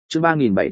chương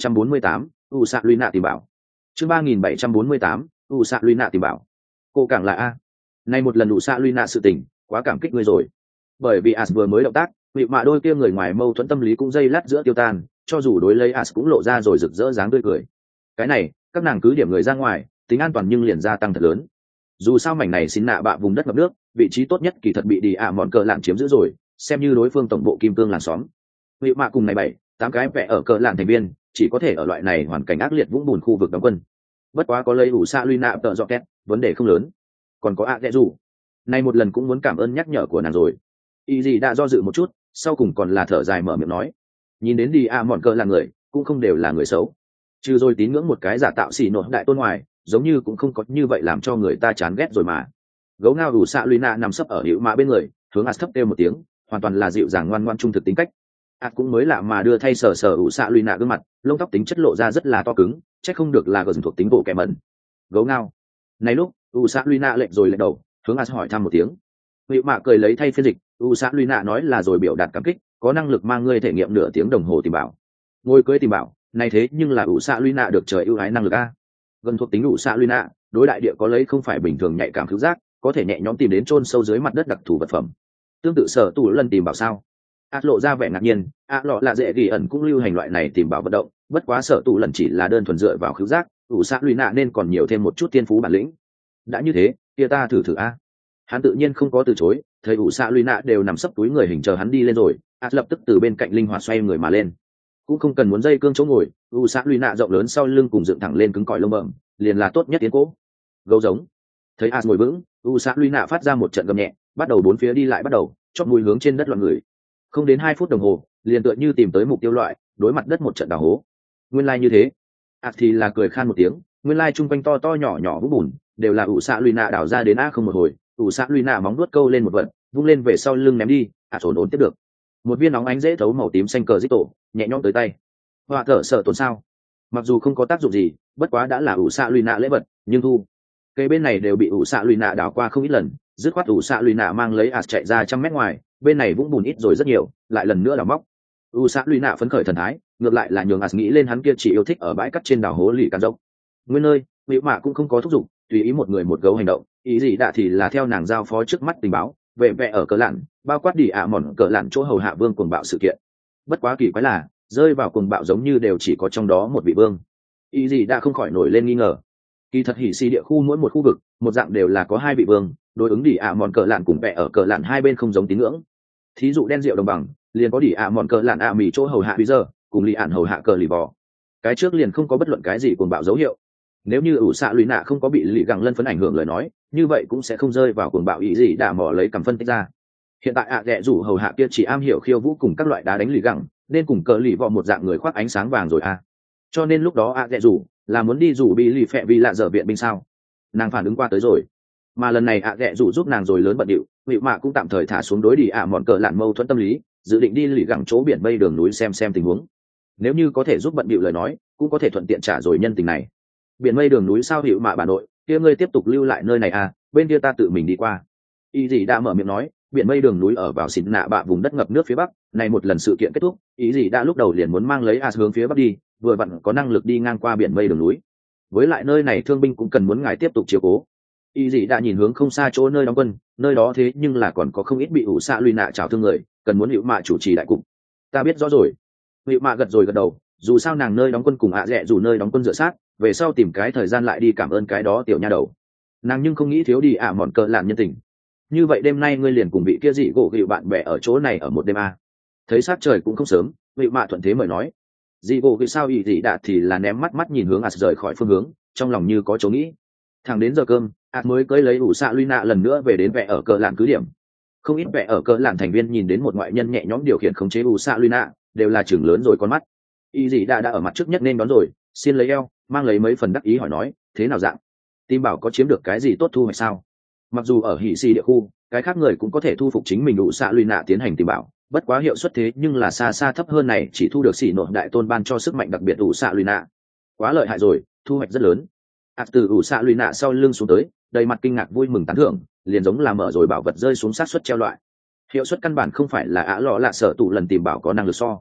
3748, u xạ luy nạ tìm bảo. chương 3748, u xạ luy nạ tìm bảo. Cô càng là a. Nay một lần u xạ luy nạ sự tình, quá cảm kích ngươi rồi. Bởi vì As vừa mới động tác, vị mạ đôi kia người ngoài mâu thuẫn tâm lý cũng dây lát giữa tiêu tan, cho dù đối lấy As cũng lộ ra rồi rực rỡ dáng tươi cười. Cái này, các nàng cứ điểm người ra ngoài, tính an toàn nhưng liền gia tăng thật lớn. Dù sao mảnh này xin nạ bạ vùng đất ngập nước, vị trí tốt nhất kỳ thật bị đi mọn cờ lạn chiếm giữ rồi, xem như đối phương tổng bộ kim cương làng xóm. Vị mạ cùng này 7-8 cái vẽ ở cờ lạn thành viên, chỉ có thể ở loại này hoàn cảnh ác liệt vũng bùn khu vực đóng quân. Bất quá có lấy ủ xạ luy nạ tợ dọ két, vấn đề không lớn. Còn có ạ dẹ dù, nay một lần cũng muốn cảm ơn nhắc nhở của nàng rồi. Y gì đã do dự một chút, sau cùng còn là thở dài mở miệng nói, nhìn đến đi mọn cờ là người, cũng không đều là người xấu. Trừ rồi tín ngưỡng một cái giả tạo xỉ nổ đại tôn ngoài, giống như cũng không có như vậy làm cho người ta chán ghét rồi mà. Gấu ngao ủ xạ luy nạ nằm sấp ở hiệu mạ bên người, hướng As thấp kêu một tiếng, hoàn toàn là dịu dàng ngoan ngoan trung thực tính cách. As cũng mới lạ mà đưa thay sờ sờ ủ xạ luy nạ gương mặt, lông tóc tính chất lộ ra rất là to cứng, chắc không được là gần thuộc tính bộ kẻ mẩn. Gấu ngao. Này lúc ủ xạ luy nạ lệnh rồi lệnh đầu, hướng As hỏi thăm một tiếng. Hiệu mạ cười lấy thay phiên dịch, ủ xạ luy nạ nói là rồi biểu đạt cảm kích, có năng lực mang ngươi thể nghiệm nửa tiếng đồng hồ tìm bảo. Ngồi cưới tìm bảo, này thế nhưng là ủ xạ luy nạ được trời ưu ái năng lực a. Gần thuộc tính ủ xạ luy nạ, đối đại địa có lấy không phải bình thường nhạy cảm cứu giác, có thể nhẹ nhõm tìm đến chôn sâu dưới mặt đất đặc thù vật phẩm. Tương tự sở tủ lần tìm bảo sao? Át lộ ra vẻ ngạc nhiên, lọ là dễ ghi ẩn cũng lưu hành loại này tìm bảo vận động, bất quá sở tủ lần chỉ là đơn thuần dựa vào cứu giác, ủ xạ luy nạ nên còn nhiều thêm một chút tiên phú bản lĩnh. Đã như thế, kia ta thử a. Hắn tự nhiên không có từ chối, thấy ủ xạ luy nạ đều nằm sấp túi người hình chờ hắn đi lên rồi, Át lập tức từ bên cạnh linh hoạt xoay người mà lên. Cũng không cần muốn dây cương chỗ ngồi, ủ xạ luy nạ rộng lớn sau lưng cùng dựng thẳng lên cứng cỏi lông bẩm, liền là tốt nhất tiến cố. Gấu giống. Thấy Át ngồi vững, ủ xạ luy nạ phát ra một trận gầm nhẹ, bắt đầu bốn phía đi lại bắt đầu, chót mũi hướng trên đất loạn người. Không đến 2 phút đồng hồ, liền tựa như tìm tới mục tiêu loại, đối mặt đất một trận đào hố. Nguyên lai như thế. Át thì là cười khan một tiếng, nguyên lai trung quanh to to nhỏ nhỏ vũng bùn, đều là ủ xạ luy nạ đào ra đến a không một hồi, ủ xạ luy nạ móng vuốt câu lên một vật, vung lên về sau lưng ném đi, ổn tiếp được. Một viên nóng ánh dễ thấu màu tím xanh cờ dít tổ, nhẹ nhõm tới tay. Họa thở sợ tổn sao? Mặc dù không có tác dụng gì, bất quá đã là ủ xạ luy nạ lễ vật, nhưng thu. Cây bên này đều bị ủ xạ luy nạ đào qua không ít lần, dứt khoát ủ xạ luy nạ mang lấy Át chạy ra 100 mét ngoài, bên này vũng bùn ít rồi rất nhiều, lại lần nữa đào móc. ủ xạ luy nạ phấn khởi thần thái, ngược lại là nhường Át nghĩ lên hắn kia chỉ yêu thích ở bãi cắt trên đào hố lì càn rộng. Nguyên nơi, Hữu Mạ cũng không có thúc giục, tùy ý một người một gấu hành động, ý gì đã thì là theo nàng giao phó trước mắt tình báo, về vẽ ở cờ lạn, bao quát đi mòn cờ lạn chỗ hầu hạ vương cuồng bạo sự kiện. Bất quá kỳ quái là, rơi vào cuồng bạo giống như đều chỉ có trong đó một vị vương. Ý gì đã không khỏi nổi lên nghi ngờ. Kỳ thật hỉ si địa khu mỗi một khu vực, một dạng đều là có 2 vị vương, đối ứng đi mòn cờ lạn cùng vẽ ở cờ lạn hai bên không giống tín ngưỡng. Thí dụ đen rượu đồng bằng, liền có đi mòn cờ lạn mì chỗ hầu hạ bây giờ, cùng lì ạn hầu hạ cờ lì bò. Cái trước liền không có bất luận cái gì cuồng bạo dấu hiệu. Nếu như ủ xạ lụy nạ không có bị lì gẳng lân phấn ảnh hưởng lời nói, như vậy cũng sẽ không rơi vào cuồng bạo ý gì đã mò lấy cầm phân tích ra. Hiện tại đệ rủ hầu hạ kia chỉ am hiểu khiêu vũ cùng các loại đá đánh lì gẳng, nên cùng cờ lì vò một dạng người khoác ánh sáng vàng rồi cho nên lúc đó đệ rủ là muốn đi rủ bị lì phẹ vì lạ dở viện binh sao. Nàng phản ứng qua tới rồi, mà lần này đệ rủ giúp nàng rồi lớn bận điệu, Hữu Mạ cũng tạm thời thả xuống đối đi mọn cờ lạn mâu thuẫn tâm lý, dự định đi lì gẳng chỗ biển mây đường núi xem tình huống. Nếu như có thể giúp bận điệu lời nói, cũng có thể thuận tiện trả rồi nhân tình này. Biển mây đường núi sao Hữu Mạ bà nội, kia ngươi tiếp tục lưu lại nơi này bên kia ta tự mình đi qua. Ý gì đã mở miệng nói, biển mây đường núi ở vào xịn nạ bạ vùng đất ngập nước phía bắc, này một lần sự kiện kết thúc, ý gì đã lúc đầu liền muốn mang lấy hướng phía bắc đi, vừa vặn có năng lực đi ngang qua biển mây đường núi. Với lại nơi này thương binh cũng cần muốn ngài tiếp tục chiếu cố. Ý gì đã nhìn hướng không xa chỗ nơi đóng quân, nơi đó thế nhưng là còn có không ít bị ủ xạ luy nạ trào thương người, cần muốn Hữu Mạ chủ trì đại cục. Ta biết rõ rồi. Hữu Mạ gật đầu, dù sao nàng nơi đóng quân cùng rẻ dù nơi đóng quân dựa sát, về sau tìm cái thời gian lại đi cảm ơn cái đó tiểu nha đầu. Nàng nhưng không nghĩ thiếu đi mọn cờ lạn nhân tình. Như vậy đêm nay ngươi liền cùng vị kia dị gỗ Hữu bạn bè ở chỗ này ở một đêm Thấy sát trời cũng không sớm, Hữu Mạ thuận thế mời nói. Dị gỗ Hữu sao ý gì đã thì là ném mắt nhìn hướng rời khỏi phương hướng, trong lòng như có chỗ nghĩ. Thẳng đến giờ cơm, mới cưới lấy ủ xạ luy nạ lần nữa về đến vẽ ở cờ lạn cứ điểm. Không ít vẽ ở cờ lạn thành viên nhìn đến một ngoại nhân nhẹ nhõm điều khiển khống chế ủ xạ luy nạ, đều là chừng lớn rồi con mắt. Y gì đã ở mặt trước nhất nên đón rồi, xin lấy eo, mang lấy mấy phần đắc ý hỏi nói, thế nào dạng? Tim bảo có chiếm được cái gì tốt thu hoạch sao? Mặc dù ở hỉ si địa khu, cái khác người cũng có thể thu phục chính mình ủ xạ luy nạ tiến hành tìm bảo, bất quá hiệu suất thế nhưng là xa xa thấp hơn này, chỉ thu được xỉ nộ đại tôn ban cho sức mạnh đặc biệt ủ xạ luy nạ. Quá lợi hại rồi, thu hoạch rất lớn. Từ ủ xạ luy nạ sau lưng xuống tới, đầy mặt kinh ngạc vui mừng tán thưởng, liền giống là mở rồi bảo vật rơi xuống sát suất treo loại. Hiệu suất căn bản không phải là lọ lạ sở tụ lần tìm bảo có năng lực so.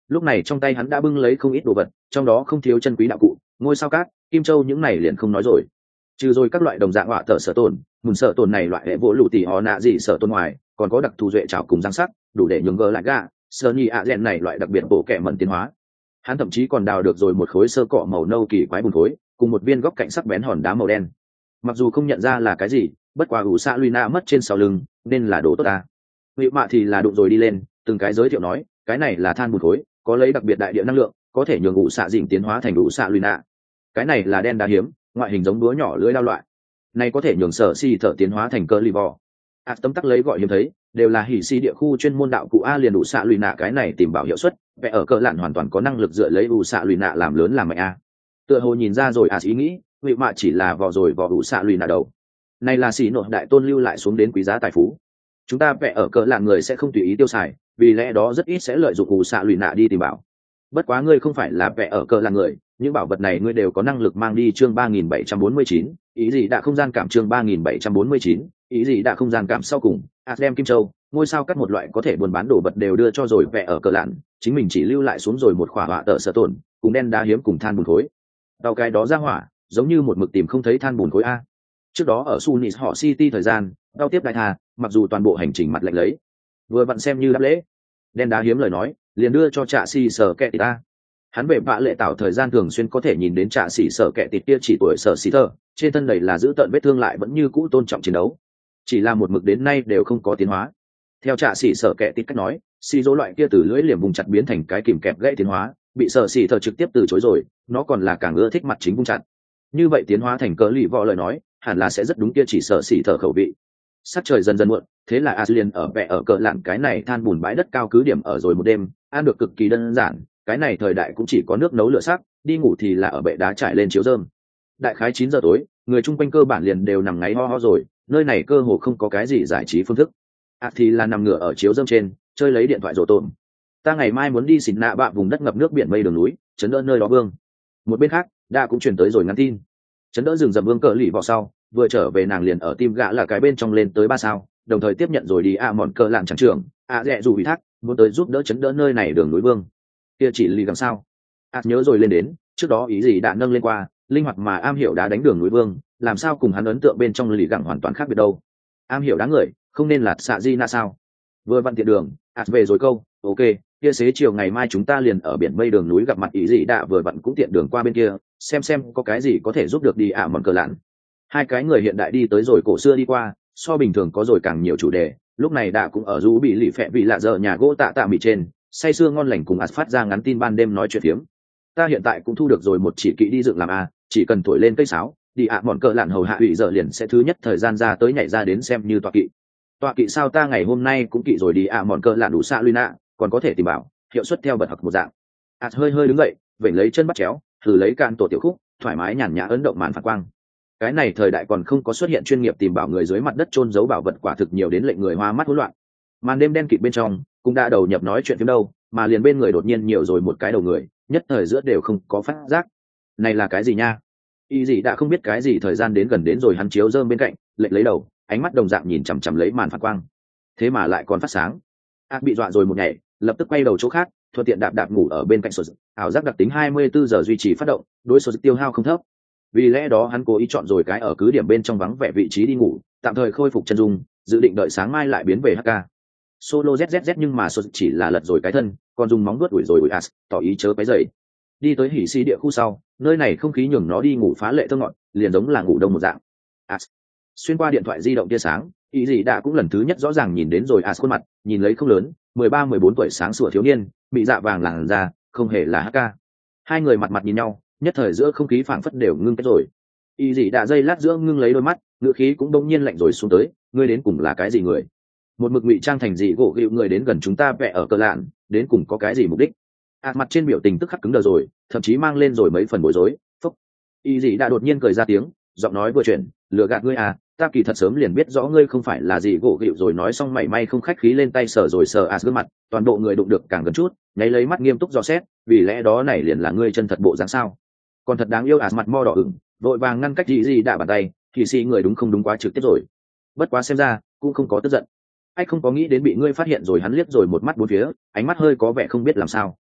lúc này trong tay hắn đã bưng lấy không ít đồ vật, trong đó không thiếu chân quý đạo cụ, ngôi sao cát, kim châu những này liền không nói rồi. Trừ rồi các loại đồng dạng họa tờ sở tồn, mùn sở tồn này loại hệ vỗ lụ tỉ họ nạ gì sở tồn ngoài, còn có đặc thù duệ trảo cùng răng sắc, đủ để nhường gờ lại gà, sơ nhi ạ rèn này loại đặc biệt bổ kẹ mẩn tiến hóa. Hắn thậm chí còn đào được rồi một khối sơ cọ màu nâu kỳ quái bùn khối, cùng một viên góc cạnh sắc bén hòn đá màu đen. Mặc dù không nhận ra là cái gì, bất quá ủ xạ Luna mất trên sau lưng, nên là đồ tốt ta. Vị mạ thì là đụng rồi đi lên, từng cái giới thiệu nói, cái này là than bùn khối, có lấy đặc biệt đại địa năng lượng, có thể nhường ủ xạ dình tiến hóa thành ủ xạ Luna. Cái này là đen đá hiếm, ngoại hình giống đúa nhỏ lưỡi lao loại, này có thể nhường sở si thở tiến hóa thành cơ lì vò. Tấm tắc lấy gọi hiếm thấy, đều là hỉ si địa khu chuyên môn đạo cụ a liền ủ xạ Luna cái này tìm bảo hiệu suất, vẽ ở cỡ lạn hoàn toàn có năng lực dựa lấy ủ xạ Luna làm lớn làm mạnh a. Tựa hồ nhìn ra rồi ý nghĩ, vị mạ chỉ là vò rồi vò ủ xạ Luna đầu. Này là xỉ nội đại tôn lưu lại xuống đến quý giá tài phú. Chúng ta vẽ ở cỡ lạn người sẽ không tùy ý tiêu xài, vì lẽ đó rất ít sẽ lợi dụng ủ xạ Luna đi tìm bảo. Bất quá ngươi không phải là vẽ ở cỡ lạn người, những bảo vật này ngươi đều có năng lực mang đi. Chương 3749, ý gì đã không gian cảm. Chương 3749, ý gì đã không gian cảm. Sau cùng đem kim châu, ngôi sao cắt một loại có thể buôn bán đồ vật đều đưa cho rồi vẽ ở cỡ lạn, chính mình chỉ lưu lại xuống rồi một khỏa họa tợ sở tổn cùng đen đá hiếm cùng than bùn khối. Tàu cái đó ra hỏa giống như một mực tìm không thấy than bùn khối a. Trước đó ở Sunis họ City thời gian đau tiếp đại thà, mặc dù toàn bộ hành trình mặt lạnh lấy, vừa vặn xem như đáp lễ. Đen đá hiếm lời nói liền đưa cho trạ xì sở kẹ tịt ta. Hắn về bạ lệ tạo thời gian thường xuyên có thể nhìn đến trạ xì sở kẹ tịt kia chỉ tuổi sở xì thơ, trên thân đầy là giữ tợn vết thương lại vẫn như cũ tôn trọng chiến đấu, chỉ là một mực đến nay đều không có tiến hóa. Theo trạ xì sở kẹ tịt cách nói, xì dỗ loại kia từ lưỡi liềm vùng chặt biến thành cái kìm kẹp gãy tiến hóa, bị sở xì thơ trực tiếp từ chối rồi, nó còn là càng ưa thích mặt chính vùng chặt. Như vậy tiến hóa thành cỡ lì võ lời nói hẳn là sẽ rất đúng kia chỉ sở xì thở khẩu vị. Sắc trời dần dần muộn, thế là Aslian ở vẽ ở cỡ lạn cái này than bùn bãi đất cao cứ điểm ở rồi một đêm, ăn được cực kỳ đơn giản, cái này thời đại cũng chỉ có nước nấu lửa sắc, đi ngủ thì là ở bệ đá trải lên chiếu rơm. Đại khái 9 giờ tối, người chung quanh cơ bản liền đều nằm ngáy ho ho rồi, nơi này cơ hồ không có cái gì giải trí phương thức. Thì là nằm ngửa ở chiếu rơm trên, chơi lấy điện thoại rồ tồn. Ta ngày mai muốn đi xịn nạ bạ vùng đất ngập nước biển mây đường núi, chấn đỡ nơi đó vương. Một bên khác, đã cũng truyền tới rồi ngắn tin. Chấn đỡ rừng rậm vương cỡ lì vào sau, vừa trở về nàng liền ở tim gã là cái bên trong lên tới 3 sao, đồng thời tiếp nhận rồi đi mòn cờ lạn trắng trưởng, dẹ dù ủy thác, muốn tới giúp đỡ chấn đỡ nơi này đường núi vương. Kia chỉ lì gần sao? Nhớ rồi lên đến, trước đó ý gì đã nâng lên qua, linh hoạt mà am hiểu đá đánh đường núi vương, làm sao cùng hắn ấn tượng bên trong lì gẳng hoàn toàn khác biệt đâu. Am hiểu đá người, không nên là xạ di na sao? Vừa vặn tiện đường, về rồi câu, ok, kia xế chiều ngày mai chúng ta liền ở biển mây đường núi gặp mặt ý gì đã vừa vặn cũng tiện đường qua bên kia, xem có cái gì có thể giúp được đi mòn cờ lạn. Hai cái người hiện đại đi tới rồi cổ xưa đi qua, so bình thường có rồi càng nhiều chủ đề, lúc này đã cũng ở rú bị lì phẹ vì lạ giờ nhà gỗ tạ mì trên, say sưa ngon lành cùng phát ra ngắn tin ban đêm nói chuyện phiếm. Ta hiện tại cũng thu được rồi một chỉ kỵ đi dựng làm chỉ cần thổi lên cây sáo, đi mòn cờ lạn hầu hạ ủy giờ liền sẽ thứ nhất thời gian ra tới nhảy ra đến xem như tọa kỵ. Tọa kỵ sao ta ngày hôm nay cũng kỵ rồi đi mòn cờ lạn đủ xạ Luna, còn có thể tìm bảo, hiệu suất theo bật học một dạng. Hơi hơi đứng dậy, vểnh lấy chân bắt chéo, thử lấy can tổ tiểu khúc, thoải mái nhàn nhã ấn động màn phản quang. Cái này thời đại còn không có xuất hiện chuyên nghiệp tìm bảo người dưới mặt đất chôn giấu bảo vật quả thực nhiều đến lệnh người hoa mắt hỗn loạn. Màn đêm đen kịt bên trong cũng đã đầu nhập nói chuyện phim đâu, mà liền bên người đột nhiên nhiều rồi một cái đầu người, nhất thời giữa đều không có phát giác. Này là cái gì nha? Y gì đã không biết cái gì thời gian đến gần đến rồi hắn chiếu rơm bên cạnh, lệch lấy đầu, ánh mắt đồng dạng nhìn chằm chằm lấy màn phản quang. Thế mà lại còn phát sáng. Bị dọa rồi một nhảy, lập tức quay đầu chỗ khác, thuận tiện đạp ngủ ở bên cạnh sổ dịch, ảo giác đặc tính 24 giờ duy trì phát động, đối số dịch tiêu hao không thấp. Vì lẽ đó hắn cố ý chọn rồi cái ở cứ điểm bên trong vắng vẻ vị trí đi ngủ, tạm thời khôi phục chân dung, dự định đợi sáng mai lại biến về HK. Solo ZZZ nhưng mà số dịch chỉ là lật rồi cái thân, còn dùng móng vuốt ủi rồi tỏ ý chớ cái dậy. Đi tới hỉ si địa khu sau, nơi này không khí nhường nó đi ngủ phá lệ thơ ngọt, liền giống là ngủ đông một dạng. Xuyên qua điện thoại di động tia sáng, ý gì đã cũng lần thứ nhất rõ ràng nhìn đến rồi khuôn mặt, nhìn lấy không lớn, 13-14 tuổi sáng sủa thiếu niên, bị dạ vàng làn da, không hề là HK. Hai người mặt mặt nhìn nhau, nhất thời giữa không khí phảng phất đều ngưng kết rồi. Ý gì đã dây lát giữa ngưng lấy đôi mắt, ngữ khí cũng đông nhiên lạnh rồi xuống tới, ngươi đến cùng là cái gì người? Một mực ngụy trang thành gì gỗ gịu người đến gần chúng ta vẽ ở cờ lạn, đến cùng có cái gì mục đích? Mặt trên biểu tình tức khắc cứng đờ rồi, thậm chí mang lên rồi mấy phần bối rối. Phúc. Ý gì đã đột nhiên cười ra tiếng, giọng nói vừa chuyển, lừa gạt ngươi à, ta kỳ thật sớm liền biết rõ ngươi không phải là gì gỗ gịu rồi. Nói xong mảy may không khách khí lên tay sờ rồi sờ gương mặt, toàn bộ người đụng được càng gần chút, nháy lấy mắt nghiêm túc dò xét, vì lẽ đó này liền là ngươi chân thật bộ dáng sao? Còn thật đáng yêu. Mặt mo đỏ ửng, vội vàng ngăn cách gì đã bàn tay, thì xì người đúng không đúng quá trực tiếp rồi. Bất quá xem ra cũng không có tức giận. Anh không có nghĩ đến bị ngươi phát hiện rồi. Hắn liếc rồi một mắt bốn phía, ánh mắt hơi có vẻ không biết làm sao.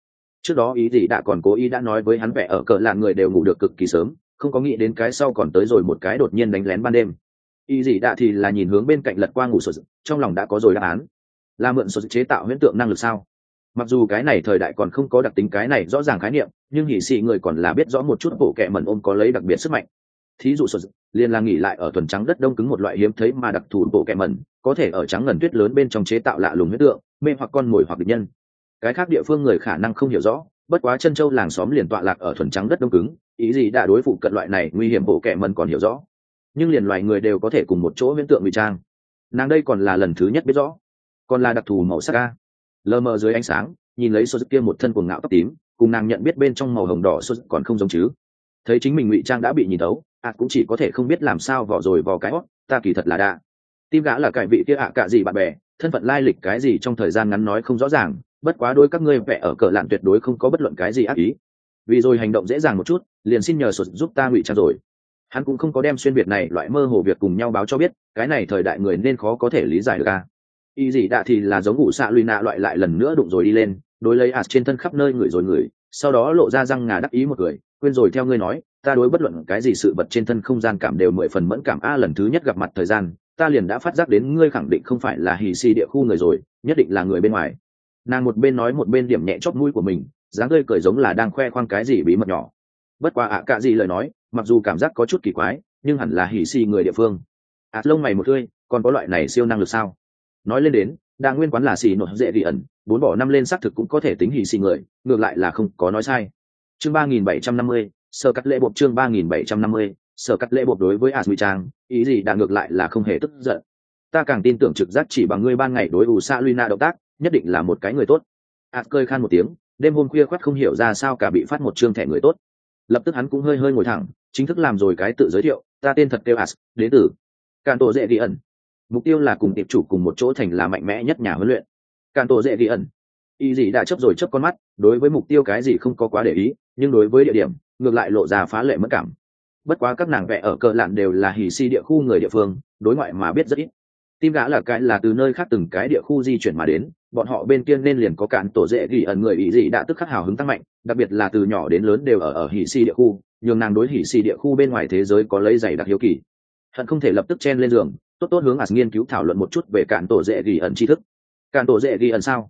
Trước đó ý gì đã còn cố ý đã nói với hắn vẽ ở cờ lạn người đều ngủ được cực kỳ sớm, không có nghĩ đến cái sau còn tới rồi một cái đột nhiên đánh lén ban đêm. Ý gì đã thì là nhìn hướng bên cạnh lật qua ngủ sột, trong lòng đã có rồi đáp án. Là mượn sột chế tạo huyễn tượng năng lực sao? Mặc dù cái này thời đại còn không có đặc tính cái này rõ ràng khái niệm, nhưng hỉ xì người còn là biết rõ một chút bộ kệ mẩn ôm có lấy đặc biệt sức mạnh. Thí dụ sột liền là nghỉ lại ở thuần trắng đất đông cứng một loại hiếm thấy mà đặc thù bộ kệ mẩn, có thể ở trắng ngần tuyết lớn bên trong chế tạo lạ lùng huyễn tượng, mê hoặc con mồi hoặc địch nhân. Cái khác địa phương người khả năng không hiểu rõ, bất quá chân châu làng xóm liền tọa lạc ở thuần trắng đất đông cứng, ý gì đã đối phụ cận loại này nguy hiểm bộ kệ mẩn còn hiểu rõ, nhưng liền loài người đều có thể cùng một chỗ huyễn tượng ngụy trang. Nàng đây còn là lần thứ nhất biết rõ, còn là đặc thù màu sắc a. Lờ mờ dưới ánh sáng, nhìn lấy số kia một thân cuồng ngạo tóc tím, cùng nàng nhận biết bên trong màu hồng đỏ số còn không giống chứ. Thấy chính mình ngụy trang đã bị nhìn thấu, cũng chỉ có thể không biết làm sao vò rồi vò cái hót, ta kỳ thật là đa. Tim gã là cải vị kia cả gì bạn bè, thân phận lai lịch cái gì trong thời gian ngắn nói không rõ ràng, bất quá đôi các ngươi vẽ ở cờ lạn tuyệt đối không có bất luận cái gì ác ý. Vì rồi hành động dễ dàng một chút, liền xin nhờ sột giúp ta ngụy trang rồi. Hắn cũng không có đem xuyên việt này loại mơ hồ việc cùng nhau báo cho biết, cái này thời đại người nên khó có thể lý giải được a. Y gì đã thì là giống ngủ xạ lùi nạ loại lại lần nữa đụng rồi đi lên, đối lấy trên thân khắp nơi ngửi rồi ngửi, sau đó lộ ra răng ngà đắc ý một cười, quên rồi theo ngươi nói, ta đối bất luận cái gì sự vật trên thân không gian cảm đều 10 phần mẫn cảm a. Lần thứ nhất gặp mặt thời gian, ta liền đã phát giác đến ngươi khẳng định không phải là hì xì địa khu người rồi, nhất định là người bên ngoài. Nàng một bên nói một bên điểm nhẹ chóp mũi của mình, dáng tươi cười giống là đang khoe khoang cái gì bí mật nhỏ. Bất quá cả gì lời nói, mặc dù cảm giác có chút kỳ quái, nhưng hẳn là hì xì người địa phương. Lông mày một tươi, còn có loại này siêu năng lực sao? Nói lên đến, đa nguyên quán là xì nổi dễ đi ẩn, 4 bỏ 5 lên xác thực cũng có thể tính hì xì người, ngược lại là không có nói sai. Chương 3750, sở cắt lễ buộc. Chương 3750, sở cắt lễ buộc. Đối với ngụy trang, ý gì đã ngược lại là không hề tức giận. Ta càng tin tưởng trực giác chỉ bằng ngươi ban ngày đối Usa Luna động tác, nhất định là một cái người tốt. Cười khan một tiếng, đêm hôm khuya khoắt không hiểu ra sao cả bị phát một chương thẻ người tốt. Lập tức hắn cũng hơi hơi ngồi thẳng, chính thức làm rồi cái tự giới thiệu, ta tên thật kêu đến từ Càn Tổ Dễ Đi ẩn. Mục tiêu là cùng tiệp chủ cùng một chỗ thành là mạnh mẽ nhất nhà huấn luyện. Càn Tổ Dễ Đi ẩn. Y gì đã chớp rồi chớp con mắt, đối với mục tiêu cái gì không có quá để ý, nhưng đối với địa điểm, ngược lại lộ ra phá lệ mất cảm. Bất quá các nàng vẽ ở cờ lạn đều là hỉ si địa khu người địa phương, đối ngoại mà biết rất ít. Tim gã là cái là từ nơi khác từng cái địa khu di chuyển mà đến, bọn họ bên kia nên liền có Càn Tổ Dễ Đi ẩn người ý gì đã tức khắc hào hứng tăng mạnh, đặc biệt là từ nhỏ đến lớn đều ở hỉ si địa khu, nhường nàng đối hỉ si địa khu bên ngoài thế giới có lấy dày đặc hiếu kỳ. Hận không thể lập tức chen lên giường, tốt hướng nghiên cứu thảo luận một chút về Càn Tổ Dễ Đi ẩn tri thức. Càn Tổ Dễ Đi ẩn sao?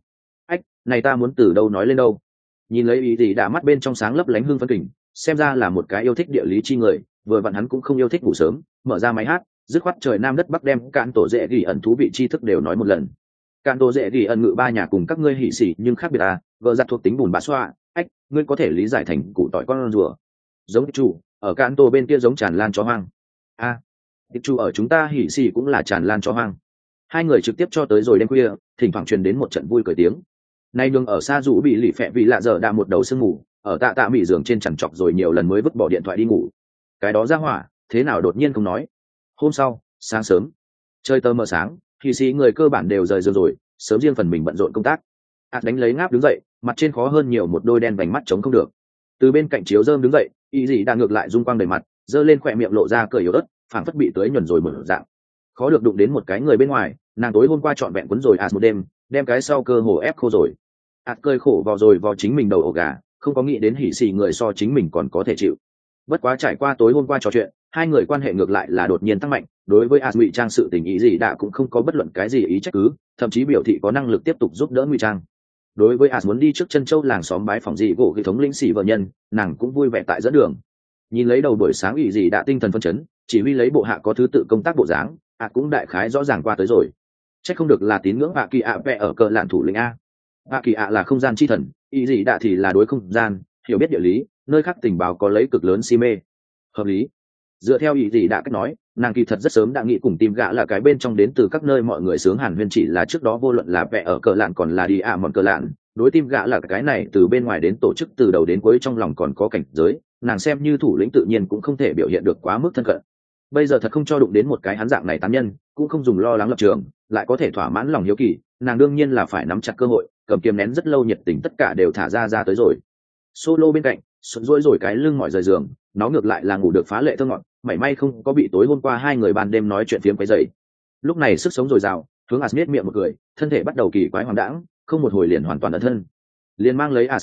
Này ta muốn từ đâu nói lên đâu? Nhìn lấy ý gì đã mắt bên trong sáng lấp lánh hương phân kình, xem ra là một cái yêu thích địa lý chi người, vừa vặn hắn cũng không yêu thích ngủ sớm, mở ra máy hát, dứt khoát trời nam đất bắc đem Càn Tổ Dễ Đi ẩn thú vị tri thức đều nói một lần. Càn Tổ Dễ Đi ẩn ngự ba nhà cùng các ngươi hỉ xỉ nhưng khác biệt gờ giặt thuộc tính bùn bã xoa, ngươi có thể lý giải thành củ tỏi con rùa. Giống chủ, ở Càn Tổ bên kia giống tràn lan chó hoang. Tiệp chủ ở chúng ta hỉ xỉ cũng là tràn lan chó hoang. Hai người trực tiếp cho tới rồi đêm khuya, thỉnh thoảng truyền đến một trận vui cười tiếng. Nay nương ở xa rủ bị lì phẹ vì lạ giờ đã một đầu sương ngủ, ở tạ mỉ giường trên chằn chọc rồi nhiều lần mới vứt bỏ điện thoại đi ngủ. Cái đó ra hỏa, thế nào đột nhiên không nói. Hôm sau, sáng sớm, trời tờ mờ sáng, hỉ xỉ người cơ bản đều rời giường rồi, sớm riêng phần mình bận rộn công tác. Đánh lấy ngáp đứng dậy, mặt trên khó hơn nhiều một đôi đen vành mắt chống không được. Từ bên cạnh chiếu rơm đứng dậy, y gì đang ngược lại rung quang đầy mặt, giơ lên khỏe miệng lộ ra cười yếu ớt, phảng phất bị tưới nhuần rồi mở dạng. Khó được đụng đến một cái người bên ngoài, nàng tối hôm qua trọn vẹn quấn rồi một đêm, đem cái sau cơ hồ ép khô rồi. Cười khổ vào rồi vào chính mình đầu ổ gà, không có nghĩ đến hỉ xì người so chính mình còn có thể chịu. Bất quá trải qua tối hôm qua trò chuyện, hai người quan hệ ngược lại là đột nhiên tăng mạnh, đối với ngụy trang sự tình ý gì đã cũng không có bất luận cái gì ý trách cứ, thậm chí biểu thị có năng lực tiếp tục giúp đỡ ngụy trang. Đối với muốn đi trước chân châu làng xóm bái phòng dị gỗ cái thống lĩnh xì vợ nhân, nàng cũng vui vẻ tại dẫn đường. Nhìn lấy đầu buổi sáng ý gì đã tinh thần phân chấn, chỉ huy lấy bộ hạ có thứ tự công tác bộ dáng, cũng đại khái rõ ràng qua tới rồi. Chắc không được là tín ngưỡng kỳ ạ vẽ ở cờ lạn thủ lĩnh a. Kỳ ạ là không gian chi thần, ý gì đã thì là đối không gian, hiểu biết địa lý, nơi khác tình báo có lấy cực lớn si mê. Hợp lý. Dựa theo ý gì đã cách nói, nàng kỳ thật rất sớm đã nghĩ cùng tìm gã là cái bên trong đến từ các nơi mọi người sướng hàn huyên, chỉ là trước đó vô luận là vẽ ở cờ lạn còn là đi mọn cờ lạn, đối tim gã là cái này từ bên ngoài đến tổ chức từ đầu đến cuối trong lòng còn có cảnh giới, nàng xem như thủ lĩnh tự nhiên cũng không thể biểu hiện được quá mức thân cận. Bây giờ thật không cho đụng đến một cái hắn dạng này tán nhân, cũng không dùng lo lắng lập trường, lại có thể thỏa mãn lòng hiếu kỳ, nàng đương nhiên là phải nắm chặt cơ hội, cầm kiềm nén rất lâu nhiệt tình tất cả đều thả ra tới rồi. Solo bên cạnh, sụn rỗi rồi cái lưng mỏi rời giường, nó ngược lại là ngủ được phá lệ thơ ngọt, mảy may không có bị tối hôm qua hai người ban đêm nói chuyện phiếm quấy rầy. Lúc này sức sống dồi dào, hướng Asmith miệng một cười, thân thể bắt đầu kỳ quái hoàng đãng, không một hồi liền hoàn toàn ẩn thân. Liền mang lấy khuôn mặt,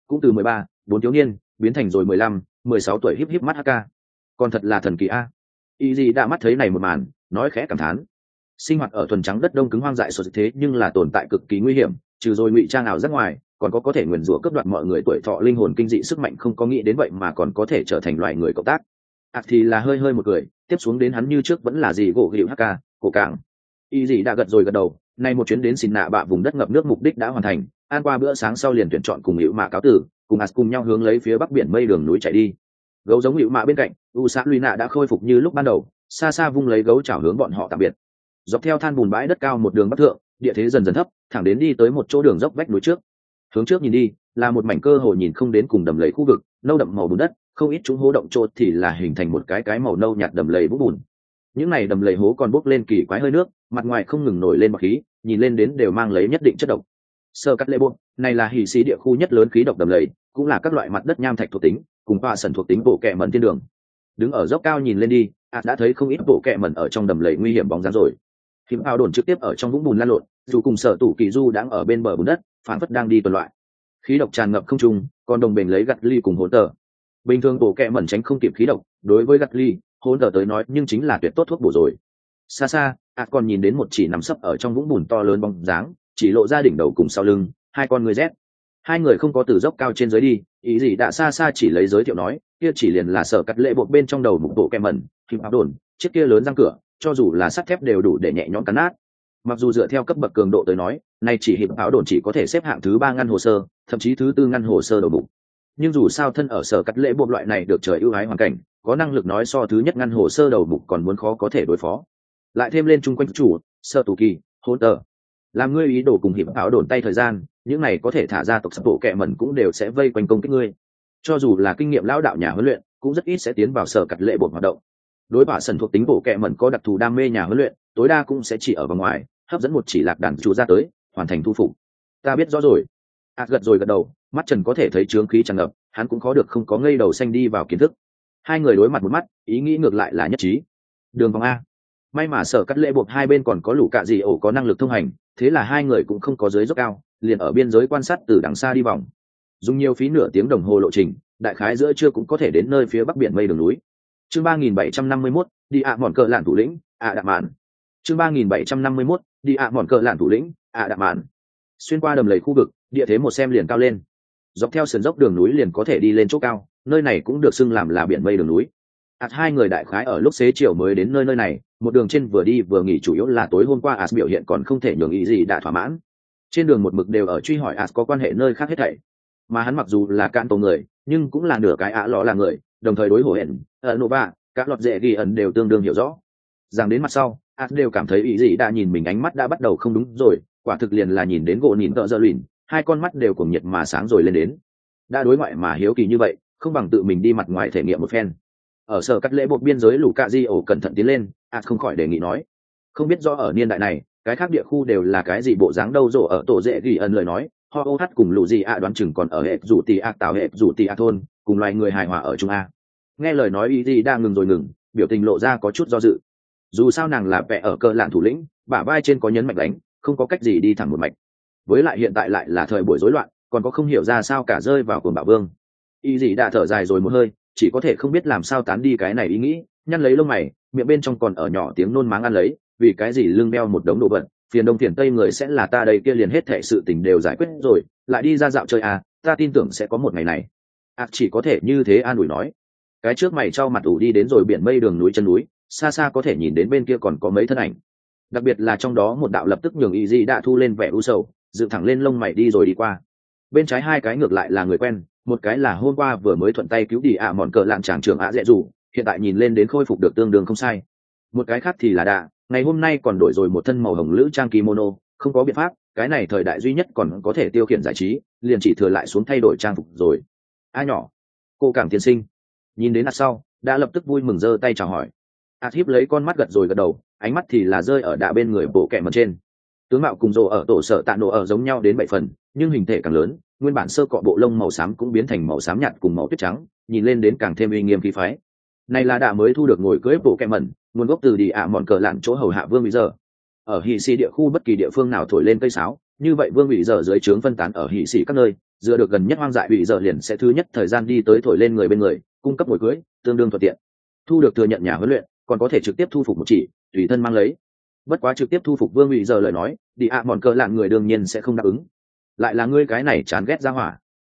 cũng từ 13, 4 thiếu niên biến thành rồi 15, 16 tuổi híp híp mắt hk. Còn thật là thần kỳ a. Y gì đã mắt thấy này một màn, nói khẽ cảm thán. Sinh hoạt ở thuần trắng đất đông cứng hoang dại sột thế nhưng là tồn tại cực kỳ nguy hiểm, trừ rồi ngụy trang ảo giác ngoài, còn có thể nguyền rủa cướp đoạt mọi người tuổi thọ linh hồn kinh dị sức mạnh không có nghĩ đến vậy mà còn có thể trở thành loài người cộng tác. Thì là hơi hơi một cười, tiếp xuống đến hắn như trước vẫn là gì gỗ gịu hk, cổ cảng. Y gì đã gật rồi gật đầu, nay một chuyến đến xin nạ bạ vùng đất ngập nước mục đích đã hoàn thành, ăn qua bữa sáng sau liền tuyển chọn cùng hữu mạ cáo tử, cùng cùng nhau hướng lấy phía bắc biển mây đường núi chạy đi. Gấu giống hữu mạ bên cạnh, u xã luy nạ đã khôi phục như lúc ban đầu, xa xa vung lấy gấu chảo hướng bọn họ tạm biệt. Dọc theo than bùn bãi đất cao một đường bắc thượng, địa thế dần dần thấp, thẳng đến đi tới một chỗ đường dốc vách núi trước. Hướng trước nhìn đi, là một mảnh cơ hồ nhìn không đến cùng đầm lầy khu vực, nâu đậm màu bùn đất, không ít chúng hố động trộn thì là hình thành một cái màu nâu nhạt đầm lầy bùn. Những này đầm lầy hố còn bốc lên kỳ quái hơi nước, mặt ngoài không ngừng nổi lên bọt khí, nhìn lên đến đều mang lấy nhất định chất độc. Sơ cắt lệ bột, này là hỉ xí địa khu nhất lớn khí độc đầm lầy, cũng là các loại mặt đất nham thạch thuộc tính, cùng họa sần thuộc tính bộ kẹ mẩn thiên đường. Đứng ở dốc cao nhìn lên đi, đã thấy không ít bộ kẹ mẩn ở trong đầm lầy nguy hiểm bóng dáng rồi. Hiểm ao đồn trực tiếp ở trong vũng bùn lan lộn, dù cùng sở tủ kỳ du đang ở bên bờ bùn đất, phản phất đang đi tuần loại. Khí độc tràn ngập không trung, còn đồng bền lấy gặt ly cùng hỗn tờ. Bình thường bộ kẹ mẩn tránh không kịp khí độc, đối với gặt ly, hỗn tờ tới nói nhưng chính là tuyệt tốt thuốc bổ rồi. Xa xa, còn nhìn đến một chỉ nằm sấp ở trong vũng bùn to lớn bóng dáng, chỉ lộ ra đỉnh đầu cùng sau lưng, hai con người rét. Hai người không có từ dốc cao trên dưới đi, ý gì đã xa xa chỉ lấy giới thiệu nói, kia chỉ liền là sở cắt lệ bột bên trong đầu một bộ kẹm mẩn, phim áo đồn, chiếc kia lớn răng cửa, cho dù là sắt thép đều đủ để nhẹ nhõm cắn nát. Mặc dù dựa theo cấp bậc cường độ tới nói, nay chỉ hiệp áo đồn chỉ có thể xếp hạng thứ 3 ngăn hồ sơ, thậm chí thứ 4 ngăn hồ sơ đầu bụng. Nhưng dù sao thân ở sở cắt lệ bột loại này được trời ưu ái hoàn cảnh, có năng lực nói so thứ nhất ngăn hồ sơ đầu bụng còn muốn khó có thể đối phó. Lại thêm lên chung quanh chủ, sơ tù kỳ, hỗn tờ. Làm ngươi ý đồ cùng hiệp áo đồn tay thời gian, những này có thể thả ra tộc sập bộ kẹ mẩn cũng đều sẽ vây quanh công kích ngươi. Cho dù là kinh nghiệm lão đạo nhà huấn luyện, cũng rất ít sẽ tiến vào sở cắt lệ bột hoạt động. Đối bả sần thuộc tính bộ kẹ mẩn có đặc thù đam mê nhà huấn luyện, tối đa cũng sẽ chỉ ở vòng ngoài, hấp dẫn một chỉ lạc đàn chủ ra tới, hoàn thành thu phục. Ta biết rõ rồi. Gật rồi gật đầu, mắt Trần có thể thấy chướng khí tràn ngập, hắn cũng khó được không có ngây đầu xanh đi vào kiến thức. Hai người đối mặt một mắt, ý nghĩ ngược lại là nhất trí. Đường vòng a. May mà sở cắt lệ buộc hai bên còn có lũ cạ gì ổ có năng lực thông hành, thế là hai người cũng không có dưới dốc cao, liền ở biên giới quan sát từ đằng xa đi vòng. Dùng nhiều phí nửa tiếng đồng hồ lộ trình, đại khái giữa trưa cũng có thể đến nơi phía bắc biển mây đường núi. Chương 3751, đi mòn cờ lạn thủ lĩnh, đạm mạn. Chương 3751, đi mòn cờ lạn thủ lĩnh, đạm mạn. Xuyên qua đầm lầy khu vực, địa thế một xem liền cao lên. Dọc theo sườn dốc đường núi liền có thể đi lên chỗ cao, nơi này cũng được xưng làm là biển mây đường núi. Hai người đại khái ở lúc xế chiều mới đến nơi này, một đường trên vừa đi vừa nghỉ chủ yếu là tối hôm qua biểu hiện còn không thể nhường ý gì đã thỏa mãn. Trên đường một mực đều ở truy hỏi có quan hệ nơi khác hết thảy. Mà hắn mặc dù là cạn tổ người, nhưng cũng là nửa cái lọ là người, đồng thời đối hổ hẹn, Nova, các lọt dễ ghi ẩn đều tương đương hiểu rõ. Rằng đến mặt sau, đều cảm thấy ý gì đã nhìn mình ánh mắt đã bắt đầu không đúng rồi, quả thực liền là nhìn đến gỗ nhìn tợ dơ lìn, hai con mắt đều cùng nhiệt mà sáng rồi lên đến. Đã đối ngoại mà hiếu kỳ như vậy, không bằng tự mình đi mặt ngoài thể nghiệm một phen. Ở sở cắt lễ buộc biên giới lũ cạ di ổ cẩn thận tiến lên, không khỏi đề nghị nói, không biết do ở niên đại này cái khác địa khu đều là cái gì bộ dáng đâu rổ ở tổ dễ ghi ẩn lời nói ho ô hát cùng lũ gì đoán chừng còn ở hệ rủ tì tạo hệ rủ tì thôn cùng loài người hài hòa ở trung a. Nghe lời nói ý gì đang ngừng rồi ngừng, biểu tình lộ ra có chút do dự. Dù sao nàng là vẽ ở cơ lạn thủ lĩnh, bả vai trên có nhấn mạch đánh, không có cách gì đi thẳng một mạch. Với lại hiện tại lại là thời buổi rối loạn, còn có không hiểu ra sao cả rơi vào cuồng bạo vương. Ý gì đã thở dài rồi một hơi, chỉ có thể không biết làm sao tán đi cái này ý nghĩ, nhăn lấy lông mày, miệng bên trong còn ở nhỏ tiếng nôn máng ăn lấy, vì cái gì lưng đeo một đống đồ vật, phiền đông phiền tây người sẽ là ta đây kia liền hết thệ sự tình đều giải quyết rồi, lại đi ra dạo chơi ta tin tưởng sẽ có một ngày này. Chỉ có thể như thế an ủi nói. Cái trước mày trao mặt ủ đi đến rồi biển mây đường núi chân núi, xa xa có thể nhìn đến bên kia còn có mấy thân ảnh. Đặc biệt là trong đó một đạo lập tức nhường ý gì đã thu lên vẻ u sầu, dựng thẳng lên lông mày đi rồi đi qua. Bên trái hai cái ngược lại là người quen, một cái là hôm qua vừa mới thuận tay cứu đi mòn cờ lạn tràng trưởng dễ dù, hiện tại nhìn lên đến khôi phục được tương đương không sai. Một cái khác thì là đạ, ngày hôm nay còn đổi rồi một thân màu hồng lữ trang kimono, không có biện pháp, cái này thời đại duy nhất còn có thể tiêu khiển giải trí, liền chỉ thừa lại xuống thay đổi trang phục rồi. Nhỏ, cô Cảng tiên sinh. Nhìn đến sau, đã lập tức vui mừng giơ tay chào hỏi. Hiếp lấy con mắt gật rồi gật đầu, ánh mắt thì là rơi ở đạ bên người bộ kẹ mần trên. Tướng mạo cùng rồ ở tổ sở tạ nổ ở giống nhau đến 7 phần, nhưng hình thể càng lớn, nguyên bản sơ cọ bộ lông màu xám cũng biến thành màu xám nhạt cùng màu tuyết trắng, nhìn lên đến càng thêm uy nghiêm khí phái. Này là đạ mới thu được ngồi cưới bộ kẹ mẩn, nguồn gốc từ đi mòn cờ lạn chỗ hầu hạ vương bị giờ. Ở hỉ xì địa khu bất kỳ địa phương nào thổi lên cây sáo, như vậy vương bị giờ dưới trướng phân tán ở hỉ xì các nơi, dựa được gần nhất hoang dại bị giờ liền sẽ thứ nhất thời gian đi tới thổi lên người bên người, cung cấp mồi cưới, tương đương thuận tiện. Thu được thừa nhận nhà huấn luyện, còn có thể trực tiếp thu phục một chỉ, tùy thân mang lấy. Bất quá trực tiếp thu phục Vương bị giờ lời nói, đi ạ mòn cờ lạn người đương nhiên sẽ không đáp ứng. Lại là ngươi cái này chán ghét ra hỏa.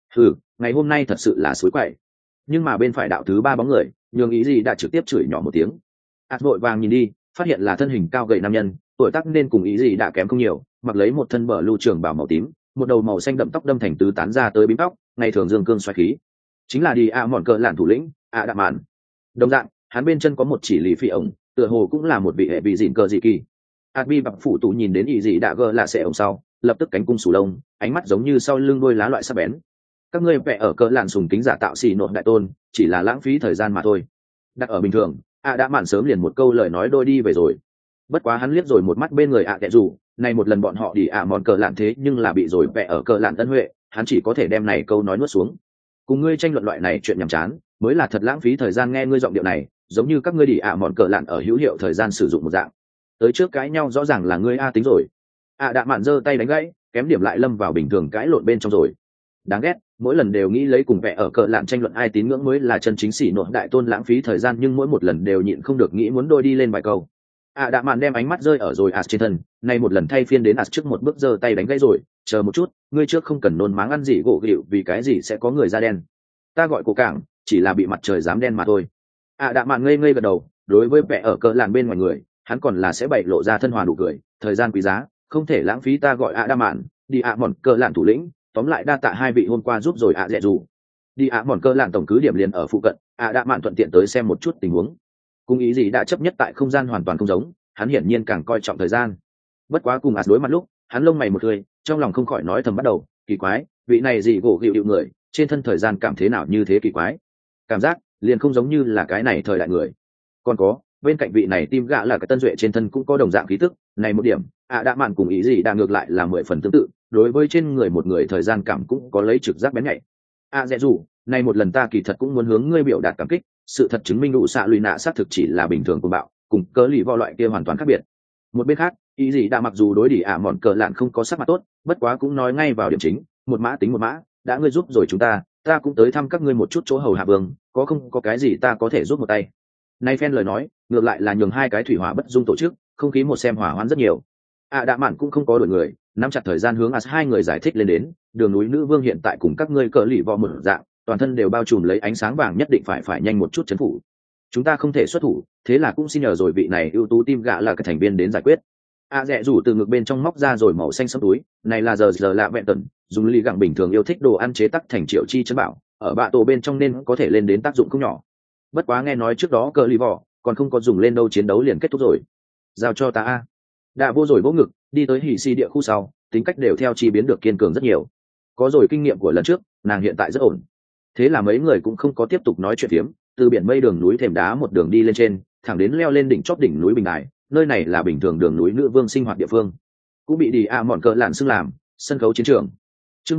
Ngày hôm nay thật sự là suối quậy. Nhưng mà bên phải đạo thứ ba bóng người, nhường ý gì đã trực tiếp chửi nhỏ một tiếng. Vội vàng nhìn đi, phát hiện là thân hình cao gầy nam nhân, tuổi tác nên cùng ý gì đã kém không nhiều, mặc lấy một thân bờ lưu trường bào màu tím, một đầu màu xanh đậm tóc đâm thành tứ tán ra tới bím tóc, ngày thường dương cương xoáy khí. Chính là đi ạ mòn cờ lạn thủ lĩnh, đạm mạn. Đồng dạng, hắn bên chân có một chỉ lì phi ổng, tựa hồ cũng là một vị hệ vị dịn cờ dị kỳ. Bi bạc phủ tụ nhìn đến ý gì đã gờ là sẽ ổng sau, lập tức cánh cung sù lông, ánh mắt giống như sau lưng đôi lá loại sắc bén. Các ngươi vẽ ở cỡ lạn sùng kính giả tạo xì nộn đại tôn, chỉ là lãng phí thời gian mà thôi. Đặt ở bình thường, đã mạn sớm liền một câu lời nói đôi đi về rồi. Bất quá hắn liếc rồi một mắt bên người kệ dù, này một lần bọn họ đi mòn cờ lạn thế nhưng là bị rồi vẽ ở cỡ lạn ân huệ, hắn chỉ có thể đem này câu nói nuốt xuống. Cùng ngươi tranh luận loại này chuyện nhàm chán, mới là thật lãng phí thời gian. Nghe ngươi giọng điệu này, giống như các ngươi đi mòn cờ lạn ở hữu hiệu thời gian sử dụng một dạng. Tới trước cãi nhau rõ ràng là ngươi tính rồi. Đạm mạn giơ tay đánh gãy, kém điểm lại lâm vào bình thường cãi lộn bên trong rồi. Đáng ghét, mỗi lần đều nghĩ lấy cùng vẽ ở cờ lạn tranh luận ai tín ngưỡng mới là chân chính xỉ nộn đại tôn, lãng phí thời gian, nhưng mỗi một lần đều nhịn không được nghĩ muốn đôi đi lên vài câu. Đạm mạn đem ánh mắt rơi ở rồi trên thân, nay một lần thay phiên đến trước một bước giơ tay đánh gãy rồi. Chờ một chút, ngươi trước không cần nôn máng ăn gì gỗ ghịu, vì cái gì sẽ có người da đen. Ta gọi cổ cảng, chỉ là bị mặt trời dám đen mà thôi. Đạm mạn ngây ngây gật đầu, đối với vẽ ở cờ lạn bên ngoài người, hắn còn là sẽ bày lộ ra thân hòa nụ cười. Thời gian quý giá, không thể lãng phí. Ta gọi đạm mạn, đi mòn cờ lạn thủ lĩnh, tóm lại đa tạ hai vị hôm qua giúp rồi dẹ dù. Đi mòn cờ lạn tổng cứ điểm liền ở phụ cận, đạm mạn thuận tiện tới xem một chút tình huống. Cùng ý gì đã chấp nhất tại không gian hoàn toàn không giống, hắn hiển nhiên càng coi trọng thời gian. Bất quá cùng đối mặt lúc, hắn lông mày một tươi, trong lòng không khỏi nói thầm bắt đầu, kỳ quái, vị này gì gỗ gịu điệu người, trên thân thời gian cảm thế nào như thế kỳ quái. Cảm giác liền không giống như là cái này thời đại người. Còn có, bên cạnh vị này tim gạ là cái tân duệ trên thân cũng có đồng dạng khí tức, này một điểm, đạm mạn cùng ý gì đã ngược lại là 10 phần tương tự, đối với trên người một người thời gian cảm cũng có lấy trực giác bén nhạy. Dẹ dù, này một lần ta kỳ thật cũng muốn hướng ngươi biểu đạt cảm kích, sự thật chứng minh đủ xạ lùi nạ xác thực chỉ là bình thường cuồng bạo, cùng cớ lì vo loại kia hoàn toàn khác biệt. Một bên khác, ý gì đã mặc dù đối đỉ mòn cờ lạn không có sắc mặt tốt, bất quá cũng nói ngay vào điểm chính, một mã tính một mã, đã ngươi giúp rồi chúng ta cũng tới thăm các ngươi một chút chỗ hầu hạ vương, có không có cái gì ta có thể giúp một tay. Nay phen lời nói, ngược lại là nhường hai cái thủy hỏa bất dung tổ chức, không khí một xem hỏa hoãn rất nhiều. Đạm mạn cũng không có đổi người, nắm chặt thời gian hướng hai người giải thích lên đến, đường núi nữ vương hiện tại cùng các ngươi cờ lì vo một dạng, toàn thân đều bao trùm lấy ánh sáng vàng, nhất định phải nhanh một chút chấn phủ. Chúng ta không thể xuất thủ, thế là cũng xin nhờ rồi vị này ưu tú tim gạ là cái thành viên đến giải quyết. Dẹ rủ từ ngực bên trong móc ra rồi màu xanh sẫm túi, này là giờ lạ vẹn tần, dùng ly gặng bình thường yêu thích đồ ăn chế tác thành triệu chi chân bảo, ở bạ tổ bên trong nên có thể lên đến tác dụng không nhỏ. Bất quá nghe nói trước đó cờ lì vỏ còn không có dùng lên đâu, chiến đấu liền kết thúc rồi. Giao cho ta. Đã vô rồi vỗ ngực, đi tới hỉ si địa khu sau, tính cách đều theo chi biến được kiên cường rất nhiều. Có rồi kinh nghiệm của lần trước, nàng hiện tại rất ổn. Thế là mấy người cũng không có tiếp tục nói chuyện phiếm, từ biển mây đường núi thềm đá một đường đi lên trên, thẳng đến leo lên đỉnh chóp đỉnh núi bình đài. Nơi này là bình thường đường núi nữ vương sinh hoạt địa phương, cũng bị đi mòn cờ lạn xưng làm sân khấu chiến trường. Chương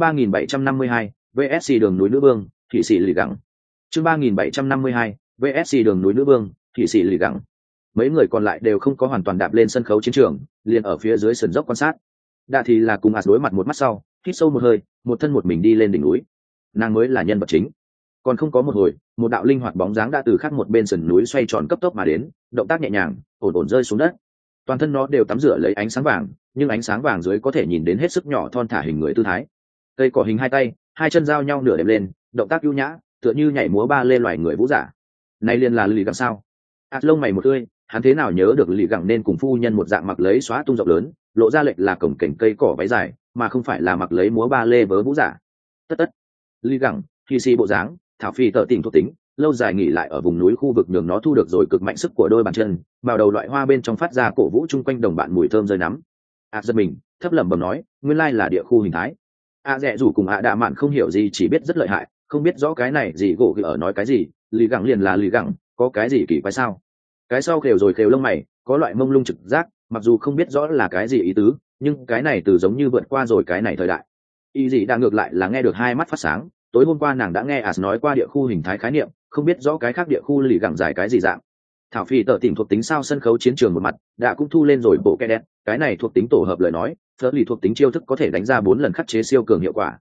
3752, VSC đường núi nữ vương, thị sĩ lì gẳng. Chương 3752, VSC đường núi nữ vương, thị sĩ lì gẳng. Mấy người còn lại đều không có hoàn toàn đạp lên sân khấu chiến trường, liền ở phía dưới sườn dốc quan sát. Đã thì là cùng đối mặt một mắt sau, hít sâu một hơi, một thân một mình đi lên đỉnh núi. Nàng mới là nhân vật chính. Còn không có một hồi, một đạo linh hoạt bóng dáng đã từ khác một bên sườn núi xoay tròn cấp tốc mà đến, động tác nhẹ nhàng, ổn ổn rơi xuống đất. Toàn thân nó đều tắm rửa lấy ánh sáng vàng, nhưng ánh sáng vàng dưới có thể nhìn đến hết sức nhỏ thon thả hình người tư thái. Cây cỏ hình hai tay, hai chân giao nhau nửa đệm lên, động tác ưu nhã, tựa như nhảy múa ba lê loài người vũ giả. Này liền là lì gẳng sao? Lông mày một tươi, hắn thế nào nhớ được lì gẳng nên cùng phu nhân một dạng mặc lấy xóa tung rộng lớn, lộ ra lệch là cổng cảnh cây cỏ váy dài, mà không phải là mặc lấy múa ba lê vớ vũ giả. Tất lì gẳng khi si bộ dáng, thảo phi tợ tình thuộc tính, lâu dài nghỉ lại ở vùng núi khu vực nhường nó thu được rồi cực mạnh sức của đôi bàn chân, vào đầu loại hoa bên trong phát ra cổ vũ chung quanh đồng bạn mùi thơm rơi nắm. Giật mình, thấp lẩm bẩm nói, nguyên lai là địa khu hình thái. Dẹ rủ cùng đạ mạn không hiểu gì, chỉ biết rất lợi hại, không biết rõ cái này gì gỗ ở nói cái gì. Lì gẳng liền là lì gẳng, có cái gì kỳ quái sao? Cái sau khều rồi khều lông mày, có loại mông lung trực giác, mặc dù không biết rõ là cái gì ý tứ, nhưng cái này từ giống như vượt qua rồi cái này thời đại. Y gì đang ngược lại là nghe được hai mắt phát sáng. Tối hôm qua nàng đã nghe nói qua địa khu hình thái khái niệm, không biết rõ cái khác địa khu lì gẳng dài cái gì dạng. Thảo phi tợ tỉnh thuộc tính sao sân khấu chiến trường một mặt đã cũng thu lên rồi bộ kẻ đen, cái này thuộc tính tổ hợp lời nói, phớt lì thuộc tính chiêu thức có thể đánh ra 4 lần khắc chế siêu cường hiệu quả.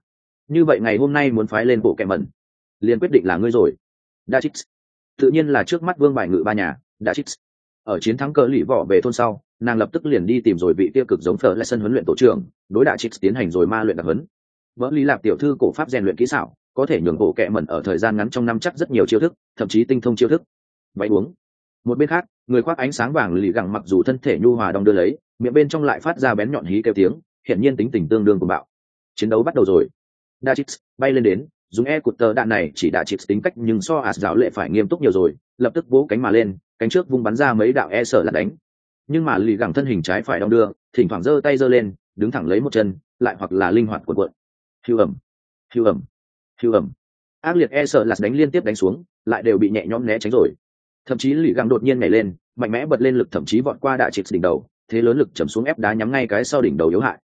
như vậy ngày hôm nay muốn phái lên bộ kẹ mẩn liền quyết định là ngươi rồi. Dachis tự nhiên là trước mắt vương bài ngự ba nhà. Dachis ở chiến thắng cờ lì vỏ về thôn sau, nàng lập tức liền đi tìm rồi vị tiêu cực giống phở lại sân huấn luyện tổ trưởng, đối Dachis tiến hành rồi ma luyện đặc huấn. Vỡ lý lạp tiểu thư cổ pháp rèn luyện kỹ xảo, có thể nhường bộ kẹ mẩn ở thời gian ngắn trong năm chắc rất nhiều chiêu thức, thậm chí tinh thông chiêu thức. Váy uống. Một bên khác, người khoác ánh sáng vàng lì gẳng mặc dù thân thể nhu hòa đong đưa lấy, miệng bên trong lại phát ra bén nhọn hí kêu tiếng, hiển nhiên tính tình tương đương của bạo. Chiến đấu bắt đầu rồi. Dachis bay lên đến, dùng cụt tờ đạn này chỉ Dachis tính cách nhưng so giáo lệ phải nghiêm túc nhiều rồi, lập tức vỗ cánh mà lên, cánh trước vung bắn ra mấy đạo sở là đánh. Nhưng mà lì gẳng thân hình trái phải đong đưa, thỉnh thoảng giơ tay giơ lên, đứng thẳng lấy một chân, lại hoặc là linh hoạt cuộn cuộn. Hưu ẩm, hưu ẩm, hưu ẩm. Ác liệt sở là đánh liên tiếp đánh xuống, lại đều bị nhẹ nhõm né tránh rồi. Thậm chí lì gẳng đột nhiên nhảy lên, mạnh mẽ bật lên lực, thậm chí vọt qua Dachis đỉnh đầu, thế lớn lực chầm xuống ép đá nhắm ngay cái sau đỉnh đầu yếu hại.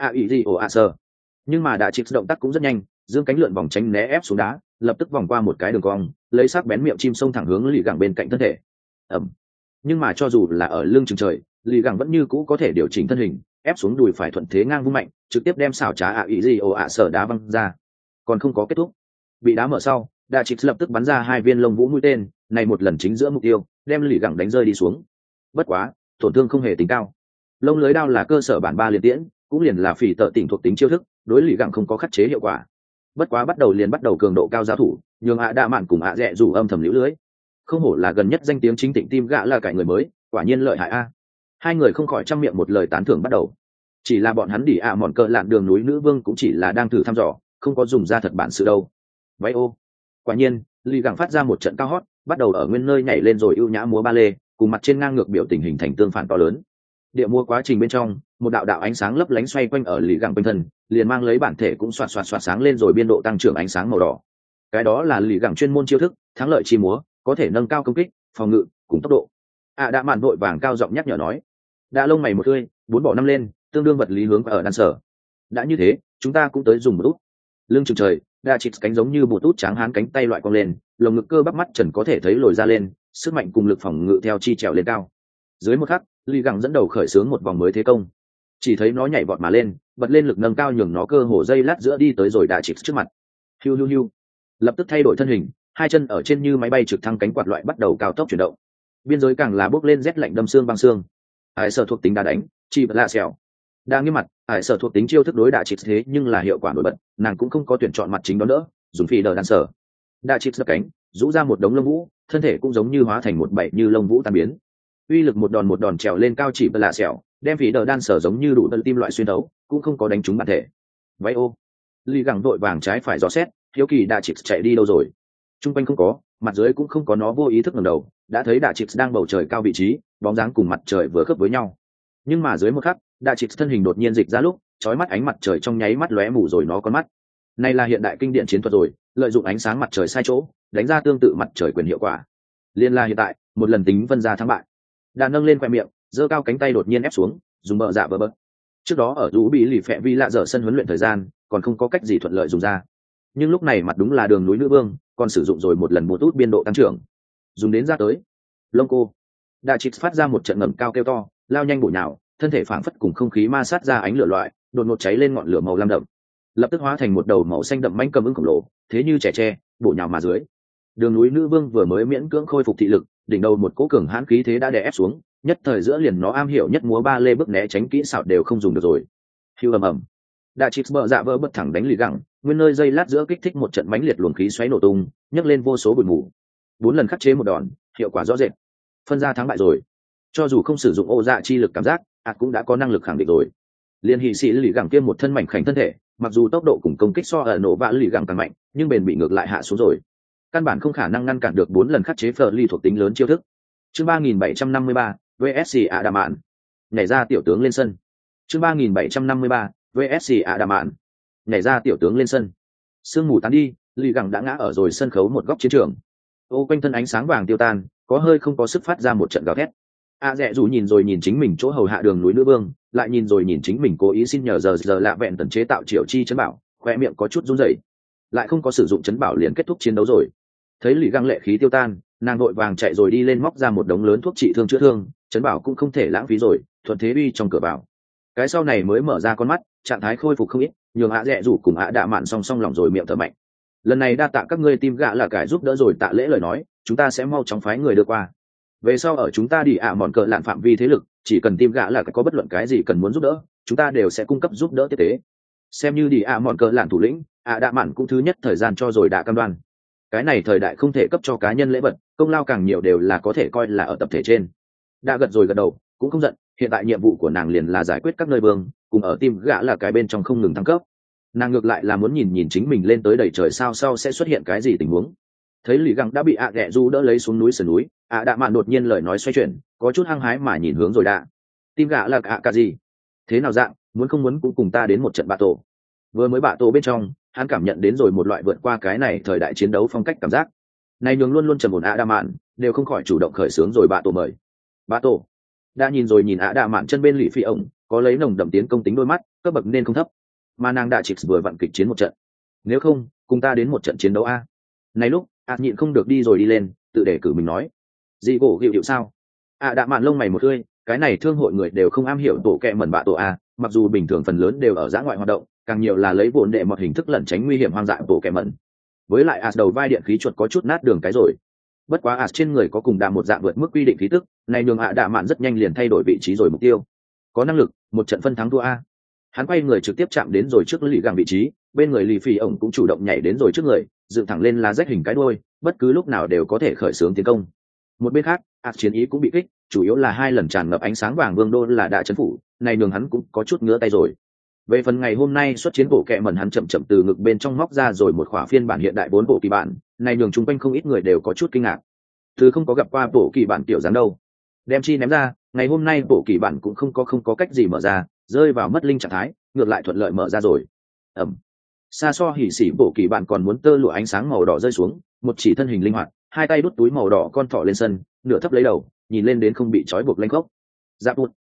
Sơ. Nhưng mà Dachis động tác cũng rất nhanh, dương cánh lượn vòng tránh né ép xuống đá, lập tức vòng qua một cái đường cong, lấy sắc bén miệng chim xông thẳng hướng lì gẳng bên cạnh thân thể. Ẩm. Nhưng mà cho dù là ở lưng chừng trời, lì gẳng vẫn như cũ có thể điều chỉnh thân hình, ép xuống đùi phải thuận thế ngang vung mạnh, trực tiếp đem xảo trá Sở đá văng ra. Còn không có kết thúc, bị đá mở sau, Dachis lập tức bắn ra hai viên lông vũ mũi tên, này một lần chính giữa mục tiêu, đem lì gẳng đánh rơi đi xuống. Bất quá, tổn thương không hề tính cao. Lông lưới đao là cơ sở bản 3 liên tiễn, cũng liền là phỉ tợ tỉnh thuộc tính chiêu thức, đối lì gẳng không có khắc chế hiệu quả. Bất quá bắt đầu cường độ cao giao thủ, nhường đa mạn cùng rẽ rủ âm thầm liễu lưới. Không hổ là gần nhất danh tiếng chính tịnh tim gã là cải người mới, quả nhiên lợi hại a. Hai người không khỏi trăm miệng một lời tán thưởng bắt đầu. Chỉ là bọn hắn đỉ mòn cờ lạn đường núi nữ vương cũng chỉ là đang thử thăm dò, không có dùng ra thật bản sự đâu. Váy ô. Quả nhiên, lì gẳng phát ra một trận cao hót, bắt đầu ở nguyên nơi nhảy lên rồi ưu nhã múa ba lê, cùng mặt trên ngang ngược biểu tình hình thành tương phản to lớn. Địa múa quá trình bên trong, một đạo đạo ánh sáng lấp lánh xoay quanh ở lì gẳng quanh thân, liền mang lấy bản thể cũng xoạt sáng lên rồi biên độ tăng trưởng ánh sáng màu đỏ. Cái đó là lì gẳng chuyên môn chiêu thức, thắng lợi chi múa, có thể nâng cao công kích, phòng ngự cùng tốc độ. Đã mạn vội vàng cao giọng nhắc nhở nói, đã lông mày một tươi, 4 bỏ 5 lên, tương đương vật lý hướng ở đan sở. Đã như thế, chúng ta cũng tới dùng một út. Lưng chừng trời, Dachis cánh giống như bột út tráng hán cánh tay loại cong lên, lồng ngực cơ bắp mắt trần có thể thấy lồi ra lên, sức mạnh cùng lực phòng ngự theo chi trèo lên cao. Dưới một khắc, lì gẳng dẫn đầu khởi xướng một vòng mới thế công. Chỉ thấy nó nhảy vọt mà lên, bật lên lực nâng cao nhường nó cơ hồ dây lát giữa đi tới rồi Dachis trước mặt. Hiu. Lập tức thay đổi thân hình, hai chân ở trên như máy bay trực thăng cánh quạt loại bắt đầu cao tốc chuyển động. Biên giới càng là bốc lên rét lạnh đâm xương băng xương. Sở thuộc tính đá đánh, chi bật lạ xẻo. Đa nghiêm mặt, Sở thuộc tính chiêu thức đối Dachis thế nhưng là hiệu quả nổi bật, nàng cũng không có tuyển chọn mặt chính đó nữa, dùng phi đờ đan sở. Dachis giơ cánh, rũ ra một đống lông vũ, thân thể cũng giống như hóa thành một bảy như lông vũ tan biến. Uy lực một đòn trèo lên cao chỉ bật lạ xẻo, đem phi đờ đan sở giống như đủ tận tim loại xuyên đấu, cũng không có đánh trúng bản thể. Váy ô. Lì gẳng đội vàng trái phải dò xét, hiếu kỳ Dachis chạy đi đâu rồi. Trung quanh không có, mặt dưới cũng không có, nó vô ý thức ngẩng đầu, đã thấy Dachis đang bầu trời cao vị trí, bóng dáng cùng mặt trời vừa khớp với nhau. Nhưng mà dưới một khắc, Dachis thân hình đột nhiên dịch ra lúc, chói mắt ánh mặt trời trong nháy mắt lóe mù rồi nó con mắt. Này là hiện đại kinh điển chiến thuật rồi, lợi dụng ánh sáng mặt trời sai chỗ, đánh ra tương tự mặt trời quyền hiệu quả. Liên la hiện tại, một lần tính phân ra thắng bại. Đã nâng lên khoe miệng, giơ cao cánh tay đột nhiên ép xuống, dùng bờ dạ bờ bờ. Trước đó ở rú bị lì phẹ vi lạ dở sân huấn luyện thời gian, còn không có cách gì thuận lợi dùng ra. Nhưng lúc này mặt đúng là đường núi nữ vương, còn sử dụng rồi một lần một út biên độ tăng trưởng. Dùng đến ra tới. Lông cô. Dachis phát ra một trận ngầm cao kêu to, lao nhanh bổ nhào, thân thể phảng phất cùng không khí ma sát ra ánh lửa loại, đột ngột cháy lên ngọn lửa màu lam đậm, lập tức hóa thành một đầu màu xanh đậm manh cầm ứng khổng lồ, thế như trẻ tre, bổ nhào mà dưới. Đường núi nữ vương vừa mới miễn cưỡng khôi phục thị lực, đỉnh đầu một cỗ cường hãn khí thế đã đè ép xuống, nhất thời giữa liền nó am hiểu nhất múa ba lê bước né tránh kỹ xảo đều không dùng được rồi. Hưu ầm. Dachis bờ dạ vỡ bật thẳng đánh lì gẳng, nguyên nơi dây lát giữa kích thích một trận mãnh liệt luồng khí xoáy nổ tung, nhấc lên vô số bụi mù. 4 lần khắc chế một đòn, hiệu quả rõ rệt. Phân ra thắng bại rồi. Cho dù không sử dụng ô dạ chi lực cảm giác, cũng đã có năng lực khẳng định rồi. Liên hỉ sĩ lì gẳng kia một thân mảnh khảnh thân thể, mặc dù tốc độ cùng công kích so ở nổ vã lì gẳng càng mạnh, nhưng bền bị ngược lại hạ xuống rồi. Căn bản không khả năng ngăn cản được 4 lần khắc chế phở ly thuộc tính lớn chiêu thức. Chương 3753, VSC Adaman. Nhảy ra tiểu tướng lên sân. Chương 3753, VSC Adaman. Nhảy ra tiểu tướng lên sân. Sương mù tán đi, lì gẳng đã ngã ở rồi sân khấu một góc chiến trường. Ô quanh thân ánh sáng vàng tiêu tan, có hơi không có sức phát ra một trận gào thét. Rẽ dù nhìn rồi nhìn chính mình chỗ hầu hạ đường núi nữ vương, lại nhìn rồi nhìn chính mình cố ý xin nhờ giờ lạ vẹn tần chế tạo triệu chi chấn bảo, khoe miệng có chút run rẩy. Lại không có sử dụng chấn bảo liền kết thúc chiến đấu rồi. Thấy lì găng lệ khí tiêu tan, nàng vội vàng chạy rồi đi lên móc ra một đống lớn thuốc trị thương chữa thương, chấn bảo cũng không thể lãng phí rồi, thuận thế uy trong cửa vào. Cái sau này mới mở ra con mắt, trạng thái khôi phục không ít, nhường ạ dẹ rủ cùng ạ đạ mạn song song lòng rồi miệng thở mạnh. Lần này đa tạ các ngươi tìm gạ là cải giúp đỡ rồi tạ lễ lời nói, chúng ta sẽ mau chóng phái người đưa qua. Về sau ở chúng ta đi ạ mọn cờ lạn phạm vi thế lực, chỉ cần tìm gạ là có bất luận cái gì cần muốn giúp đỡ, chúng ta đều sẽ cung cấp giúp đỡ tiếp tế. Xem như đi ạ mọn cờ lạn thủ lĩnh, ạ đạ mạn cũng thứ nhất thời gian cho rồi đã cam đoan. Cái này thời đại không thể cấp cho cá nhân lễ vật, công lao càng nhiều đều là có thể coi là ở tập thể trên. Đã gật rồi gật đầu, cũng không giận, hiện tại nhiệm vụ của nàng liền là giải quyết các nơi vương, cùng ở tim gã là cái bên trong không ngừng thăng cấp. Nàng ngược lại là muốn nhìn nhìn chính mình lên tới đầy trời sao sau sẽ xuất hiện cái gì tình huống. Thấy Lý Găng đã bị ạ ghẹ du đỡ lấy xuống núi sườn núi, ạ đạ mạn đột nhiên lời nói xoay chuyển, có chút hăng hái mà nhìn hướng rồi đã. Tim gã là ạ cả gì? Thế nào dạng, muốn không muốn cũng cùng ta đến một trận bạ tổ. Vừa mới bạ tổ bên trong, hắn cảm nhận đến rồi một loại vượt qua cái này thời đại chiến đấu phong cách cảm giác. Này nhường luôn luôn trầm ổn ạ đạ mạn, đều không khỏi chủ động khởi xướng rồi bạ tổ mời. Bạ tổ. Đã nhìn rồi nhìn ạ đạ mạn chân bên lì phi ổng, có lấy nồng đậm tiến công tính đôi mắt, cấp bậc nên không thấp. Mà nàng đã chỉ vừa vặn kịch chiến một trận. Nếu không, cùng ta đến một trận chiến đấu a. Này lúc, nhịn không được đi rồi đi lên, tự để cử mình nói. Dị gỗ hiệu sao? Đạ mạn lông mày một tươi, cái này thương hội người đều không am hiểu tổ kẹ mẩn bạ tổ a, mặc dù bình thường phần lớn đều ở giã ngoại hoạt động, càng nhiều là lấy vốn đệ một hình thức lẩn tránh nguy hiểm hoang dại tổ kẹ mẩn. Với lại đầu vai điện khí chuột có chút nát đường cái rồi. Bất quá trên người có cùng đà một dạng vượt mức quy định khí tức, này nhường đạ mạn rất nhanh liền thay đổi vị trí rồi mục tiêu. Có năng lực, một trận phân thắng thua a. Hắn quay người trực tiếp chạm đến rồi trước lì gàng vị trí, bên người lì phi ổng cũng chủ động nhảy đến rồi trước người, dựng thẳng lên là rách hình cái đuôi, bất cứ lúc nào đều có thể khởi xướng tiến công. Một bên khác, chiến ý cũng bị kích, chủ yếu là 2 lần tràn ngập ánh sáng vàng vương đô là đại trấn phủ, này nhường hắn cũng có chút ngứa tay rồi. Về phần ngày hôm nay xuất chiến bộ kẹ mẩn hắn chậm chậm từ ngực bên trong móc ra rồi một khỏa phiên bản hiện đại 4 bộ kỳ bản, này nhường chung quanh không ít người đều có chút kinh ngạc. Từ không có gặp qua bộ kỳ bản kiểu dáng đâu. Đem chi ném ra, ngày hôm nay bộ kỳ bản cũng không có cách gì mở ra, rơi vào mất linh trạng thái, ngược lại thuận lợi mở ra rồi. Xa so hỉ xỉ bộ kỳ bản còn muốn tơ lụa ánh sáng màu đỏ rơi xuống, một chỉ thân hình linh hoạt, 2 tay đút túi màu đỏ con thỏ lên sân, nửa thấp lấy đầu, nhìn lên đến không bị trói buộc lênh khốc. Dạ bụt.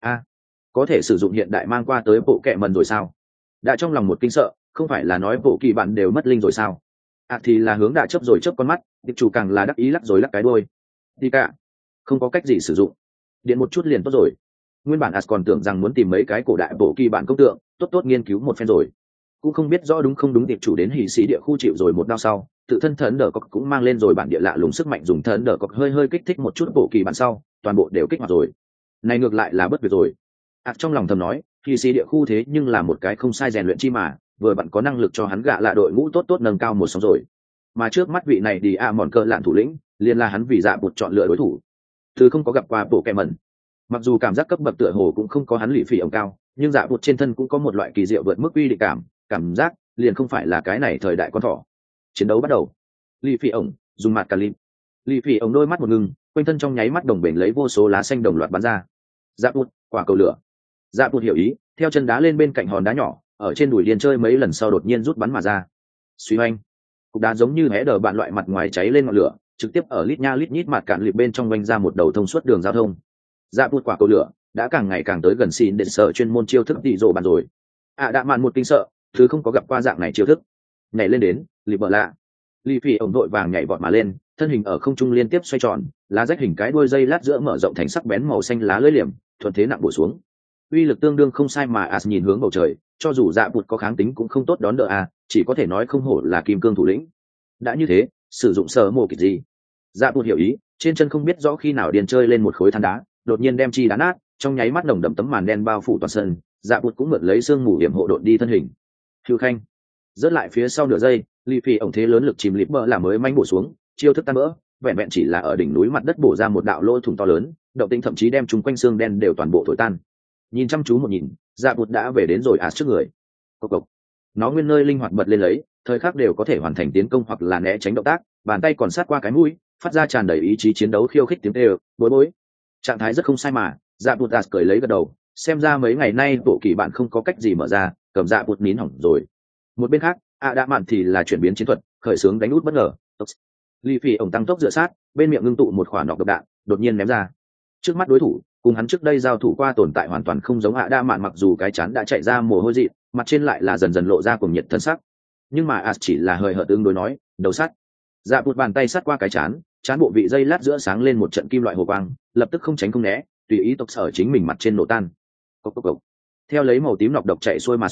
Có thể sử dụng hiện đại mang qua tới bộ kẹ mần rồi sao? Đã trong lòng một kinh sợ, không phải là nói bộ kỳ bản đều mất linh rồi sao? Thì là hướng đã chớp rồi chớp con mắt, tiệp chủ càng là đắc ý lắc rồi lắc cái đuôi. Thì cả, không có cách gì sử dụng, điện một chút liền tốt rồi. Nguyên bản còn tưởng rằng muốn tìm mấy cái cổ đại bộ kỳ bản công tượng, tốt nghiên cứu một phen rồi. Cũng không biết rõ đúng không đúng, tiệp chủ đến hỉ sĩ địa khu chịu rồi một đao sau, tự thân thần đỡ cọc cũng mang lên rồi bản địa lạ lùng sức mạnh, dùng thần đỡ cọc hơi kích thích một chút bộ kỳ bản sau, toàn bộ đều kích hoạt rồi. Này ngược lại là bất việc rồi. Trong lòng thầm nói, hỉ sĩ địa khu thế nhưng là một cái không sai rèn luyện chi mà, vừa bạn có năng lực cho hắn gạ là đội ngũ tốt nâng cao một sóng rồi. Mà trước mắt vị này đi mòn cờ lạn thủ lĩnh, liền là hắn vì dạ bụt chọn lựa đối thủ. Thứ không có gặp qua bộ kẹ mẩn, mặc dù cảm giác cấp bậc tựa hồ cũng không có hắn lì phỉ ổng cao, nhưng dạ bụt trên thân cũng có một loại kỳ diệu vượt mức uy định cảm giác liền không phải là cái này thời đại con thỏ. Chiến đấu bắt đầu. Lì phỉ ổng dùng mặt cả lì phỉ ổng đôi mắt một ngưng, quanh thân trong nháy mắt đồng bền lấy vô số lá xanh đồng loạt bắn ra. Dạ bụt quả cầu lửa. Dạ bụt hiểu ý, theo chân đá lên bên cạnh hòn đá nhỏ, ở trên đùi điên chơi mấy lần sau đột nhiên rút bắn mà ra. Suy hoành, cục đá giống như hé đờ bạn loại mặt ngoài cháy lên ngọn lửa, trực tiếp ở lít nha lít nhít mặt cạn lịp bên trong vành ra một đầu thông suốt đường giao thông. Dạ bụt quả cầu lửa đã càng ngày càng tới gần xin đến sở chuyên môn chiêu thức tỷ rộ bàn rồi. Đã mạn một kinh sợ, thứ không có gặp qua dạng này chiêu thức. Nhảy lên đến, lịp bờ lạ. Lì phỉ ổng đội vàng nhảy vọt mà lên, thân hình ở không trung liên tiếp xoay tròn, lá rách hình cái đuôi dây lát giữa mở rộng thành sắc bén màu xanh lá lưỡi liềm, thuận thế nặng bổ xuống. Uy lực tương đương không sai mà nhìn hướng bầu trời, cho dù dạ bụt có kháng tính cũng không tốt đón đỡ chỉ có thể nói không hổ là kim cương thủ lĩnh. Đã như thế, sử dụng sở mồ kịch gì? Dạ bụt hiểu ý, trên chân không biết rõ khi nào điền chơi lên một khối than đá, đột nhiên đem chi đá nát, trong nháy mắt nồng đậm tấm màn đen bao phủ toàn sân. Dạ bụt cũng mượn lấy xương mù hiểm hộ đột đi thân hình. Hưu khanh rớt lại phía sau nửa giây, lì phì ổng thế lớn lực chìm lịp bờ là mới manh bổ xuống, chiêu thức tan vỡ, vẹn vẹn chỉ là ở đỉnh núi mặt đất bổ ra một đạo lỗ thủng to lớn, động tĩnh thậm chí đem chúng quanh xương đen đều toàn bộ thổi tan. Nhìn chăm chú một nhìn, dạ bụt đã về đến rồi trước người. Cộc cộc, nó nguyên nơi linh hoạt bật lên lấy, thời khắc đều có thể hoàn thành tiến công hoặc là né tránh động tác, bàn tay còn sát qua cái mũi, phát ra tràn đầy ý chí chiến đấu khiêu khích tiếng kêu, bối. Trạng thái rất không sai mà, dạ bụt cười lấy gật đầu, xem ra mấy ngày nay bộ kỳ bạn không có cách gì mở ra, cầm dạ bụt nín hỏng rồi. Một bên khác, đã mạn thì là chuyển biến chiến thuật, khởi xướng đánh út bất ngờ. Lì phỉ ổng tăng tốc dựa sát, bên miệng ngưng tụ một quả nọc độc đạn, đột nhiên ném ra. Trước mắt đối thủ, cùng hắn trước đây giao thủ qua tồn tại hoàn toàn không giống đã mạn, mặc dù cái chán đã chạy ra mồ hôi dị, mặt trên lại là dần dần lộ ra cùng nhiệt thân sắc. Nhưng mà chỉ là hơi hợt ứng đối nói, đầu sắt. Dạ bụt bàn tay sát qua cái chán bộ vị dây lát giữa sáng lên một trận kim loại hồ quang, lập tức không tránh không né, tùy ý tộc sở chính mình mặt trên nổ tan. Cốc. Theo lấy màu tím nọc độc chạy xuôi mà xuống,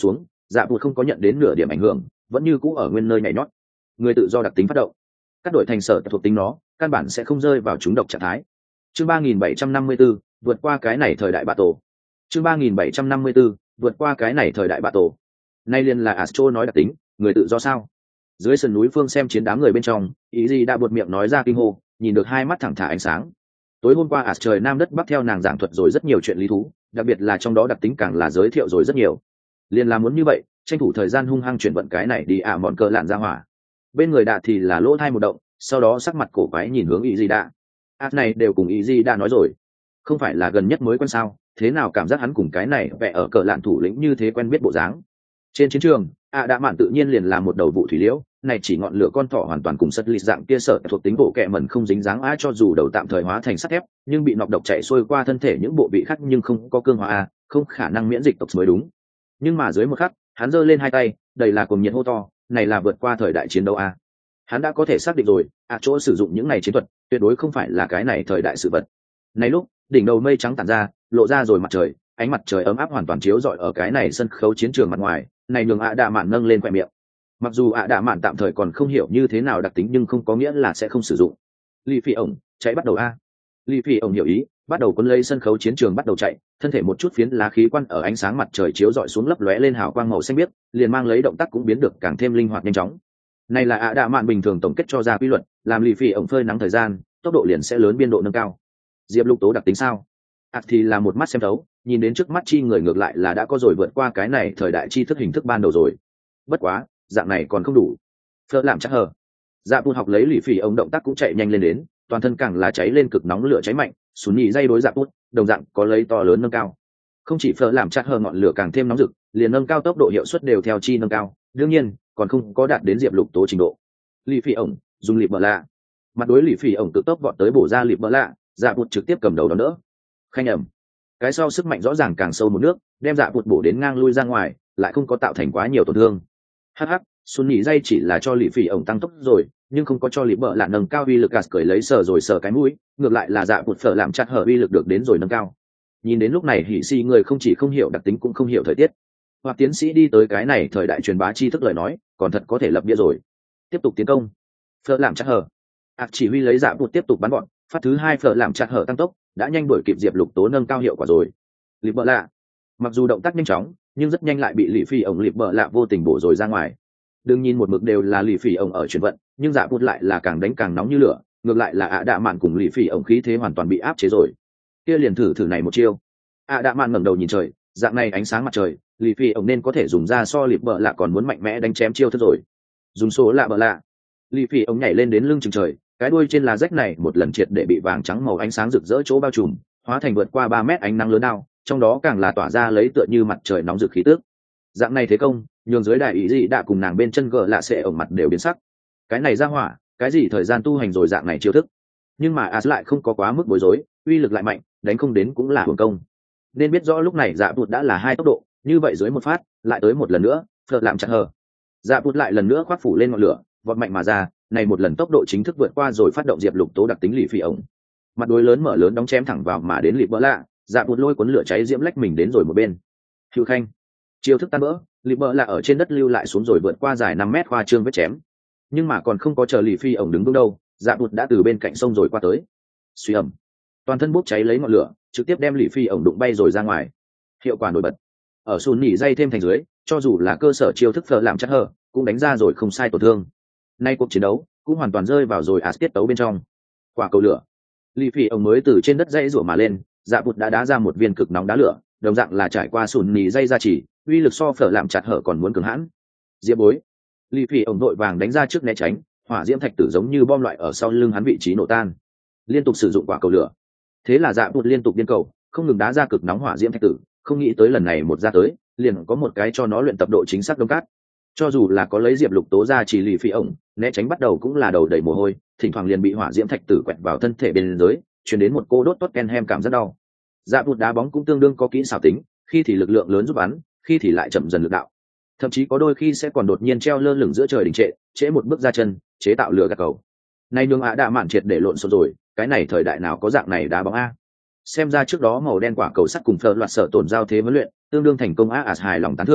dạ bụt không có nhận đến nửa điểm ảnh hưởng, vẫn như cũ ở nguyên nơi nhảy nhót. Người tự do đặc tính phát động, các đội thành sở thuộc tính nó căn bản sẽ không rơi vào trúng độc trạng thái. Chương 3754, vượt qua cái này thời đại bạ tổ. Chương 3754, vượt qua cái này thời đại bạ tổ. Nay liền là Astro nói đặc tính, người tự do sao? Dưới sườn núi phương xem chiến đám người bên trong, ý gì đã buột miệng nói ra kinh hô, nhìn được hai mắt thẳng thả ánh sáng. Tối hôm qua trời nam đất bắc theo nàng giảng thuật rồi rất nhiều chuyện lý thú, đặc biệt là trong đó đặc tính càng là giới thiệu rồi rất nhiều. Liền là muốn như vậy, tranh thủ thời gian hung hăng chuyển vận cái này đi mọn cờ lạn ra hỏa. Bên người đạ thì là lỗ thai một động, sau đó sắc mặt cổ quái nhìn hướng ý gì đạ. Này đều cùng ý gì đã nói rồi, không phải là gần nhất mới quen sao, thế nào cảm giác hắn cùng cái này vẽ ở cờ lạn thủ lĩnh như thế quen biết bộ dáng. Trên chiến trường đã mạn tự nhiên liền là một đầu vụ thủy liễu, này chỉ ngọn lửa con thỏ hoàn toàn cùng sắt lịt dạng kia sở thuộc tính bộ kẹ mẩn không dính dáng cho dù đầu tạm thời hóa thành sắt thép, nhưng bị nọc độc chạy xuôi qua thân thể những bộ vị khác nhưng không có cương hóa không khả năng miễn dịch tộc mới đúng. Nhưng mà dưới một khắc, hắn giơ lên hai tay, đầy là cuồng nhiệt hô to, này là vượt qua thời đại chiến đấu Hắn đã có thể xác định rồi, chỗ sử dụng những này chiến thuật, tuyệt đối không phải là cái này thời đại sự vật. Này lúc, đỉnh đầu mây trắng tản ra, lộ ra rồi mặt trời, ánh mặt trời ấm áp hoàn toàn chiếu rọi ở cái này sân khấu chiến trường mặt ngoài, này nhường đạ mạn nâng lên khóe miệng. Mặc dù đạ mạn tạm thời còn không hiểu như thế nào đặc tính nhưng không có nghĩa là sẽ không sử dụng. Lý Phi ổng, chạy bắt đầu Lý Phi ổng hiểu ý, bắt đầu cuốn lấy sân khấu chiến trường bắt đầu chạy, thân thể một chút phiến lá khí quan ở ánh sáng mặt trời chiếu rọi xuống lấp lóe lên hào quang màu xanh biếc, liền mang lấy động tác cũng biến được càng thêm linh hoạt nhanh chóng. Này là đạ mạn bình thường tổng kết cho ra quy luật, làm Lý Phi ổng phơi nắng thời gian, tốc độ liền sẽ lớn, biên độ nâng cao. Diệp Lục Tố đặc tính sao? Thì là một mắt xem thấu, nhìn đến trước mắt chi người ngược lại là đã có rồi vượt qua cái này thời đại tri thức hình thức ban đầu rồi. Bất quá, dạng này còn không đủ. Phở làm chắc hờ. Dạ Bụt học lấy Lý Phi ổng động tác cũng chạy nhanh lên đến, toàn thân càng là cháy lên cực nóng lửa cháy mạnh, sún nhị dây đối Dạ Bụt, đồng dạng có lấy to lớn nâng cao. Không chỉ Phở làm chắc hờ ngọn lửa càng thêm nóng rực, liền nâng cao tốc độ hiệu suất đều theo chi nâng cao, đương nhiên, còn không có đạt đến Diệp Lục Tố trình độ. Lý Phi ổng, dùng lịp bờ lạ. Mặt đối Lý Phi ổng cực tốc vọt tới bổ ra lịp bờ lạ, Dạ Bụt trực tiếp cầm đầu đón đỡ. Khanh ẩm. Cái sau sức mạnh rõ ràng càng sâu một nước, đem Dạ Bụt bổ đến ngang lui ra ngoài, lại không có tạo thành quá nhiều tổn thương. Hắc, Xuân nhị dây chỉ là cho Lý Phi ổng tăng tốc rồi, nhưng không có cho Lý bờ lạ nâng cao uy lực, gạt cười lấy sờ rồi sờ cái mũi, ngược lại là Dạ Bụt Phở làm chặt hở uy lực được đến rồi nâng cao. Nhìn đến lúc này hỉ si người không chỉ không hiểu đặc tính cũng không hiểu thời tiết. Hoặc tiến sĩ đi tới cái này thời đại truyền bá tri thức lời nói, còn thật có thể lập bia rồi. Tiếp tục tiến công. Phở làm chặt hở. Chỉ huy lấy Dạ Bụt tiếp tục bắn bọn, phát thứ hai Phở làm chặt hở tăng tốc, đã nhanh đuổi kịp Diệp Lục Tố nâng cao hiệu quả rồi. Lý bờ lạ, mặc dù động tác nhanh chóng, nhưng rất nhanh lại bị Lý Phi ổng Lý bờ lạ vô tình bổ rồi ra ngoài. Đừng nhìn một mực đều là Lý Phi ổng ở chuyển vận, nhưng Dạ Bụt lại là càng đánh càng nóng như lửa, ngược lại là đạ mạn cùng Lý Phi ổng khí thế hoàn toàn bị áp chế rồi. Kia liền thử này một chiêu. Đạ mạn ngẩng đầu nhìn trời, dạng này ánh sáng mặt trời, Lý Phi ổng nên có thể dùng ra so Lý bờ lạ còn muốn mạnh mẽ đánh chém chiêu thức rồi. Dùng số lạ bờ lạ. Lý Phi ổng nhảy lên đến lưng chừng trời, cái đuôi trên lá rách này một lần triệt để bị vàng trắng màu ánh sáng rực rỡ chỗ bao trùm, hóa thành vượt qua 3 mét ánh nắng lớn đao, trong đó càng là tỏa ra lấy tựa như mặt trời nóng rực khí tức. Dạng này thế công, nhường dưới đại ý gì đã cùng nàng bên chân gờ lạ sẽ ở mặt đều biến sắc. Cái này ra hỏa, cái gì thời gian tu hành rồi dạng này chiêu thức. Nhưng mà lại không có quá mức bối rối, uy lực lại mạnh, đánh không đến cũng là hưởng công. Nên biết rõ lúc này Dạ Bụt đã là hai tốc độ, như vậy dưới một phát, lại tới một lần nữa, Phở làm chặt hờ. Dạ Bụt lại lần nữa khoác phủ lên ngọn lửa, vọt mạnh mà ra, này một lần tốc độ chính thức vượt qua rồi phát động Diệp Lục Tố đặc tính Lý Phi ổng. Mặt đuôi lớn mở lớn đóng chém thẳng vào mà đến Lý bờ lạ, Dạ Bụt lôi cuốn lửa cháy diễm lách mình đến rồi một bên. Hưu khanh, chiêu thức tan vỡ, Lý bờ lạ ở trên đất lưu lại xuống rồi vượt qua dài 5 mét khoa trương vết chém. Nhưng mà còn không có chờ Lý Phi ổng đứng vững đâu, Dạ Bụt đã từ bên cạnh sông rồi qua tới. Suy ẩm, toàn thân bốc cháy lấy ngọn lửa, trực tiếp đem Lý Phi ổng đụng bay rồi ra ngoài. Hiệu quả nổi bật. Ở sùn nỉ dây thêm thành dưới, cho dù là cơ sở chiêu thức Phở làm chắc hở, cũng đánh ra rồi không sai tổn thương. Nay cuộc chiến đấu cũng hoàn toàn rơi vào rồi tiết tấu bên trong. Quả cầu lửa, Lý Phi ổng mới từ trên đất dãy rủa mà lên, Dạ Bụt đã đá ra một viên cực nóng đá lửa, đồng dạng là trải qua sùn nỉ dây ra chỉ, uy lực so Phở làm chặt hở còn muốn cường hãn. Diệp bối, Lý Phi ổng đội vàng đánh ra trước né tránh, hỏa diễm thạch tử giống như bom loại ở sau lưng hắn vị trí nổ tan. Liên tục sử dụng quả cầu lửa, thế là Dạ Bụt liên tục điên cầu, không ngừng đá ra cực nóng hỏa diễm thạch tử, không nghĩ tới lần này một ra tới, liền có một cái cho nó luyện tập độ chính xác đông cát. Cho dù là có lấy Diệp Lục Tố ra chỉ Lý Phi ổng, né tránh bắt đầu cũng là đầu đầy mồ hôi, thỉnh thoảng liền bị hỏa diễm thạch tử quẹt vào thân thể bên dưới, truyền đến một cô đốt Tottenham cảm rất đau. Dạ Bụt đá bóng cũng tương đương có kỹ xảo tính, khi thì lực lượng lớn giúp bắn, khi thì lại chậm dần lực đạo. Thậm chí có đôi khi sẽ còn đột nhiên treo lơ lửng giữa trời đình trễ một bước ra chân, chế tạo lửa gạt cầu. Nay nhường đạ mạn triệt để lộn xộn rồi, cái này thời đại nào có dạng này đá bóng xem ra trước đó màu đen quả cầu sắt cùng Phở loạt sở tổn giao thế huấn luyện tương đương thành công hài lòng tán thưởng,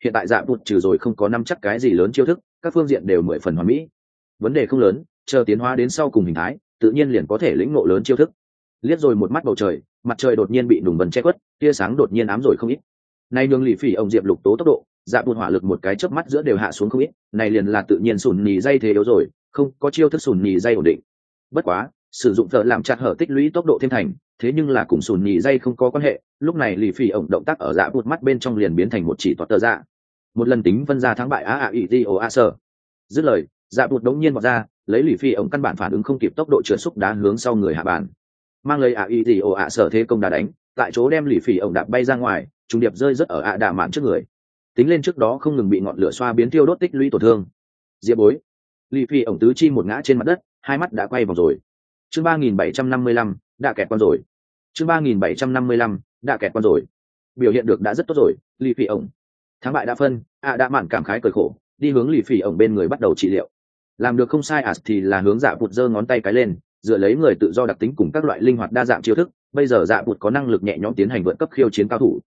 hiện tại dạ bụt trừ rồi không có nắm chắc cái gì lớn chiêu thức, các phương diện đều 10 phần hoàn mỹ. Vấn đề không lớn, chờ tiến hóa đến sau cùng hình thái tự nhiên liền có thể lĩnh ngộ lớn chiêu thức. Liếc rồi một mắt bầu trời, mặt trời đột nhiên bị đùng vần che khuất, tia sáng đột nhiên ám rồi không ít. Này nhường lì phỉ ông diệp lục tố tốc độ, dạ bụt hỏa lực một cái chớp mắt giữa đều hạ xuống không ít, này liền là tự nhiên sùn nhì dây thế yếu rồi, không có chiêu thức sùn nhì dây ổn định. Bất quá sử dụng thợ làm chặt hở tích lũy tốc độ thêm thành, thế nhưng là cùng sùn nhì dây không có quan hệ. Lúc này lì phỉ ông động tác ở dạ bụt mắt bên trong liền biến thành một chỉ toát tờ dạ. Một lần tính phân ra thắng bại a i t o a sơ. Dứt lời, dạ bụt đống nhiên vọt ra, lấy lì phỉ ông căn bản phản ứng không kịp tốc độ trượt xúc đá hướng sau người hạ bàn, mang lấy a i t o a sơ thế công đá đánh, tại chỗ đem lì phỉ ông đạp bay ra ngoài, trùng điệp rơi rất ở đà mạn trước người. Tính lên trước đó không ngừng bị ngọn lửa xoa biến tiêu đốt tích lũy tổn thương. Diệp bối, lì phỉ ông tứ chi một ngã trên mặt đất, hai mắt đã quay vòng rồi. Chương 3755, đã kẹt con rồi. Chương 3755, đã kẹt con rồi. Biểu hiện được đã rất tốt rồi, lì phỉ ông. Thắng bại đã phân, đã mạn cảm khái cười khổ, đi hướng lì phỉ ông bên người bắt đầu trị liệu. Làm được không sai thì là hướng dạ bụt giơ ngón tay cái lên, dựa lấy người tự do đặc tính cùng các loại linh hoạt đa dạng chiêu thức, bây giờ dạ bụt có năng lực nhẹ nhõm tiến hành vượt cấp khiêu chiến cao thủ.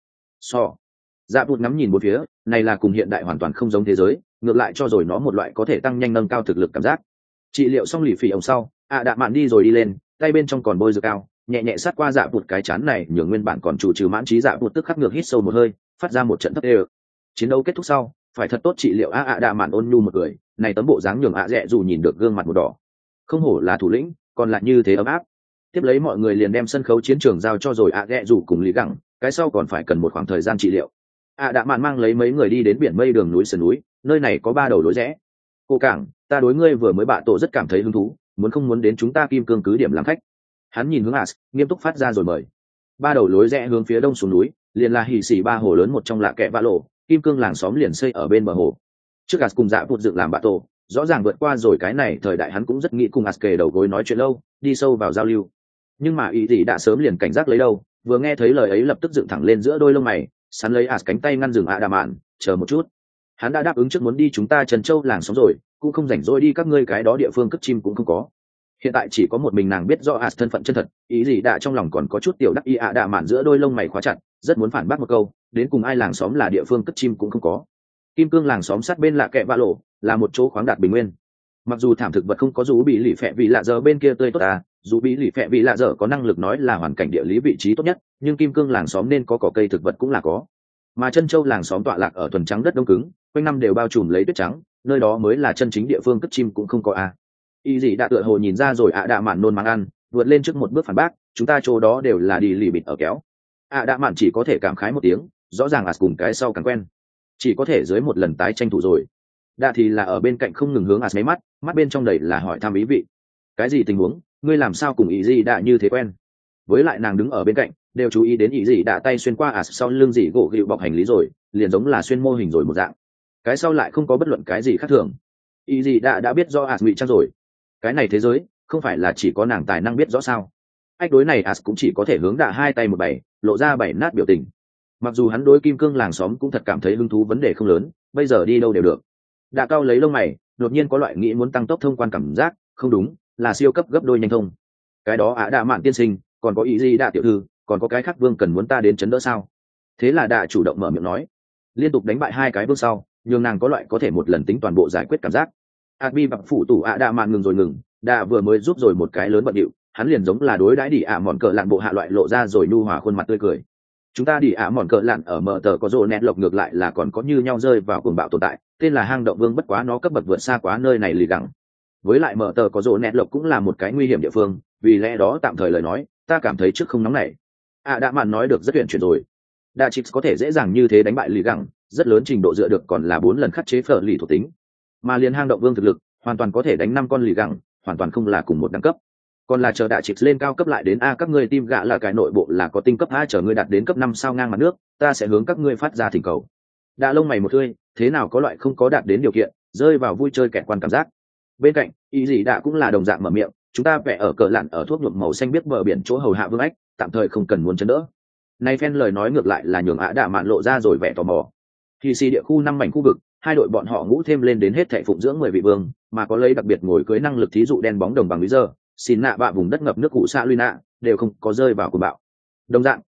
Dạ bụt ngắm nhìn một phía, này là cùng hiện đại hoàn toàn không giống thế giới, ngược lại cho rồi nó một loại có thể tăng nhanh nâng cao thực lực cảm giác. Trị liệu xong lì phỉ ông sau, đạ mạn đi rồi đi lên, tay bên trong còn bôi dược cao, nhẹ nhẹ sát qua dạ bụt cái chán này, nhường nguyên bản còn chủ trừ mãn trí dạ bụt tức khắc ngược hít sâu một hơi, phát ra một trận thấp đều. Chiến đấu kết thúc sau, phải thật tốt trị liệu đạ mạn ôn nhu một người, này tấm bộ dáng nhường rẽ dù nhìn được gương mặt một đỏ. Không hổ là thủ lĩnh, còn lại như thế ấm áp. Tiếp lấy mọi người liền đem sân khấu chiến trường giao cho rồi rẽ dù cùng lý gẳng, cái sau còn phải cần một khoảng thời gian trị liệu. Đạ mạn mang lấy mấy người đi đến biển mây đường núi sườn núi, nơi này có 3 đầu lối rẽ. Cô cảng, ta đối ngươi vừa mới bạ tổ rất cảm thấy hứng thú, muốn không muốn đến chúng ta kim cương cứ điểm làm khách. Hắn nhìn hướng nghiêm túc phát ra rồi mời. 3 đầu lối rẽ hướng phía đông xuống núi, liền là hỉ xỉ 3 hồ lớn một trong lạ kẹ vạ lộ, kim cương làng xóm liền xây ở bên bờ hồ. Trước cùng dạ bụt dựng làm bạ tổ, rõ ràng vượt qua rồi cái này thời đại, hắn cũng rất nghĩ cùng kề đầu gối nói chuyện lâu, đi sâu vào giao lưu. Nhưng mà ý thì đã sớm liền cảnh giác lấy đâu, vừa nghe thấy lời ấy lập tức dựng thẳng lên giữa đôi lông mày, sắn lấy cánh tay ngăn dừng đà mạn, chờ một chút. Hắn đã đáp ứng trước muốn đi chúng ta Trần Châu làng xóm rồi, cũng không rảnh rỗi đi các ngươi cái đó địa phương cất chim cũng không có. Hiện tại chỉ có một mình nàng biết rõ thân phận chân thật, ý gì đã trong lòng còn có chút tiểu đắc ý đà mạn giữa đôi lông mày khóa chặt, rất muốn phản bác một câu, đến cùng ai làng xóm là địa phương cất chim cũng không có. Kim cương làng xóm sát bên lạ kẹ vạ lộ, là một chỗ khoáng đạt bình nguyên. Mặc dù thảm thực vật không có dù bị lì phẹ vị lạ giờ bên kia tươi tốt dù bị lì phẹ vị lạ giờ có năng lực nói là hoàn cảnh địa lý vị trí tốt nhất, nhưng kim cương làng xóm nên có cỏ cây thực vật cũng là có. Mà Chân Châu làng xóm tọa lạc ở thuần trắng đất đông cứng, quanh năm đều bao trùm lấy tuyết trắng, nơi đó mới là chân chính địa phương cất chim cũng không có Y gì đã tựa hồ nhìn ra rồi đạ mạn nôn mang ăn, vượt lên trước một bước phản bác, chúng ta chỗ đó đều là đi lì bịt ở kéo. Đạ mạn chỉ có thể cảm khái một tiếng, rõ ràng cùng cái sau càng quen, chỉ có thể dưới một lần tái tranh thủ rồi. Đạ thì là ở bên cạnh không ngừng hướng mấy mắt bên trong đầy là hỏi thăm ý vị. Cái gì tình huống, ngươi làm sao cùng ý gì đã như thế quen? Với lại nàng đứng ở bên cạnh đều chú ý đến ý gì đã tay xuyên qua sau lưng gì gỗ gịu bọc hành lý rồi, liền giống là xuyên mô hình rồi một dạng. Cái sau lại không có bất luận cái gì khác thường. Ý gì đã biết rõ ngụy trang rồi. Cái này thế giới không phải là chỉ có nàng tài năng biết rõ sao? Ách đối này cũng chỉ có thể hướng đạ hai tay một bảy, lộ ra bảy nát biểu tình. Mặc dù hắn đối kim cương làng xóm cũng thật cảm thấy hứng thú, vấn đề không lớn, bây giờ đi đâu đều được. Đạ cao lấy lông mày, đột nhiên có loại nghĩ muốn tăng tốc thông quan cảm giác, không đúng, là siêu cấp gấp đôi nhanh thông. Cái đó đạ mạn tiên sinh, còn có ý gì đạ tiểu thư, còn có cái khác vương cần muốn ta đến chấn đỡ sao? Thế là đạ chủ động mở miệng nói, liên tục đánh bại 2 cái vương sau, nhường nàng có loại có thể một lần tính toàn bộ giải quyết cảm giác. Bi bạc phủ tủ đạ mạn ngừng rồi ngừng, đạ vừa mới giúp rồi một cái lớn bận điệu, hắn liền giống là đối đãi đi mòn cờ lạn bộ hạ loại lộ ra rồi nhu hòa khuôn mặt tươi cười. Chúng ta đi mòn cờ lạn ở mở tờ có rồ nét lộc ngược lại là còn có như nhau rơi vào cuồng bạo tồn tại, tên là hang động vương, bất quá nó cấp bậc vượt xa quá nơi này lì gẳng. Với lại mở tờ có rồ nét lộc cũng là một cái nguy hiểm địa phương, vì lẽ đó tạm thời lời nói, ta cảm thấy trước không nóng này. Đã mạn nói được rất tuyển chuyển rồi. Đa Chix có thể dễ dàng như thế đánh bại lì gẳng, rất lớn trình độ dựa được còn là 4 lần khắc chế phở lì thuộc tính. Mà liền hang động vương thực lực, hoàn toàn có thể đánh 5 con lì gẳng, hoàn toàn không là cùng một đẳng cấp. Còn là chờ Đa Chix lên cao cấp lại đến các ngươi team gạ là cái nội bộ là có tinh cấp chờ ngươi đạt đến cấp 5 sao ngang mặt nước, ta sẽ hướng các ngươi phát ra thỉnh cầu. Đa lông mày một tươi, thế nào có loại không có đạt đến điều kiện, rơi vào vui chơi kẹt quan cảm giác. Bên cạnh, ý gì đã cũng là đồng dạng mở miệng, chúng ta vẽ ở cờ lặn ở thuốc nhuộm màu xanh biết bờ biển chỗ hầu hạ vương ách, tạm thời không cần muốn chấn đỡ. Nay phen lời nói ngược lại là nhường đạ mạn lộ ra rồi vẻ tò mò. Khi xì địa khu 5 mảnh khu vực, 2 đội bọn họ ngũ thêm lên đến hết thảy phụng dưỡng 10 vị vương, mà có lấy đặc biệt ngồi cưới năng lực thí dụ đen bóng đồng bằng lý giờ, xin nạ bạ vùng đất ngập nước cụ xạ Luna, đều không có rơi vào cuồng bạo. Đồng dạng,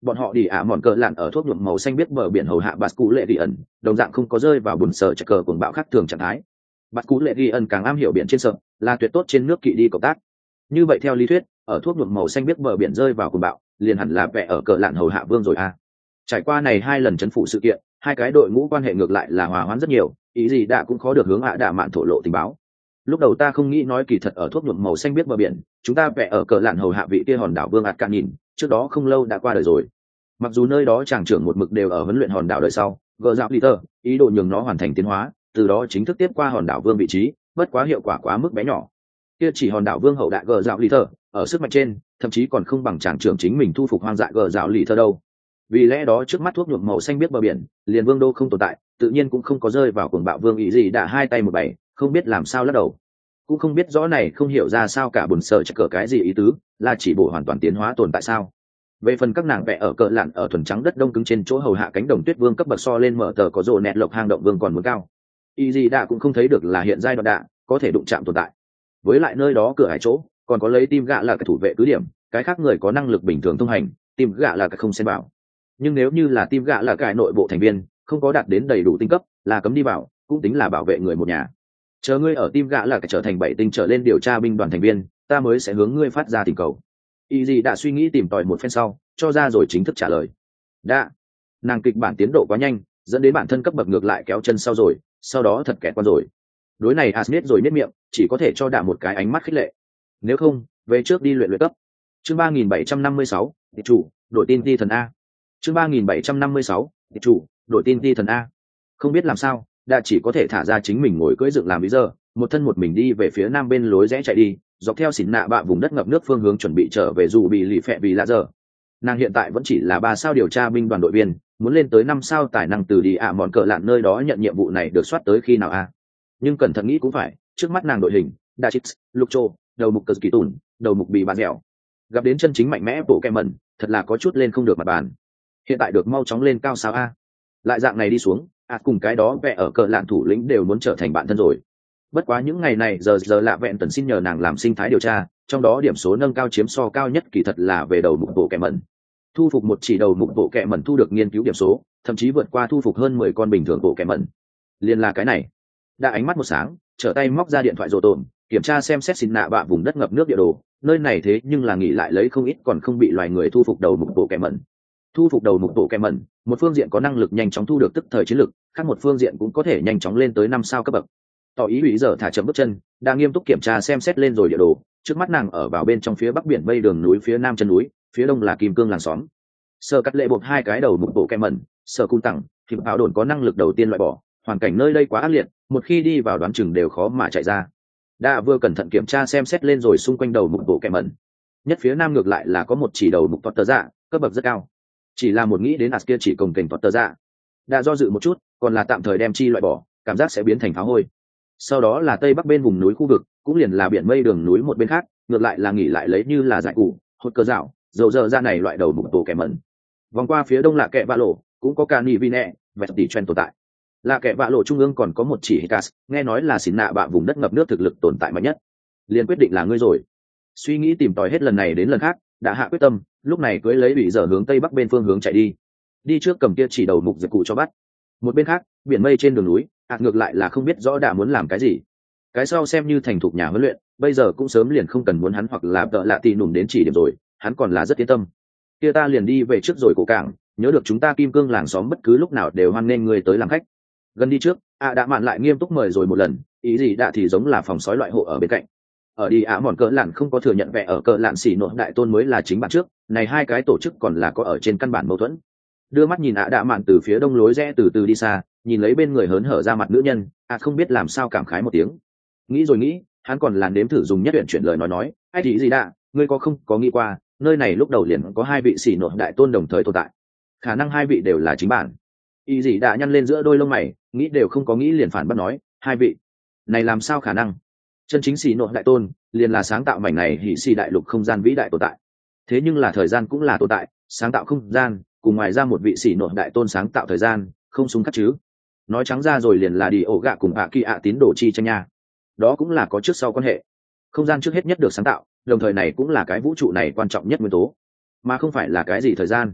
bọn họ đi mòn cờ lạn ở thuốc nhuộm màu xanh biết bờ biển hầu hạ bạt cú lệ ghi ẩn, đồng dạng không có rơi vào bùn sở chạy cờ cuồng bạo khác thường trạng thái. Bạt cú lệ ghi ẩn càng am hiểu biển trên sợ, là tuyệt tốt trên nước kỵ đi cộng tác. Như vậy theo lý thuyết, ở thuốc nhuộm màu xanh biết bờ biển rơi vào cuồng bạo, liền hẳn là vẽ ở cờ lạn hầu hạ vương rồi a. Trải qua này 2 lần chấn phủ sự kiện, hai cái đội ngũ quan hệ ngược lại là hòa hoãn rất nhiều, ý gì đã cũng khó được hướng đạ mạn thổ lộ tình báo. Lúc đầu ta không nghĩ nói kỳ thật ở thuốc nhuộm màu xanh biết bờ biển, chúng ta vẽ ở cờ lạn hầu hạ vị kia hòn đảo vương cạn nhìn, trước đó không lâu đã qua đời rồi. Mặc dù nơi đó chàng trưởng một mực đều ở huấn luyện hòn đảo đời sau, gờ dạo liter, ý đồ nhường nó hoàn thành tiến hóa, từ đó chính thức tiếp qua hòn đảo vương vị trí, bất quá hiệu quả quá mức bé nhỏ. Kia chỉ hòn đảo vương hậu đại gờ dạo liter, ở sức mạnh trên, thậm chí còn không bằng chàng trưởng chính mình thu phục hoang dại gờ dạo liter đâu. Vì lẽ đó trước mắt thuốc nhuộm màu xanh biết bờ biển, liền vương đô không tồn tại, tự nhiên cũng không có rơi vào cuồng bạo vương ý gì đã hai tay một bảy, không biết làm sao lắc đầu. Cũng không biết rõ này không hiểu ra sao cả buồn sợ chắc cỡ cái gì ý tứ, là chỉ bổ hoàn toàn tiến hóa tồn tại sao. Về phần các nàng vẽ ở cỡ lặn ở thuần trắng đất đông cứng trên chỗ hầu hạ cánh đồng tuyết vương cấp bậc so lên mở tờ có rồ nẹt lộc hang động vương còn muốn cao. Y gì đã cũng không thấy được là hiện giai đoạn đạ có thể đụng chạm tồn tại. Với lại nơi đó cửa hải chỗ còn có lấy tim gạ là cái thủ vệ cứ điểm, cái khác người có năng lực bình thường thông hành, tim gạ là cái không xen vào. Nhưng nếu như là tim gạ là cái nội bộ thành viên không có đạt đến đầy đủ tinh cấp, là cấm đi vào, cũng tính là bảo vệ người một nhà. Chờ ngươi ở tim gạ là cái trở thành 7 tinh trở lên điều tra binh đoàn thành viên, ta mới sẽ hướng ngươi phát ra tình cầu. Y gì đã suy nghĩ tìm tòi một phen sau, cho ra rồi chính thức trả lời. Đã, nàng kịch bản tiến độ quá nhanh, dẫn đến bản thân cấp bậc ngược lại kéo chân sau rồi, sau đó thật kẹt qua rồi. Đối này Asnet rồi nết miệng, chỉ có thể cho đạ một cái ánh mắt khích lệ. Nếu không, về trước đi luyện luyện cấp. Chương 3756, địa chủ, đổi tin ti thần A. Chương 3756, địa chủ, đổi tin ti thần A. Không biết làm sao, đã chỉ có thể thả ra chính mình ngồi cưỡi dựng làm lý giờ, một thân một mình đi về phía nam bên lối rẽ chạy đi, dọc theo xỉn nạ bạ vùng đất ngập nước phương hướng chuẩn bị trở về dù bị lì phẹ vì lạ giờ. Nàng hiện tại vẫn chỉ là 3 sao điều tra binh đoàn đội viên, muốn lên tới 5 sao tài năng từ đi mòn cờ lạn nơi đó nhận nhiệm vụ này được soát tới khi nào a. Nhưng cẩn thận nghĩ cũng phải, trước mắt nàng đội hình, Dachit, Lucho, đầu mục cờ kỳ tùn, đầu mục bị bàn dẻo. Gặp đến chân chính mạnh mẽ bộ kem mẩn, thật là có chút lên không được mặt bàn. Hiện tại được mau chóng lên cao sao a. Lại dạng này đi xuống, cùng cái đó vẽ ở cờ lạn thủ lĩnh đều muốn trở thành bạn thân rồi. Bất quá những ngày này giờ lạ vẹn tần xin nhờ nàng làm sinh thái điều tra, trong đó điểm số nâng cao chiếm so cao nhất kỳ thật là về đầu mục bộ kẹ mẩn. Thu phục một chỉ đầu mục bộ kẹ mẩn thu được nghiên cứu điểm số, thậm chí vượt qua thu phục hơn 10 con bình thường bộ kẹ mẩn. Liên là cái này. Đã ánh mắt một sáng, trở tay móc ra điện thoại rồ tồn, kiểm tra xem xét xin nạ bạ vùng đất ngập nước địa đồ, nơi này thế nhưng là nghỉ lại lấy không ít còn không bị loài người thu phục đầu mục bộ kẹ mẩn. Thu phục đầu mục bộ kẹ mẩn, một phương diện có năng lực nhanh chóng thu được tức thời chiến lực, khác một phương diện cũng có thể nhanh chóng lên tới 5 sao cấp bậc. Tỏ ý ủy giờ thả chậm bước chân, đang nghiêm túc kiểm tra xem xét lên rồi địa đồ, trước mắt nàng ở vào bên trong phía bắc biển mây đường núi phía nam chân núi, phía đông là kim cương làng xóm. Sở cắt lệ buộc hai cái đầu mục bộ kem mẩn, sở cung tặng thì bảo đồn có năng lực đầu tiên loại bỏ, hoàn cảnh nơi đây quá ác liệt, một khi đi vào đoán chừng đều khó mà chạy ra. Đã vừa cẩn thận kiểm tra xem xét lên rồi xung quanh đầu mục bộ kem mẩn, nhất phía nam ngược lại là có một chỉ đầu mục toát tơ dạ, cấp bậc rất cao. Chỉ là một nghĩ đến kia chỉ cồng kềnh toát tơ dạ, đã do dự một chút, còn là tạm thời đem chi loại bỏ, cảm giác sẽ biến thành pháo hôi. Sau đó là tây bắc bên vùng núi khu vực, cũng liền là biển mây đường núi một bên khác, ngược lại là nghỉ lại lấy như là dại củ, hột cơ dạo, dầu dơ ra này loại đầu mục tổ kẻ mẩn. Vòng qua phía đông là kẹ vạ lộ, cũng có cani vine, vẹt tỷ chen tồn tại. Là kẹ vạ lộ trung ương còn có một chỉ Hikas, nghe nói là xỉn nạ bạ vùng đất ngập nước thực lực tồn tại mạnh nhất. Liền quyết định là ngươi rồi. Suy nghĩ tìm tòi hết lần này đến lần khác, đã hạ quyết tâm, lúc này cưới lấy bị dở hướng tây bắc bên phương hướng chạy đi. Đi trước cầm kia chỉ đầu mục giật cụ cho bắt. Một bên khác, biển mây trên đường núi, ngược lại là không biết rõ đã muốn làm cái gì. Cái sau xem như thành thục nhà huấn luyện, bây giờ cũng sớm liền không cần muốn hắn hoặc là vợ lạ tì nùm đến chỉ điểm rồi, hắn còn là rất yên tâm. Kia ta liền đi về trước rồi cổ cảng, nhớ được chúng ta kim cương làng xóm bất cứ lúc nào đều hoan nghênh người tới làm khách. Gần đi trước, đã mạn lại nghiêm túc mời rồi một lần, ý gì đã thì giống là phòng sói loại hộ ở bên cạnh. Ở đi mòn cỡ lạn không có thừa nhận vẻ ở cỡ lạn xỉ nội đại tôn mới là chính bản trước, này hai cái tổ chức còn là có ở trên căn bản mâu thuẫn. Đưa mắt nhìn đã mạn từ phía đông lối rẽ từ từ đi xa, nhìn lấy bên người hớn hở ra mặt nữ nhân, không biết làm sao cảm khái một tiếng. Nghĩ rồi nghĩ, hắn còn là nếm thử dùng nhất tuyển chuyển lời nói, ai gì đã, ngươi không có nghĩ qua, nơi này lúc đầu liền có hai vị xỉ nội đại tôn đồng thời tồn tại, khả năng hai vị đều là chính bản. Y gì đã nhăn lên giữa đôi lông mày, nghĩ đều không có nghĩ liền phản bác nói, hai vị này làm sao khả năng? Chân chính xỉ nội đại tôn liền là sáng tạo mảnh này hỉ xỉ đại lục không gian vĩ đại tồn tại, thế nhưng là thời gian cũng là tồn tại, sáng tạo không gian cùng ngoài ra một vị xỉ nội đại tôn sáng tạo thời gian không xung khắc chứ. Nói trắng ra rồi liền là đi ổ gạ cùng kỳ tín đồ chi tranh nha, đó cũng là có trước sau quan hệ. Không gian trước hết nhất được sáng tạo, đồng thời này cũng là cái vũ trụ này quan trọng nhất nguyên tố, mà không phải là cái gì thời gian.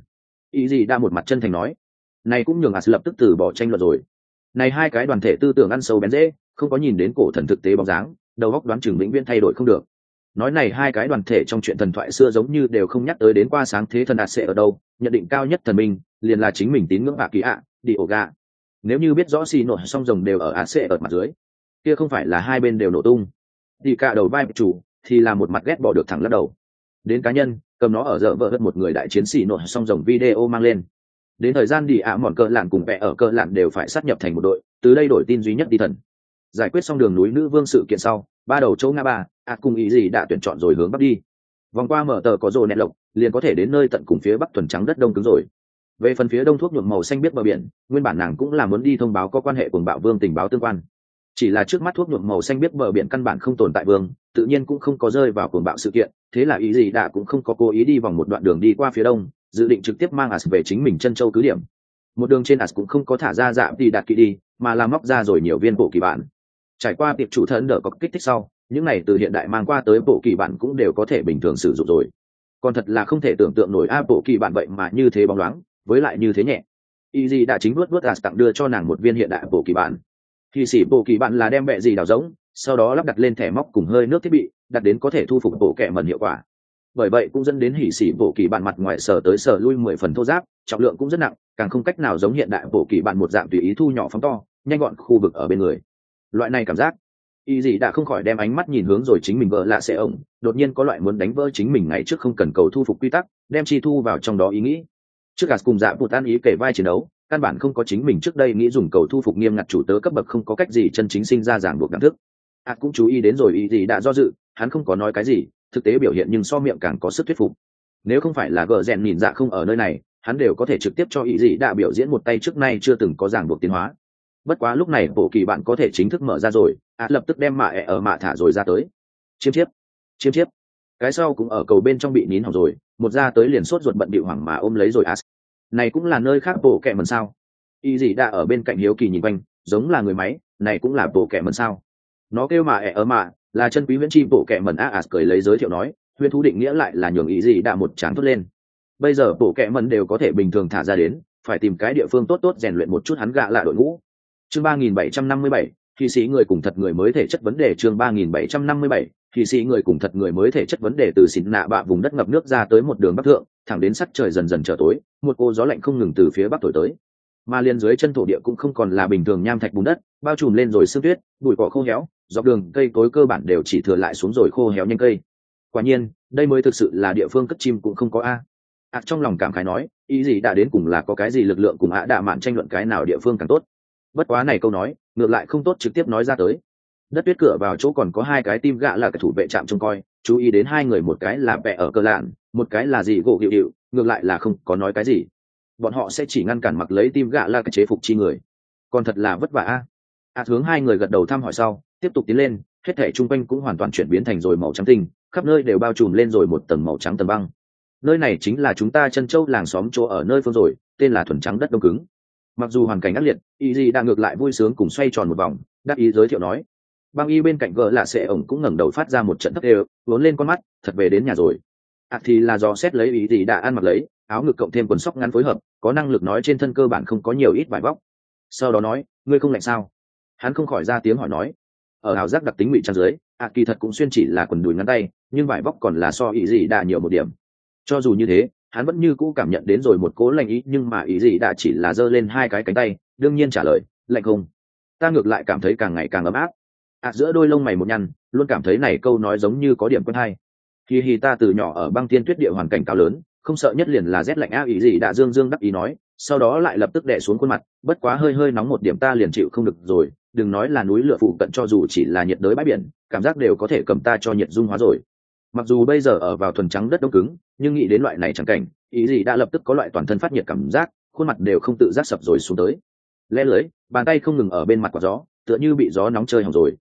ý gì đã một mặt chân thành nói. Này cũng nhường as lập tức từ bỏ tranh luận rồi. Này hai cái đoàn thể tư tưởng ăn sâu bén rễ, không có nhìn đến cổ thần thực tế bóng dáng, đầu óc đoán chừng vĩnh viễn thay đổi không được. Nói này hai cái đoàn thể trong chuyện thần thoại xưa giống như đều không nhắc tới đến qua sáng thế thần đạt sẽ ở đâu, nhận định cao nhất thần minh liền là chính mình tín ngưỡng bạc kỳ ạ, Dioga. Nếu như biết rõ xì nổi song rồng đều ở sẽ ở mặt dưới, kia không phải là hai bên đều nổ tung. Thì cả đầu vai chủ thì là một mặt ghét bỏ được thẳng lắc đầu. Đến cá nhân, cầm nó ở dở vợ hơn một người đại chiến sĩ nổi song rồng video mang lên. Đến thời gian đi ạ mòn cờ lạn cùng vẽ ở cờ lạn đều phải sát nhập thành một đội, từ đây đổi tin duy nhất đi thần. Giải quyết xong đường núi nữ vương sự kiện sau, ba đầu chỗ ngã ba, cùng ý gì đã tuyển chọn rồi hướng bắc đi. Vòng qua mở tờ có rồ nẹt lộc, liền có thể đến nơi tận cùng phía bắc thuần trắng đất đông cứng rồi. Về phần phía đông thuốc nhuộm màu xanh biết bờ biển, nguyên bản nàng cũng là muốn đi thông báo có quan hệ cùng bạo vương tình báo tương quan. Chỉ là trước mắt thuốc nhuộm màu xanh biết bờ biển căn bản không tồn tại vương, tự nhiên cũng không có rơi vào cuồng bạo sự kiện, thế là ý gì đã cũng không có cố ý đi vòng một đoạn đường đi qua phía đông, dự định trực tiếp mang as về chính mình chân châu cứ điểm. Một đường trên as cũng không có thả ra dạ thì đạt kỵ đi, mà là móc ra rồi nhiều viên bộ kỳ bản. Trải qua tiệp chủ thân đỡ có kích thích sau, những này từ hiện đại mang qua tới bộ kỳ bản cũng đều có thể bình thường sử dụng rồi. Còn thật là không thể tưởng tượng nổi bộ kỳ bản vậy mà như thế bóng loáng, với lại như thế nhẹ. Y gì đã chính vuốt as tặng đưa cho nàng một viên hiện đại bộ kỳ bản. Thì xỉ bộ kỳ bản là đem bẹ gì đào giống, sau đó lắp đặt lên thẻ móc cùng hơi nước thiết bị, đặt đến có thể thu phục bộ kẹ mẩn hiệu quả. Bởi vậy cũng dẫn đến hỉ xỉ bộ kỳ bản mặt ngoài sở tới sở lui 10 phần thô ráp, trọng lượng cũng rất nặng, càng không cách nào giống hiện đại bộ kỳ bản một dạng tùy ý thu nhỏ phóng to, nhanh gọn khu vực ở bên người. Loại này cảm giác, y gì đã không khỏi đem ánh mắt nhìn hướng rồi chính mình vợ lạ sẽ ổng, đột nhiên có loại muốn đánh vỡ chính mình ngày trước không cần cầu thu phục quy tắc, đem chi thu vào trong đó ý nghĩ. Trước gạt cùng dạ bụt an ý kể vai chiến đấu, căn bản không có chính mình trước đây nghĩ dùng cầu thu phục nghiêm ngặt chủ tớ cấp bậc không có cách gì chân chính sinh ra giảng buộc đẳng thức. Cũng chú ý đến rồi ý gì đã do dự, hắn không có nói cái gì, thực tế biểu hiện nhưng so miệng càng có sức thuyết phục. Nếu không phải là gờ rèn nhìn dạ không ở nơi này, hắn đều có thể trực tiếp cho ý gì đã biểu diễn một tay trước nay chưa từng có giảng buộc tiến hóa. Bất quá lúc này bộ kỳ bạn có thể chính thức mở ra rồi, lập tức đem mạ ở mạ thả rồi ra tới. Chiêm chiếp, cái sau cũng ở cầu bên trong bị nín hỏng rồi, một ra tới liền sốt ruột bận bịu hoảng mà ôm lấy rồi này cũng là nơi khác bộ kẹ mần sao? Y gì đã ở bên cạnh hiếu kỳ nhìn quanh, giống là người máy, này cũng là bộ kẹ mần sao? Nó kêu mà ở mạ, là chân quý huyễn chi bộ kẹ mần cười lấy giới thiệu nói, huyễn thú định nghĩa lại là nhường ý gì đã một tráng thốt lên. Bây giờ bộ kẹ mần đều có thể bình thường thả ra đến, phải tìm cái địa phương tốt tốt rèn luyện một chút hắn gạ lại đội ngũ. Chương 3757, khi sĩ người cùng thật người mới thể chất vấn đề. Chương 3757, khi sĩ người cùng thật người mới thể chất vấn đề. Từ xịn nạ bạ vùng đất ngập nước ra tới một đường bắc thượng, thẳng đến sắc trời dần dần trở tối, một cô gió lạnh không ngừng từ phía bắc thổi tới. Mà liên dưới chân thổ địa cũng không còn là bình thường nham thạch bùn đất, bao trùm lên rồi sương tuyết, bụi cỏ khô héo, dọc đường cây cối cơ bản đều chỉ thừa lại xuống rồi khô héo nhanh cây. Quả nhiên, đây mới thực sự là địa phương cất chim cũng không có a. Trong lòng cảm khái nói, ý gì đã đến cùng là có cái gì lực lượng cùng đạ mạn tranh luận cái nào địa phương càng tốt. Bất quá này câu nói, ngược lại không tốt trực tiếp nói ra tới. Đất tuyết cửa vào chỗ còn có hai cái tim gạ là cái thủ vệ trạm trông coi, chú ý đến hai người, một cái là vẽ ở cơ lạn, một cái là gì gỗ hiệu hiệu, ngược lại là không có nói cái gì. Bọn họ sẽ chỉ ngăn cản mặc lấy tim gạ là cái chế phục chi người. Còn thật là vất vả a. Hướng hai người gật đầu thăm hỏi sau, tiếp tục tiến lên, hết thảy chung quanh cũng hoàn toàn chuyển biến thành rồi màu trắng tinh, khắp nơi đều bao trùm lên rồi một tầng màu trắng tầng băng. Nơi này chính là chúng ta chân châu làng xóm chỗ ở nơi phương rồi, tên là thuần trắng đất đông cứng. Mặc dù hoàn cảnh ác liệt, y gì đang ngược lại vui sướng cùng xoay tròn một vòng, đắc ý giới thiệu nói. Băng y bên cạnh gờ lạ sẽ ổng cũng ngẩng đầu phát ra một trận thấp đều, vốn lên con mắt, thật về đến nhà rồi. Thì là do xét lấy ý gì đã ăn mặc lấy, áo ngực cộng thêm quần sóc ngắn phối hợp, có năng lực nói trên thân cơ bản không có nhiều ít vải vóc. Sau đó nói, ngươi không lạnh sao? Hắn không khỏi ra tiếng hỏi nói. Ở áo giác đặc tính ngụy trang dưới, kỳ thật cũng xuyên chỉ là quần đùi ngắn tay, nhưng vải vóc còn là so ý gì đã nhiều một điểm. Cho dù như thế, hắn vẫn như cũ cảm nhận đến rồi một cố lạnh ý, nhưng mà ý gì đã chỉ là giơ lên hai cái cánh tay, đương nhiên trả lời, lạnh không? Ta ngược lại cảm thấy càng ngày càng ấm áp. Giữa đôi lông mày một nhăn, luôn cảm thấy này câu nói giống như có điểm quen hay. Hi ta từ nhỏ ở băng thiên tuyết địa hoàn cảnh cao lớn, không sợ nhất liền là rét lạnh ý gì đã dương dương đắc ý nói, sau đó lại lập tức đè xuống khuôn mặt, bất quá hơi hơi nóng một điểm ta liền chịu không được rồi, đừng nói là núi lửa phụ cận, cho dù chỉ là nhiệt đới bãi biển, cảm giác đều có thể cầm ta cho nhiệt dung hóa rồi. Mặc dù bây giờ ở vào thuần trắng đất đông cứng, nhưng nghĩ đến loại này chẳng cảnh, ý gì đã lập tức có loại toàn thân phát nhiệt cảm giác, khuôn mặt đều không tự giác sập rồi xuống tới. Lẽ lưới, bàn tay không ngừng ở bên mặt quả gió, tựa như bị gió nóng chơi hỏng rồi.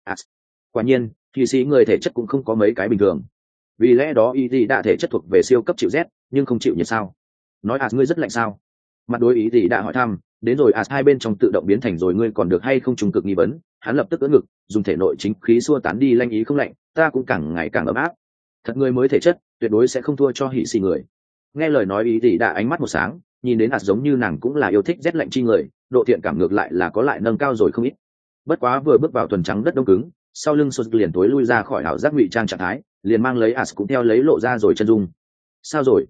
Quả nhiên, thì sĩ người thể chất cũng không có mấy cái bình thường. Vì lẽ đó ý gì đã thể chất thuộc về siêu cấp chịu rét, nhưng không chịu nhiệt sao? Nói ngươi rất lạnh sao? Mặt đối ý gì đã hỏi thăm, đến rồi hai bên trong tự động biến thành rồi ngươi còn được hay không trùng cực nghi vấn, hắn lập tức ưỡn ngực, dùng thể nội chính khí xua tán đi lanh ý không lạnh, ta cũng càng ngày càng ấm áp. Thật người mới thể chất, tuyệt đối sẽ không thua cho hỉ xì người. Nghe lời nói ý gì đã ánh mắt một sáng, nhìn đến ạt giống như nàng cũng là yêu thích rét lạnh chi người, độ thiện cảm ngược lại là có lại nâng cao rồi không ít. Bất quá vừa bước vào tuần trắng đất đông cứng, sau lưng sột liền tối lui ra khỏi ảo giác ngụy trang trạng thái, liền mang lấy ạt cũng theo lấy lộ ra rồi chân dung. Sao rồi?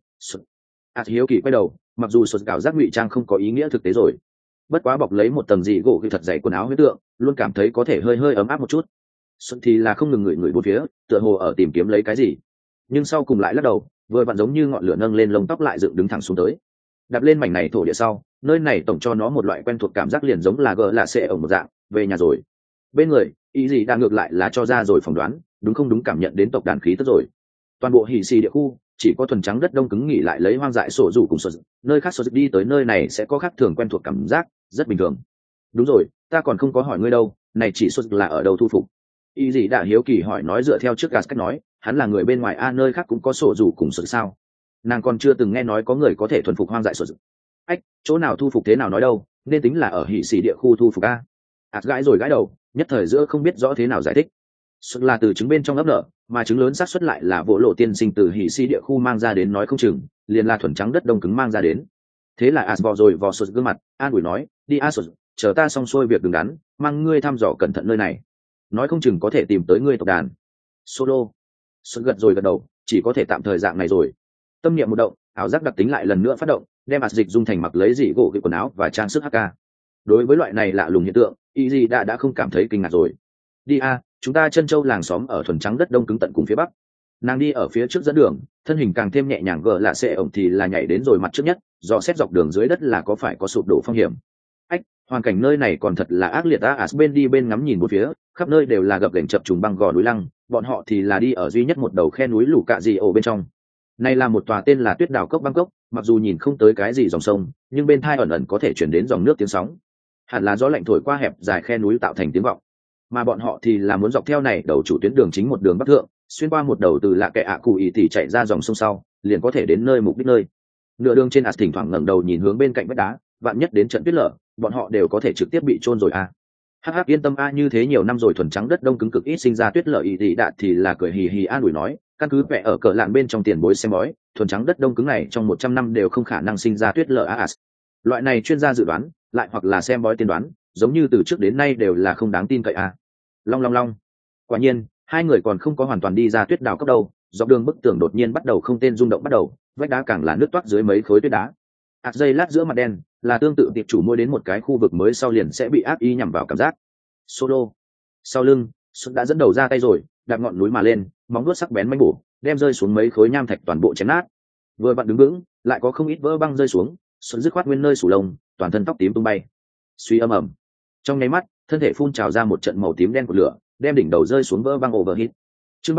ạt hiếu kỳ quay đầu, mặc dù sột ảo giác ngụy trang không có ý nghĩa thực tế rồi, bất quá bọc lấy một tầng dị gỗ thật dày quần áo huyết tượng, luôn cảm thấy có thể hơi hơi ấm áp một chút. Xuân thì là không ngừng ngửi bốn phía, tựa hồ ở tìm kiếm lấy cái gì, nhưng sau cùng lại lắc đầu, vừa vặn giống như ngọn lửa nâng lên lông tóc lại dựng đứng thẳng xuống tới. Đạp lên mảnh này thổ địa sau, nơi này tổng cho nó một loại quen thuộc cảm giác liền giống là gờ là sẽ ở một dạng, về nhà rồi. Bên người, ý gì đang ngược lại là cho ra rồi phỏng đoán, đúng không đúng cảm nhận đến tộc đàn khí tức rồi. Toàn bộ hỉ xì địa khu, chỉ có thuần trắng đất đông cứng nghỉ lại lấy hoang dại sổ rủ cùng sổ dự. Nơi khác sổ dự đi tới nơi này sẽ có khác thường quen thuộc cảm giác, rất bình thường. Đúng rồi, ta còn không có hỏi ngươi đâu, này chỉ sổ dự là ở đâu thu phục. Ý gì đã hiếu kỳ hỏi nói dựa theo trước gas cách nói, hắn là người bên ngoài a nơi khác cũng có sổ rủ cùng sổ sao. Nàng còn chưa từng nghe nói có người có thể thuần phục hoang dại sổ dự. Ách, chỗ nào thu phục thế nào nói đâu, nên tính là ở hỉ xì địa khu thu phục a. Gãi rồi gãi đầu, nhất thời giữa không biết rõ thế nào giải thích. Xuất là từ trứng bên trong ấp nở, mà trứng lớn xác suất lại là vỗ lộ tiên sinh từ hỉ xì địa khu mang ra đến nói không chừng, liền là thuần trắng đất đông cứng mang ra đến. Thế là vò rồi vò sụt gương mặt, an ủi nói, đi sụt, chờ ta xong xuôi việc đứng đắn, mang ngươi thăm dò cẩn thận nơi này, nói không chừng có thể tìm tới ngươi tộc đàn. Solo, sụt gật rồi gật đầu, chỉ có thể tạm thời dạng này rồi. Tâm niệm một động, ảo giác đặc tính lại lần nữa phát động, đem dịch dung thành mặc lấy dị gỗ cái quần áo và trang sức hk. Đối với loại này lạ lùng hiện tượng, y gì đã không cảm thấy kinh ngạc rồi. Đi chúng ta chân châu làng xóm ở thuần trắng đất đông cứng tận cùng phía bắc. Nàng đi ở phía trước dẫn đường, thân hình càng thêm nhẹ nhàng, gờ là sẽ ổng thì là nhảy đến rồi mặt trước nhất, dò xét dọc đường dưới đất là có phải có sụp đổ phong hiểm. Hoàn cảnh nơi này còn thật là ác liệt bên đi bên ngắm nhìn một phía, khắp nơi đều là gập ghềnh chập trùng băng gò núi lăng, bọn họ thì là đi ở duy nhất một đầu khe núi lù cạ gì ổ bên trong. Này là một tòa tên là Tuyết Đảo Cốc Bangkok, mặc dù nhìn không tới cái gì dòng sông, nhưng bên thai ẩn ẩn có thể chuyển đến dòng nước tiếng sóng. Hẳn là gió lạnh thổi qua hẹp dài khe núi tạo thành tiếng vọng. Mà bọn họ thì là muốn dọc theo này đầu chủ tuyến đường chính một đường bắc thượng, xuyên qua một đầu từ lạ kệ ạ cụ ý thì chạy ra dòng sông sau, liền có thể đến nơi mục đích nơi. Nửa đường trên thỉnh thoảng ngẩng đầu nhìn hướng bên cạnh vách đá, vạn nhất đến trận tuyết lở, bọn họ đều có thể trực tiếp bị chôn rồi Hắc yên tâm như thế nhiều năm rồi thuần trắng đất đông cứng cực ít sinh ra tuyết lở ý dị đạn thì là cười hì hì an ủi nói, căn cứ vẽ ở cỡ lạn bên trong tiền bối xem bói, thuần trắng đất đông cứng này trong 100 năm đều không khả năng sinh ra tuyết lở Loại này chuyên gia dự đoán, lại hoặc là xem bói tiên đoán, giống như từ trước đến nay đều là không đáng tin cậy Long. Quả nhiên, hai người còn không có hoàn toàn đi ra tuyết đảo cấp đâu, dọc đường bức tường đột nhiên bắt đầu không tên rung động bắt đầu, vách đá càng là nước toát dưới mấy khối tuyết đá. Dây lát giữa mặt đen, là tương tự tiệp chủ môi đến một cái khu vực mới sau liền sẽ bị ác ý nhằm vào cảm giác. Solo. Sau lưng, Xuân đã dẫn đầu ra tay rồi, đạp ngọn núi mà lên, móng vuốt sắc bén manh bổ, đem rơi xuống mấy khối nham thạch toàn bộ chém nát. Vừa vặn đứng vững, lại có không ít vỡ băng rơi xuống, Xuân dứt khoát nguyên nơi sủ lông, toàn thân tóc tím tung bay. Suy âm ầm. Trong nháy mắt, thân thể phun trào ra một trận màu tím đen của lửa, đem đỉnh đầu rơi xuống vỡ băng overheat. Chương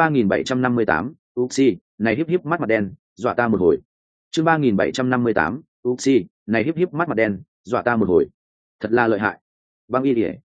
3758, Uxi, này híp mắt mặt đen, dọa ta một hồi. Chương 3758, Uxi, này híp mắt mặt đen, dọa ta một hồi. Thật là lợi hại. Băng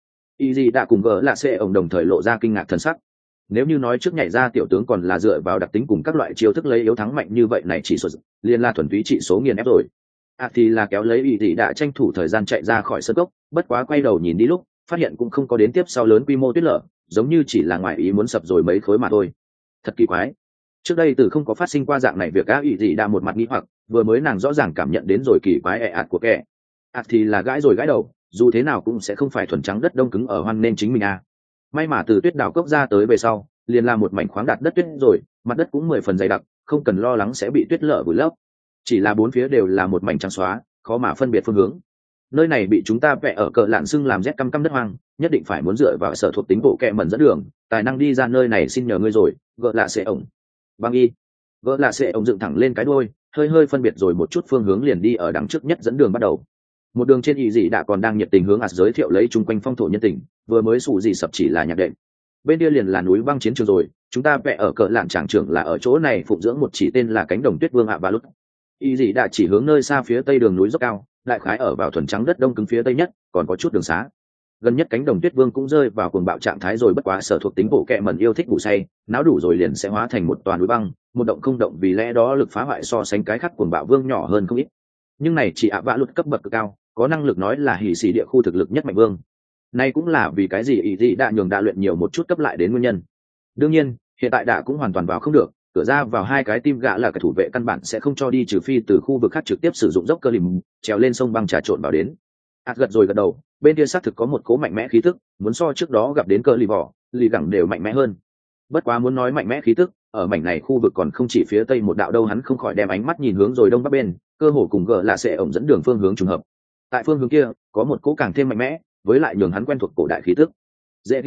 y gì đã cùng gỡ là sẽ ổng đồng thời lộ ra kinh ngạc thần sắc. Nếu như nói trước nhảy ra tiểu tướng còn là dựa vào đặc tính cùng các loại chiêu thức lấy yếu thắng mạnh như vậy này chỉ số liên la thuần túy trị số nghiền ép rồi. Thì là kéo lấy y gì đã tranh thủ thời gian chạy ra khỏi sân cốc, bất quá quay đầu nhìn đi lúc, phát hiện cũng không có đến tiếp sau lớn quy mô tuyết lở, giống như chỉ là ngoài ý muốn sập rồi mấy khối mà thôi. Thật kỳ quái. Trước đây từ không có phát sinh qua dạng này việc y gì đã một mặt nghi hoặc, vừa mới nàng rõ ràng cảm nhận đến rồi kỳ quái của kẻ. Thì là gãi rồi gãi đầu, dù thế nào cũng sẽ không phải thuần trắng đất đông cứng ở hoang nên chính mình may mà từ tuyết đảo cốc ra tới về sau liền là một mảnh khoáng đạt đất tuyết rồi, mặt đất cũng 10 phần dày đặc, không cần lo lắng sẽ bị tuyết lở vùi lấp, chỉ là bốn phía đều là một mảnh trắng xóa, khó mà phân biệt phương hướng. Nơi này bị chúng ta vẽ ở cỡ lạn xưng làm rét căm đất hoang, nhất định phải muốn dựa vào sở thuộc tính bộ kẹ mẩn dẫn đường, tài năng đi ra nơi này xin nhờ ngươi rồi. Gỡ lạ sẽ ổng băng y gỡ lạ sẽ ổng dựng thẳng lên cái đuôi, hơi phân biệt rồi một chút phương hướng liền đi ở đằng trước nhất dẫn đường bắt đầu. Một đường trên ý gì đã còn đang nhiệt tình hướng giới thiệu lấy chung quanh phong thổ nhân tình, vừa mới sủ gì sập chỉ là nhạc đệm, bên kia liền là núi băng chiến trường rồi, chúng ta vẽ ở cỡ lạn tràng trưởng là ở chỗ này phụng dưỡng một chỉ tên là cánh đồng tuyết vương và lúc ý gì đã chỉ hướng nơi xa phía tây đường núi dốc cao, đại khái ở vào thuần trắng đất đông cứng phía tây nhất, còn có chút đường xá. Gần nhất cánh đồng tuyết vương cũng rơi vào cuồng bạo trạng thái rồi, bất quá sở thuộc tính bộ kẹ mẩn yêu thích ngủ say, náo đủ rồi liền sẽ hóa thành một toàn núi băng, một động không động, vì lẽ đó lực phá hoại so sánh cái khác cuồng bạo vương nhỏ hơn không ít. Nhưng này chỉ vạ luật cấp bậc cực cao, có năng lực nói là hỉ xì địa khu thực lực nhất mạnh vương. Nay cũng là vì cái gì ý gì đã nhường đã luyện nhiều một chút cấp lại đến nguyên nhân. Đương nhiên, hiện tại đã cũng hoàn toàn vào không được, cửa ra vào hai cái tim gã là cái thủ vệ căn bản sẽ không cho đi trừ phi từ khu vực khác trực tiếp sử dụng dốc cơ lìm trèo lên sông băng trà trộn vào đến. Gật rồi gật đầu, bên kia xác thực có một cố mạnh mẽ khí tức, muốn so trước đó gặp đến cơ lì vỏ lì gẳng đều mạnh mẽ hơn. Bất quá muốn nói mạnh mẽ khí tức ở mảnh này khu vực còn không chỉ phía tây một đạo đâu, hắn không khỏi đem ánh mắt nhìn hướng rồi đông bắc bên, cơ hồ cùng gờ là sẽ ổng dẫn đường phương hướng trùng hợp. Tại phương hướng kia có một cỗ càng thêm mạnh mẽ, với lại nhường hắn quen thuộc cổ đại khí tức. Dễ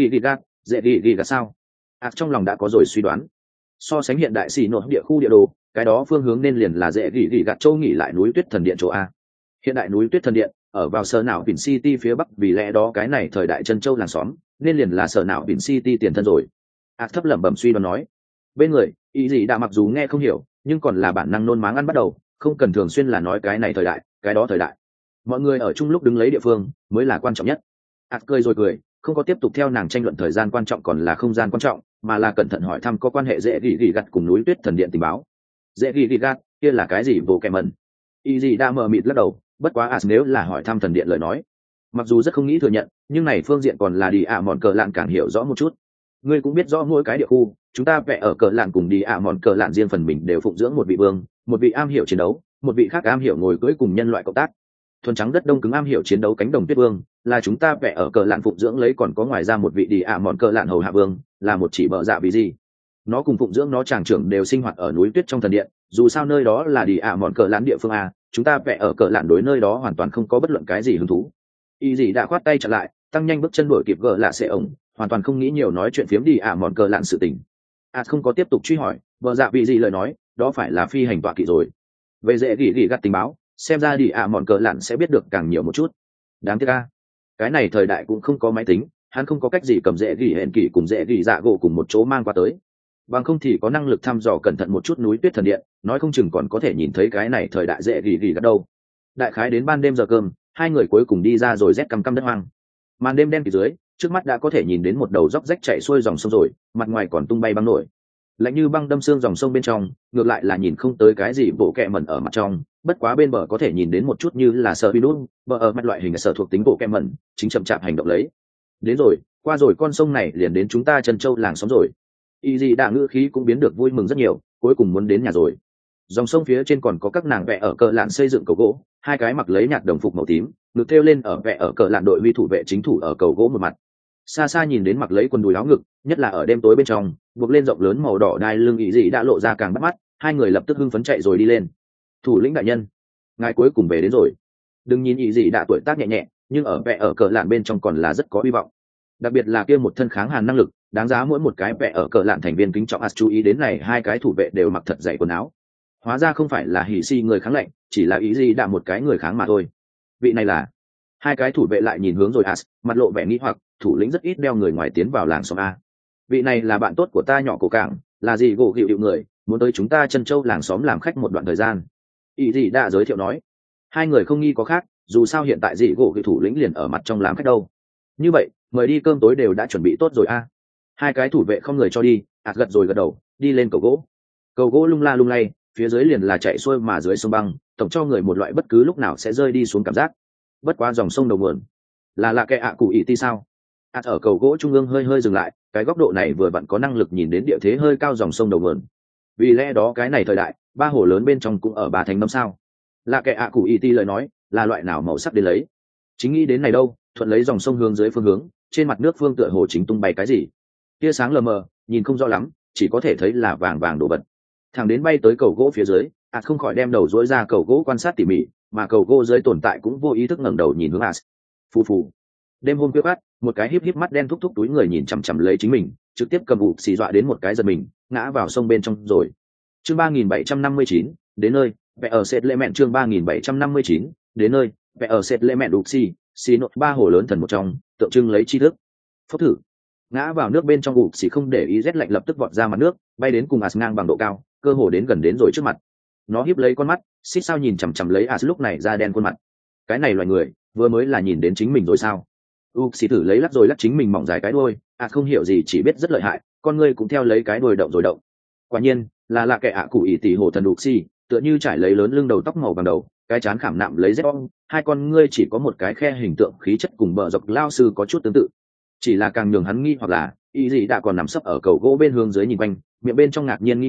ghi gạt sao? Trong lòng đã có rồi suy đoán. So sánh hiện đại xì nội địa khu địa đồ, cái đó phương hướng nên liền là dễ ghi gạt châu nghỉ lại núi tuyết thần điện chỗ a. Hiện đại núi tuyết thần điện ở vào sở não Vin City phía bắc, vì lẽ đó cái này thời đại chân châu làng xóm nên liền là sở não Vin City tiền thân rồi. Thấp lẩm bẩm suy đoán nói. Bên người ý gì đã mặc dù nghe không hiểu nhưng còn là bản năng nôn máng ăn bắt đầu, không cần thường xuyên là nói cái này thời đại cái đó thời đại, mọi người ở chung lúc đứng lấy địa phương mới là quan trọng nhất. Cười rồi cười, không có tiếp tục theo nàng tranh luận thời gian quan trọng còn là không gian quan trọng, mà là cẩn thận hỏi thăm có quan hệ dễ gỉ gặt cùng núi tuyết thần điện tình báo. Dễ gỉ gặt kia là cái gì vô kẻ mẩn? Y gì đã mờ mịt lắc đầu, bất quá nếu là hỏi thăm thần điện lời nói, mặc dù rất không nghĩ thừa nhận nhưng này phương diện còn là đi mòn cờ lạn càng hiểu rõ một chút. Ngươi cũng biết rõ mỗi cái địa khu chúng ta vẽ ở cờ lạn cùng đi mòn cờ lạn riêng phần mình đều phụng dưỡng một vị vương, một vị am hiểu chiến đấu, một vị khác am hiểu ngồi cưỡi cùng nhân loại cộng tác. Thuần trắng đất đông cứng am hiểu chiến đấu cánh đồng tuyết vương là chúng ta vẽ ở cờ lạn phụng dưỡng lấy, còn có ngoài ra một vị đi mòn cờ lạn hầu hạ vương là một chỉ bợ dạ vì gì. Nó cùng phụng dưỡng nó tràng trưởng đều sinh hoạt ở núi tuyết trong thần điện, dù sao nơi đó là đi mòn cờ lạn địa phương a, chúng ta vẽ ở cờ lạn đối nơi đó hoàn toàn không có bất luận cái gì hứng thú. Y gì đã khoát tay trở lại, tăng nhanh bước chân đuổi kịp gờ lạ sẽ ổng, hoàn toàn không nghĩ nhiều nói chuyện phiếm đi mòn cờ lạn sự tình. Không có tiếp tục truy hỏi bợ dạ vì gì lời nói, đó phải là phi hành tọa kỵ rồi. Về dễ gỉ gặt tình báo, xem ra đi mòn cờ lạn sẽ biết được càng nhiều một chút. Đáng tiếc cái này thời đại cũng không có máy tính, hắn không có cách gì cầm dễ gỉ hẹn kỷ cùng dễ gỉ dạ gỗ cùng một chỗ mang qua tới, bằng không thì có năng lực thăm dò cẩn thận một chút núi tuyết thần điện, nói không chừng còn có thể nhìn thấy cái này thời đại dễ gỉ gặt đâu. Đại khái đến ban đêm giờ cơm, hai người cuối cùng đi ra rồi rét căm căm đất hoang. Màn đêm đen kịt dưới, trước mắt đã có thể nhìn đến một đầu dốc rách chạy xuôi dòng sông rồi, mặt ngoài còn tung bay băng nổi lạnh như băng đâm xương dòng sông bên trong, ngược lại là nhìn không tới cái gì bộ kẹ mẩn ở mặt trong, bất quá bên bờ có thể nhìn đến một chút như là sở virus bờ ở mặt loại hình sở thuộc tính bộ kẹ mẩn chính chậm chạp hành động lấy. Đến rồi, qua rồi con sông này liền đến chúng ta chân châu làng xóm rồi. Y gì đạ ngữ khí cũng biến được vui mừng rất nhiều, cuối cùng muốn đến nhà rồi. Dòng sông phía trên còn có các nàng vẽ ở cờ lạn xây dựng cầu gỗ, hai cái mặc lấy nhạt đồng phục màu tím, ngực thêu lên ở vẽ ở cờ lạn đội huy thủ vệ chính thủ ở cầu gỗ một mặt. Xa xa nhìn đến mặc lấy quần đùi áo ngực, nhất là ở đêm tối bên trong buộc lên rộng lớn màu đỏ đai lưng ý gì đã lộ ra càng bắt mắt, hai người lập tức hưng phấn chạy rồi đi lên. Thủ lĩnh đại nhân, ngài cuối cùng về đến rồi. Đừng nhìn ý gì đã tuổi tác nhẹ nhẹ, nhưng ở vẽ ở cờ lạn bên trong còn là rất có hy vọng, đặc biệt là kia một thân kháng hàn năng lực, đáng giá mỗi một cái vẽ ở cờ lạn thành viên kính trọng. Chú ý đến này hai cái thủ vệ đều mặc thật dày quần áo, hóa ra không phải là hỉ si người kháng lạnh, chỉ là ý gì đã một cái người kháng mà thôi. Vị này là? Hai cái thủ vệ lại nhìn hướng rồi mặt lộ vẻ nghi hoặc, thủ lĩnh rất ít đeo người ngoài tiến vào làng xóm a. Vị này là bạn tốt của ta nhỏ cổ cảng, là gì gỗ gịu người, muốn tới chúng ta chân châu làng xóm làm khách một đoạn thời gian. Ý gì đã giới thiệu nói. Hai người không nghi có khác, dù sao hiện tại gì gỗ gịu thủ lĩnh liền ở mặt trong làm khách đâu. Như vậy mời đi, cơm tối đều đã chuẩn bị tốt rồi a. Hai cái thủ vệ không người cho đi, gật rồi gật đầu, đi lên cầu gỗ. Cầu gỗ lung la lung lay, phía dưới liền là chạy xuôi mà dưới sông băng, tổng cho người một loại bất cứ lúc nào sẽ rơi đi xuống cảm giác. Bất quá dòng sông đầu nguồn là kẻ cụ ỉ ti sao? Ở cầu gỗ trung ương hơi hơi dừng lại, cái góc độ này vừa vặn có năng lực nhìn đến địa thế hơi cao dòng sông đầu nguồn. Vì lẽ đó cái này thời đại ba hồ lớn bên trong cũng ở ba thành năm sao? Là kẻ cụ ỉ ti lời nói là loại nào màu sắc đến lấy? Chính nghĩ đến này đâu, thuận lấy dòng sông hướng dưới phương hướng, trên mặt nước phương tựa hồ chính tung bay cái gì? Tia sáng lờ mờ, nhìn không rõ lắm, chỉ có thể thấy là vàng vàng đổ bật. Thẳng đến bay tới cầu gỗ phía dưới, không khỏi đem đầu duỗi ra cầu gỗ quan sát tỉ mỉ, mà cầu gỗ dưới tồn tại cũng vô ý thức ngẩng đầu nhìn hướng phù phù. Đêm hôm khuya khoắt, một cái híp híp mắt đen thúc thúc túi người nhìn chằm chằm lấy chính mình, trực tiếp cầm ụ xì dọa đến một cái giật mình, ngã vào sông bên trong rồi. Chương 3759, đến nơi, vẽ ở sệt lệ mẹn. Chương 3759, đến nơi, vẽ ở sệt lệ mẹn ụ xì nốt ba hồ lớn thần một trong, tượng trưng lấy tri thức. Phốc thử, ngã vào nước bên trong ụ xì không để ý rét lạnh lập tức vọt ra mặt nước, bay đến cùng ngang bằng độ cao, cơ hồ đến gần đến rồi trước mặt. Nó híp lấy con mắt, xích sao nhìn chằm chằm lấy lúc này da đen khuôn mặt. Cái này loài người vừa mới là nhìn đến chính mình rồi sao? Xì thử lấy lắc rồi lắc chính mình mỏng dài cái đuôi, không hiểu gì chỉ biết rất lợi hại, con ngươi cũng theo lấy cái đuôi động rồi động. Quả nhiên là kẻ cụ ỉ tỉ hồ thần xì, tựa như trải lấy lớn lưng đầu tóc màu vàng đầu, cái trán khảm nạm lấy rét bong, hai con ngươi chỉ có một cái khe, hình tượng khí chất cùng bờ dọc lao sư có chút tương tự. Chỉ là càng nhường hắn nghi hoặc là ý gì đã còn nằm sấp ở cầu gỗ bên hướng dưới nhìn quanh, miệng bên trong ngạc nhiên nghi ngờ,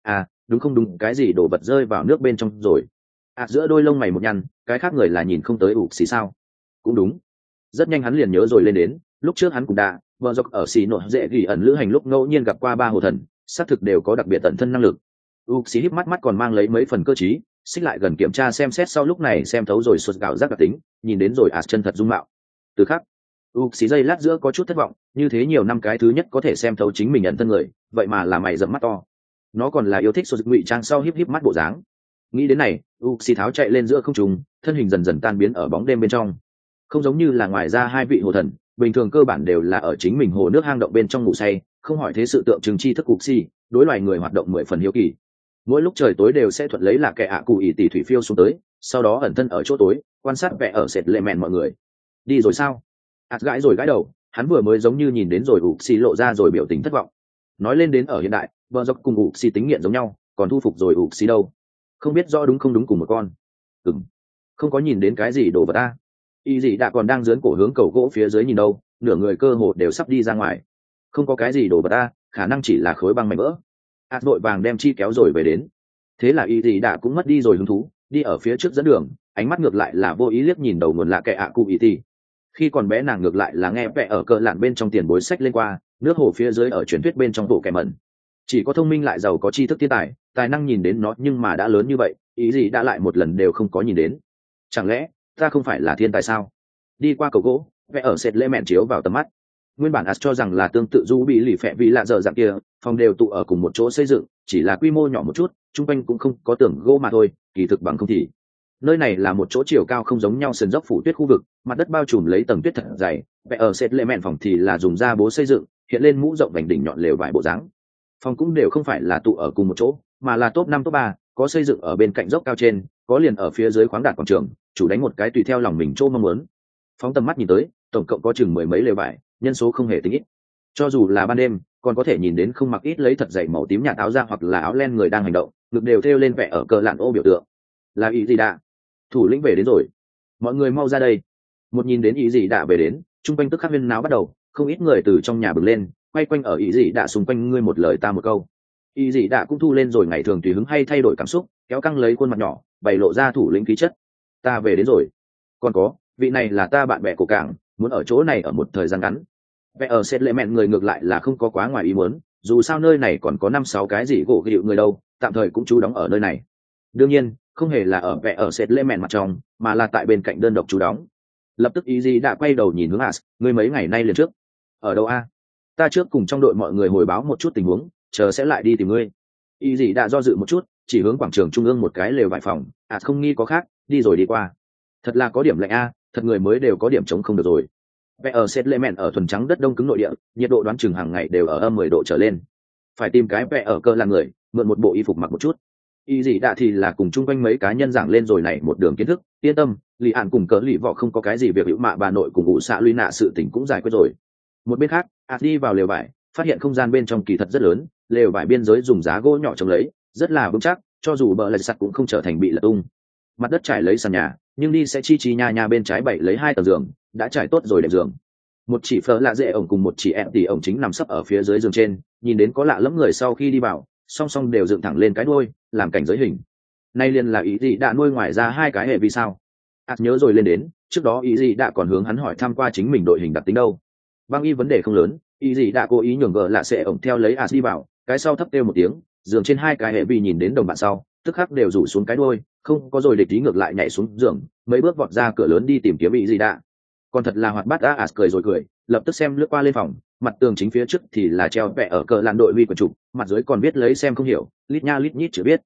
À đúng không đúng, cái gì đổ vật rơi vào nước bên trong rồi. Giữa đôi lông mày một nhăn, cái khác người là nhìn không tới ủ xì sao. Cũng đúng. Rất nhanh hắn liền nhớ rồi lên đến, lúc trước hắn cũng đã vợ dọc ở xì nội dễ ghi ẩn lữ hành lúc ngẫu nhiên gặp qua ba hồ thần, xác thực đều có đặc biệt tận thân năng lực. U xì híp mắt mắt còn mang lấy mấy phần cơ trí, xích lại gần kiểm tra xem xét, sau lúc này xem thấu rồi sụt gạo giác đặc tính, nhìn đến rồi chân thật dung mạo. Từ khắc U xì giây lát giữa có chút thất vọng, như thế nhiều năm cái thứ nhất có thể xem thấu chính mình nhận thân người, vậy mà là mày rậm mắt to. Nó còn là yêu thích sụt ngụy trang sau híp híp mắt bộ dáng. Nghĩ đến này, U xì tháo chạy lên giữa không trung, thân hình dần dần tan biến ở bóng đêm bên trong. Không giống như là ngoài ra hai vị hồ thần, bình thường cơ bản đều là ở chính mình hồ nước hang động bên trong ngủ say, không hỏi thế sự tượng trưng chi thức cục si, đối loài người hoạt động 10 phần hiếu kỳ. Mỗi lúc trời tối đều sẽ thuận lấy là kẻ cụ ỉ tỷ thủy phiêu xuống tới, sau đó ẩn thân ở chỗ tối, quan sát vẽ ở sệt lệ mèn mọi người. Đi rồi sao? Gãi rồi gãi đầu, hắn vừa mới giống như nhìn đến rồi ủ xì lộ ra rồi biểu tình thất vọng. Nói lên đến ở hiện đại, vợ dọc cùng ủ xì tính nghiện giống nhau, còn thu phục rồi ủ xì đâu? Không biết rõ đúng không đúng cùng một con. Không có nhìn đến cái gì đồ vật ta. Y dị đã còn đang dướn cổ hướng cầu gỗ phía dưới nhìn đâu, nửa người cơ hồ đều sắp đi ra ngoài. Không có cái gì đồ vật ta, khả năng chỉ là khối băng mảnh vỡ. Vội vàng đem chi kéo rồi về đến. Thế là Y dị đã cũng mất đi rồi hứng thú, đi ở phía trước dẫn đường, ánh mắt ngược lại là vô ý liếc nhìn đầu nguồn lạ kẻ cụ ý tỷ. Khi còn bé nàng ngược lại là nghe vẽ ở cờ lạn bên trong tiền bối sách lên qua, nước hồ phía dưới ở truyền thuyết bên trong bộ kẻ mẩn. Chỉ có thông minh lại giàu có tri thức thiên tài, tài năng nhìn đến nó, nhưng mà đã lớn như vậy, ý gì đã lại một lần đều không có nhìn đến. Chẳng lẽ ta không phải là thiên tài sao? Đi qua cầu gỗ, vẽ ở sệt lê mẹn chiếu vào tầm mắt. Nguyên bản cho rằng là tương tự du bị lì phẹ vì lạ giờ dạng kia, phòng đều tụ ở cùng một chỗ xây dựng, chỉ là quy mô nhỏ một chút, chung quanh cũng không có tường gỗ mà thôi, kỳ thực bằng không thì. Nơi này là một chỗ chiều cao không giống nhau sườn dốc phủ tuyết khu vực, mặt đất bao trùm lấy tầng tuyết thật dày, vẽ ở sệt lê mẹn phòng thì là dùng da bố xây dựng, hiện lên mũ rộng vành đỉnh nhọn lều vải bộ dáng. Phòng cũng đều không phải là tụ ở cùng một chỗ, mà là top 5 top 3, có xây dựng ở bên cạnh dốc cao trên, có liền ở phía dưới khoáng đạt quảng trường, chủ đánh một cái tùy theo lòng mình chỗ mong muốn. Phóng tầm mắt nhìn tới, tổng cộng có chừng mười mấy lều vải, nhân số không hề tính ít. Cho dù là ban đêm, còn có thể nhìn đến không mặc ít lấy thật dày màu tím nhạt áo da hoặc là áo len người đang hành động, ngực đều thêu lên vẽ ở cờ lạn ô biểu tượng. Là ý gì đã? Thủ lĩnh về đến rồi. Mọi người mau ra đây. Một nhìn đến ý gì đã về đến, trung quanh tức khắc huyên náo bắt đầu, không ít người từ trong nhà bừng lên, quay quanh ở ý gì đã xung quanh ngươi một lời ta một câu. Ý gì đã cũng thu lên rồi ngày thường tùy hứng hay thay đổi cảm xúc, kéo căng lấy khuôn mặt nhỏ, bày lộ ra thủ lĩnh khí chất. Ta về đến rồi. Còn có, vị này là ta bạn bè của cảng, muốn ở chỗ này ở một thời gian ngắn. Vẽ ở xét lệ mẹn người ngược lại là không có quá ngoài ý muốn, dù sao nơi này còn có 5-6 cái gì gỗ gịu người đâu, tạm thời cũng trú đóng ở nơi này. Đương nhiên, không hề là ở vẽ ở xét lệ mẹn mặt trong, mà là tại bên cạnh đơn độc trú đóng. Lập tức ý gì đã quay đầu nhìn hướng As, ngươi mấy ngày nay liền trước. Ở đâu a? Ta trước cùng trong đội mọi người hồi báo một chút tình huống, chờ sẽ lại đi tìm ngươi. Ý gì đã do dự một chút, chỉ hướng quảng trường trung ương một cái lều vải phòng, As không nghi có khác, đi rồi đi qua. Thật là có điểm lạnh a, thật người mới đều có điểm chống không được rồi. Vẽ ở set lệ mẹn ở thuần trắng đất đông cứng nội địa, nhiệt độ đoán chừng hàng ngày đều ở âm 10 độ trở lên. Phải tìm cái vẽ ở cơ là người, mượn một bộ y phục mặc một chút. Y gì đã thì là cùng chung quanh mấy cá nhân giảng lên rồi này một đường kiến thức, yên tâm, Lý An cùng cỡ lì vọ không có cái gì việc hữu mạ bà nội cùng ngụ xạ Luy nạ sự tình cũng giải quyết rồi. Một bên khác, đi vào lều vải, phát hiện không gian bên trong kỳ thật rất lớn, lều vải biên giới dùng giá gỗ nhỏ trồng lấy, rất là vững chắc, cho dù bờ lạch sắt cũng không trở thành bị lật tung. Mặt đất trải lấy sàn nhà, nhưng đi sẽ chi nha nha bên trái bảy lấy 2 tầng giường, đã trải tốt rồi đệm giường. Một chỉ phở lạ dễ ổng cùng một chỉ em tỷ ổng chính nằm sấp ở phía dưới giường trên, nhìn đến có lạ lẫm người sau khi đi vào, song song đều dựng thẳng lên cái đuôi, làm cảnh giới hình. Nay liền là ý gì đã nuôi ngoài ra 2 cái hệ vì sao? Nhớ rồi lên đến, trước đó ý gì đã còn hướng hắn hỏi tham qua chính mình đội hình đặc tính đâu. Băng y vấn đề không lớn, ý gì đã cố ý nhường gỡ lạ sẽ ổng theo lấy đi vào, cái sau thấp kêu một tiếng, giường trên 2 cái hệ vì nhìn đến đồng bạn sau, tức khắc đều rủ xuống cái đuôi, không có rồi địch ý ngược lại nhảy xuống giường, mấy bước vọt ra cửa lớn đi tìm kiếm ý gì đã. Còn thật là hoạt bát cười rồi cười, lập tức xem lướt qua lên phòng, mặt tường chính phía trước thì là treo vẽ ở cờ làn đội huy quần trục, mặt dưới còn viết lấy xem không hiểu, lít nha lít nhít chưa biết.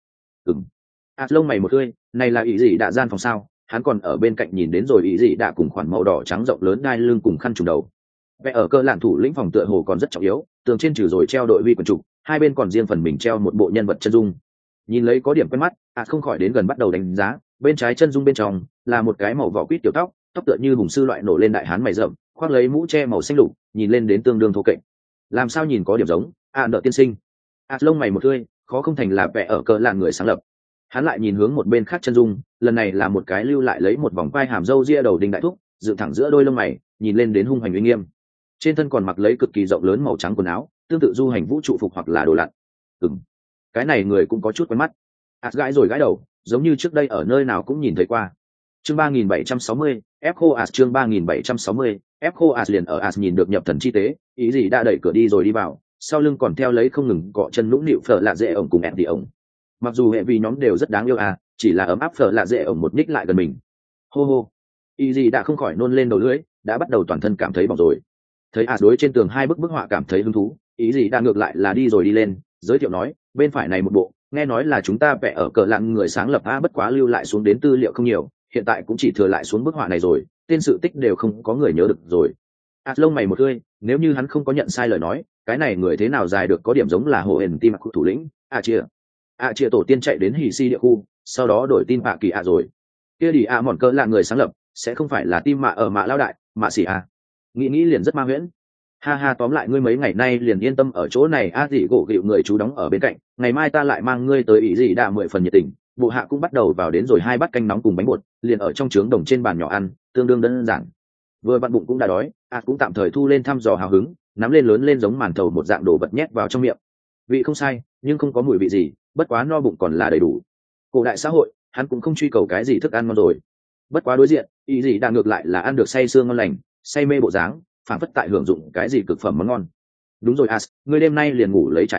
Lông mày một tươi, này là ý gì đã gian phòng sao? Hắn còn ở bên cạnh nhìn đến rồi ý gì đã cùng khoản màu đỏ trắng rộng lớn đai lưng cùng khăn trùm đầu. Vẽ ở cờ làn thủ lĩnh phòng tựa hồ còn rất trọng yếu, tường trên trừ rồi treo đội huy quần trục, hai bên còn riêng phần mình treo một bộ nhân vật chân dung. Nhìn lấy có điểm quen mắt, không khỏi đến gần bắt đầu đánh giá, bên trái chân dung bên trong là một cái màu vỏ quýt tiểu tóc tựa như hùng sư loại nổ lên đại hán mày rậm, khoác lấy mũ che màu xanh lục, nhìn lên đến tương đương thô kệch. Làm sao nhìn có điểm giống nợ tiên sinh. Lông mày một tươi, khó không thành là vẽ ở cờ làn người sáng lập. Hắn lại nhìn hướng một bên khác chân dung, lần này là một cái lưu lại lấy một vòng vai hàm râu ria đầu đinh đại thúc, dựng thẳng giữa đôi lông mày, nhìn lên đến hung hành uy nghiêm. Trên thân còn mặc lấy cực kỳ rộng lớn màu trắng quần áo, tương tự du hành vũ trụ phục hoặc là đồ lặn. cái này người cũng có chút quen mắt. Gãi rồi gãi đầu, giống như trước đây ở nơi nào cũng nhìn thấy qua. Chương 3760, Echo chương 3760, Echo liền ở nhìn được nhập thần chi tế, ý gì đã đẩy cửa đi rồi đi vào, sau lưng còn theo lấy không ngừng cọ chân nũng nịu phở lạ dễ ổng cùng ẹt đi ổng. Mặc dù hệ vì nhóm đều rất đáng yêu chỉ là ấm áp phở lạ dễ ổng một nhích lại gần mình. Hô hô. Ý gì đã không khỏi nôn lên đầu lưỡi, đã bắt đầu toàn thân cảm thấy bỏng rồi. Thấy đối trên tường hai bức họa cảm thấy hứng thú, ý gì đã ngược lại là đi rồi đi lên, giới thiệu nói, bên phải này một bộ, nghe nói là chúng ta vẽ ở cờ lặng người sáng lập bất quá lưu lại xuống đến tư liệu không nhiều, hiện tại cũng chỉ thừa lại xuống bức họa này rồi, tên sự tích đều không có người nhớ được rồi. Lông mày một tươi, nếu như hắn không có nhận sai lời nói, cái này người thế nào dài được có điểm giống là hồ hển tim thủ lĩnh chia tổ tiên chạy đến hỉ si địa khu, sau đó đổi tin bạ kỳ rồi. Kia đi mòn cờ là người sáng lập, sẽ không phải là tim mạ ở mạ lao đại mạ xỉ nghĩ liền rất ma huyễn. Ha tóm lại ngươi mấy ngày nay liền yên tâm ở chỗ này gì gỗ gịu người chú đóng ở bên cạnh, ngày mai ta lại mang ngươi tới ý gì đã 10 phần nhiệt tình. Bộ hạ cũng bắt đầu vào đến rồi 2 bát canh nóng cùng bánh bột, liền ở trong trướng đồng trên bàn nhỏ ăn, tương đương đơn giản. Vừa vặn bụng cũng đã đói, cũng tạm thời thu lên thăm dò hào hứng, nắm lên lớn lên giống màn thầu một dạng đồ vật nhét vào trong miệng. Vị không sai, nhưng không có mùi vị gì, bất quá no bụng còn là đầy đủ. Cổ đại xã hội, hắn cũng không truy cầu cái gì thức ăn ngon rồi. Bất quá đối diện, ý gì đã ngược lại là ăn được say sương ngon lành, say mê bộ dáng, phản phất tại hưởng dụng cái gì cực phẩm món ngon. Đúng rồi ngươi đêm nay liền ngủ lấy trải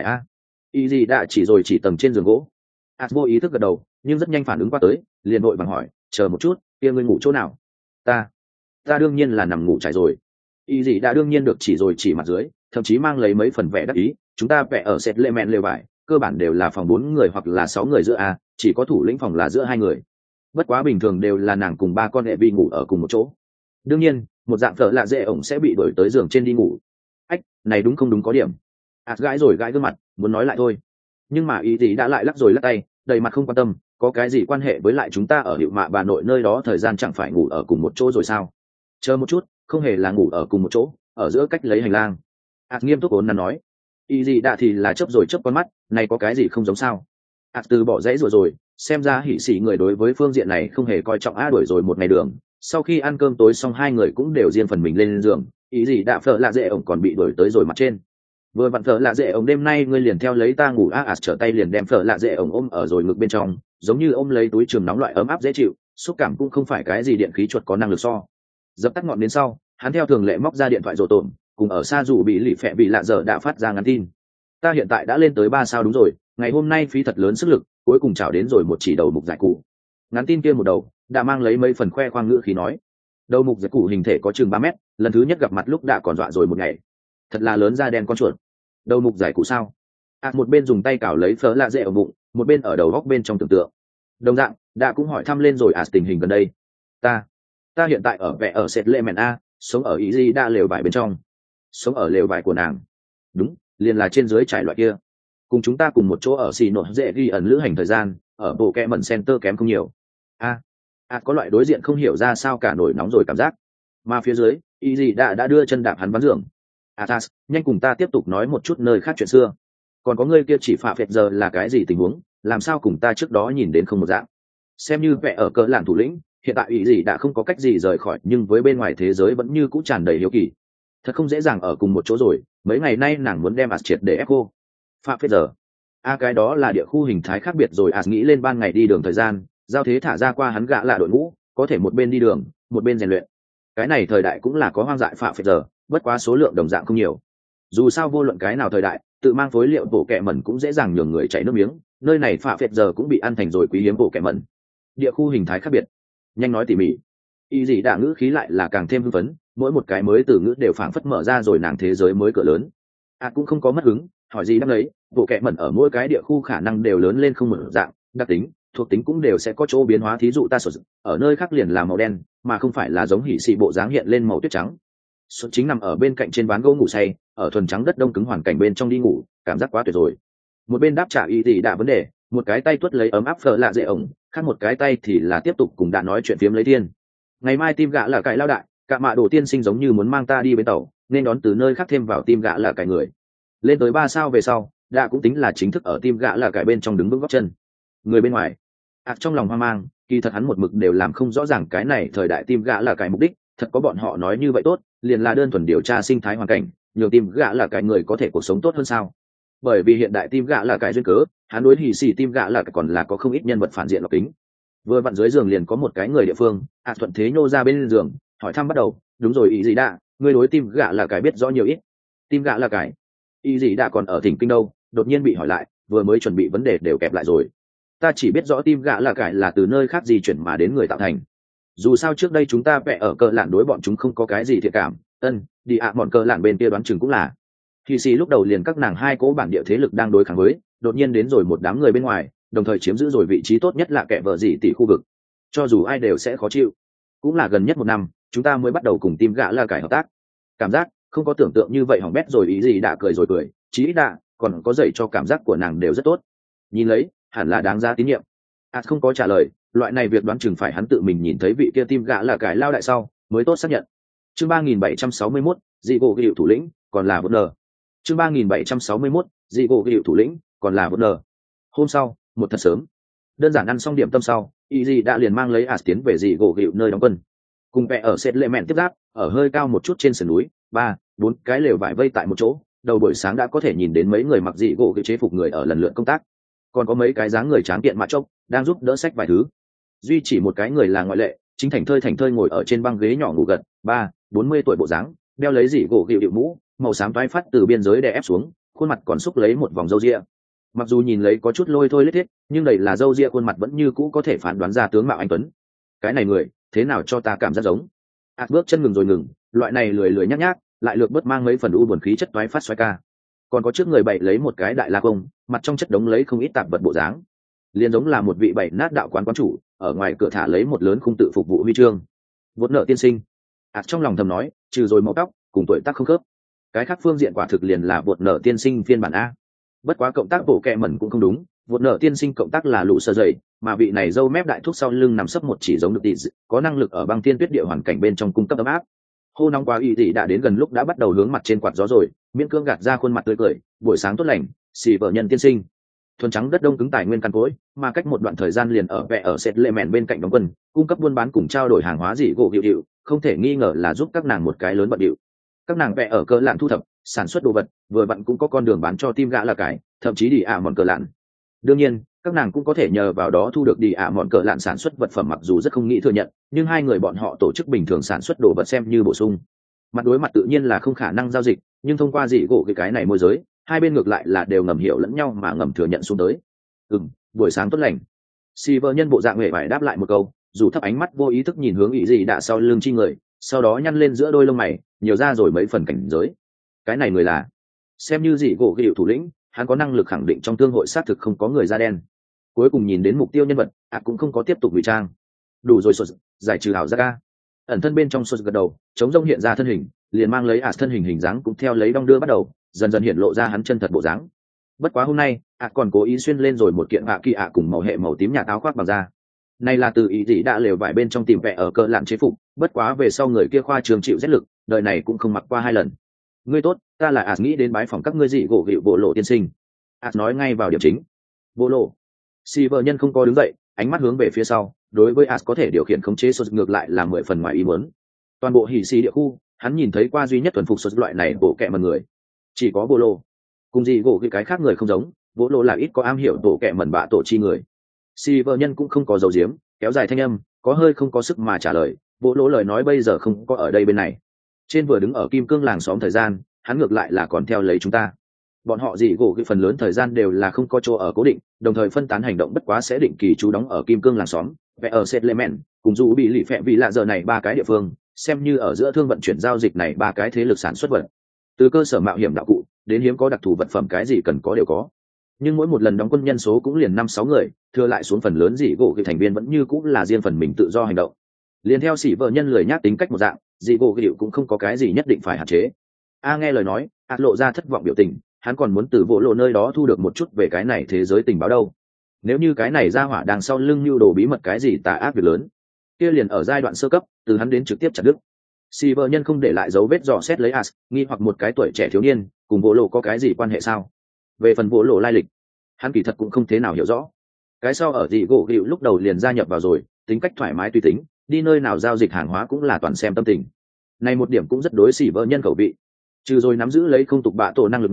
ý gì đã chỉ tầng trên giường gỗ. Vô ý thức gật đầu, nhưng rất nhanh phản ứng qua tới, liền vội vàng hỏi, chờ một chút, kia ngươi ngủ chỗ nào? Ta đương nhiên là nằm ngủ trải rồi. Ý gì đã đương nhiên được chỉ mặt dưới, thậm chí mang lấy mấy phần vẻ đắc ý, chúng ta vẽ ở set lệ mẹn lều vải, cơ bản đều là phòng 4 người hoặc là 6 người giữa chỉ có thủ lĩnh phòng là giữa 2 người. Bất quá bình thường đều là nàng cùng 3 con hệ vi ngủ ở cùng một chỗ. Đương nhiên, một dạng phở lạ dễ ổng sẽ bị đuổi tới giường trên đi ngủ. Này đúng không đúng có điểm. Gãi rồi gãi gương mặt, muốn nói lại thôi. Nhưng mà ý gì đã lại lắc rồi lắc tay, đầy mặt không quan tâm, có cái gì quan hệ với lại chúng ta ở hiệu mạ bà nội nơi đó thời gian chẳng phải ngủ ở cùng một chỗ rồi sao? Chờ một chút, không hề là ngủ ở cùng một chỗ, ở giữa cách lấy hành lang. Nghiêm túc ốn nắn nói. Ý gì đã thì là chớp rồi chớp con mắt, này có cái gì không giống sao? Từ bỏ dãy rồi, xem ra hỉ xỉ người đối với phương diện này không hề coi trọng đuổi rồi một ngày đường. Sau khi ăn cơm tối xong 2 người cũng đều riêng phần mình lên giường, ý gì đã phở lạ dễ ổng còn bị đuổi tới rồi mặt trên. Vừa vặn phở lạ dễ ổng đêm nay ngươi liền theo lấy ta ngủ trở tay liền đem phở lạ dễ ổng ôm ở rồi ngực bên trong, giống như ôm lấy túi trường nóng loại ấm áp dễ chịu, xúc cảm cũng không phải cái gì điện khí chuột có năng lực so. Dập tắt ngọn đến sau, hắn theo thường lệ móc ra điện thoại rồ tổn, cùng ở xa dù bị lì phẹ bị lạ giờ đã phát ra ngắn tin. Ta hiện tại đã lên tới 3 sao đúng rồi, ngày hôm nay phí thật lớn sức lực, cuối cùng chảo đến rồi một chỉ đầu mục giải cụ. Ngắn tin kia một đầu đã mang lấy mấy phần khoe khoang ngữ khí nói, đầu mục giải cụ hình thể có chừng 3 mét, lần thứ nhất gặp mặt lúc đã còn dọa rồi một ngày, thật là lớn da đen con chuột. Đầu mục giải cụ sao? Một bên dùng tay cào lấy phở lạ dễ ở bụng, một bên ở đầu góc bên trong tưởng tượng. Đồng dạng đã cũng hỏi thăm lên rồi tình hình gần đây. Ta hiện tại ở vẽ ở sệt lệ mẹn sống ở ý gì đã lều vải bên trong. Sống ở lều vải của nàng? Đúng, liền là trên dưới trải loại kia. Cùng chúng ta cùng một chỗ ở xì nổ dễ ghi ẩn lữ hành thời gian, ở bộ kẹ mẩn center kém không nhiều. Có loại đối diện không hiểu ra sao cả nổi nóng rồi cảm giác. Mà phía dưới, ý gì đã đưa chân đạp hắn ván giường. Nhanh cùng ta tiếp tục nói một chút nơi khác chuyện xưa. Còn có ngươi kia chỉ phạ phệt giờ là cái gì tình huống, làm sao cùng ta trước đó nhìn đến không một dạng. Xem như vẽ ở cỡ làng thủ lĩnh, hiện tại ý gì đã không có cách gì rời khỏi, nhưng với bên ngoài thế giới vẫn như cũ tràn đầy hiếu kỳ. Thật không dễ dàng ở cùng một chỗ rồi, mấy ngày nay nàng muốn đem triệt để ép cô. Phạ phệt giờ. Cái đó là địa khu hình thái khác biệt rồi. Nghĩ lên ban ngày đi đường thời gian, giao thế thả ra qua hắn gã là đội ngũ, có thể một bên đi đường, một bên rèn luyện. Cái này thời đại cũng là có hoang dại phạ phệt giờ, bất quá số lượng đồng dạng không nhiều. Dù sao vô luận cái nào thời đại, tự mang phối liệu bộ kẹ mẩn cũng dễ dàng nhường người chảy nước miếng, nơi này phạ phệt giờ cũng bị ăn thành rồi quý hiếm bộ kẹ mẩn. Địa khu hình thái khác biệt, nhanh nói tỉ mỉ. Ý gì đã ngữ khí lại là càng thêm hưng phấn, mỗi một cái mới từ ngữ đều phảng phất mở ra rồi nàng thế giới mới cửa lớn. Cũng không có mất hứng, hỏi gì đáp lấy, bộ kẹ mẩn ở mỗi cái địa khu khả năng đều lớn lên không một dạng, đặc tính, thuộc tính cũng đều sẽ có chỗ biến hóa, thí dụ ta sử dụng ở nơi khác liền là màu đen, mà không phải là giống hỉ xì bộ dáng hiện lên màu tuyết trắng. Xuất chính nằm ở bên cạnh trên ván gỗ ngủ say, ở thuần trắng đất đông cứng hoàn cảnh bên trong đi ngủ, cảm giác quá tuyệt rồi. Một bên đáp trả y tỷ đã vấn đề, một cái tay tuốt lấy ấm áp phở lạ dễ ổng, khác một cái tay thì là tiếp tục cùng đã nói chuyện phiếm lấy tiên. Ngày mai tim gạ là cải lao đại, cả mạ đồ tiên sinh giống như muốn mang ta đi bến tàu, nên đón từ nơi khác thêm vào tim gạ là cải người. Lên tới 3 sao về sau, đã cũng tính là chính thức ở tim gạ là cải bên trong đứng vững gót chân. Người bên ngoài, trong lòng hoang mang, kỳ thật hắn một mực đều làm không rõ ràng cái này thời đại tim gạ là cải mục đích, thật có bọn họ nói như vậy tốt, liền là đơn thuần điều tra sinh thái hoàn cảnh, nhiều tim gạ là cải người có thể cuộc sống tốt hơn sao? bởi vì hiện đại tim gạ là cái duyên cớ, hắn đối hì xì tim gạ là còn là có không ít nhân vật phản diện lọc kính. Vừa vặn dưới giường liền có một cái người địa phương, thuận thế nhô ra bên giường hỏi thăm bắt đầu. Đúng rồi, ý gì đã, ngươi đối tim gạ là cái biết rõ nhiều ít. Tim gạ là cái ý gì đã còn ở thỉnh kinh đâu, đột nhiên bị hỏi lại, vừa mới chuẩn bị vấn đề đều kẹp lại rồi. Ta chỉ biết rõ tim gạ là cái là từ nơi khác di chuyển mà đến người tạo thành. Dù sao trước đây chúng ta vẽ ở cờ lạn đối bọn chúng không có cái gì thiện cảm. Đi bọn cờ lạn bên kia đoán chừng cũng là khi xì lúc đầu liền các nàng hai cố bản địa thế lực đang đối kháng với, đột nhiên đến rồi một đám người bên ngoài, đồng thời chiếm giữ rồi vị trí tốt nhất là kẻ vợ gì tỷ khu vực, cho dù ai đều sẽ khó chịu. Cũng là gần nhất một năm chúng ta mới bắt đầu cùng tim gạ là cải hợp tác, cảm giác không có tưởng tượng như vậy hỏng bét rồi. Ý gì đã cười rồi cười, chí ít đã còn có dạy cho cảm giác của nàng đều rất tốt, nhìn lấy hẳn là đáng giá tín nhiệm. Không có trả lời, loại này việc đoán chừng phải hắn tự mình nhìn thấy vị kia tim gạ là cải lao đại sau mới tốt xác nhận. Chương 3761, dị gỗ hiệu thủ lĩnh còn là vỡ nờ. Chương 3761, dị gỗ hiệu thủ lĩnh còn là vỡ nờ. Hôm sau một thật sớm, đơn giản ăn xong điểm tâm sau, Easy đã liền mang lấy tiến về dị gỗ hiệu nơi đóng quân, cùng vẽ ở sệt lệ mẹn tiếp giáp ở hơi cao một chút trên sườn núi. 3-4 cái lều vải vây tại một chỗ, đầu buổi sáng đã có thể nhìn đến mấy người mặc dị gỗ hiệu chế phục người ở lần lượt công tác, còn có mấy cái dáng người tráng kiện mạ chốc đang giúp đỡ sách vài thứ. Duy chỉ một cái người là ngoại lệ, chính thành thơi ngồi ở trên băng ghế nhỏ ngủ gật. 40 tuổi bộ dáng, đeo lấy dị gỗ hiệu mũ màu xám toái phát từ biên giới đè ép xuống, khuôn mặt còn xúc lấy một vòng râu ria. Mặc dù nhìn lấy có chút lôi thôi lết thiết, nhưng đầy là râu ria khuôn mặt vẫn như cũ có thể phán đoán ra tướng mạo anh tuấn. Cái này người thế nào cho ta cảm giác giống. Bước chân ngừng rồi ngừng, loại này lười nhác nhác lại lược bớt mang mấy phần u buồn khí chất toái phát xoay ca. Còn có trước người bày lấy một cái đại la công, mặt trong chất đống lấy không ít tạp vật bộ dáng, liền giống là một vị bày nát đạo quán chủ, ở ngoài cửa thả lấy một lớn khung tự phục vụ huy chương. Vốn nợ tiên sinh. Trong lòng thầm nói, trừ rồi màu tóc cùng tuổi tác không khớp, cái khác phương diện quả thực liền là vượt nợ tiên sinh phiên bản a. Bất quá cộng tác bổ kẹ mẩn cũng không đúng, vượt nợ tiên sinh cộng tác là lũ sơ dày, mà vị này dâu mép đại thúc sau lưng nằm sấp một chỉ giống được tỷ, có năng lực ở băng thiên tuyết địa hoàn cảnh bên trong cung cấp ấm áp. Hô nóng quá y tỷ đã đến gần lúc đã bắt đầu hướng mặt trên quạt gió rồi, miễn cưỡng gạt ra khuôn mặt tươi cười, buổi sáng tốt lành, xì vợ nhân tiên sinh. Thuần trắng đất đông cứng tài nguyên căn cối, mà cách một đoạn thời gian liền ở vẽ ở sệt lệ mẹn bên cạnh đóng quân, cung cấp buôn bán cùng trao đổi hàng hóa gì gỗ hiệu, không thể nghi ngờ là giúp các nàng một cái lớn bận điệu. Các nàng vẽ ở cờ lạn thu thập sản xuất đồ vật, vừa vặn cũng có con đường bán cho tim gã là cái, thậm chí đi mòn cờ lạn. Đương nhiên các nàng cũng có thể nhờ vào đó thu được đi mòn cờ lạn sản xuất vật phẩm, mặc dù rất không nghĩ thừa nhận, nhưng hai người bọn họ tổ chức bình thường sản xuất đồ vật xem như bổ sung. Mặt đối mặt tự nhiên là không khả năng giao dịch, nhưng thông qua dị gỗ cái này môi giới, hai bên ngược lại là đều ngầm hiểu lẫn nhau mà ngầm thừa nhận xuống tới. Buổi sáng tốt lành. Silver nhân bộ dạng huệ vải đáp lại một câu, dù thấp ánh mắt vô ý thức nhìn hướng ý gì đã sau lưng chi người, sau đó nhăn lên giữa đôi lông mày, nhiều ra rồi mấy phần cảnh giới. Cái này người là, xem như dị gỗ hiệu thủ lĩnh, hắn có năng lực khẳng định trong thương hội xác thực không có người da đen. Cuối cùng nhìn đến mục tiêu nhân vật, cũng không có tiếp tục ngụy trang. Đủ rồi sột, giải trừ ảo giác a. Ẩn thân bên trong sột gật đầu, chống rông hiện ra thân hình, liền mang lấy thân hình dáng cũng theo lấy đong đưa bắt đầu, dần dần hiện lộ ra hắn chân thật bộ dáng. Bất quá hôm nay còn cố ý xuyên lên rồi một kiện kỳ cùng màu hệ màu tím nhà áo khoác bằng da. Này là từ ý gì đã lều vải bên trong tìm vẽ ở cờ lạn chế phục, bất quá về sau người kia khoa trường chịu rét lực, đời này cũng không mặc qua 2 lần. Ngươi tốt, ta là nghĩ đến bái phòng các ngươi dị gỗ hiệu bộ lộ tiên sinh. Nói ngay vào điểm chính. Bộ lộ. Silver nhân không có đứng dậy, ánh mắt hướng về phía sau, đối với có thể điều khiển khống chế sột ngược lại là 10 phần ngoài ý muốn. Toàn bộ hỉ xì địa khu, hắn nhìn thấy qua duy nhất thuần phục sột loại này bộ kệ mẩn người, chỉ có bộ lộ. Cùng gì gỗ cái khác người không giống, bộ lộ là ít có am hiểu tổ kệ mẩn bạ tổ chi người. Silver nhân cũng không có dấu diếm, kéo dài thanh âm, có hơi không có sức mà trả lời, bộ lộ lời nói bây giờ không có ở đây bên này. Trên vừa đứng ở kim cương làng xóm thời gian, hắn ngược lại là còn theo lấy chúng ta. Bọn họ dị gỗ phần lớn thời gian đều là không có chỗ ở cố định, đồng thời phân tán hành động, bất quá sẽ định kỳ trú đóng ở kim cương làng xóm, vẽ ở Settlement, cùng dù bị lì phẹ vì lạ giờ này 3 cái địa phương, xem như ở giữa thương vận chuyển giao dịch này 3 cái thế lực sản xuất vật. Từ cơ sở mạo hiểm đạo cụ đến hiếm có đặc thù vật phẩm, cái gì cần có đều có. Nhưng mỗi một lần đóng quân nhân số cũng liền 5-6 người, thừa lại xuống phần lớn dị gỗ thành viên vẫn như cũng là riêng phần mình tự do hành động. Liên theo sĩ vợ nhân lười nhác tính cách một dạng, dị gỗ cũng không có cái gì nhất định phải hạn chế. Nghe lời nói, lộ ra thất vọng biểu tình, hắn còn muốn từ bộ lộ nơi đó thu được một chút về cái này thế giới tình báo đâu. Nếu như cái này ra hỏa đằng sau lưng mưu đồ bí mật cái gì tà ác việc lớn, kia liền ở giai đoạn sơ cấp, từ hắn đến trực tiếp chặt đứt. Silver nhân không để lại dấu vết dò xét lấy nghi hoặc một cái tuổi trẻ thiếu niên cùng bộ lộ có cái gì quan hệ sao. Về phần bộ lộ lai lịch, hắn kỳ thật cũng không thế nào hiểu rõ. Cái sau ở dị gỗ gịu lúc đầu liền gia nhập vào rồi, tính cách thoải mái tùy tính, đi nơi nào giao dịch hàng hóa cũng là toàn xem tâm tình. Này một điểm cũng rất đối Silver nhân khẩu vị. Trừ rồi nắm giữ lấy không tục bạ tổ năng lực ngoài,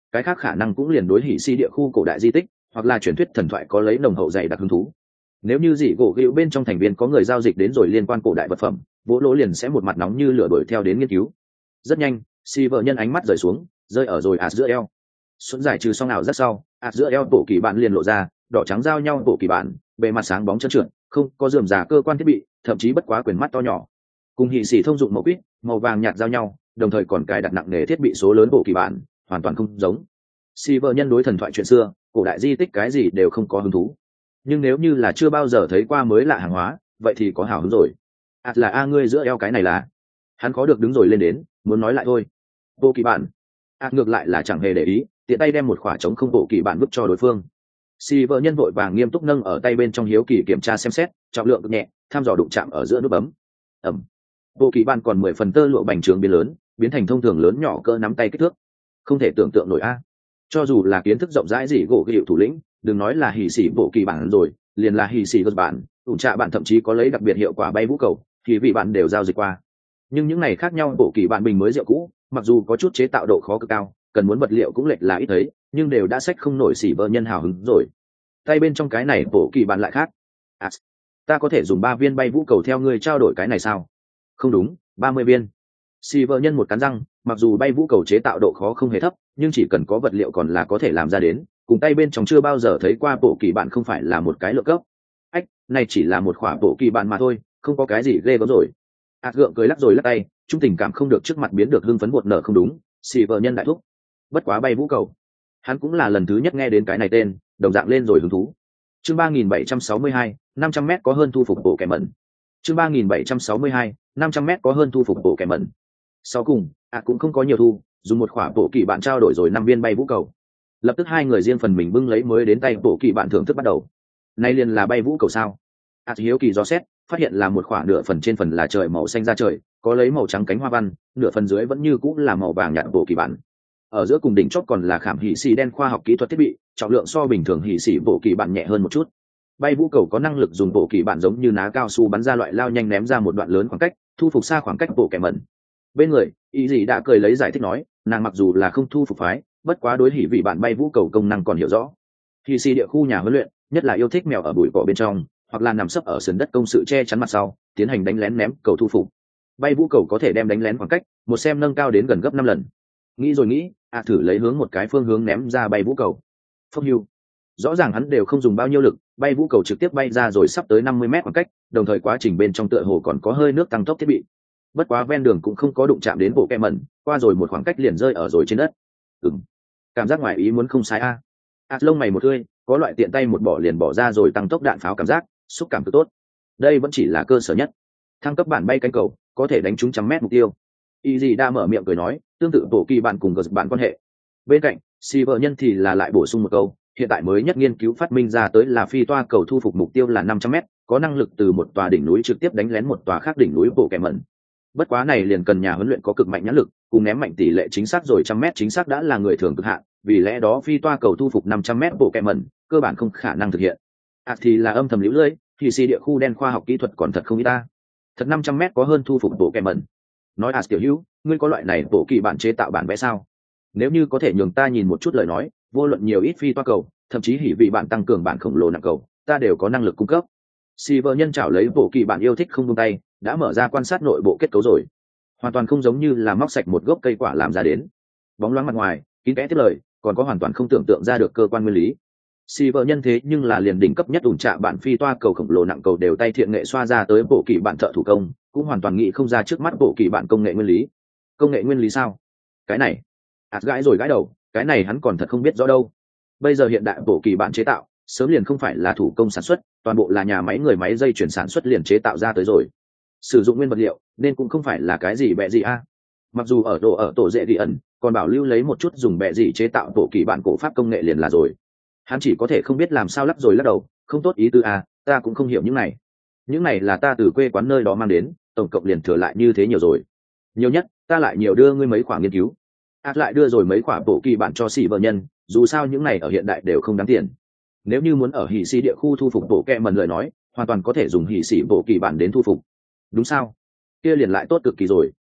cái khác khả năng cũng liền đối hỉ si địa khu cổ đại di tích hoặc là truyền thuyết thần thoại có lấy nồng hậu dày đặc hứng thú. Nếu như dị gỗ gịu bên trong thành viên có người giao dịch đến rồi liên quan cổ đại vật phẩm, vỗ lỗ liền sẽ một mặt nóng như lửa đuổi theo đến nghiên cứu. Rất nhanh, si vợ nhân ánh mắt rời xuống, rơi ở rồi ạt giữa eo. Xuân giải trừ xong nào rất sau, ạt giữa eo bộ kỳ bạn liền lộ ra, đỏ trắng giao nhau bộ kỳ bạn, bề mặt sáng bóng trơn trượt, không có rườm rà cơ quan thiết bị, thậm chí bất quá quyền mắt to nhỏ. Cùng hỉ xỉ thông dụng màu quýt, màu vàng nhạt giao nhau, đồng thời còn cài đặt nặng nề thiết bị số lớn bộ kỳ bạn, hoàn toàn không giống. Si vợ nhân đối thần thoại chuyện xưa, cổ đại di tích cái gì đều không có hứng thú. Nhưng nếu như là chưa bao giờ thấy qua mới lạ hàng hóa, vậy thì có hào hứng rồi. Là a ngươi giữa eo cái này là. Hắn khó được đứng rồi lên đến, muốn nói lại thôi. Bộ kỳ bạn. Ngược lại là chẳng hề để ý, tiện tay đem một khỏa trống không bộ kỳ bạn vứt cho đối phương. Si vợ nhân vội vàng nghiêm túc nâng ở tay bên trong hiếu kỳ kiểm tra xem xét, trọng lượng cực nhẹ, tham dò đụng chạm ở giữa nút bấm. Ẩm. Bộ kỳ bạn còn 10 phần tơ lụa bành trướng biến lớn, biến thành thông thường lớn nhỏ cỡ nắm tay kích thước. Không thể tưởng tượng nổi a. Cho dù là kiến thức rộng rãi gì gỗ gịu thủ lĩnh, đừng nói là hỉ xỉ bộ kỳ bản rồi, liền là hỉ xỉ gật bản, ủn trạ bạn thậm chí có lấy đặc biệt hiệu quả bay vũ cầu, thì vị bạn đều giao dịch qua. Nhưng những này khác nhau, bộ kỳ bạn bình mới rượu cũ, mặc dù có chút chế tạo độ khó cực cao, cần muốn vật liệu cũng lệch là ít thấy, nhưng đều đã xách không nổi xỉ vợ nhân hào hứng rồi. Tay bên trong cái này bộ kỳ bạn lại khác. Ta có thể dùng 3 viên bay vũ cầu theo ngươi trao đổi cái này sao? Không đúng, 30 viên. Xỉ vợ nhân một cắn răng, mặc dù bay vũ cầu chế tạo độ khó không hề thấp, nhưng chỉ cần có vật liệu còn là có thể làm ra đến, cùng tay bên trong chưa bao giờ thấy qua bộ kỳ bạn không phải là một cái lượng cấp. Này chỉ là một khỏa bộ kỳ bạn mà thôi, không có cái gì ghê gớm rồi. Gượng cười lắc rồi lắc tay, trung tình cảm không được trước mặt biến được hưng phấn bột nở không đúng, xì vợ nhân đại thúc. Bất quá bay vũ cầu, hắn cũng là lần thứ nhất nghe đến cái này tên, đồng dạng lên rồi hứng thú. Chương 3762, 500m có hơn thu phục bộ kẻ mẩn. Chương 3762, 500m có hơn thu phục bộ kẻ mẩn. Sau cùng, cũng không có nhiều thu, dùng một khỏa bộ kỳ bạn trao đổi rồi 5 viên bay vũ cầu. Lập tức hai người riêng phần mình bưng lấy mới đến tay bộ kỳ bạn thưởng thức bắt đầu. Nay liền là bay vũ cầu sao? Hiếu kỳ do xét, phát hiện là một khỏa nửa phần trên phần là trời màu xanh da trời, có lấy màu trắng cánh hoa văn, nửa phần dưới vẫn như cũng là màu vàng nhạt bộ kỳ bản. Ở giữa cùng đỉnh chót còn là khảm hỉ xì đen khoa học kỹ thuật thiết bị, trọng lượng so bình thường hỉ xì bộ kỳ bản nhẹ hơn một chút. Bay vũ cầu có năng lực dùng bộ kỳ bản giống như ná cao su bắn ra loại lao nhanh ném ra một đoạn lớn khoảng cách, thu phục xa khoảng cách bộ kẻ mẩn. Bên người, ý gì đã cười lấy giải thích nói, nàng mặc dù là không thu phục phái, bất quá đối hỉ vị bạn bay vũ cầu công năng còn hiểu rõ. Hỉ xì địa khu nhà huấn luyện, nhất là yêu thích mèo ở bụi cỏ bên trong, hoặc là nằm sấp ở sườn đất công sự che chắn mặt sau, tiến hành đánh lén ném cầu thu phục. Bay vũ cầu có thể đem đánh lén khoảng cách một xem nâng cao đến gần gấp 5 lần. Nghĩ rồi nghĩ, thử lấy hướng một cái phương hướng ném ra bay vũ cầu. Phong hưu, rõ ràng hắn đều không dùng bao nhiêu lực, bay vũ cầu trực tiếp bay ra rồi sắp tới 50 mét khoảng cách, đồng thời quá trình bên trong tựa hồ còn có hơi nước tăng tốc thiết bị. Bất quá ven đường cũng không có đụng chạm đến bộ kẹ mẩn, qua rồi một khoảng cách liền rơi ở rồi trên đất. Cảm giác ngoài ý muốn không sai a. Lông mày một tươi, có loại tiện tay một bỏ liền bỏ ra rồi tăng tốc đạn pháo cảm giác, xúc cảm cực tốt. Đây vẫn chỉ là cơ sở nhất. Thăng cấp bản bay cánh cầu, có thể đánh trúng 100 mét mục tiêu. Y gì đã mở miệng cười nói, tương tự bộ kỳ bạn cùng gật bạn quan hệ. Bên cạnh, si vợ nhân thì là lại bổ sung một câu, hiện tại mới nhất nghiên cứu phát minh ra tới là phi toa cầu thu phục mục tiêu là 500 mét, có năng lực từ một tòa đỉnh núi trực tiếp đánh lén một tòa khác đỉnh núi bộ kẻ mẩn. Bất quá này liền cần nhà huấn luyện có cực mạnh nhãn lực, cùng ném mạnh tỷ lệ chính xác rồi 100 mét chính xác đã là người thường cực hạn, vì lẽ đó phi toa cầu thu phục 500 mét bộ kẻ mẩn, cơ bản không khả năng thực hiện. Thì là âm thầm liễu lưỡi, thì si địa khu đen khoa học kỹ thuật còn thật không ít ta. Thật 500 mét có hơn thu phục bộ kẻ mẩn. Nói tiểu hữu, ngươi có loại này bộ kỳ bản chế tạo bản vẽ sao? Nếu như có thể nhường ta nhìn một chút lời nói, vô luận nhiều ít phi toa cầu, thậm chí hỉ vị bạn tăng cường bản khổng lồ nặng cầu, ta đều có năng lực cung cấp. Silver nhân chảo lấy bộ kỳ bản yêu thích không buông tay, đã mở ra quan sát nội bộ kết cấu rồi. Hoàn toàn không giống như là móc sạch một gốc cây quả làm ra đến. Bóng loáng mặt ngoài, kín kẽ tiếp lời, còn có hoàn toàn không tưởng tượng ra được cơ quan nguyên lý. Silver nhân thế nhưng là liền đỉnh cấp nhất ủn trạ bản phi toa cầu khổng lồ nặng cầu đều tay thiện nghệ xoa ra tới bộ kỳ bản thợ thủ công, cũng hoàn toàn nghĩ không ra trước mắt bộ kỳ bản công nghệ nguyên lý. Công nghệ nguyên lý sao? Cái này, gãi rồi gãi đầu, cái này hắn còn thật không biết rõ đâu. Bây giờ hiện đại bộ kỳ bản chế tạo, sớm liền không phải là thủ công sản xuất, toàn bộ là nhà máy người máy dây chuyển sản xuất liền chế tạo ra tới rồi. Sử dụng nguyên vật liệu, nên cũng không phải là cái gì bẹ gì a. Mặc dù ở tổ dễ đi ẩn, còn bảo lưu lấy một chút dùng bẹ gì chế tạo bộ kỳ bản cổ pháp công nghệ liền là rồi. Hắn chỉ có thể không biết làm sao lắp rồi lắc đầu, không tốt ý tư a, ta cũng không hiểu những này. Những này là ta từ quê quán nơi đó mang đến, tổng cộng liền thừa lại như thế nhiều rồi. Nhiều nhất, ta lại nhiều đưa ngươi mấy khoản nghiên cứu. Lại đưa rồi mấy khoản bộ kỳ bản cho xỉ vợ nhân, dù sao những này ở hiện đại đều không đáng tiền. Nếu như muốn ở hỉ xì địa khu thu phục bộ kẹ mần lời nói, hoàn toàn có thể dùng hỉ xì bộ kỳ bản đến thu phục. Đúng sao? Kia liền lại tốt cực kỳ rồi.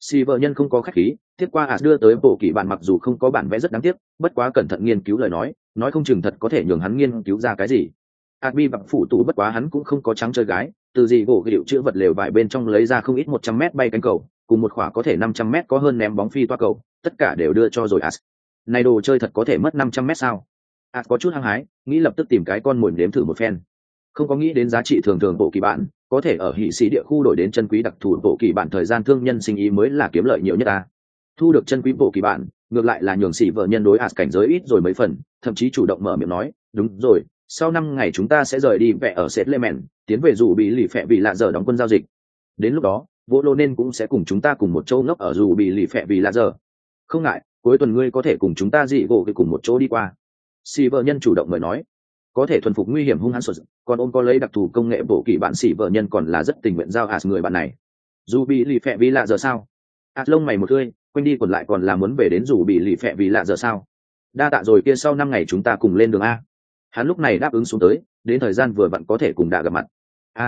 Xì vợ nhân không có khách khí, tiếp qua As đưa tới bộ kỳ bản mặc dù không có bản vẽ rất đáng tiếc, bất quá cẩn thận nghiên cứu lời nói không chừng thật có thể nhường hắn nghiên cứu ra cái gì. Bi bằng phụ tụ bất quá hắn cũng không có trắng chơi gái, từ gì gỗ gịu chữ vật lều vải bên trong lấy ra không ít 100 mét bay cánh cầu, cùng một khỏa có thể 500 mét có hơn ném bóng phi toa cầu, tất cả đều đưa cho rồi As. Này đồ chơi thật có thể mất 500 mét sao? As có chút hăng hái, nghĩ lập tức tìm cái con mồi nếm thử một phen. Không có nghĩ đến giá trị thường thường bộ kỳ bản, có thể ở hỷ sĩ địa khu đổi đến chân quý đặc thù bộ kỳ bản thời gian thương nhân sinh ý mới là kiếm lợi nhiều nhất ta. Thu được chân quý bộ kỳ bản, ngược lại là nhường xỉ vợ nhân đối As cảnh giới ít rồi mấy phần, thậm chí chủ động mở miệng nói, đúng rồi, sau 5 ngày chúng ta sẽ rời đi vẽ ở Settlement, tiến về dù bị lì phẹ vì lạ giờ đóng quân giao dịch. Đến lúc đó, Vô Lô nên cũng sẽ cùng chúng ta cùng một chỗ ngốc ở dù bị lì phẹ vì lạ giờ. Không ngại, cuối tuần ngươi có thể cùng chúng ta dị gỗ cùng một chỗ đi qua. Xỉ vợ nhân chủ động mời nói, có thể thuần phục nguy hiểm hung hãn sụt, còn ôm có lấy đặc thù công nghệ bộ kỳ bạn xỉ vợ nhân còn là rất tình nguyện giao As người bạn này. Dù bị lì phẹ vì lạ giờ sao? As lông mày một tươi, quanh đi còn lại còn là muốn về đến dù bị lì phẹ vì lạ giờ sao? Đa tạ rồi, kia sau 5 ngày chúng ta cùng lên đường a. Hắn lúc này đáp ứng xuống tới, đến thời gian vừa vặn có thể cùng đã gặp mặt.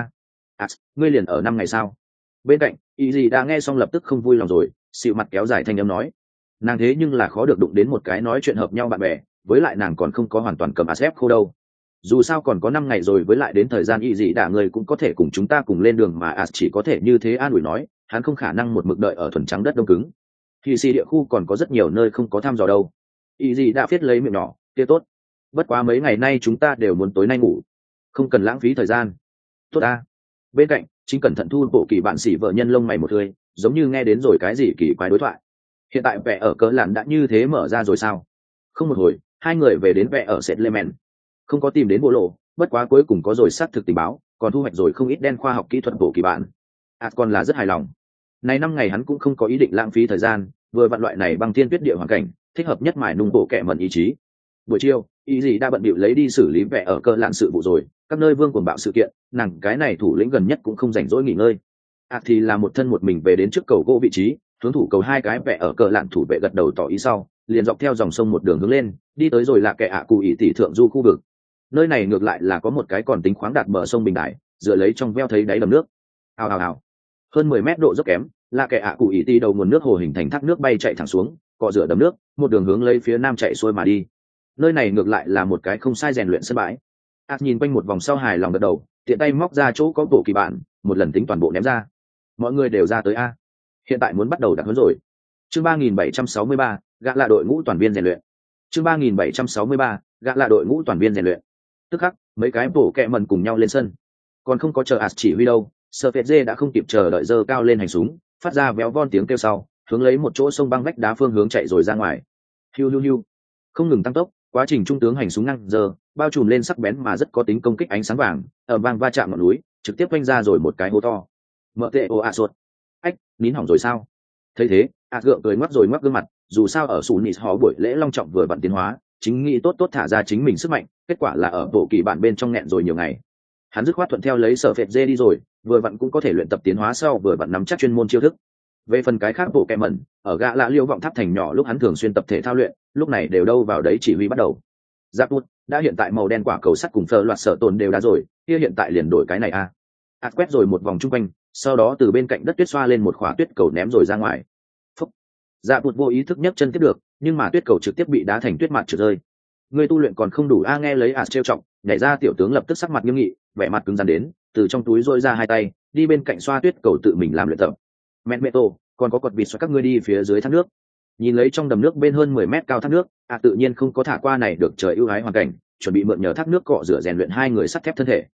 As, ngươi liền ở 5 ngày sao? Bên cạnh, ý gì đã nghe xong lập tức không vui lòng rồi, xịu mặt kéo dài thanh âm nói, nàng thế nhưng là khó được đụng đến một cái nói chuyện hợp nhau bạn bè, với lại nàng còn không có hoàn toàn cầm As ép khô đâu. Dù sao còn có 5 ngày rồi, với lại đến thời gian ý gì đã người cũng có thể cùng chúng ta cùng lên đường mà As chỉ có thể như thế an ủi nói, hắn không khả năng một mực đợi ở thuần trắng đất đông cứng. Thì xì địa khu còn có rất nhiều nơi không có thăm dò đâu. Ý gì đã viết lấy miệng nhỏ, kia tốt. Bất quá mấy ngày nay chúng ta đều muốn tối nay ngủ, không cần lãng phí thời gian. Tốt ta. Bên cạnh, chính cẩn thận thu bộ kỳ bạn xỉ vợ nhân lông mày một tươi, giống như nghe đến rồi cái gì kỳ quái đối thoại. Hiện tại vẽ ở cỡ làn đã như thế mở ra rồi sao? Không một hồi, hai người về đến vẽ ở Settlement. Không có tìm đến bộ lộ, bất quá cuối cùng có rồi xác thực tình báo, còn thu hoạch rồi không ít đen khoa học kỹ thuật bộ kỳ bạn. Còn là rất hài lòng. Này 5 ngày hắn cũng không có ý định lãng phí thời gian, vừa vặn loại này băng thiên tuyết địa hoàn cảnh, thích hợp nhất mài nung bộ kệ mẩn ý chí. Buổi chiều, ý gì đã bận bịu lấy đi xử lý vẽ ở cơ lạn sự vụ rồi, các nơi vương cuồng bạo sự kiện, nàng cái này thủ lĩnh gần nhất cũng không rảnh rỗi nghỉ ngơi. Thì là một thân một mình về đến trước cầu gỗ vị trí, hướng thủ cầu 2 cái vẽ ở cơ lạn thủ vệ gật đầu tỏ ý sau, liền dọc theo dòng sông một đường hướng lên, đi tới rồi là kẻ cụ ý tỷ thượng du khu vực. Nơi này ngược lại là có một cái còn tính khoáng đạt bờ sông bình đại, dựa lấy trong veo thấy đáy đầm nước. Ào. Hơn 10 mét độ dốc kém, là kẻ cụ ý tỷ đầu nguồn nước hồ hình thành thác nước bay chạy thẳng xuống, cọ rửa đầm nước, một đường hướng lấy phía nam chạy xuôi mà đi. Nơi này ngược lại là một cái không sai rèn luyện sân bãi. Nhìn quanh một vòng sau hài lòng gật đầu, tiện tay móc ra chỗ có bộ kỳ bản, một lần tính toàn bộ ném ra. Mọi người đều ra tới a. Hiện tại muốn bắt đầu đặt huấn rồi. Chương 3763, gã là đội ngũ toàn viên rèn luyện. Chương 3763, gã là đội ngũ toàn viên rèn luyện. Tức khắc, mấy cái bổ kẹ mần cùng nhau lên sân. Còn không có chờ As chỉ huy đâu, Sfetze đã không kịp chờ đợi giơ cao lên hành súng, phát ra véo von tiếng kêu sau, hướng lấy một chỗ sông băng vách đá phương hướng chạy rồi ra ngoài. Hiu. Không ngừng tăng tốc, quá trình trung tướng hành súng năng giờ bao trùm lên sắc bén mà rất có tính công kích ánh sáng vàng, ở vang va chạm ngọn núi, trực tiếp quanh ra rồi một cái hố to. Mở tệ ồ suột. Ách, nín hỏng rồi sao? Thấy thế, gượng cười ngoắc rồi ngoắc gương mặt, dù sao ở Sùn Nịt họ buổi lễ long trọng vừa vặn tiến hóa, chính nghĩ tốt thả ra chính mình sức mạnh, kết quả là ở bộ kỳ bản bên trong nghẹn rồi nhiều ngày. Hắn dứt khoát thuận theo lấy sở phệt dê đi rồi, vừa vặn cũng có thể luyện tập tiến hóa sau vừa vặn nắm chắc chuyên môn chiêu thức. Về phần cái khác bộ kẹ mẩn, ở gã lạ liêu vọng tháp thành nhỏ lúc hắn thường xuyên tập thể thao luyện, lúc này đều đâu vào đấy chỉ huy bắt đầu. Giáp bút đã hiện tại màu đen quả cầu sắt cùng phờ loạt sở tồn đều đã rồi, kia hiện tại liền đổi cái này a. Quét rồi một vòng chung quanh, sau đó từ bên cạnh đất tuyết xoa lên một khỏa tuyết cầu ném rồi ra ngoài. Phúc. Dạ bút vô ý thức nhấc chân tiếp được, nhưng mà tuyết cầu trực tiếp bị đá thành tuyết mạt trượt rơi. Người tu luyện còn không đủ a, nghe lấy trêu trọng, nhảy ra tiểu tướng lập tức sắc mặt nghiêm nghị, vẻ mặt cứng rắn đến, từ trong túi rôi ra 2 tay, đi bên cạnh xoa tuyết cầu tự mình làm luyện tập. Mẹ tô, còn có cột vịt xoa các ngươi đi phía dưới thác nước. Nhìn lấy trong đầm nước bên hơn 10 mét cao thác nước, tự nhiên không có thả qua này được trời ưu ái hoàn cảnh, chuẩn bị mượn nhờ thác nước cọ rửa rèn luyện 2 người sắt thép thân thể.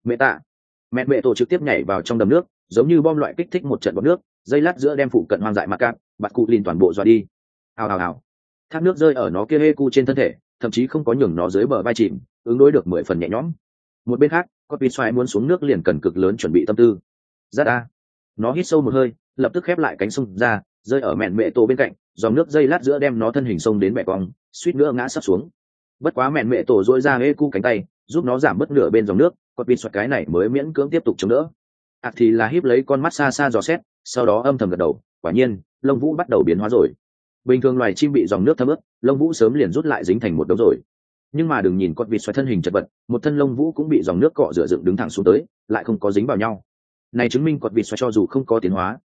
Mẹ tô trực tiếp nhảy vào trong đầm nước, giống như bom loại kích thích một trận bọt nước, dây lát giữa đem phụ cận hoang dại mặt cạp, bạt cụ lìn toàn bộ dọa đi. Hào. Thác nước rơi ở nó kia hê cu trên thân thể, thậm chí không có nhường nó dưới bờ vai chìm, ứng đối được 10 phần nhẹ nhõm. Một bên khác, con vịt xoáy muốn xuống nước liền cần cực lớn chuẩn bị tâm tư. Rát a. Nó hít sâu một hơi, lập tức khép lại cánh sông ra, rơi ở mẹ tô bên cạnh, dòng nước dây lát giữa đem nó thân hình sông đến bẻ cong, suýt nữa ngã sắp xuống. Bất quá mẹ tổ dội ra hê cu cánh tay, giúp nó giảm bớt nửa bên dòng nước, con vịt xoáy cái này mới miễn cưỡng tiếp tục chống đỡ. Thì là híp lấy con mắt xa xa dò xét, sau đó âm thầm gật đầu, quả nhiên, lông vũ bắt đầu biến hóa rồi. Bình thường loài chim bị dòng nước thấm ướt, lông vũ sớm liền rút lại dính thành một đống rồi. Nhưng mà đừng nhìn con vịt xoáy thân hình chật vật, một thân lông vũ cũng bị dòng nước cọ rửa dựng đứng thẳng xuống tới, lại không có dính vào nhau. Này chứng minh con vịt xoáy cho dù không có tiến hóa,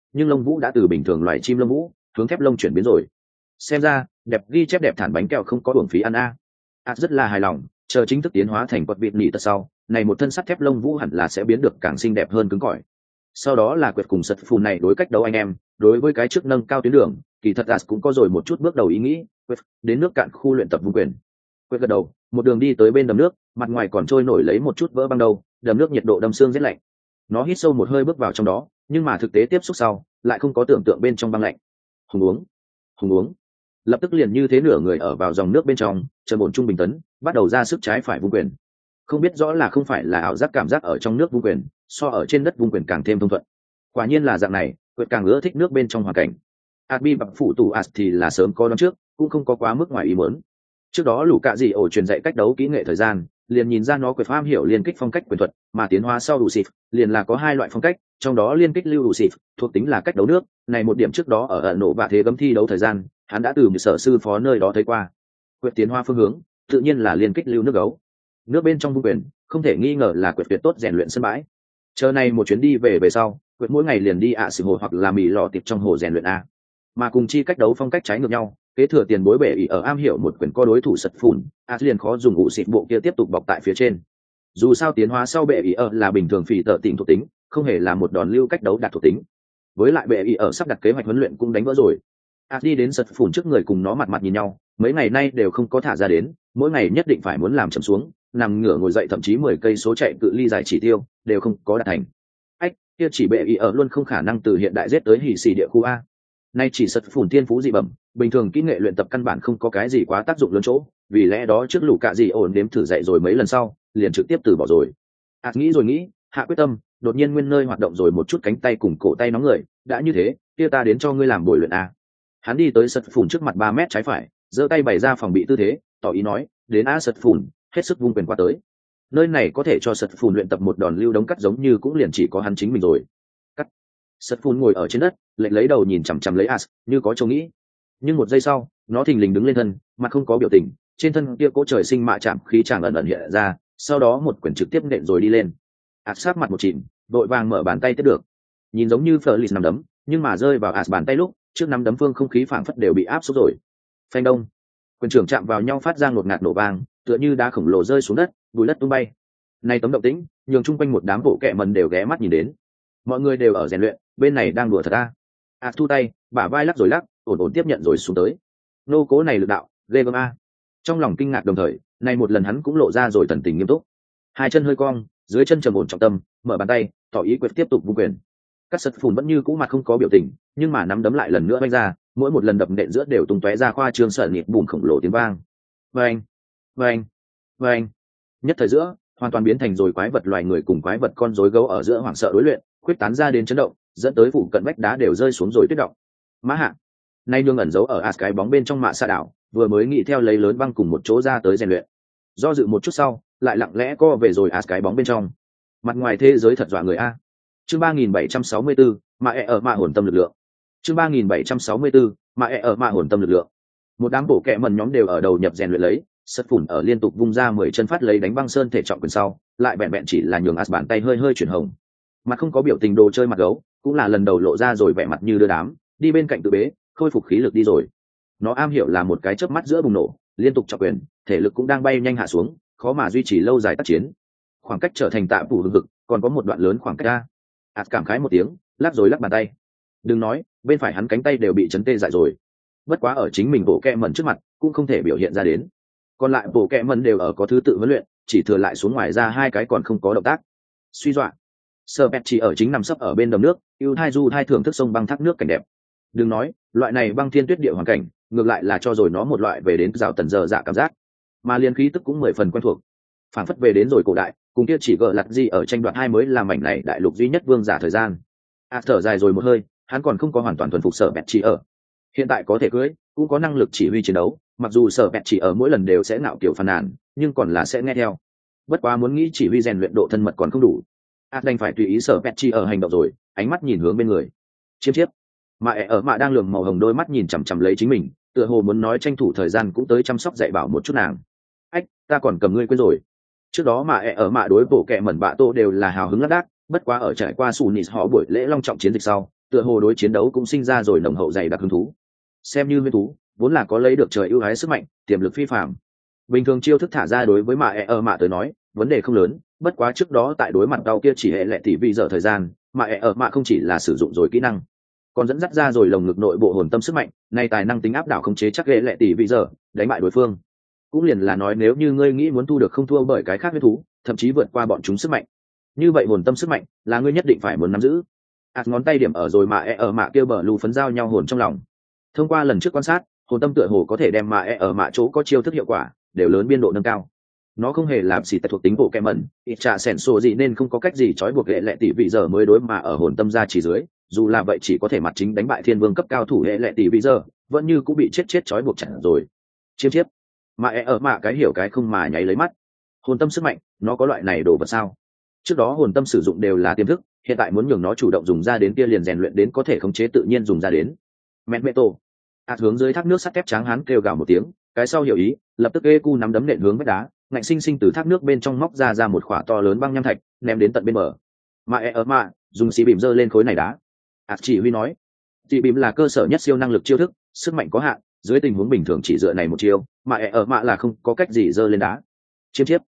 nhưng lông vũ đã từ bình thường loài chim lông vũ hướng thép lông chuyển biến rồi. Xem ra đẹp ghi chép đẹp thản bánh kẹo không có uổng phí ăn a. Rất là hài lòng, chờ chính thức tiến hóa thành quật vịt nỉ tật sau, này một thân sắt thép lông vũ hẳn là sẽ biến được càng xinh đẹp hơn cứng cỏi. Sau đó là Quệt cùng Sật Phùn này đối cách đấu anh em, đối với cái trước nâng cao tuyến đường, kỳ thật cũng có rồi một chút bước đầu ý nghĩ. Quệt đến nước cạn khu luyện tập vung quyền. Quệt gật đầu, một đường đi tới bên đầm nước, mặt ngoài còn trôi nổi lấy một chút vỡ băng đầu, đầm nước nhiệt độ đâm xương rất lạnh. Nó hít sâu một hơi bước vào trong đó, nhưng mà thực tế tiếp xúc sau, lại không có tưởng tượng bên trong băng lạnh. Hùng uống. Lập tức liền như thế nửa người ở vào dòng nước bên trong, trầm ổn trung bình tấn, bắt đầu ra sức trái phải vung quyền. Không biết rõ là không phải là ảo giác cảm giác ở trong nước vung quyền, so ở trên đất vung quyền càng thêm thông thuận. Quả nhiên là dạng này, Quệt càng ưa thích nước bên trong hoàn cảnh. Adbi bạc phụ tù thì là sớm có đón trước, cũng không có quá mức ngoài ý muốn. Trước đó lũ cạ dị ổ truyền dạy cách đấu kỹ nghệ thời gian, liền nhìn ra nó Quệt am hiểu liên kích phong cách quyền thuật, mà tiến hóa sau đủ xịp, liền là có hai loại phong cách, trong đó liên kích lưu đủ xịp, thuộc tính là cách đấu nước, này một điểm trước đó ở Ấn Độ và thế gấm thi đấu thời gian, hắn đã từ một sở sư phó nơi đó thấy qua. Quệt tiến hóa phương hướng, tự nhiên là liên kích lưu nước gấu. Nước bên trong vung quyền, không thể nghi ngờ là Quệt tuyệt tốt rèn luyện sân bãi. Chờ này một chuyến đi về sau, Quệt mỗi ngày liền đi sự hồ hoặc là mì lò tiệp trong hồ rèn luyện a. Mà cùng chi cách đấu phong cách trái ngược nhau, kế thừa tiền bối bệ ỷ ở am hiểu một quyền co đối thủ Sật Phùn, liền khó dùng ụ xịt bộ kia tiếp tục bọc tại phía trên. Dù sao tiến hóa sau bệ ỷ ở là bình thường phỉ tợ tỉnh thuộc tính, không hề là một đòn lưu cách đấu đạt thuộc tính. Với lại bệ ỷ ở sắp đặt kế hoạch huấn luyện cũng đánh vỡ rồi. Đi đến Sật Phùn trước người cùng nó mặt mặt nhìn nhau, mấy ngày nay đều không có thả ra đến, mỗi ngày nhất định phải muốn làm chậm xuống, nằm ngửa ngồi dậy thậm chí 10 cây số chạy cự ly dài chỉ tiêu đều không có đạt thành. Kia chỉ bệ ỷ ở luôn không khả năng từ hiện đại giết tới hỉ xì địa khu a. Nay chỉ Sật Phùn thiên phú dị bẩm, bình thường kỹ nghệ luyện tập căn bản không có cái gì quá tác dụng lớn chỗ, vì lẽ đó trước lũ cạ dị ổn đếm thử dạy rồi mấy lần sau, liền trực tiếp từ bỏ rồi. Nghĩ rồi nghĩ, hạ quyết tâm, đột nhiên nguyên nơi hoạt động rồi một chút cánh tay cùng cổ tay nóng người, đã như thế, kia ta đến cho ngươi làm buổi luyện a. Hắn đi tới Sật Phùn trước mặt 3 mét trái phải, giơ tay bày ra phòng bị tư thế, tỏ ý nói, đến Sật Phùn, hết sức vung quyền qua tới. Nơi này có thể cho Sật Phùn luyện tập một đòn lưu đống cắt giống như cũng liền chỉ có hắn chính mình rồi. Cắt. Sật Phùn ngồi ở trên đất, lệch lấy đầu nhìn chằm chằm lấy như có châu nghĩ. Nhưng một giây sau, nó thình lình đứng lên thân, mặt không có biểu tình, trên thân kia cố trời sinh mạ chạm khí chàng ẩn ẩn hiện ra, sau đó một quyền trực tiếp nện rồi đi lên. Sát mặt một chìm, vội vàng mở bàn tay tiếp được. Nhìn giống như Fleur nắm đấm, nhưng mà rơi vào bàn tay lúc, trước nắm đấm phương không khí phảng phất đều bị áp xuống rồi. Phanh đông. Quyền trưởng chạm vào nhau phát ra ngột ngạt nổ vang, tựa như đá khổng lồ rơi xuống đất, bùi đất tung bay. Này tấm động tĩnh, nhường chung quanh một đám bộ kệ mần đều ghé mắt nhìn đến. Mọi người đều ở rèn luyện, bên này đang đùa thật ta. Thu tay, bả vai lắc rồi lắc, ổn ổn tiếp nhận rồi xuống tới. Nô cố này lực đạo, ghê gớm a. Trong lòng kinh ngạc đồng thời, này một lần hắn cũng lộ ra rồi thần tình nghiêm túc. Hai chân hơi cong, dưới chân trầm ổn trọng tâm, mở bàn tay, tỏ ý Quệt tiếp tục vung quyền. Các Sật Phùn vẫn như cũ mặt không có biểu tình, nhưng mà nắm đấm lại lần nữa vung ra, mỗi một lần đập nện giữa đều tung tóe ra khoa trương sợ nhịp bùn khổng lồ tiếng vang. Vang, vang, vang. Nhất thời giữa, hoàn toàn biến thành rồi quái vật loài người cùng quái vật con rối gấu ở giữa hoảng sợ đối luyện, quyết tán ra đến chấn động, dẫn tới phụ cận vách đá đều rơi xuống rồi tuyết động. Mã hạ, nay nương ẩn giấu ở cái bóng bên trong mạ sa đảo, vừa mới nghĩ theo lấy lớn băng cùng một chỗ ra tới rèn luyện. Do dự một chút sau, lại lặng lẽ co về rồi cái bóng bên trong. Mặt ngoài thế giới thật dọa người a. Chương 3764, mạ ở mạ hồn tâm lực lượng. Chương 3764, mạ ở mạ hồn tâm lực lượng. Một đám bộ kệ mần nhóm đều ở đầu nhập rèn luyện lấy, Sật Phùn ở liên tục vung ra 10 chân phát lấy đánh băng sơn thể trọng quyền sau, lại bẹn chỉ là nhường bàn tay hơi hơi chuyển hồng. Mặt không có biểu tình đồ chơi mặt gấu, cũng là lần đầu lộ ra rồi vẻ mặt như đưa đám, đi bên cạnh tự bế, khôi phục khí lực đi rồi. Nó am hiểu là một cái chớp mắt giữa bùng nổ, liên tục trọng quyền, thể lực cũng đang bay nhanh hạ xuống, khó mà duy trì lâu dài tác chiến. Khoảng cách trở thành tạ phủ hừng hực, còn có một đoạn lớn khoảng cách a. Cảm khái một tiếng, lắc rồi lắc bàn tay. Đừng nói, bên phải hắn cánh tay đều bị chấn tê dại rồi. Bất quá ở chính mình bộ kệ mẩn trước mặt, cũng không thể biểu hiện ra đến. Còn lại bộ kệ mẩn đều ở có thứ tự huấn luyện, chỉ thừa lại xuống ngoài ra 2 cái còn không có động tác. Suy dọa. Sơ Pet chỉ ở chính nằm sấp ở bên đầm nước, ưu thai du thai thưởng thức sông băng thác nước cảnh đẹp. Đừng nói, loại này băng thiên tuyết địa hoàn cảnh, ngược lại là cho rồi nó một loại về đến rào tần giờ dạ cảm giác, mà liên khí tức cũng 10 phần quen thuộc. Phản phất về đến rồi cổ đại, cùng kia chỉ gỡ lặt gì ở tranh đoạt 2 mới là mảnh này đại lục duy nhất vương giả thời gian. Thở dài rồi một hơi, hắn còn không có hoàn toàn thuần phục Sở Pet chỉ ở. Hiện tại có thể cưới, cũng có năng lực chỉ huy chiến đấu, mặc dù Sở Pet chỉ ở mỗi lần đều sẽ nạo kiểu phàn nàn, nhưng còn là sẽ nghe theo. Bất quá muốn nghĩ chỉ huy rèn luyện độ thân mật còn không đủ. Đành phải tùy ý Sở Pet chỉ ở hành động rồi, ánh mắt nhìn hướng bên người. Chiêm chiếp. Mà ở mạ đang lườm màu hồng đôi mắt nhìn chằm chằm lấy chính mình, tựa hồ muốn nói tranh thủ thời gian cũng tới chăm sóc dạy bảo một chút nàng. Ta còn cầm ngươi quên rồi. Trước đó mà ở mạ đối bộ kệ mẩn bạ tô đều là hào hứng lác đác, bất quá ở trải qua Sunis họ buổi lễ long trọng chiến dịch sau, tựa hồ đối chiến đấu cũng sinh ra rồi nồng hậu dày đặc hứng thú. Xem như nguyên thú vốn là có lấy được trời ưu ái sức mạnh, tiềm lực phi phàm. Bình thường chiêu thức thả ra đối với mạ tới nói vấn đề không lớn, bất quá trước đó tại đối mặt đau kia chỉ hệ lệ tỷ vị giờ thời gian mạ không chỉ là sử dụng rồi kỹ năng, còn dẫn dắt ra rồi lồng ngực nội bộ hồn tâm sức mạnh, nay tài năng tính áp đảo khống chế chắc hệ lệ tỷ vị giờ đánh bại đối phương. Cũng liền là nói nếu như ngươi nghĩ muốn thu được không thua bởi cái khác huyết thú, thậm chí vượt qua bọn chúng sức mạnh, như vậy hồn tâm sức mạnh là ngươi nhất định phải muốn nắm giữ. Ngón tay điểm ở rồi mạ kia bờ lù phấn giao nhau hồn trong lòng. Thông qua lần trước quan sát, hồn tâm tựa hồ có thể đem mạ chỗ có chiêu thức hiệu quả đều lớn biên độ nâng cao. Nó không hề làm xì tại thuộc tính bộ kẹ mẩn, ít trả sẻn sổ gì nên không có cách gì trói buộc hệ lệ tỷ vị giờ mới đối mà ở hồn tâm ra chỉ dưới, dù là vậy chỉ có thể mặt chính đánh bại thiên vương cấp cao thủ hệ lệ tỷ vị giờ vẫn như cũng bị chết trói buộc chặt rồi. Chiếm chiếp mạ cái hiểu cái không mà nháy lấy mắt. Hồn tâm sức mạnh nó có loại này đồ vật sao? Trước đó hồn tâm sử dụng đều là tiềm thức, hiện tại muốn nhường nó chủ động dùng ra đến kia liền rèn luyện đến có thể khống chế tự nhiên dùng ra đến. Mẹ tổ hướng dưới thác nước sắt thép trắng hắn kêu gào một tiếng, cái sau hiểu ý lập tức Eku nắm đấm nện hướng vách đá, ngạnh sinh sinh từ thác nước bên trong móc ra một khỏa to lớn băng nham thạch ném đến tận bên bờ. Mạ dùng xì bìm giơ lên khối này đá. Chỉ huy nói xì bìm là cơ sở nhất siêu năng lực chiêu thức, sức mạnh có hạn, dưới tình huống bình thường chỉ dựa này một chiêu mạ là không có cách gì giơ lên đá. Chiếm chiếp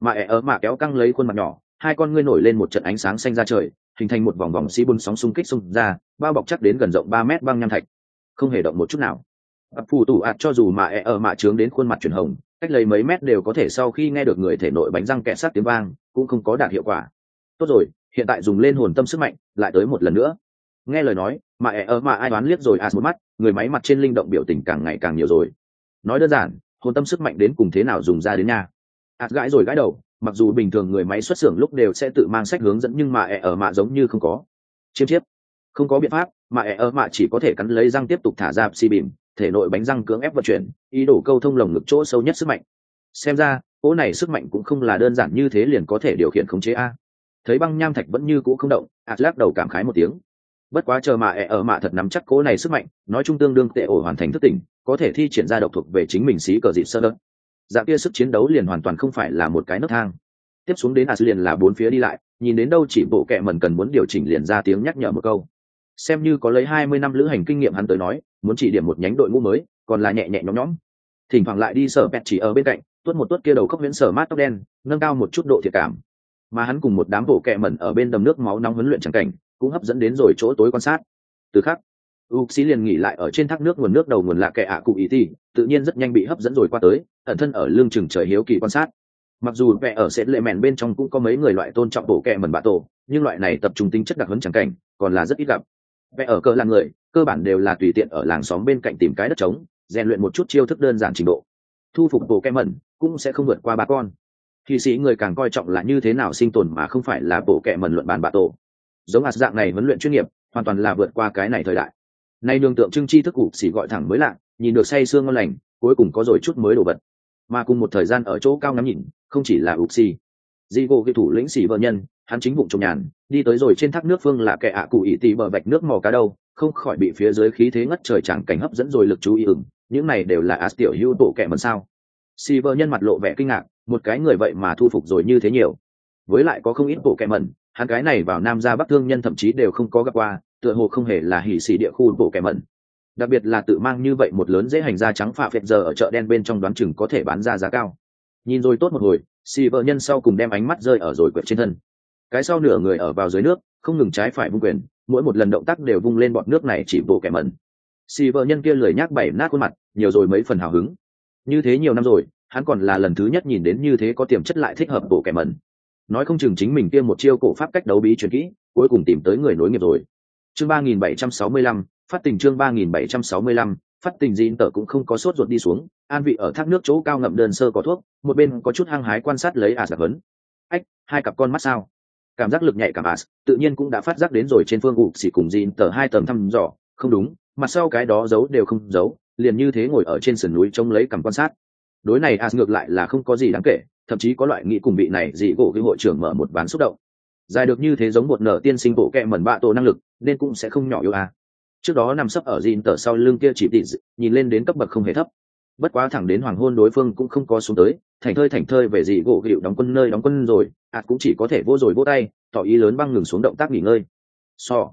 mạ kéo căng lấy khuôn mặt nhỏ, hai con ngươi nổi lên một trận ánh sáng xanh ra trời, hình thành một vòng vòng xi bun sóng xung kích xung ra, bao bọc chắc đến gần rộng 3 mét băng nham thạch, không hề động một chút nào. Phù tủ cho dù mạ trướng đến khuôn mặt chuyển hồng, cách lấy mấy mét đều có thể sau khi nghe được người thể nội bánh răng kẹt sát tiếng vang cũng không có đạt hiệu quả. Tốt rồi, hiện tại dùng lên hồn tâm sức mạnh lại tới một lần nữa. Nghe lời nói mạ ai đoán liếc rồi một mắt, người máy mặt trên linh động biểu tình càng ngày càng nhiều rồi. Nói đơn giản, hồn tâm sức mạnh đến cùng thế nào dùng ra đến nha. Gãi rồi gãi đầu, mặc dù bình thường người máy xuất xưởng lúc đều sẽ tự mang sách hướng dẫn nhưng mạ giống như không có. Chiếm chiếp không có biện pháp, mạ chỉ có thể cắn lấy răng tiếp tục thả ra xi bìm, thể nội bánh răng cưỡng ép vận chuyển, ý đồ câu thông lồng ngực chỗ sâu nhất sức mạnh. Xem ra cỗ này sức mạnh cũng không là đơn giản như thế liền có thể điều khiển khống chế a. Thấy băng nham thạch vẫn như cũ không động, lắc đầu cảm khái một tiếng. Bất quá chờ mạ thật nắm chắc cỗ này sức mạnh, nói chung tương đương tệ ổ hoàn thành thức tỉnh, có thể thi triển ra độc thuộc về chính mình xí cờ dịt sơ đợt. Dạng kia sức chiến đấu liền hoàn toàn không phải là một cái nấc thang. Tiếp xuống đến liền là bốn phía đi lại, nhìn đến đâu chỉ bộ kệ mẩn cần muốn điều chỉnh liền ra tiếng nhắc nhở một câu. Xem như có lấy 20 năm lữ hành kinh nghiệm hắn tới nói, muốn chỉ điểm một nhánh đội ngũ mới, còn là nhẹ nhẹ nhõm nhõm. Thỉnh thoảng lại đi sở pet chỉ ở bên cạnh, tuốt một tuốt kia đầu khóc huyễn sở mát tóc đen, nâng cao một chút độ thiệt cảm. Mà hắn cùng một đám bộ kệ mẩn ở bên đầm nước máu nóng huấn luyện chẳng cảnh, cũng hấp dẫn đến rồi chỗ tối quan sát. Từ khắc, Uxi liền nghỉ lại ở trên thác nước nguồn nước đầu nguồn lạ kệ cụ ý thì, tự nhiên rất nhanh bị hấp dẫn rồi qua tới, ẩn thân ở lưng chừng trời hiếu kỳ quan sát. Mặc dù vẽ ở sẽ lệ mèn bên trong cũng có mấy người loại tôn trọng bộ kệ mẩn bạ tổ, nhưng loại này tập trung tính chất đặc huấn chẳng cảnh, còn là rất ít gặp. Vẽ ở cơ là người, cơ bản đều là tùy tiện ở làng xóm bên cạnh tìm cái đất trống, rèn luyện một chút chiêu thức đơn giản trình độ. Thu phục bộ kệ mẩn cũng sẽ không vượt qua 3 con. Khi sĩ người càng coi trọng là như thế nào sinh tồn mà không phải là bộ kệ mẩn luận bàn bạ tổ. Giống dạng này huấn luyện chuyên nghiệp, hoàn toàn là vượt qua cái này thời đại. Nay đường tượng trưng chi thức cụ xỉ gọi thẳng mới lạ, nhìn được say sương ngon lành, cuối cùng có rồi chút mới đồ vật. Mà cùng một thời gian ở chỗ cao ngắm nhìn, không chỉ là Uxi. Digo cái thủ lĩnh xỉ vợ nhân, hắn chính bụng trồng nhàn, đi tới rồi trên thác nước phương là kẻ cụ ỷ tì bờ vạch nước mò cá đâu, không khỏi bị phía dưới khí thế ngất trời chẳng cảnh hấp dẫn rồi lực chú ý những này đều là tiểu hưu bộ kẻ mẩn sao. Xỉ vợ nhân mặt lộ vẻ kinh ngạc, một cái người vậy mà thu phục rồi như thế nhiều. Với lại có không ít bộ kẻ mẩn, hắn cái này vào Nam ra Bắc thương nhân thậm chí đều không có gặp qua, tựa hồ không hề là hỉ xỉ địa khu bộ kẻ mẩn. Đặc biệt là tự mang như vậy một lớn dễ hành da trắng phạ phệt giờ ở chợ đen bên trong đoán chừng có thể bán ra giá cao. Nhìn rồi tốt một hồi, xì vợ nhân sau cùng đem ánh mắt rơi ở rồi quẹt trên thân. Cái sau nửa người ở vào dưới nước, không ngừng trái phải vung quyền, mỗi một lần động tác đều vung lên bọt nước này chỉ bộ kẻ mẩn. Xì vợ nhân kia lười nhác bảy nát khuôn mặt, nhiều rồi mấy phần hào hứng. Như thế nhiều năm rồi, hắn còn là lần thứ nhất nhìn đến như thế có tiềm chất lại thích hợp bộ kẻ mẩn. Nói không chừng chính mình kia một chiêu cổ pháp cách đấu bí truyền kỹ, cuối cùng tìm tới người nối nghiệp rồi. Chương 3765, phát tình chương 3765, phát tình Dĩn Tở cũng không có sốt ruột đi xuống, an vị ở thác nước chỗ cao ngậm đơn sơ có thuốc, một bên có chút hăng hái quan sát lấy đặc hấn. Ách, hai cặp con mắt sao? Cảm giác lực nhạy cảm tự nhiên cũng đã phát giác đến rồi trên phương ụ xỉ cùng Dĩn Tở hai tầng thăm dò, không đúng, mặt sau cái đó giấu đều không giấu, liền như thế ngồi ở trên sườn núi trông lấy cầm quan sát. Đối này ngược lại là không có gì đáng kể, thậm chí có loại nghĩ cùng vị này dị gỗ cái hội trưởng mở một ván xúc động. Dài được như thế giống một nở tiên sinh bộ kẹ mẩn bạ tổ năng lực, nên cũng sẽ không nhỏ yếu Trước đó nằm sấp ở Dĩn Tở sau lưng kia chỉ tỉ nhìn lên đến cấp bậc không hề thấp. Bất quá thẳng đến hoàng hôn đối phương cũng không có xuống tới, thành thơi về dị gỗ gịu đóng quân nơi đóng quân rồi, cũng chỉ có thể vô rồi vỗ tay, tỏ ý lớn băng ngừng xuống động tác nghỉ ngơi.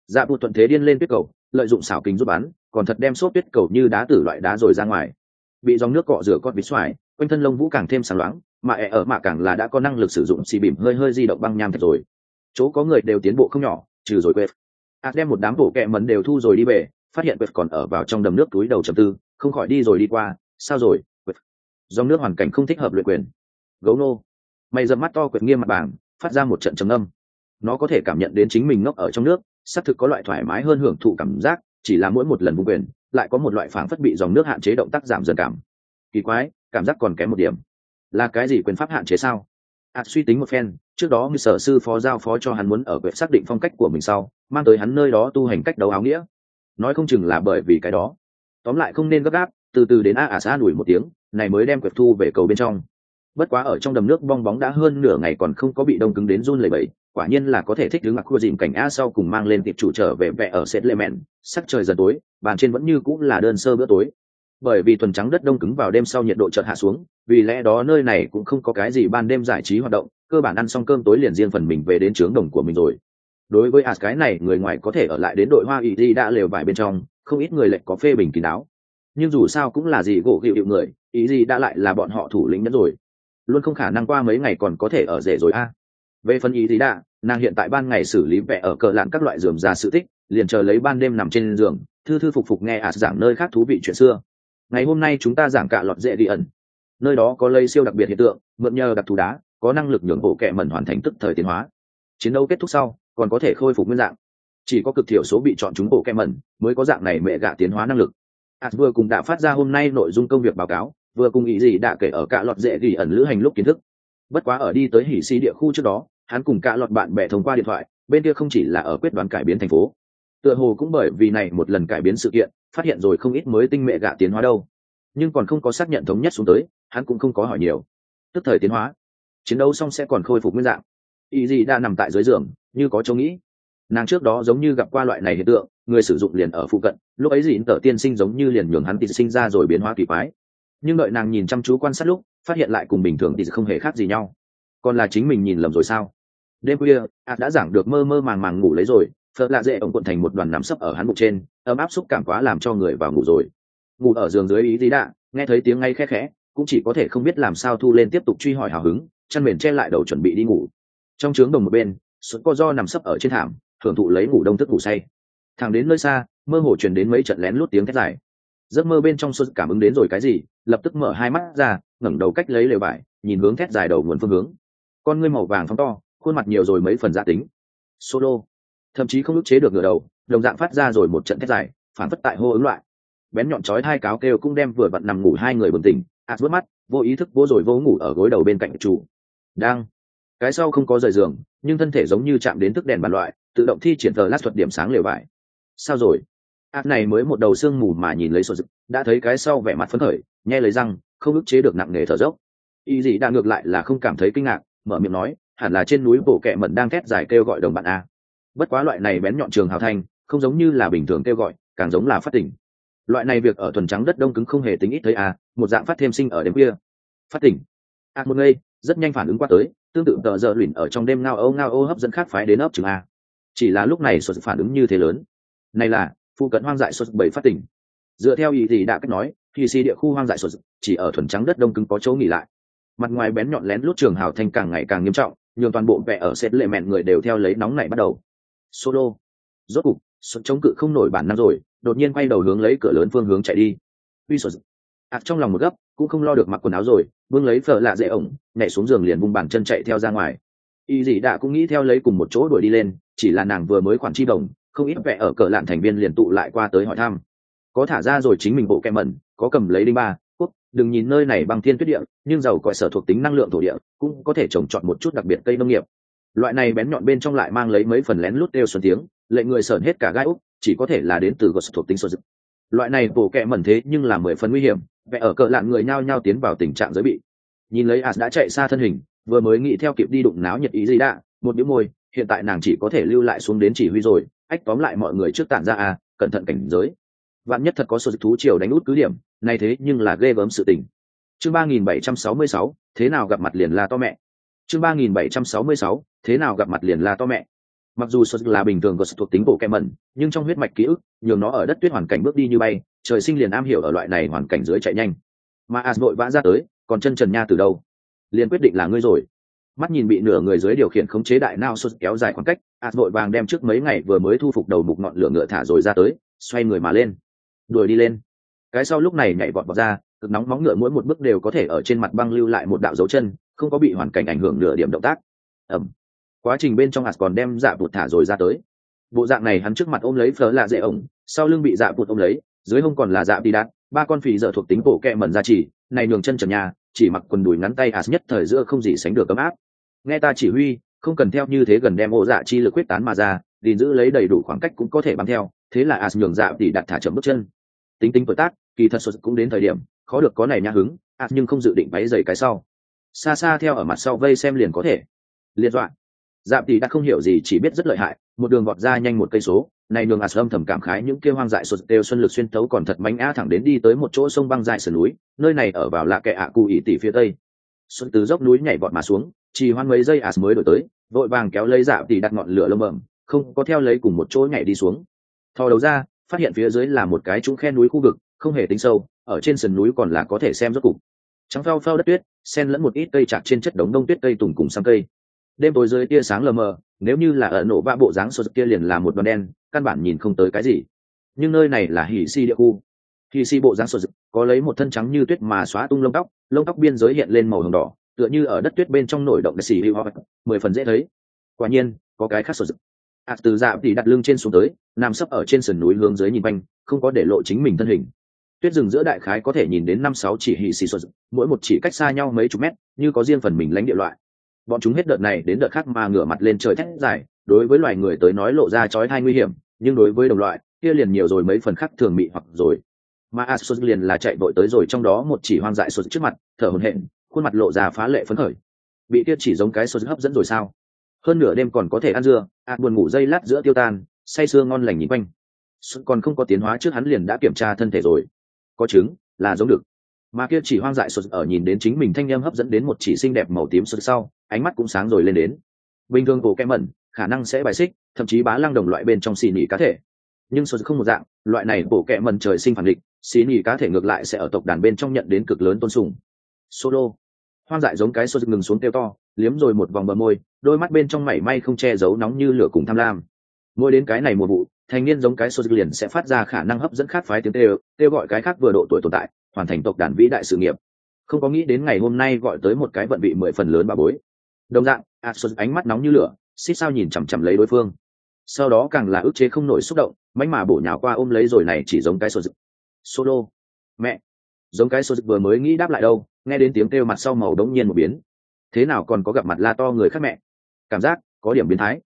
Dạ bụt thuận thế điên lên tuyết cầu, lợi dụng xảo kính giúp bắn, còn thật đem xốp tuyết cầu như đá tử loại đá rồi ra ngoài. Bị dòng nước cọ rửa con vịt xoài, quanh thân lông vũ càng thêm sáng loáng, mà ở mạ càng là đã có năng lực sử dụng xì bìm hơi di động băng nham thạch rồi. Chỗ có người đều tiến bộ không nhỏ, trừ rồi quệt. Đem một đám bộ kẹ mẩn đều thu rồi đi về, phát hiện quệt còn ở vào trong đầm nước túi đầu trầm tư, không khỏi đi rồi đi qua. Sao rồi? Quệt. Dòng nước hoàn cảnh không thích hợp luyện quyền. Gấu nô. Mày dầm mắt to quệt nghiêm mặt bảng, phát ra một trận trầm âm. Nó có thể cảm nhận đến chính mình ngốc ở trong nước, xác thực có loại thoải mái hơn hưởng thụ cảm giác, chỉ là mỗi một lần vung quyền lại có một loại phảng phất bị dòng nước hạn chế động tác giảm dần cảm. Kỳ quái, cảm giác còn kém một điểm. Là cái gì quyền pháp hạn chế sao? Suy tính một phen, trước đó như sở sư phó giao phó cho hắn muốn ở quyển xác định phong cách của mình sau, mang tới hắn nơi đó tu hành cách đấu áo nghĩa. Nói không chừng là bởi vì cái đó. Tóm lại không nên gấp gáp, từ từ đến xã đuổi một tiếng, này mới đem quyển thu về cầu bên trong. Bất quá ở trong đầm nước bong bóng đã hơn nửa ngày còn không có bị đông cứng đến run lẩy bẩy, quả nhiên là có thể thích đứng mặc khu dìm cảnh sau cùng mang lên tiệp chủ trở về vẽ ở Settlement. Sắc trời dần tối, bàn trên vẫn như cũng là đơn sơ bữa tối. Bởi vì thuần trắng đất đông cứng vào đêm sau nhiệt độ chợt hạ xuống, vì lẽ đó nơi này cũng không có cái gì ban đêm giải trí hoạt động, cơ bản ăn xong cơm tối liền riêng phần mình về đến trướng đồng của mình rồi. Đối với cái này người ngoài có thể ở lại đến đội hoa ý đi đã lều vải bên trong, không ít người lệch có phê bình kín đáo. Nhưng dù sao cũng là gì gỗ gịu người, ý gì đã lại là bọn họ thủ lĩnh nhất rồi, luôn không khả năng qua mấy ngày còn có thể ở rể rồi a. Về phần ý gì đã, nàng hiện tại ban ngày xử lý vẽ ở cờ lạn các loại giường ra sự tích, liền chờ lấy ban đêm nằm trên giường, thư thư phục phục nghe giảng nơi khác thú vị chuyện xưa. Ngày hôm nay chúng ta giảng cạ lọt dễ đi ẩn, nơi đó có lây siêu đặc biệt hiện tượng, mượn nhờ đặc thù đá có năng lực nhường bộ kẹ mẩn hoàn thành tức thời tiến hóa. Chiến đấu kết thúc sau còn có thể khôi phục nguyên dạng, chỉ có cực thiểu số bị chọn chúng bộ kẹ mẩn mới có dạng này mẹ gạ tiến hóa năng lực. Vừa cùng đã phát ra hôm nay nội dung công việc báo cáo, vừa cùng ý gì đã kể ở cạ lọt dễ đi ẩn lữ hành lúc kiến thức. Bất quá ở đi tới hỉ si địa khu trước đó, hắn cùng cạ lọt bạn bè thông qua điện thoại, bên kia không chỉ là ở quyết đoán cải biến thành phố, tựa hồ cũng bởi vì này một lần cải biến sự kiện phát hiện rồi không ít mới tinh mẹ gạ tiến hóa đâu, nhưng còn không có xác nhận thống nhất xuống tới, hắn cũng không có hỏi nhiều. Tức thời tiến hóa, chiến đấu xong sẽ còn khôi phục nguyên dạng. Ý gì đã nằm tại dưới giường như có chỗ nghĩ, nàng trước đó giống như gặp qua loại này hiện tượng, người sử dụng liền ở phụ cận, lúc ấy gì tờ tiên sinh giống như liền nhường hắn tịt sinh ra rồi biến hóa kỳ quái, nhưng đợi nàng nhìn chăm chú quan sát lúc phát hiện lại cùng bình thường thì không hề khác gì nhau. Còn là chính mình nhìn lầm rồi sao? Đêm khuya đã giảng được mơ mơ màng màng ngủ lấy rồi, phật lạ dễ ổng cuộn thành một đoàn nằm sấp ở hắn bụng trên, ấm áp xúc cảm quá làm cho người vào ngủ rồi. Ngủ ở giường dưới ý gì đã nghe thấy tiếng ngay khẽ khẽ, cũng chỉ có thể không biết làm sao thu lên tiếp tục truy hỏi hào hứng, chăn mền che lại đầu chuẩn bị đi ngủ. Trong trướng đồng một bên xuất co do nằm sấp ở trên thảm hưởng thụ lấy ngủ đông thức ngủ say. Thẳng đến nơi xa mơ hồ truyền đến mấy trận lén lút tiếng thét dài. Giấc mơ bên trong xuất cảm ứng đến rồi cái gì, lập tức mở hai mắt ra, ngẩng đầu cách lấy lều vải, nhìn hướng thét dài đầu nguồn phương hướng. Con ngươi màu vàng phóng to, khuôn mặt nhiều rồi mấy phần gia tính. Solo, thậm chí không ức chế được ngửa đầu, đồng dạng phát ra rồi một trận thét dài, phản phất tại hô ứng loại. Bén nhọn chói hai cáo kêu cũng đem vừa vặn nằm ngủ hai người bừng tỉnh. Vớt mắt, vô ý thức vô rồi vô ngủ ở gối đầu bên cạnh chủ. Đang, cái sau không có rời giường, nhưng thân thể giống như chạm đến thức đèn bàn loại, tự động thi triển lát thuật điểm sáng lều vải. Sao rồi? Này mới một đầu xương mù mà nhìn lấy sổ dực, đã thấy cái sau vẻ mặt phấn khởi, nhe lấy răng, không ức chế được nặng nề thở dốc. Ý gì đã ngược lại là không cảm thấy kinh ngạc, mở miệng nói, hẳn là trên núi bộ kẹ mẩn đang thét dài kêu gọi đồng bạn a. Bất quá loại này bén nhọn trường hào thanh, không giống như là bình thường kêu gọi, càng giống là phát tỉnh. Loại này việc ở thuần trắng đất đông cứng không hề tính ít thấy a, một dạng phát thêm sinh ở đêm khuya. Phát tỉnh. Một ngây, rất nhanh phản ứng qua tới, tương tự tờ giờ luyện ở trong đêm ngao ô hấp dẫn khác phái đến ấp chừng a. Chỉ là lúc này sổ phản ứng như thế lớn. Này là phụ cận hoang dại sốt bảy phát tỉnh. Dựa theo ý gì đã cách nói, thì si địa khu hoang dại sốt chỉ ở thuần trắng đất đông cứng có chỗ nghỉ lại. Mặt ngoài bén nhọn lén lút trường hào thanh càng ngày càng nghiêm trọng, nhường toàn bộ vẽ ở set lệ mẹn người đều theo lấy nóng này bắt đầu. Solo, rốt cục sốt chống cự không nổi bản năng rồi, đột nhiên quay đầu hướng lấy cửa lớn phương hướng chạy đi. Uy sốt, trong lòng một gấp, cũng không lo được mặc quần áo rồi, vương lấy phở lạ dễ ổng, nhảy xuống giường liền vung bàn chân chạy theo ra ngoài. Ý gì đã cũng nghĩ theo lấy cùng một chỗ đuổi đi lên, chỉ là nàng vừa mới khoản chi đồng, không ít vẽ ở cờ lạn thành viên liền tụ lại qua tới hỏi thăm, có thả ra rồi chính mình bộ kẹ mẩn, có cầm lấy đinh ba quốc, đừng nhìn nơi này bằng thiên tuyết địa, nhưng giàu cõi sở thuộc tính năng lượng thổ địa, cũng có thể trồng trọt một chút đặc biệt cây nông nghiệp. Loại này bén nhọn bên trong lại mang lấy mấy phần lén lút kêu xuân tiếng, lệnh người sởn hết cả gai úc, chỉ có thể là đến từ gột thuộc tính sơ dực. Loại này bộ kẹ mẩn thế nhưng là 10 phần nguy hiểm, vẽ ở cờ lạn người nhao nhao tiến vào tình trạng giới bị. Nhìn lấy đã chạy xa thân hình, vừa mới nghĩ theo kịp đi đụng náo nhiệt ý gì đã, một bĩu môi, hiện tại nàng chỉ có thể lưu lại xuống đến chỉ huy rồi, ách tóm lại mọi người trước tản ra cẩn thận cảnh giới, vạn nhất thật có số dịch thú triều đánh út cứ điểm này, thế nhưng là ghê gớm sự tình. Chương 3766, thế nào gặp mặt liền là to mẹ. Chương 3766, thế nào gặp mặt liền là to mẹ. Mặc dù xuất là bình thường có thuộc tính bộ kem mẩn, nhưng trong huyết mạch ký ức nhường nó ở đất tuyết hoàn cảnh bước đi như bay, trời sinh liền am hiểu ở loại này hoàn cảnh dưới chạy nhanh. Mà as vội vã ra tới, còn chân trần nha từ đâu liền quyết định là ngươi rồi. Mắt nhìn bị nửa người dưới điều khiển khống chế đại não xuất kéo dài khoảng cách, as vội vàng đem trước mấy ngày vừa mới thu phục đầu mục ngọn lửa ngựa thả rồi ra tới, xoay người mà lên, đuổi đi lên. Cái sau lúc này nhảy vọt ra, cực nóng móng ngựa mỗi một bước đều có thể ở trên mặt băng lưu lại một đạo dấu chân, không có bị hoàn cảnh ảnh hưởng nửa điểm động tác. Quá trình bên trong as còn đem dạ vụt thả rồi ra tới. Bộ dạng này hắn trước mặt ôm lấy phở lạ dễ ổng, sau lưng bị dạ vụt ôm lấy, dưới hông còn là dạ đi đát, ba con phì dở thuộc tính bộ kẹ mẩn ra chỉ, này nhường chân trần nhà, chỉ mặc quần đùi ngắn tay as nhất thời giữa không gì sánh được ấm áp. Nghe ta chỉ huy, không cần theo như thế gần đem ổ dạ chi lực quyết tán mà ra, gìn giữ lấy đầy đủ khoảng cách cũng có thể bám theo, thế là as nhường dạ đi đát thả chậm bước chân. Tính tuổi tác, kỳ thật cũng đến thời điểm, khó được có này nhã hứng, as nhưng không dự định váy dày cái sau. Xa xa theo ở mặt sau vây xem liền có thể. Liệt dọa. Dạ tỷ đã không hiểu gì, chỉ biết rất lợi hại, một đường vọt ra nhanh một cây số, này đường as âm thầm cảm khái những kia hoang dại sụt đều xuân lực xuyên tấu còn thật mánh á thẳng đến đi tới một chỗ sông băng dại sườn núi, nơi này ở vào là kẻ ạ cụ ỉ tỷ phía tây. Xuân từ dốc núi nhảy vọt mà xuống, chỉ hoan mấy giây as mới đổi tới, vội vàng kéo lấy dạ tỷ đặt ngọn lửa lơ mởm, không có theo lấy cùng một chỗ nhảy đi xuống. Thò đầu ra, phát hiện phía dưới là một cái trũng khe núi khu vực, không hề tính sâu, ở trên sườn núi còn là có thể xem rốt cục. Trắng phao phao đất tuyết, xen lẫn một ít cây chạc trên chất đống đông tuyết cây tùng cùng sang cây. Đêm tối dưới tia sáng lờ mờ, nếu như là ở nổ vạ bộ dáng sốt kia liền là một đoàn đen, căn bản nhìn không tới cái gì. Nhưng nơi này là hỉ si địa khu. Hỉ si bộ dáng sốt có lấy một thân trắng như tuyết mà xóa tung lông tóc biên giới hiện lên màu hồng đỏ, tựa như ở đất tuyết bên trong nổi động xì hữu hoa, 10 phần dễ thấy. Quả nhiên, có cái khác sốt. Từ dạ thì đặt lưng trên xuống tới, nằm sấp ở trên sườn núi hướng dưới nhìn quanh, không có để lộ chính mình thân hình. Tuyết rừng giữa đại khái có thể nhìn đến 5-6 chỉ hỉ si sốt, mỗi một chỉ cách xa nhau mấy chục mét, như có riêng phần mình lãnh địa loại. Bọn chúng hết đợt này đến đợt khác mà ngửa mặt lên trời thét dài, đối với loài người tới nói lộ ra chói tai nguy hiểm, nhưng đối với đồng loại kia liền nhiều rồi mấy phần khác thường mị hoặc rồi. Mà Asus liền là chạy vội tới rồi trong đó một chỉ hoang dại sốt trước mặt, thở hổn hển, khuôn mặt lộ ra phá lệ phấn khởi. Bị kia chỉ giống cái sốt hấp dẫn rồi sao? Hơn nửa đêm còn có thể ăn dưa, buồn ngủ dây lát giữa tiêu tan, say sưa ngon lành nhìn quanh. Còn không có tiến hóa trước hắn liền đã kiểm tra thân thể rồi, có chứng là giống được. Mà kia chỉ hoang dại sốt ở nhìn đến chính mình thanh em hấp dẫn đến một chỉ xinh đẹp màu tím sốt sau, ánh mắt cũng sáng rồi lên đến. Bình thường cổ kem mẩn khả năng sẽ bài xích, thậm chí bá lăng đồng loại bên trong xì nhị cá thể, nhưng sốt không một dạng, loại này cổ kem mẩn trời sinh phản địch, xì nhị cá thể ngược lại sẽ ở tộc đàn bên trong nhận đến cực lớn tôn sùng. Solo hoang dại giống cái sốt ngừng xuống kêu to, liếm rồi một vòng bờ môi, đôi mắt bên trong mảy may không che giấu nóng như lửa cùng tham lam. Mỗi đến cái này mùa vụ, thanh niên giống cái sốt liền sẽ phát ra khả năng hấp dẫn khác phái tiếng kêu gọi cái khác vừa độ tuổi tồn tại, hoàn thành tộc đàn vĩ đại sự nghiệp. Không có nghĩ đến ngày hôm nay gọi tới một cái vận vị 10 phần lớn bà bối. Đồng dạng, Asus ánh mắt nóng như lửa, xít sao nhìn chằm chằm lấy đối phương. Sau đó càng là ức chế không nổi xúc động, mánh mà bổ nhào qua ôm lấy rồi này chỉ giống cái sốt. Solo, mẹ, giống cái sốt vừa mới nghĩ đáp lại đâu, nghe đến tiếng kêu mặt sau màu đống nhiên một biến. Thế nào còn có gặp mặt la to người khác mẹ? Cảm giác có điểm biến thái.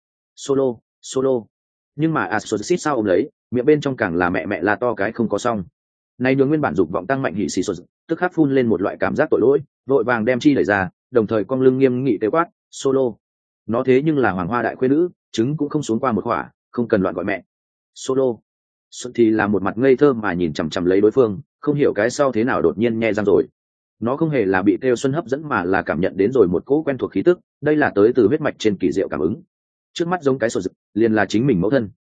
Solo. Nhưng mà Asus xít sao ôm lấy, miệng bên trong càng là mẹ la to cái không có xong. Này nhường nguyên bản dục vọng tăng mạnh hỉ xì sốt, tức khắc phun lên một loại cảm giác tội lỗi, vội vàng đem chi đẩy ra, đồng thời cong lưng nghiêm nghị kêu quát, Solo. Nó thế nhưng là hoàng hoa đại khuê nữ, trứng cũng không xuống qua một khỏa, không cần loạn gọi mẹ. Solo. Xuân thì là một mặt ngây thơ mà nhìn chằm chằm lấy đối phương, không hiểu cái sau thế nào đột nhiên nghe răng rồi. Nó không hề là bị Têu Xuân hấp dẫn mà là cảm nhận đến rồi một cỗ quen thuộc khí tức, đây là tới từ huyết mạch trên kỳ diệu cảm ứng. Trước mắt giống cái sột rực, liền là chính mình mẫu thân.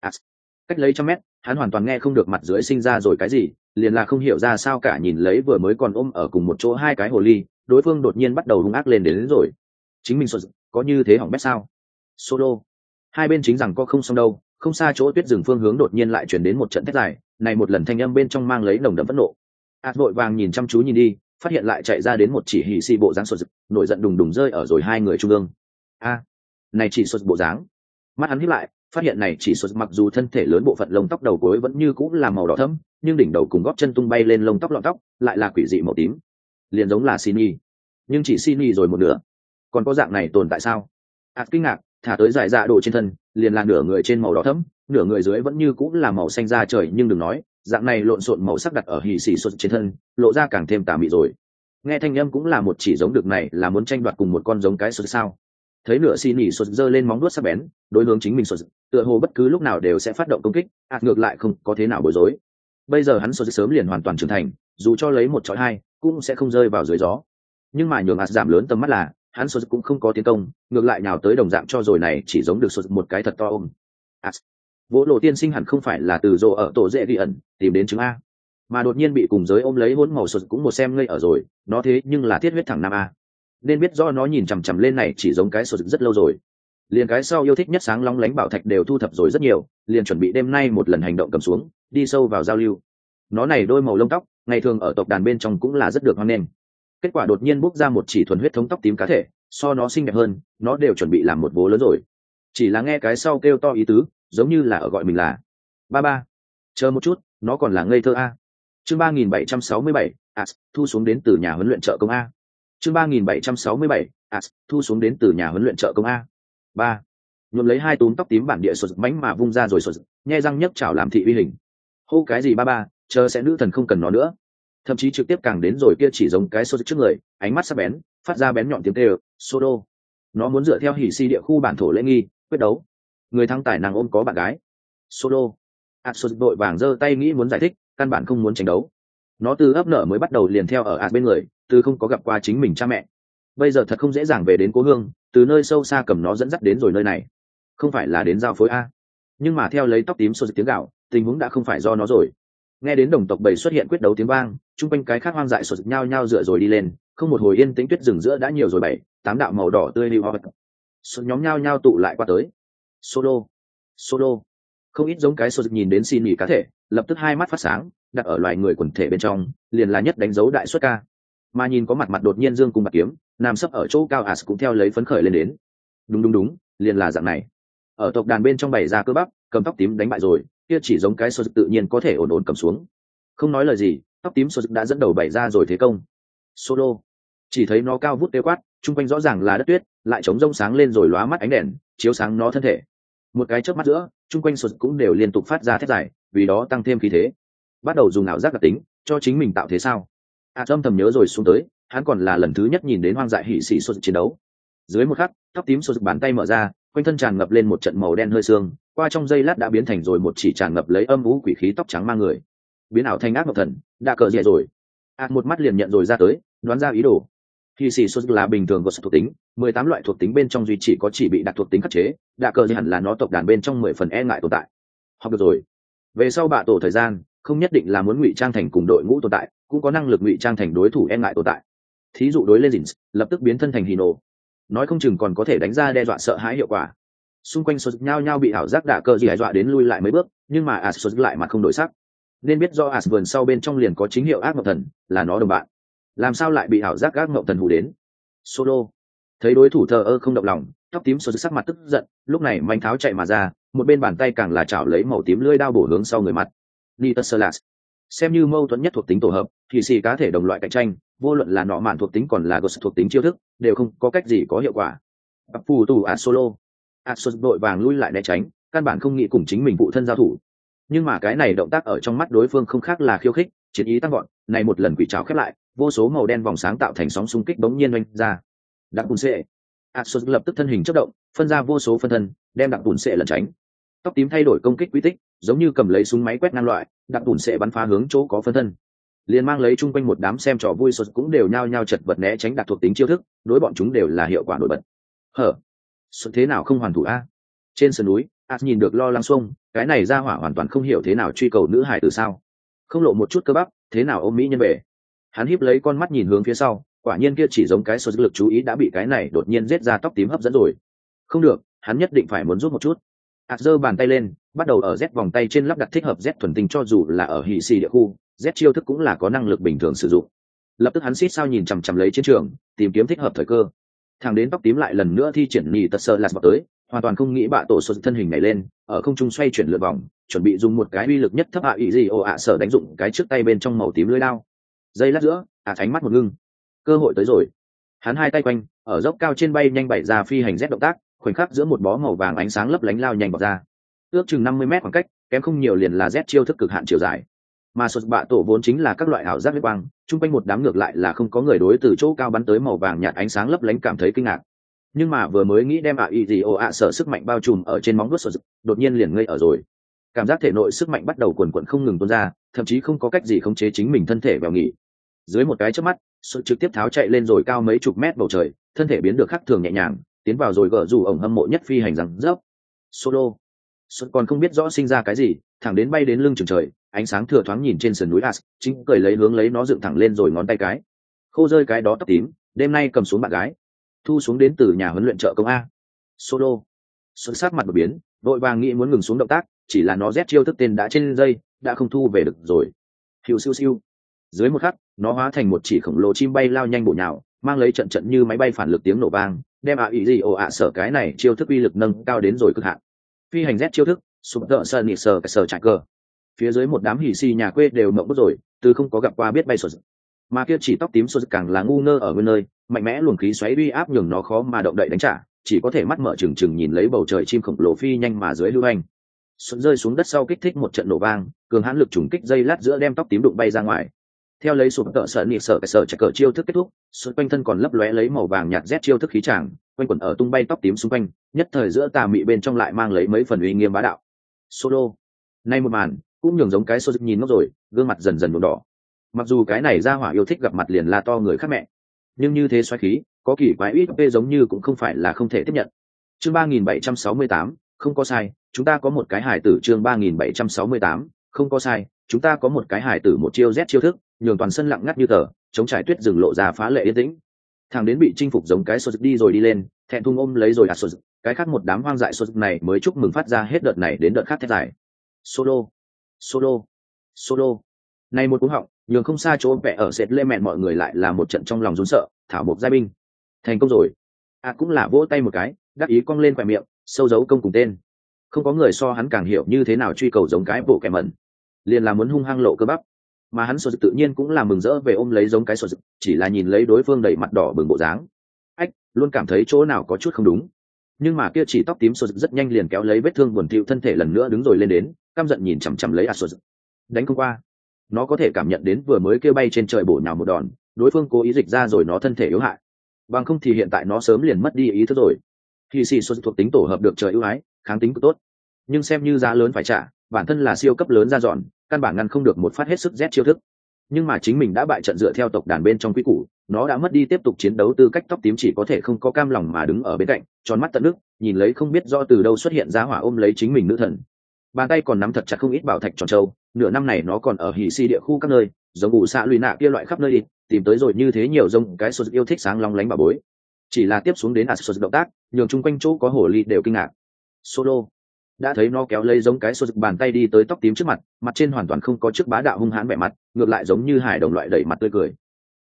Cách lấy 100 mét, hắn hoàn toàn nghe không được mặt dưới sinh ra rồi cái gì, liền là không hiểu ra sao cả, nhìn lấy vừa mới còn ôm ở cùng một chỗ hai cái hồ ly, đối phương đột nhiên bắt đầu hung ác lên đến rồi. Chính mình sột rực, có như thế hỏng bét sao? Solo. Hai bên chính rằng có không xong đâu, không xa chỗ tuyết rừng phương hướng đột nhiên lại chuyển đến một trận thét dài, này một lần thanh âm bên trong mang lấy nồng đậm phẫn nộ. Vội vàng nhìn chăm chú nhìn đi, phát hiện lại chạy ra đến một chỉ hỉ xì bộ dáng sột rực, nổi giận đùng đùng rơi ở rồi hai người trung ương. Này chỉ sột bộ dáng. Mắt hắn híp lại, phát hiện này chỉ sột mặc dù thân thể lớn bộ phận lông tóc đầu cuối vẫn như cũng là màu đỏ thẫm, nhưng đỉnh đầu cùng gót chân tung bay lên lông tóc lọn tóc lại là quỷ dị màu tím, liền giống là Sini. Nhưng chỉ Sini rồi một nửa, còn có dạng này tồn tại sao? Kinh ngạc, thả tới giải dạ đồ trên thân, liền là nửa người trên màu đỏ thẫm, nửa người dưới vẫn như cũng là màu xanh da trời, nhưng đừng nói, dạng này lộn xộn màu sắc đặt ở hỉ xì sột trên thân, lộ ra càng thêm tà mị rồi. Nghe thanh âm cũng là một chỉ giống được này là muốn tranh đoạt cùng một con giống cái sột sao? Thấy nửa xì nỉ sột giơ lên móng vuốt sắc bén, đối hướng chính mình sột, tựa hồ bất cứ lúc nào đều sẽ phát động công kích, ngược lại không có thế nào bối rối. Bây giờ hắn sột sớm liền hoàn toàn trưởng thành, dù cho lấy một chọi hai cũng sẽ không rơi vào dưới gió. Nhưng mà nhường giảm lớn tầm mắt là hắn sột cũng không có tiến công, ngược lại nhào tới đồng dạng cho rồi này chỉ giống được sột một cái thật to ôm. Vỗ lộ tiên sinh hẳn không phải là từ rồ ở tổ dễ ghi ẩn tìm đến chứng a, mà đột nhiên bị cùng giới ôm lấy hỗn màu sột cũng một xem ngây ở rồi, nó thế nhưng là thiết huyết thẳng nam a, nên biết do nó nhìn chằm chằm lên này chỉ giống cái sột rất lâu rồi. Liền cái sau yêu thích nhất sáng long lánh bảo thạch đều thu thập rồi rất nhiều, liền chuẩn bị đêm nay một lần hành động cầm xuống, đi sâu vào giao lưu. Nó này đôi màu lông tóc, ngày thường ở tộc đàn bên trong cũng là rất được hoan nghênh. Kết quả đột nhiên bốc ra một chỉ thuần huyết thống tóc tím cá thể, so nó xinh đẹp hơn, nó đều chuẩn bị làm một vố lớn rồi. Chỉ là nghe cái sau kêu to ý tứ, giống như là ở gọi mình là ba ba. Chờ một chút, nó còn là ngây thơ a. Chương 3767, thu xuống đến từ nhà huấn luyện trợ công a. Chương 3767, thu xuống đến từ nhà huấn luyện trợ công a. Ba. Nhuộm lấy hai túm tóc tím bản địa sột mánh mà vung ra rồi sột, nhe răng nhấc chảo làm thị uy hình. Hô cái gì ba ba, chờ sẽ nữ thần không cần nó nữa. Thậm chí trực tiếp càng đến rồi kia chỉ giống cái sột trước người, ánh mắt sắc bén, phát ra bén nhọn tiếng kêu, Sodo. Nó muốn dựa theo hỉ si địa khu bản thổ lễ nghi, quyết đấu. Người thắng tài năng ôm có bạn gái. Sodo. Sột đội vàng giơ tay nghĩ muốn giải thích, căn bản không muốn tranh đấu. Nó từ ấp nở mới bắt đầu liền theo ở bên người, từ không có gặp qua chính mình cha mẹ. Bây giờ thật không dễ dàng về đến cố hương, từ nơi sâu xa cầm nó dẫn dắt đến rồi nơi này. Không phải là đến giao phối a, nhưng mà theo lấy tóc tím xô tiếng gạo, tình huống đã không phải do nó rồi. Nghe đến đồng tộc bầy xuất hiện quyết đấu tiếng vang, chung quanh cái khác hoang dại sột nhao nhao dựa rồi đi lên, không một hồi yên tĩnh tuyết rừng giữa đã nhiều rồi 7-8 đạo màu đỏ tươi lưu hoa vật. Sột nhóm nhao nhao tụ lại qua tới. Solo, solo. Không ít giống cái sột nhìn đến xin nghỉ cá thể, lập tức hai mắt phát sáng, đặt ở loài người quần thể bên trong, liền là nhất đánh dấu đại xuất ca. Mà nhìn có mặt đột nhiên dương cung bạc kiếm, nằm sấp ở chỗ cao cũng theo lấy phấn khởi lên đến. Đúng, liền là dạng này. Ở tộc đàn bên trong bày ra cơ bắp, cầm tóc tím đánh bại rồi, kia chỉ giống cái sột tự nhiên có thể ổn ổn cầm xuống. Không nói lời gì, tóc tím sột đã dẫn đầu bày ra rồi thế công. Solo. Chỉ thấy nó cao vút tiêu quát, chung quanh rõ ràng là đất tuyết, lại chống rông sáng lên rồi lóa mắt ánh đèn, chiếu sáng nó thân thể. Một cái chớp mắt giữa, chung quanh sột cũng đều liên tục phát ra thét dài, vì đó tăng thêm khí thế. Bắt đầu dùng ảo giác đặc tính, cho chính mình tạo thế sao? Âm thầm nhớ rồi xuống tới, hắn còn là lần thứ nhất nhìn đến hoang dại hỉ xỉ sột chiến đấu. Dưới một khắc, tóc tím sột bàn tay mở ra, quanh thân tràn ngập lên một trận màu đen hơi xương, qua trong giây lát đã biến thành rồi một chỉ tràn ngập lấy âm vũ quỷ khí tóc trắng mang người, biến ảo thành ác mộng thần, đã cờ rẻ rồi. Một mắt liền nhận rồi ra tới, đoán ra ý đồ. Hỉ xỉ sột là bình thường của thuộc tính, 18 loại thuộc tính bên trong duy chỉ có chỉ bị đặc thuộc tính khắc chế, đã cờ rẻ hẳn là nó tộc đàn bên trong 10 phần e ngại tồn tại. Học được rồi. Về sau bạ tổ thời gian, không nhất định là muốn ngụy trang thành cùng đội ngũ tồn tại, cũng có năng lực ngụy trang thành đối thủ e ngại tồn tại. Thí dụ đối lên Dins, lập tức biến thân thành Hino, nói không chừng còn có thể đánh ra đe dọa sợ hãi hiệu quả. Xung quanh sột nhao nhao bị ảo giác đả cơ gì hải dọa đến lui lại mấy bước, nhưng mà sột lại mặt không đổi sắc, nên biết do vườn sau bên trong liền có chính hiệu ác mộng thần, là nó đồng bạn, làm sao lại bị ảo giác ác mộng thần hù đến. Solo thấy đối thủ thờ ơ không động lòng, tóc tím sột sắc mặt tức giận, lúc này manh tháo chạy mà ra, một bên bàn tay càng là chảo lấy màu tím lưỡi đao bổ hướng sau người mặt. Nitersalas xem như mâu thuẫn nhất thuộc tính tổ hợp, thì xì cá thể đồng loại cạnh tranh, vô luận là nọ mạn thuộc tính còn là ghost thuộc tính chiêu thức, đều không có cách gì có hiệu quả. Phù tù solo, sột đội vàng lui lại né tránh, căn bản không nghĩ cùng chính mình phụ thân giao thủ. Nhưng mà cái này động tác ở trong mắt đối phương không khác là khiêu khích, chiến ý tăng gọn, này một lần quỷ trảo khép lại, vô số màu đen vòng sáng tạo thành sóng xung kích bỗng nhiên oanh ra. Đặc bùn sệ, sột lập tức thân hình chớp động, phân ra vô số phân thân, đem đặc bùn sệ lẩn tránh. Tóc tím thay đổi công kích quy tích, giống như cầm lấy súng máy quét ngang loại, đặc bùn sệ bắn phá hướng chỗ có phân thân, liền mang lấy chung quanh một đám xem trò vui sột cũng đều nhao nhao chật vật né tránh đặc thuộc tính chiêu thức, đối bọn chúng đều là hiệu quả nổi bật. Sột thế nào không hoàn thủ a? Trên sườn núi, nhìn được lo lắng xuông, cái này ra hỏa hoàn toàn không hiểu thế nào truy cầu nữ hải từ sao, không lộ một chút cơ bắp, thế nào ôm mỹ nhân về. Hắn híp lấy con mắt nhìn hướng phía sau, quả nhiên kia chỉ giống cái sột lực chú ý đã bị cái này đột nhiên giết ra tóc tím hấp dẫn rồi. Không được, hắn nhất định phải muốn rút một chút. Giơ bàn tay lên, bắt đầu ở Z vòng tay trên lắp đặt thích hợp Z thuần tinh, cho dù là ở hỉ xì địa khu, Z chiêu thức cũng là có năng lực bình thường sử dụng. Lập tức hắn xít sao nhìn chằm chằm lấy chiến trường, tìm kiếm thích hợp thời cơ. Thằng đến tóc tím lại lần nữa thi triển nhì tật sơ lạt vào tới, hoàn toàn không nghĩ bạ tổ sột thân hình này lên, ở không trung xoay chuyển lượn vòng, chuẩn bị dùng một cái uy lực nhất thấp ý gì sở đánh dụng cái trước tay bên trong màu tím lưỡi đao. Giây lát giữa, ánh mắt một ngưng, cơ hội tới rồi. Hắn hai tay quanh, ở dốc cao trên bay nhanh bày ra phi hành Z động tác, khoảnh khắc giữa một bó màu vàng ánh sáng lấp lánh lao nhanh bọc ra, ước chừng 50 mét khoảng cách, kém không nhiều liền là Z chiêu thức cực hạn chiều dài. Mà sột bạ tổ vốn chính là các loại ảo giác huyết quang, chung quanh một đám ngược lại là không có người đối từ chỗ cao bắn tới màu vàng nhạt ánh sáng lấp lánh cảm thấy kinh ngạc. Nhưng mà vừa mới nghĩ đem sở sức mạnh bao trùm ở trên móng vuốt sột, đột nhiên liền ngây ở rồi. Cảm giác thể nội sức mạnh bắt đầu quần quật không ngừng tuôn ra, thậm chí không có cách gì khống chế chính mình thân thể bèo nghỉ. Dưới một cái chớp mắt, Sụt trực tiếp tháo chạy lên rồi cao mấy chục mét bầu trời, thân thể biến được khác thường nhẹ nhàng, tiến vào rồi gỡ dù ổng hâm mộ nhất phi hành rằng dốc. Solo. Sụt còn không biết rõ sinh ra cái gì, thẳng đến bay đến lưng chừng trời, ánh sáng thừa thoáng nhìn trên sườn núi As, chính cười lấy hướng lấy nó dựng thẳng lên rồi ngón tay cái. Khô rơi cái đó tóc tím, đêm nay cầm xuống bạn gái. Thu xuống đến từ nhà huấn luyện trợ công a. Solo. Sụt sát mặt một biến, đội vàng nghĩ muốn ngừng xuống động tác, chỉ là nó Z chiêu thức tên đã trên dây, đã không thu về được rồi. Hiu siêu siêu. Dưới một khắc, nó hóa thành một chỉ khổng lồ chim bay lao nhanh bổ nhào, mang lấy trận trận như máy bay phản lực tiếng nổ vang, đem ý gì sở cái này chiêu thức uy lực nâng cao đến rồi cực hạn. Phi hành Z chiêu thức, sụp tợ sơn nị sờ chạy cờ. Phía dưới một đám hỉ xì nhà quê đều mộng bức rồi, từ không có gặp qua biết bay sụt. Mà kia chỉ tóc tím sụt càng là ngu ngơ ở nguyên nơi, mạnh mẽ luồng khí xoáy uy áp nhường nó khó mà động đậy đánh trả, chỉ có thể mắt mở trừng trừng nhìn lấy bầu trời chim khổng lồ phi nhanh mà dưới lưu hành. Sụt rơi xuống đất sau kích thích một trận nổ vang, cường hãn lực trùng kích dây lát giữa đem tóc tím đụng bay ra ngoài. Theo lấy sụp tợ sợ nị sờ chạy cờ chiêu thức kết thúc, xung quanh thân còn lấp lóe lấy màu vàng nhạt rét chiêu thức khí tràng, quanh quẩn ở tung bay tóc tím xung quanh, nhất thời giữa tà mị bên trong lại mang lấy mấy phần uy nghiêm bá đạo. Solo. Nay một màn cũng nhường giống cái sô nhìn ngốc rồi, gương mặt dần dần nhuộm đỏ. Mặc dù cái này ra hỏa yêu thích gặp mặt liền la to người khác mẹ, nhưng như thế xoáy khí, có kỳ quái ít p giống như cũng không phải là không thể tiếp nhận. Chương 3768, không có sai, chúng ta có một cái hài tử. Chương 3768, không có sai, chúng ta có một cái hài tử. Một chiêu Z chiêu thức, nhường toàn sân lặng ngắt như tờ, chống trải tuyết rừng lộ ra phá lệ yên tĩnh. Thằng đến bị chinh phục giống cái sô đi rồi đi lên, thẹn thùng ôm lấy rồi sô, cái khác một đám hoang dại sô này mới chúc mừng phát ra hết đợt này đến đợt khác thét dài. Solo, solo, solo. Này một cú họng, nhường không xa chỗ vẽ ở sệt lê mẹn mọi người lại là một trận trong lòng run sợ. Thảo mộc giai binh, thành công rồi. Cũng là vỗ tay một cái, đắc ý cong lên khỏe miệng, sâu dấu công cùng tên. Không có người so hắn càng hiểu như thế nào truy cầu giống cái bộ kẻ mẩn, liền là muốn hung hăng lộ cơ bắp. Mà hắn sột tự nhiên cũng là mừng rỡ về ôm lấy giống cái sột, chỉ là nhìn lấy đối phương đầy mặt đỏ bừng bộ dáng, luôn cảm thấy chỗ nào có chút không đúng. Nhưng mà kia chỉ tóc tím sột rất nhanh liền kéo lấy vết thương buồn thiu thân thể lần nữa đứng rồi lên đến, căm giận nhìn chằm chằm lấy sột. Đánh không qua, nó có thể cảm nhận đến vừa mới kêu bay trên trời bổ nhào một đòn, đối phương cố ý dịch ra rồi nó thân thể yếu hại, bằng không thì hiện tại nó sớm liền mất đi ý thức rồi. Khi xì sột thuộc tính tổ hợp được trời ưu ái, kháng tính cực tốt, nhưng xem như giá lớn phải trả, bản thân là siêu cấp lớn ra dọn, căn bản ngăn không được một phát hết sức Z chiêu thức. Nhưng mà chính mình đã bại trận dựa theo tộc đàn bên trong quy củ, nó đã mất đi tiếp tục chiến đấu tư cách. Tóc tím chỉ có thể không có cam lòng mà đứng ở bên cạnh, tròn mắt tận nước, nhìn lấy không biết do từ đâu xuất hiện ra hỏa ôm lấy chính mình nữ thần. Bàn tay còn nắm thật chặt không ít bảo thạch tròn trâu, nửa năm này nó còn ở hỉ si địa khu các nơi, giống ủ xạ lùi nạ kia loại khắp nơi đi, tìm tới rồi như thế nhiều giống cái số yêu thích sáng long lánh bà bối. Chỉ là tiếp xuống đến số động tác, nhường chung quanh chỗ có hồ ly đều kinh ngạc. Solo đã thấy nó kéo lấy giống cái số bàn tay đi tới tóc tím trước mặt, mặt trên hoàn toàn không có trước bá đạo hung hãn vẻ mặt, ngược lại giống như hải đồng loại đẩy mặt tươi cười.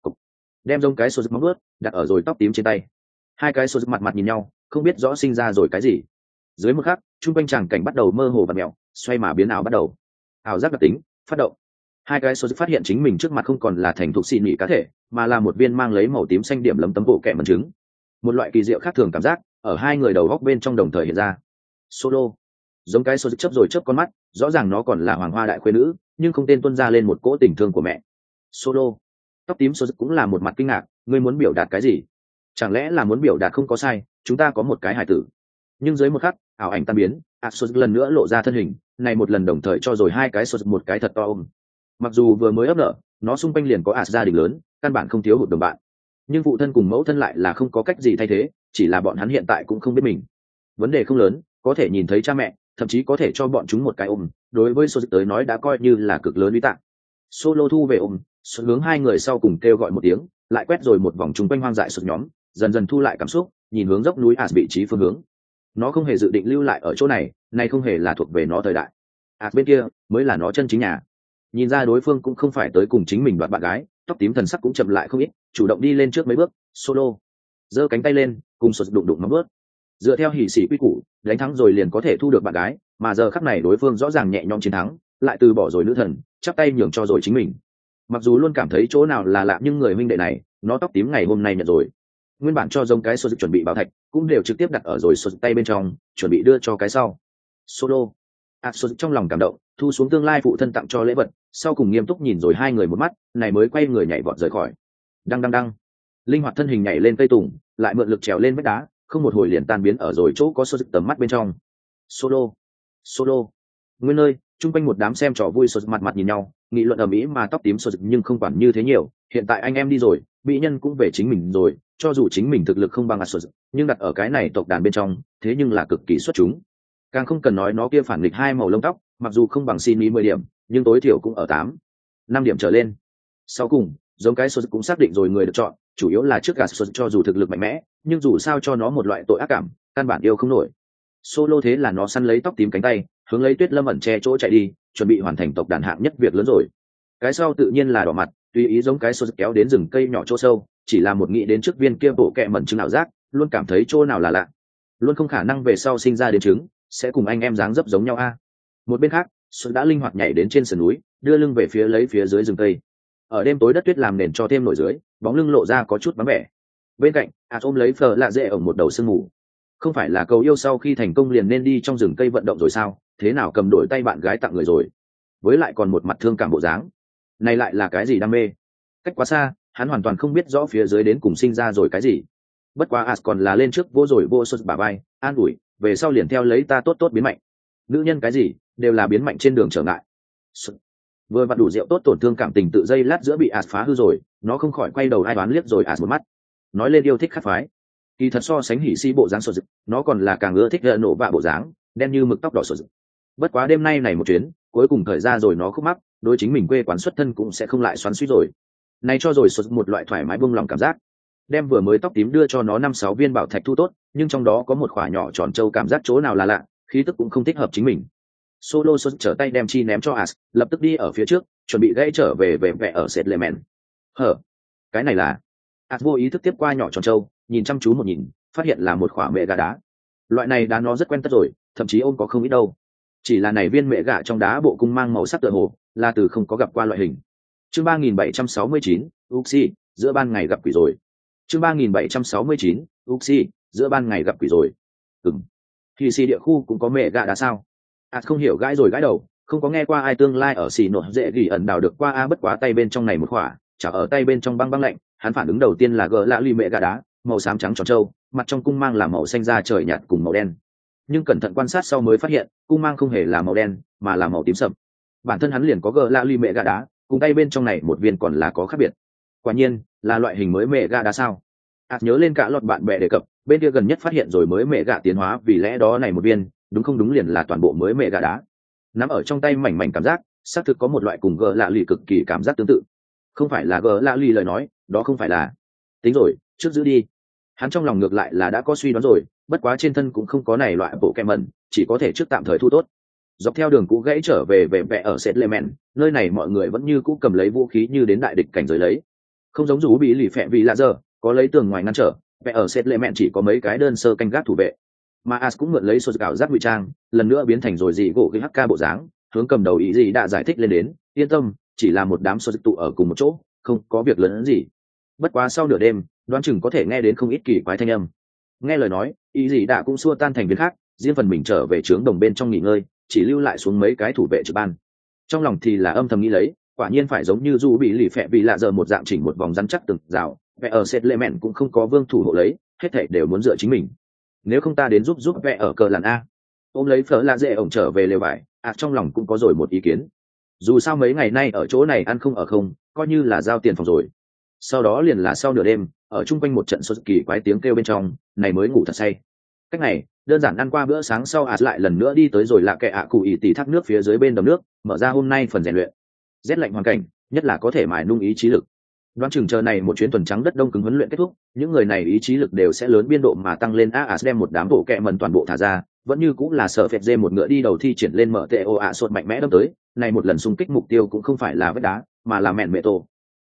Đem giống cái số móng ướt đặt ở rồi tóc tím trên tay. Hai cái số mặt mặt nhìn nhau, không biết rõ sinh ra rồi cái gì. Dưới một khắc, trung quanh tràng cảnh bắt đầu mơ hồ và mèo, xoay mà biến ảo bắt đầu. Ảo giác đặc tính phát động. Hai cái số phát hiện chính mình trước mặt không còn là thành thuộc xì nhị cá thể, mà là một viên mang lấy màu tím xanh điểm lấm tấm bộ kẹ mần trứng. Một loại kỳ diệu khác thường cảm giác ở hai người đầu góc bên trong đồng thời hiện ra. Solo giống cái số chớp rồi chớp con mắt, rõ ràng nó còn là hoàng hoa đại khuê nữ, nhưng không tên tuôn ra lên một cỗ tình thương của mẹ. Solo tóc tím số cũng là một mặt kinh ngạc, ngươi muốn biểu đạt cái gì? Chẳng lẽ là muốn biểu đạt không có sai, chúng ta có một cái hài tử? Nhưng dưới một khắc, ảo ảnh tan biến, Asus lần nữa lộ ra thân hình, này một lần đồng thời cho rồi hai cái số một cái thật to ôm. Mặc dù vừa mới ấp nở, nó xung quanh liền có As gia đình lớn, căn bản không thiếu hụt đồng bạn, nhưng phụ thân cùng mẫu thân lại là không có cách gì thay thế, chỉ là bọn hắn hiện tại cũng không biết mình. Vấn đề không lớn, có thể nhìn thấy cha mẹ, thậm chí có thể cho bọn chúng một cái ôm, đối với số tới nói đã coi như là cực lớn uy tạng. Solo thu về ôm, hướng hai người sau cùng kêu gọi một tiếng, lại quét rồi một vòng chung quanh hoang dại sụt nhóm, dần dần thu lại cảm xúc, nhìn hướng dốc núi As vị trí phương hướng. Nó không hề dự định lưu lại ở chỗ này, này không hề là thuộc về nó thời đại. As bên kia mới là nó chân chính nhà. Nhìn ra đối phương cũng không phải tới cùng chính mình đoạt bạn gái, tóc tím thần sắc cũng chậm lại không ít, chủ động đi lên trước mấy bước. Solo giơ cánh tay lên, cùng sụt đụng đụng nó bước. Dựa theo hỉ sĩ quy củ, đánh thắng rồi liền có thể thu được bạn gái, mà giờ khắc này đối phương rõ ràng nhẹ nhõm chiến thắng, lại từ bỏ rồi nữ thần, chắp tay nhường cho rồi chính mình. Mặc dù luôn cảm thấy chỗ nào là lạ, nhưng người huynh đệ này, nó tóc tím ngày hôm nay nhận rồi. Nguyên bản cho giống cái số chuẩn bị bảo thạch, cũng đều trực tiếp đặt ở rồi số tay bên trong, chuẩn bị đưa cho cái sau. Solo số trong lòng cảm động, thu xuống tương lai phụ thân tặng cho lễ vật, sau cùng nghiêm túc nhìn rồi hai người một mắt, này mới quay người nhảy vọt rời khỏi. Đăng đăng đăng, linh hoạt thân hình nhảy lên cây tùng, lại mượn lực trèo lên vách đá, không một hồi liền tan biến ở rồi chỗ có số tầm mắt bên trong. Solo nguyên nơi chung quanh một đám xem trò vui sột mặt mặt nhìn nhau, nghị luận ầm ĩ, mà tóc tím sột nhưng không quản như thế nhiều, hiện tại anh em đi rồi, mỹ nhân cũng về chính mình rồi, cho dù chính mình thực lực không bằng Asus, nhưng đặt ở cái này tộc đàn bên trong, thế nhưng là cực kỳ xuất chúng. Càng không cần nói nó kia phản nghịch hai màu lông tóc, mặc dù không bằng Shinny 10 điểm, nhưng tối thiểu cũng ở 5 điểm trở lên. Sau cùng, giống cái số cũng xác định rồi người được chọn, chủ yếu là trước gà số cho dù thực lực mạnh mẽ, nhưng dù sao cho nó một loại tội ác cảm, căn bản yêu không nổi. Solo thế là nó săn lấy tóc tím cánh tay, hướng lấy Tuyết Lâm ẩn che chỗ chạy đi, chuẩn bị hoàn thành tộc đàn hạng nhất việc lớn rồi. Cái sau tự nhiên là đỏ mặt, tùy ý giống cái số kéo đến rừng cây nhỏ chỗ sâu, chỉ là một nghĩ đến trước viên kia bộ kẹ mẩn chứng ảo giác, luôn cảm thấy chỗ nào là lạ, luôn không khả năng về sau sinh ra đến trứng sẽ cùng anh em dáng dấp giống nhau a. Một bên khác, Xuân đã linh hoạt nhảy đến trên sườn núi, đưa lưng về phía dưới rừng cây. Ở đêm tối đất tuyết làm nền cho thêm nổi dưới, bóng lưng lộ ra có chút vắng vẻ. Bên cạnh, ôm lấy phở lạ dễ ở một đầu sương mù. Không phải là cầu yêu sau khi thành công liền nên đi trong rừng cây vận động rồi sao? Thế nào cầm đổi tay bạn gái tặng người rồi? Với lại còn một mặt thương cảm bộ dáng. Này lại là cái gì đam mê? Cách quá xa, hắn hoàn toàn không biết rõ phía dưới đến cùng sinh ra rồi cái gì. Bất quá còn là lên trước vô rồi vô sốt bả vai, an ủi, về sau liền theo lấy ta tốt tốt biến mạnh. Nữ nhân cái gì, đều là biến mạnh trên đường trở ngại. Vừa vặn đủ rượu tốt tổn thương cảm tình tự dây lát giữa bị phá hư rồi, nó không khỏi quay đầu ai đoán liếc rồi một mắt. Nói lên yêu thích khắc phái. Kỳ thật so sánh hỉ si bộ dáng sột dực, nó còn là càng ưa thích nổ bạ bộ dáng, đen như mực tóc đỏ sột dực. Bất quá đêm nay này một chuyến, cuối cùng thời ra rồi nó khúc mắc, đối chính mình quê quán xuất thân cũng sẽ không lại xoắn suýt rồi. Này cho rồi sột một loại thoải mái buông lòng cảm giác. Đem vừa mới tóc tím đưa cho nó 5-6 viên bảo thạch thu tốt, nhưng trong đó có một khỏa nhỏ tròn trâu cảm giác chỗ nào là lạ, khí tức cũng không thích hợp chính mình. Solo sột trở tay đem chi ném cho lập tức đi ở phía trước, chuẩn bị gãy trở về vẽ ở Settlement. Cái này là vô ý thức tiếp qua nhỏ tròn trâu, nhìn chăm chú một nhìn, phát hiện là một khỏa mẹ gà đá. Loại này đá nó rất quen tất rồi, thậm chí ôm có không ít đâu. Chỉ là này viên mẹ gà trong đá bộ cung mang màu sắc tựa hồ, là từ không có gặp qua loại hình. Chương 3769, Uxi, giữa ban ngày gặp quỷ rồi. Chương 3769, Uxi, giữa ban ngày gặp quỷ rồi. Thì xì địa khu cũng có mẹ gà đá sao? Không hiểu gãi rồi gãi đầu, không có nghe qua ai tương lai ở xì nổ dễ gỉ ẩn đào được qua bất quá tay bên trong này một khỏa, chả ở tay bên trong băng băng lạnh, hắn phản ứng đầu tiên là gỡ lạ ly mẹ gà đá, màu xám trắng tròn trâu, mặt trong cung mang là màu xanh da trời nhạt cùng màu đen. Nhưng cẩn thận quan sát sau mới phát hiện, cung mang không hề là màu đen, mà là màu tím sậm. Bản thân hắn liền có gỡ lạ ly mẹ gà đá, cùng tay bên trong này một viên còn là có khác biệt. Quả nhiên, là loại hình mới mẹ gà đá sao? Nhớ lên cả loạt bạn bè đề cập, bên kia gần nhất phát hiện rồi mới mẹ gà tiến hóa, vì lẽ đó này một viên, đúng không đúng liền là toàn bộ mới mẹ gà đá. Nắm ở trong tay mảnh mảnh cảm giác, xác thực có một loại cùng gỡ lạ ly cực kỳ cảm giác tương tự. Không phải là gỡ lạ ly lời nói, đó không phải là. Tính rồi, trước giữ đi. Hắn trong lòng ngược lại là đã có suy đoán rồi, bất quá trên thân cũng không có này loại bộ kẹm mẩn, chỉ có thể trước tạm thời thu tốt. Dọc theo đường cũ gãy trở về vẽ ở Settlement, nơi này mọi người vẫn như cũ cầm lấy vũ khí như đến đại địch cảnh giới lấy. Không giống rú bị lì phẹ vì lạ giờ, có lấy tường ngoài ngăn trở, vẽ ở Settlement chỉ có mấy cái đơn sơ canh gác thủ vệ. Mà cũng mượn lấy số ảo giác ngụy trang, lần nữa biến thành rồi dị gỗ cái HK bộ dáng, hướng cầm đầu ý gì đã giải thích lên đến, yên tâm, chỉ là một đám số tụ ở cùng một chỗ, không có việc lớn gì. Bất quá sau nửa đêm, đoán chừng có thể nghe đến không ít kỳ quái thanh âm. Nghe lời nói, ý gì đã cũng xua tan thành viên khác, riêng phần mình trở về trướng đồng bên trong nghỉ ngơi, chỉ lưu lại xuống mấy cái thủ vệ trực ban. Trong lòng thì là âm thầm nghĩ lấy, quả nhiên phải giống như du bị lì phẹ vì lạ giờ một dạng chỉnh một vòng rắn chắc từng rào, vẽ ở Settlement cũng không có vương thủ hộ lấy, hết thảy đều muốn dựa chính mình. Nếu không ta đến giúp vẽ ở cờ làn a. Ôm lấy phở lạ dễ ổng trở về lều vải, trong lòng cũng có rồi một ý kiến. Dù sao mấy ngày nay ở chỗ này ăn không ở không, coi như là giao tiền phòng rồi. Sau đó liền là sau nửa đêm, ở chung quanh một trận sốt kỳ quái tiếng kêu bên trong, này mới ngủ thật say. Cách này, đơn giản ăn qua bữa sáng sau lại lần nữa đi tới rồi lạ kệ cụ ỉ tỉ thác nước phía dưới bên đầm nước, mở ra hôm nay phần rèn luyện. Rét lạnh hoàn cảnh, nhất là có thể mài nung ý chí lực. Đoán chừng chờ này một chuyến tuần trắng đất đông cứng huấn luyện kết thúc, những người này ý chí lực đều sẽ lớn biên độ mà tăng lên. Đem một đám bộ kẹ mần toàn bộ thả ra, vẫn như cũng là sở phệt dê một ngựa đi đầu thi triển lên mở tê sột mạnh mẽ đâm tới. Này một lần xung kích mục tiêu cũng không phải là vết đá, mà là mẹn mẹ tổ.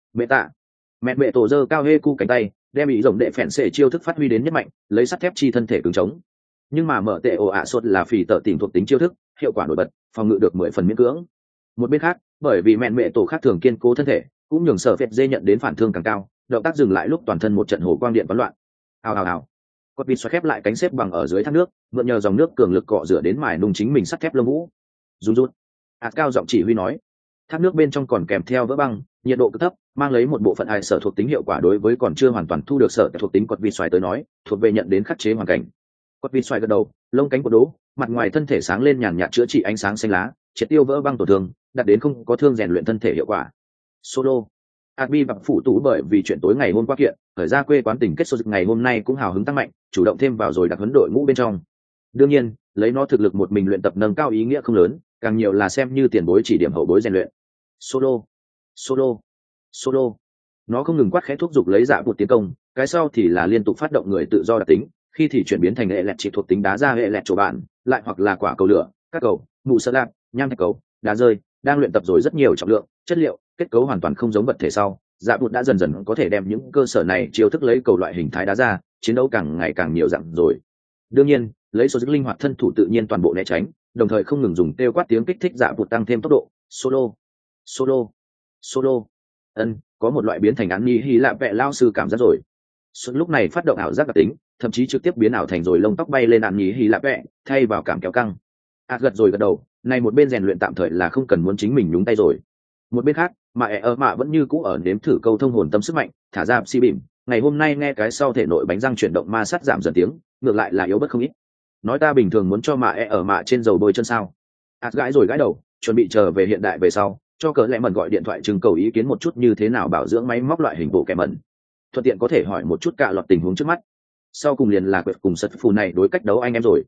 Mẹn mẹ tổ giơ cao hê cu cánh tay, đem ý rồng đệ phèn xệ chiêu thức phát huy đến nhất mạnh, lấy sắt thép chi thân thể cứng chống. Nhưng mà mở tê sột là phì tợ tỉnh thuộc tính chiêu thức, hiệu quả nổi bật, phòng ngự được 10 phần miễn cưỡng. Một bên khác, bởi vì mẹn mẹ tổ khác thường kiên cố thân thể, cũng nhường sở phệt dê nhận đến phản thương càng cao, động tác dừng lại lúc toàn thân một trận hồ quang điện bắn loạn. Ào. Quật vịt xoay khép lại cánh xếp bằng ở dưới thác nước, mượn nhờ dòng nước cường lực cọ rửa đến mài nung chính mình sắt thép lông vũ. Rút. Cao giọng chỉ huy nói. Thác nước bên trong còn kèm theo vỡ băng, nhiệt độ cực thấp, mang lấy một bộ phận ai sở thuộc tính hiệu quả đối với còn chưa hoàn toàn thu được sở thuộc tính quật vịt xoay tới nói, thuộc về nhận đến khắc chế hoàn cảnh. Quật vịt xoay gật đầu, lông cánh của đố, mặt ngoài thân thể sáng lên nhàn nhạt chữa trị ánh sáng xanh lá, triệt tiêu vỡ băng tổn thương, đạt đến không có thương rèn luyện thân thể hiệu quả. Solo. Abi và phụ tú bởi vì chuyện tối ngày hôm qua kiện, thời ra quê quán tình kết số ngày hôm nay cũng hào hứng tăng mạnh, chủ động thêm vào rồi đặc huấn đội ngũ bên trong. Đương nhiên, lấy nó thực lực một mình luyện tập nâng cao ý nghĩa không lớn, càng nhiều là xem như tiền bối chỉ điểm hậu bối rèn luyện. Solo, solo, solo. Nó không ngừng quát khẽ thúc giục lấy dạ vụt tiến công, cái sau thì là liên tục phát động người tự do đặc tính, khi thì chuyển biến thành hệ lẹt chỉ thuộc tính đá ra hệ lẹt chỗ bạn, lại hoặc là quả cầu lửa, các cầu, mụ sơ lạp, nham thạch cầu, đá rơi, đang luyện tập rồi rất nhiều trọng lượng, chất liệu, kết cấu hoàn toàn không giống vật thể sau, dạ vụt đã dần dần có thể đem những cơ sở này chiêu thức lấy cầu loại hình thái đá ra, chiến đấu càng ngày càng nhiều dạng rồi. Đương nhiên, lấy số dứt linh hoạt thân thủ tự nhiên toàn bộ né tránh, đồng thời không ngừng dùng kêu quát tiếng kích thích dạ vụt tăng thêm tốc độ. Solo, solo, solo. Có một loại biến thành án nghi hy lạ vẹ lao sư cảm giác rồi. Xuân lúc này phát động ảo giác đặc tính, thậm chí trực tiếp biến ảo thành rồi lông tóc bay lên án nghi hy lạ vẹ, thay vào cảm kéo căng. Gật rồi gật đầu, này một bên rèn luyện tạm thời là không cần muốn chính mình nhúng tay rồi. Một bên khác, mạ vẫn như cũ ở nếm thử câu thông hồn tâm sức mạnh, thả ra si bìm. Ngày hôm nay nghe cái sau thể nội bánh răng chuyển động ma sát giảm dần tiếng, ngược lại là yếu bất không ít. Nói ta bình thường muốn cho mạ trên dầu bôi chân sao? Gãi rồi gãi đầu, chuẩn bị trở về hiện đại về sau, cho cỡ lẽ mần gọi điện thoại trưng cầu ý kiến một chút như thế nào bảo dưỡng máy móc loại hình bộ kẻ mần, thuận tiện có thể hỏi một chút cả lọt tình huống trước mắt. Sau cùng liền là quệt cùng sật phù này đối cách đấu anh em rồi.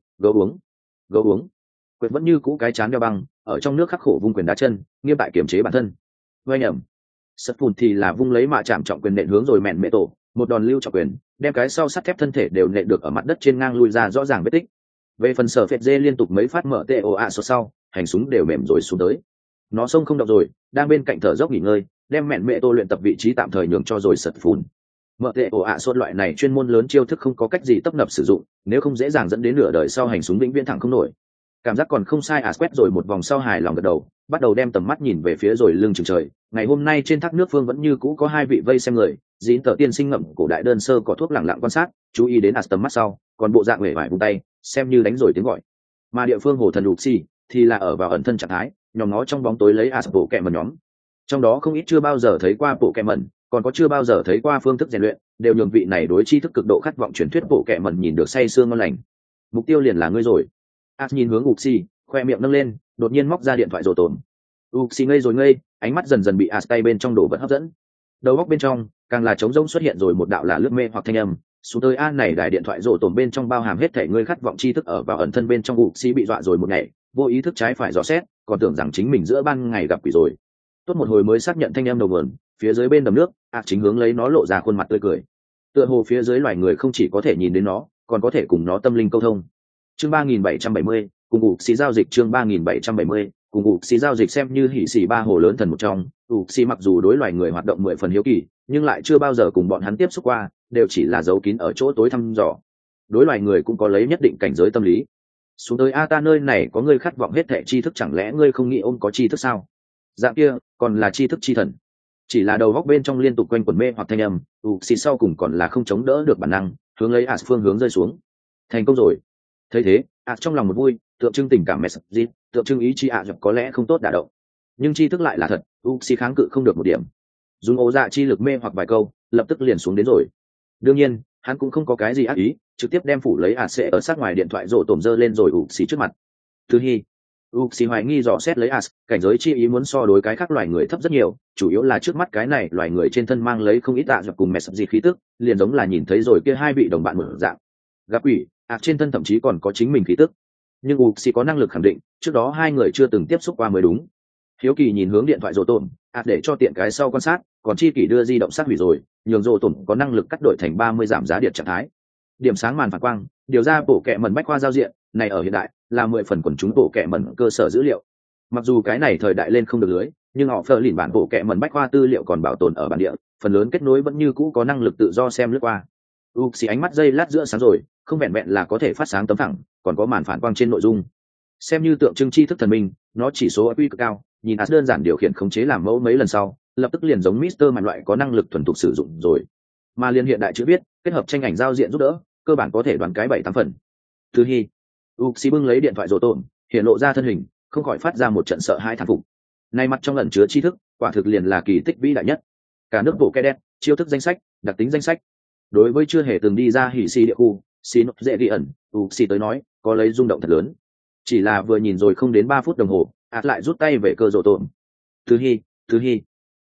Gấu uống. Quệt vẫn như cũ cái chán đeo băng, ở trong nước khắc khổ vung quyền đá chân, nghiêm tại kiểm chế bản thân. Vây nhầm. Sật phù thì là vung lấy mạ chạm trọng quyền nện hướng rồi mẹn mẹ tổ, một đòn lưu trọng quyền, đem cái sau sắt thép thân thể đều nện được ở mặt đất trên ngang lui ra rõ ràng vết tích. Về phần sở phệt dê liên tục mấy phát mở TOA sau, hành súng đều mềm rồi xuống tới. Nó xông không động rồi, đang bên cạnh thở dốc nghỉ ngơi, đem mẹn mẹ tô luyện tập vị trí tạm thời nhường cho rồi sật phun. Mở TOA loại này chuyên môn lớn chiêu thức không có cách gì tấp nập sử dụng, nếu không dễ dàng dẫn đến nửa đời sau hành súng vĩnh viễn thẳng không nổi. Cảm giác còn không sai, quét rồi một vòng sau hài lòng gật đầu, bắt đầu đem tầm mắt nhìn về phía rồi lưng chừng trời. Ngày hôm nay trên thác nước phương vẫn như cũ có hai vị vây xem người, dín tờ tiên sinh ngậm cổ đại đơn sơ có thuốc lẳng lặng quan sát, chú ý đến tầm mắt sau, còn bộ dạng huệ vải vung tay, xem như đánh rồi tiếng gọi. Mà địa phương hồ thần lục xì thì là ở vào ẩn thân trạng thái, nhóm nó trong bóng tối lấy bộ kẹ mần nhóm, trong đó không ít chưa bao giờ thấy qua bộ kẹ mần, còn có chưa bao giờ thấy qua phương thức rèn luyện, đều nhường vị này đối tri thức cực độ khát vọng truyền thuyết bộ kẹ mần nhìn được say sương ngon lành. Mục tiêu liền là ngươi rồi. Nhìn hướng Uxi, khoe miệng nâng lên, đột nhiên móc ra điện thoại rồ tổn. Uxi ngây rồi ngây, ánh mắt dần dần bị tay bên trong đổ vật hấp dẫn. Đầu góc bên trong càng là trống rỗng xuất hiện rồi một đạo là lướt mê hoặc thanh âm. Xuống tới này đài điện thoại rồ tổn bên trong bao hàm hết thể ngươi khát vọng tri thức ở vào ẩn thân bên trong. Uxi bị dọa rồi một ngày, vô ý thức trái phải dò xét, còn tưởng rằng chính mình giữa ban ngày gặp quỷ rồi. Tốt một hồi mới xác nhận thanh âm đầu nguồn, phía dưới bên đầm nước, chính hướng lấy nó lộ ra khuôn mặt tươi cười. Tựa hồ phía dưới loài người không chỉ có thể nhìn đến nó, còn có thể cùng nó tâm linh câu thông. Chương 3770, cùng Uxi giao dịch. Chương 3770, cùng Uxi giao dịch xem như hỉ xỉ ba hồ lớn thần một trong. Uxi mặc dù đối loài người hoạt động 10 phần hiếu kỳ, nhưng lại chưa bao giờ cùng bọn hắn tiếp xúc qua, đều chỉ là giấu kín ở chỗ tối thăm dò. Đối loài người cũng có lấy nhất định cảnh giới tâm lý. Xuống tới ta nơi này có ngươi khát vọng hết thệ tri thức, chẳng lẽ ngươi không nghĩ ôm có tri thức sao? Dạng kia còn là tri thức chi thần. Chỉ là đầu góc bên trong liên tục quanh quẩn mê hoặc thanh âm, Uxi sau cùng còn là không chống đỡ được bản năng, hướng lấy phương hướng rơi xuống. Thành công rồi. Thấy thế, trong lòng một vui, tượng trưng tình cảm message, tượng trưng ý chí có lẽ không tốt đả động, nhưng tri thức lại là thật. Uxi kháng cự không được một điểm, dùng ố dạ chi lực mê hoặc vài câu, lập tức liền xuống đến rồi. Đương nhiên hắn cũng không có cái gì ác ý, trực tiếp đem phủ lấy sẽ ở sát ngoài điện thoại rổ tổm dơ lên rồi Uxi trước mặt. Thứ hi, Uxi hoài nghi dò xét lấy cảnh giới chi ý muốn so đối cái khác loài người thấp rất nhiều, chủ yếu là trước mắt cái này loài người trên thân mang lấy không ít dọc cùng message khí tức, liền giống là nhìn thấy rồi kia hai vị đồng bạn mở dạng. Gặp quỷ, trên thân thậm chí còn có chính mình khí tức. Nhưng Uxi có năng lực khẳng định, trước đó hai người chưa từng tiếp xúc qua mới đúng. Hiếu kỳ nhìn hướng điện thoại rổ tổm, để cho tiện cái sau quan sát, còn chi kỷ đưa di động sát hủy rồi, nhường rổ tổm có năng lực cắt đổi thành 30 giảm giá điện trạng thái. Điểm sáng màn phản quang, điều ra bộ kệ mẩn bách khoa giao diện, này ở hiện đại là 10 phần quần chúng bộ kệ mẩn cơ sở dữ liệu. Mặc dù cái này thời đại lên không được lưới, nhưng họ phờ lìn bản bộ kệ mẩn bách khoa tư liệu còn bảo tồn ở bản địa, phần lớn kết nối vẫn như cũ có năng lực tự do xem lướt qua. Uxi ánh mắt dây lát giữa sáng rồi, không vẹn vẹn là có thể phát sáng tấm phẳng, còn có màn phản quang trên nội dung. Xem như tượng trưng tri thức thần minh, nó chỉ số IQ cực cao, nhìn đơn giản điều khiển khống chế làm mẫu mấy lần sau, lập tức liền giống Mister Mạnh loại có năng lực thuần thục sử dụng rồi. Mà liên hiện đại chữ viết, kết hợp tranh ảnh giao diện giúp đỡ, cơ bản có thể đoán cái 7-8 phần. Thứ hi, Uxi bưng lấy điện thoại rổ tổn, hiện lộ ra thân hình, không khỏi phát ra một trận sợ hãi thán phục. Nay mặt trong ẩn chứa tri thức, quả thực liền là kỳ tích vĩ đại nhất. Cả nước bộ kẻ đen, chiêu thức danh sách, đặc tính danh sách. Đối với chưa hề từng đi ra hỉ xì địa khu, xì nốt dễ ghi ẩn, Uxi tới nói, có lấy rung động thật lớn. Chỉ là vừa nhìn rồi không đến 3 phút đồng hồ, lại rút tay về cơ rổ tổn. Thứ hi,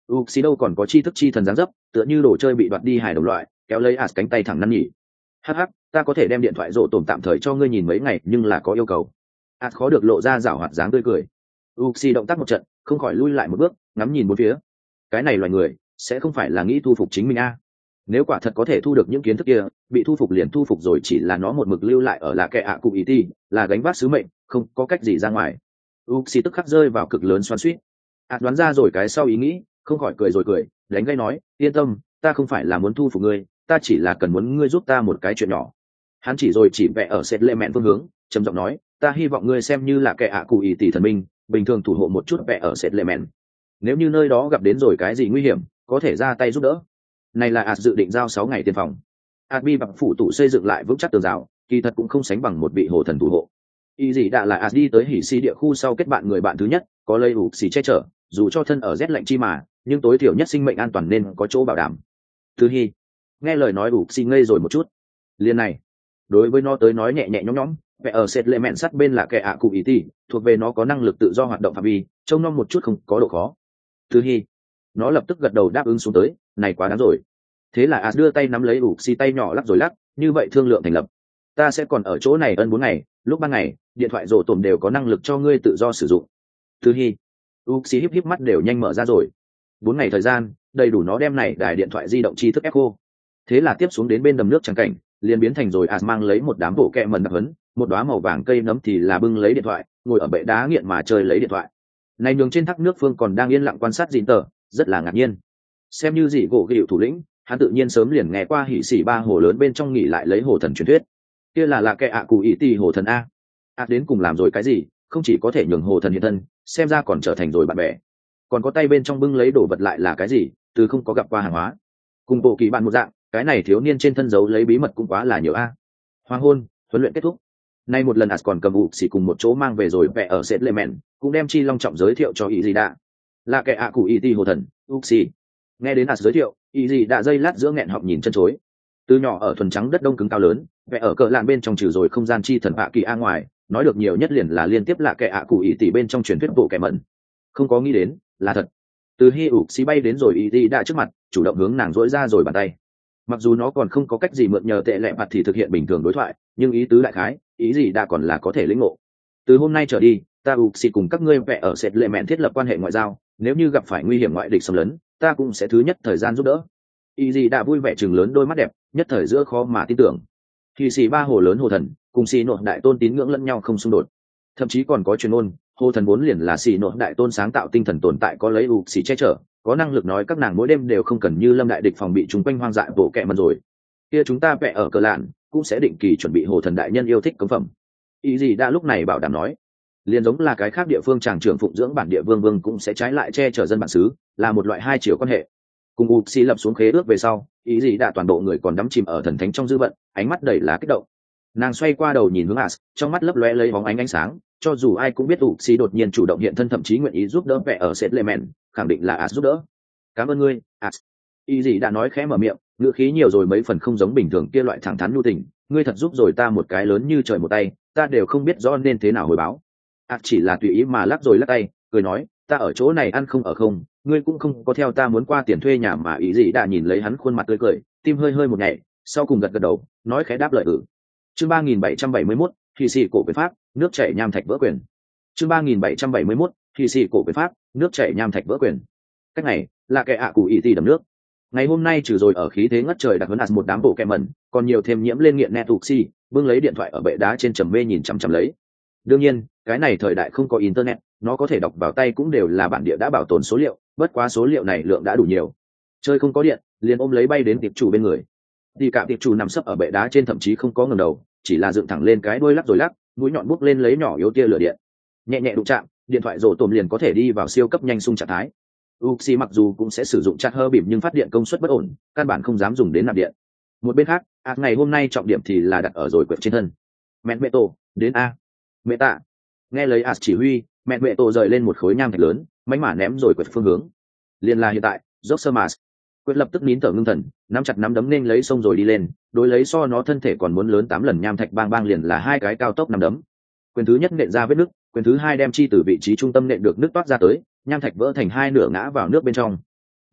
Uxi đâu còn có tri thức chi thần dáng dấp, tựa như đồ chơi bị đoạt đi hài đồng loại, kéo lấy as cánh tay thẳng năn nhỉ. Hắc hắc, ta có thể đem điện thoại rộ tổm tạm thời cho ngươi nhìn mấy ngày, nhưng là có yêu cầu. As khó được lộ ra giảo hoạt dáng tươi cười. Uxi động tác một trận, không khỏi lui lại một bước, ngắm nhìn bốn phía. Cái này loài người sẽ không phải là nghĩ thu phục chính mình a? Nếu quả thật có thể thu được những kiến thức kia, bị thu phục liền thu phục rồi, chỉ là nó một mực lưu lại ở là kẻ ạ cụ ý ti, là gánh vác sứ mệnh, không có cách gì ra ngoài. Uxi tức khắc rơi vào cực lớn xoắn xuýt. Đoán ra rồi cái sau ý nghĩ, không khỏi cười rồi cười, đánh gây nói, yên tâm, ta không phải là muốn thu phục ngươi, ta chỉ là cần muốn ngươi giúp ta một cái chuyện nhỏ. Hắn chỉ rồi chỉ vẽ ở sệt lệ mẹn phương hướng, trầm giọng nói, ta hy vọng ngươi xem như là kẻ ạ cụ ý tỷ thần minh, bình thường thủ hộ một chút vẽ ở sệt lệ mẹn. Nếu như nơi đó gặp đến rồi cái gì nguy hiểm, có thể ra tay giúp đỡ. Này là dự định giao 6 ngày tiền phòng. Bi bằng phủ tụ xây dựng lại vững chắc tường rào, kỳ thật cũng không sánh bằng một vị hồ thần thủ hộ. Ý gì đã là đi tới hỉ si địa khu sau kết bạn người bạn thứ nhất, có lây ủ xì che chở, dù cho thân ở rét lạnh chi mà, nhưng tối thiểu nhất sinh mệnh an toàn nên có chỗ bảo đảm. Thứ hi, nghe lời nói ủ xì ngây rồi một chút. Liên này, đối với nó tới nói nhẹ nhẹ nhõm nhõm, vẽ ở sệt lệ mẹn sát bên là kẻ ạ cụ ý tỷ, thuộc về nó có năng lực tự do hoạt động phạm vi, trông nom một chút không có độ khó. Thứ hi, nó lập tức gật đầu đáp ứng xuống tới, này quá đáng rồi. Thế là đưa tay nắm lấy ủ xì tay nhỏ lắc rồi lắc, như vậy thương lượng thành lập. Ta sẽ còn ở chỗ này ân 4 ngày, lúc ban ngày điện thoại rổ tổm đều có năng lực cho ngươi tự do sử dụng. Thứ hi, Uxi híp híp mắt đều nhanh mở ra rồi. 4 ngày thời gian, đầy đủ nó đem này đài điện thoại di động tri thức Echo. Thế là tiếp xuống đến bên đầm nước trắng cảnh, liền biến thành rồi mang lấy một đám bộ kẹ mần đặc hấn, một đóa màu vàng cây nấm thì là bưng lấy điện thoại, ngồi ở bệ đá nghiện mà chơi lấy điện thoại. Này nhường trên thác nước phương còn đang yên lặng quan sát Dìn Tờ, rất là ngạc nhiên. Xem như dị gỗ gịu thủ lĩnh, hắn tự nhiên sớm liền nghe qua hỉ xỉ ba hồ lớn bên trong nghỉ lại lấy hồ thần truyền thuyết. Kia là kẻ ạ cụ ý tỷ hồ thần a. Đến cùng làm rồi cái gì, không chỉ có thể nhường hồ thần hiện thân, xem ra còn trở thành rồi bạn bè. Còn có tay bên trong bưng lấy đồ vật lại là cái gì, từ không có gặp qua hàng hóa. Cùng bộ kỳ bạn một dạng, cái này thiếu niên trên thân giấu lấy bí mật cũng quá là nhiều a. Hoàng hôn, huấn luyện kết thúc. Nay một lần còn cầm ụ xỉ cùng một chỗ mang về rồi vẽ ở sệt lệ mẹn, cũng đem chi long trọng giới thiệu cho ý gì đã. Là kẻ ạ cụ ý tỷ hồ thần, Uxi. Nghe đến giới thiệu, ý gì đã dây lát giữa nghẹn họng nhìn chân chối. Từ nhỏ ở thuần trắng đất đông cứng cao lớn, vẽ ở cỡ lạn bên trong trừ rồi không gian chi thần bạ kỳ a ngoài, nói được nhiều nhất liền là liên tiếp là kẻ ạ cụ ý tỷ bên trong truyền thuyết bộ kẻ mẩn. Không có nghĩ đến là thật. Từ hi ủ xí bay đến rồi ý tỷ đã trước mặt, chủ động hướng nàng dỗi ra rồi bàn tay. Mặc dù nó còn không có cách gì mượn nhờ tệ lệ mặt thì thực hiện bình thường đối thoại, nhưng ý tứ đại khái, ý gì đã còn là có thể lĩnh ngộ. Từ hôm nay trở đi, ta ủ xí cùng các ngươi vẽ ở sệt lệ mẹn thiết lập quan hệ ngoại giao, nếu như gặp phải nguy hiểm ngoại địch xâm lấn, ta cũng sẽ thứ nhất thời gian giúp đỡ. Ý gì đã vui vẻ chừng lớn đôi mắt đẹp, nhất thời giữa khó mà tin tưởng. Thì xì ba hồ lớn hồ thần cùng xì nội đại tôn tín ngưỡng lẫn nhau không xung đột, thậm chí còn có truyền ôn hồ thần vốn liền là xì nội đại tôn sáng tạo tinh thần tồn tại, có lấy ủ xì che chở, có năng lực nói các nàng mỗi đêm đều không cần như lâm đại địch phòng bị chúng quanh hoang dại bộ kẹ mần rồi. Kia chúng ta vẽ ở cờ lạn cũng sẽ định kỳ chuẩn bị hồ thần đại nhân yêu thích cống phẩm. Ý gì đã lúc này bảo đảm nói, liền giống là cái khác địa phương tràng trưởng phụng dưỡng bản địa vương vương cũng sẽ trái lại che chở dân bản xứ, là một loại hai chiều quan hệ. Cùng Uxi lập xuống khế ước về sau, ý gì đã toàn bộ người còn đắm chìm ở thần thánh trong dư vận, ánh mắt đầy là kích động. Nàng xoay qua đầu nhìn hướng As, trong mắt lấp lóe lấy bóng ánh sáng, cho dù ai cũng biết Uxi đột nhiên chủ động hiện thân, thậm chí nguyện ý giúp đỡ vẽ ở sệt lệ mẹn, khẳng định là As giúp đỡ. Cảm ơn ngươi, As. Ý gì đã nói khẽ mở miệng, ngữ khí nhiều rồi mấy phần không giống bình thường kia loại thẳng thắn nhu tình, ngươi thật giúp rồi ta một cái lớn như trời một tay, ta đều không biết rõ nên thế nào hồi báo. As chỉ là tùy ý mà lắc rồi lắc tay, cười nói, ta ở chỗ này ăn không ở không, ngươi cũng không có theo ta muốn qua tiền thuê nhà mà. Ý gì đã nhìn lấy hắn khuôn mặt tươi cười, tim hơi hơi một nhảy, sau cùng gật gật đầu, nói khẽ đáp lời Chương 3771, thì xì cổ quyền pháp, nước chảy nham thạch vỡ quyền. Chương 3771, thì xì cổ quyền pháp, nước chảy nham thạch vỡ quyền. Cách này là kẻ ạ cụ ý tỷ đầm nước. Ngày hôm nay trừ rồi ở khí thế ngất trời đặc huấn một đám bộ kẹ mẩn, còn nhiều thêm nhiễm lên nghiện net Uxi, bưng lấy điện thoại ở bệ đá trên trầm mê nhìn chằm chằm lấy. Đương nhiên, cái này thời đại không có internet, nó có thể đọc vào tay cũng đều là bản địa đã bảo tồn số liệu, bất quá số liệu này lượng đã đủ nhiều. Chơi không có điện, liền ôm lấy bay đến tiệp chủ bên người. Đi cả tiệp chủ nằm sấp ở bệ đá trên, thậm chí không có ngẩng đầu, chỉ là dựng thẳng lên cái đuôi lắc rồi lắc, mũi nhọn bút lên lấy nhỏ yếu tia lửa điện. Nhẹ nhẹ đụng chạm, điện thoại rổ tồm liền có thể đi vào siêu cấp nhanh xung trạng thái. Uxi mặc dù cũng sẽ sử dụng chặt hơ bìm nhưng phát điện công suất bất ổn, căn bản không dám dùng đến nạp điện. Một bên khác, ngày hôm nay trọng điểm thì là đặt ở rồi quyển trên thân. Mẹ tổ, đến a. Mẹ tạ. Nghe lấy chỉ huy, mẹ tổ rời lên một khối nham thạch lớn, mánh mả ném rồi quyển phương hướng. Liên là hiện tại, dốc sơ mà. Quyển lập tức nín thở ngưng thần, nắm chặt nắm đấm nên lấy sông rồi đi lên, đối lấy so nó thân thể còn muốn lớn 8 lần nham thạch bang bang liền là hai cái cao tốc nắm đấm. Quyền thứ nhất nện ra vết nứt, quyền thứ hai đem chi từ vị trí trung tâm nện được nước toát ra tới, nham thạch vỡ thành hai nửa ngã vào nước bên trong.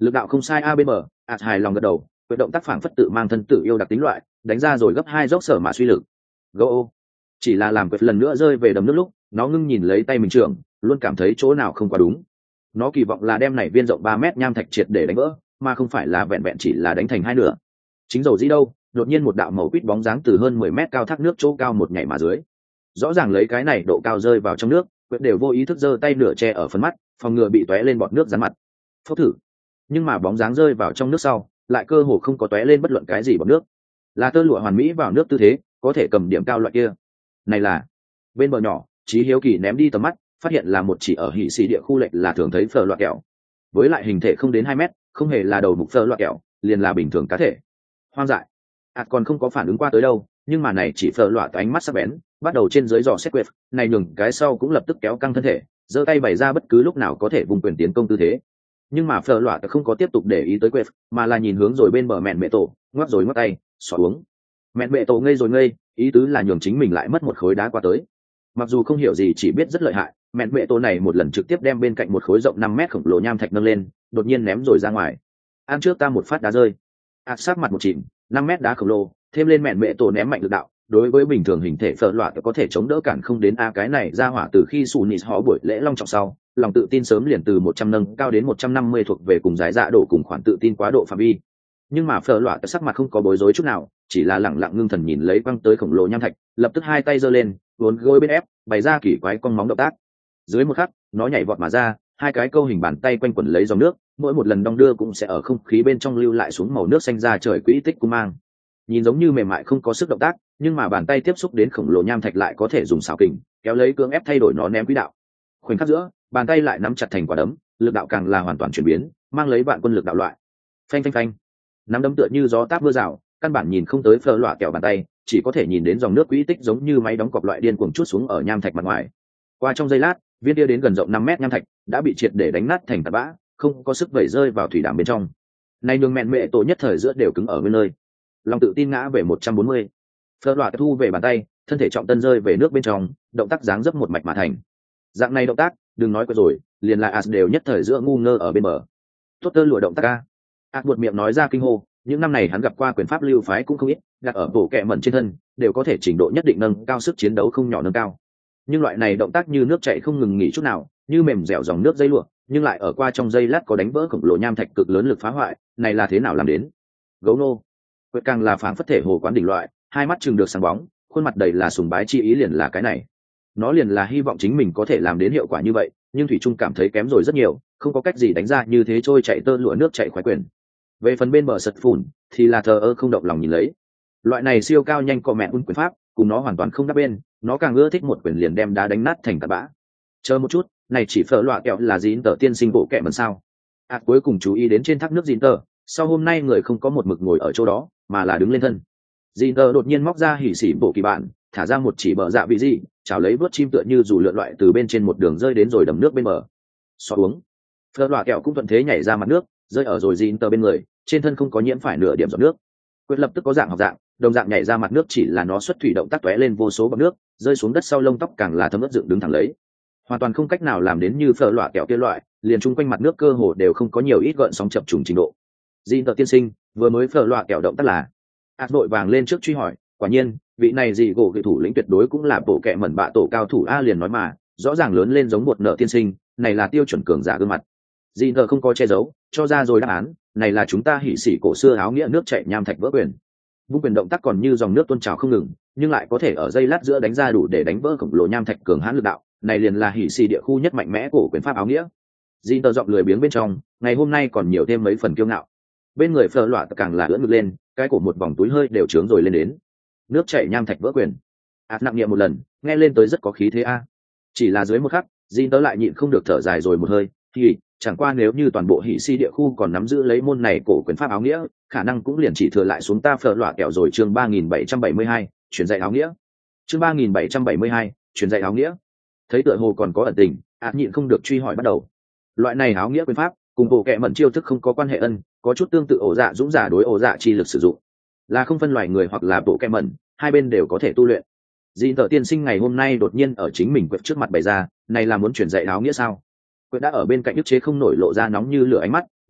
Lực đạo không sai a bên bờ, hài lòng gật đầu, quyết động tác phản phất tự mang thân tự yêu đặc tính loại, đánh ra rồi gấp 2 dốc sở mà suy lực. Go. Chỉ là làm quyết lần nữa rơi về đầm nước lúc, nó ngưng nhìn lấy tay mình trưởng, luôn cảm thấy chỗ nào không quá đúng. Nó kỳ vọng là đem này viên rộng 3 mét nham thạch triệt để đánh vỡ, mà không phải là vẹn vẹn chỉ là đánh thành hai nửa. Chính dầu dĩ đâu, đột nhiên một đạo màu quýt bóng dáng từ hơn 10 mét cao thác nước chỗ cao một nhảy mà dưới. Rõ ràng lấy cái này độ cao rơi vào trong nước, quyết đều vô ý thức giơ tay nửa che ở phần mắt, phòng ngừa bị tóe lên bọt nước dán mặt. Phốc thử. Nhưng mà bóng dáng rơi vào trong nước sau, lại cơ hồ không có tóe lên bất luận cái gì bọt nước. Là tơ lụa hoàn mỹ vào nước tư thế, có thể cầm điểm cao loại kia. Này là bên bờ nhỏ, Chí hiếu kỳ ném đi tầm mắt, phát hiện là một chỉ ở hỉ xì địa khu lệch là thường thấy phở loạ kẹo. Với lại hình thể không đến 2 mét, không hề là đầu mục phở loạ kẹo, liền là bình thường cá thể. Hoang dại. Còn không có phản ứng qua tới đâu, nhưng mà này chỉ phở loạ ánh mắt sắc bén, bắt đầu trên dưới dò xét quệt, này nhường cái sau cũng lập tức kéo căng thân thể, giơ tay bày ra bất cứ lúc nào có thể vùng quyền tiến công tư thế. Nhưng mà phở loạ không có tiếp tục để ý tới quệt, mà là nhìn hướng rồi bên bờ mẹn mẹ tổ, ngoắc rồi ngoắc tay, xỏ uống. Mẹn mẹ tổ ngây rồi ngây, ý tứ là nhường chính mình lại mất một khối đá qua tới. Mặc dù không hiểu gì, chỉ biết rất lợi hại, mẹn mẹ tổ này một lần trực tiếp đem bên cạnh một khối rộng 5 mét khổng lồ nham thạch nâng lên, đột nhiên ném rồi ra ngoài. Ăn trước ta một phát đá rơi. Sát mặt một chìm, 5 mét đá khổng lồ, thêm lên mẹn mẹ tổ ném mạnh lực đạo, đối với bình thường hình thể phở loạ có thể chống đỡ cản không đến cái này ra hỏa từ khi sù nịt họ buổi lễ long trọng sau, lòng tự tin sớm liền từ 100 nâng cao đến 150 thuộc về cùng giải dạ đổ cùng khoản tự tin quá độ phạm vi. Nhưng mà phở loạ sắc mặt không có bối rối chút nào, chỉ là lẳng lặng ngưng thần nhìn lấy quăng tới khổng lồ nham thạch, lập tức hai tay giơ lên, uốn gối bên ép, bày ra kỳ quái con móng động tác. Dưới một khắc, nó nhảy vọt mà ra, hai cái câu hình bàn tay quanh quẩn lấy dòng nước, mỗi một lần đong đưa cũng sẽ ở không khí bên trong lưu lại xuống màu nước xanh ra trời quỹ tích cung mang. Nhìn giống như mềm mại không có sức động tác, nhưng mà bàn tay tiếp xúc đến khổng lồ nham thạch lại có thể dùng xảo kình kéo lấy cưỡng ép thay đổi nó ném quỹ đạo. Khoảnh khắc giữa, bàn tay lại nắm chặt thành quả đấm, lực đạo càng là hoàn toàn chuyển biến, mang lấy vạn quân lực đạo loại. Phanh phanh phanh, nắm đấm tựa như gió táp mưa rào, căn bản nhìn không tới phở loạ kẹo bàn tay, chỉ có thể nhìn đến dòng nước quỹ tích giống như máy đóng cọc loại điên cuồng chút xuống ở nham thạch mặt ngoài. Qua trong giây lát, viên kia đến gần rộng 5 mét nham thạch đã bị triệt để đánh nát thành tạt bã, không có sức vẩy rơi vào thủy đàm bên trong. Này đường mẹn mẹ tổ nhất thời giữa đều cứng ở nguyên nơi. Lòng tự tin ngã về 140. Phở loạ thu về bàn tay, thân thể trọng tân rơi về nước bên trong, động tác dáng dấp một mạch mà thành. Dạng này động tác, đừng nói qua rồi, liền là As đều nhất thời giữa ngu ngơ ở bên bờ. Tốt tơ lụa động tác a. As buột miệng nói ra kinh hô, những năm này hắn gặp qua quyền pháp lưu phái cũng không ít, đặt ở bộ kệ mẩn trên thân, đều có thể trình độ nhất định nâng cao sức chiến đấu không nhỏ nâng cao. Nhưng loại này động tác như nước chảy không ngừng nghỉ chút nào, như mềm dẻo dòng nước dây lụa, nhưng lại ở qua trong giây lát có đánh vỡ khổng lồ nham thạch cực lớn lực phá hoại, này là thế nào làm đến? Gấu nô, quyết càng là phảng phất thể hồ quán đỉnh loại, hai mắt chừng được sáng bóng, khuôn mặt đầy là sùng bái chi ý, liền là cái này. Nó liền là hy vọng chính mình có thể làm đến hiệu quả như vậy, nhưng thủy trung cảm thấy kém rồi rất nhiều, không có cách gì đánh ra như thế trôi chạy tơ lụa nước chạy khoái quyền. Về phần bên bờ sật phủn thì là thờ ơ không động lòng nhìn lấy. Loại này siêu cao nhanh cọ mẹ quyền pháp, cùng nó hoàn toàn không đáp bên, nó càng ưa thích một quyền liền đem đá đánh nát thành tạt bã. Chờ một chút, này chỉ phở loạ kẹo là dín tờ tiên sinh bộ kẹ mần sao? Cuối cùng chú ý đến trên thác nước dín tờ, sau hôm nay người không có một mực ngồi ở chỗ đó, mà là đứng lên thân. Dín tờ đột nhiên móc ra hỉ xỉ bộ kỳ bản, thả ra một chỉ bờ dạ vị gì, chảo lấy vớt chim tựa như dù lượn loại từ bên trên một đường rơi đến rồi đầm nước bên bờ. Xóa uống. Phở loạ kẹo cũng thuận thế nhảy ra mặt nước, rơi ở rồi dín tờ bên người, trên thân không có nhiễm phải nửa điểm giọt nước. Quyết lập tức có dạng học dạng, đồng dạng nhảy ra mặt nước, chỉ là nó xuất thủy động tác tóe lên vô số bọt nước, rơi xuống đất sau lông tóc càng là thấm ướt dựng đứng thẳng lấy, hoàn toàn không cách nào làm đến như phở loạ kẹo kia loại, liền chung quanh mặt nước cơ hồ đều không có nhiều ít gợn sóng chập trùng trình độ. Dĩ tờ tiên sinh vừa mới phở loạ kẹo động tác là. Vội vàng lên trước truy hỏi, quả nhiên vị này gì gỗ kỳ thủ lĩnh tuyệt đối cũng là bộ kẹ mẩn bạ tổ cao thủ a, liền nói mà rõ ràng lớn lên giống một nợ tiên sinh, này là tiêu chuẩn cường giả gương mặt. Dĩ tờ không có che giấu, cho ra rồi đáp án, này là chúng ta hỉ xỉ cổ xưa áo nghĩa nước chảy nham thạch vỡ quyền. Vung quyền động tác còn như dòng nước tuôn trào không ngừng, nhưng lại có thể ở giây lát giữa đánh ra đủ để đánh vỡ khổng lồ nham thạch cường hãn lực đạo, này liền là hỉ xì địa khu nhất mạnh mẽ của quyền pháp áo nghĩa. Jin tờ giọng lười biếng bên trong, ngày hôm nay còn nhiều thêm mấy phần kiêu ngạo. Bên người phở loạ càng là ưỡn ngực lên, cái cổ một vòng túi hơi đều trướng rồi lên đến. Nước chảy nham thạch vỡ quyền. Nặng nhẹ một lần, nghe lên tới rất có khí thế a. Chỉ là dưới một khắc, Jin tờ lại nhịn không được thở dài rồi một hơi, thì chẳng qua nếu như toàn bộ hỉ xì địa khu còn nắm giữ lấy môn này cổ quyền pháp áo nghĩa, khả năng cũng liền chỉ thừa lại xuống ta phở loạ kẹo rồi. Chương 3772, truyền dạy áo nghĩa. Chương 3772, truyền dạy áo nghĩa. Thấy tựa hồ còn có ẩn tình, nhịn không được truy hỏi bắt đầu. Loại này áo nghĩa quyền pháp cùng bộ kệ mẩn chiêu thức không có quan hệ ân, có chút tương tự ổ dạ dũng giả đối ổ dạ chi lực sử dụng, là không phân loài người hoặc là bộ kệ mẩn, hai bên đều có thể tu luyện. Dĩ tờ tiên sinh ngày hôm nay đột nhiên ở chính mình quẹt trước mặt bày ra, này là muốn truyền dạy áo nghĩa sao? Quẹt đã ở bên cạnh ức chế không nổi lộ ra nóng như lửa ánh mắt,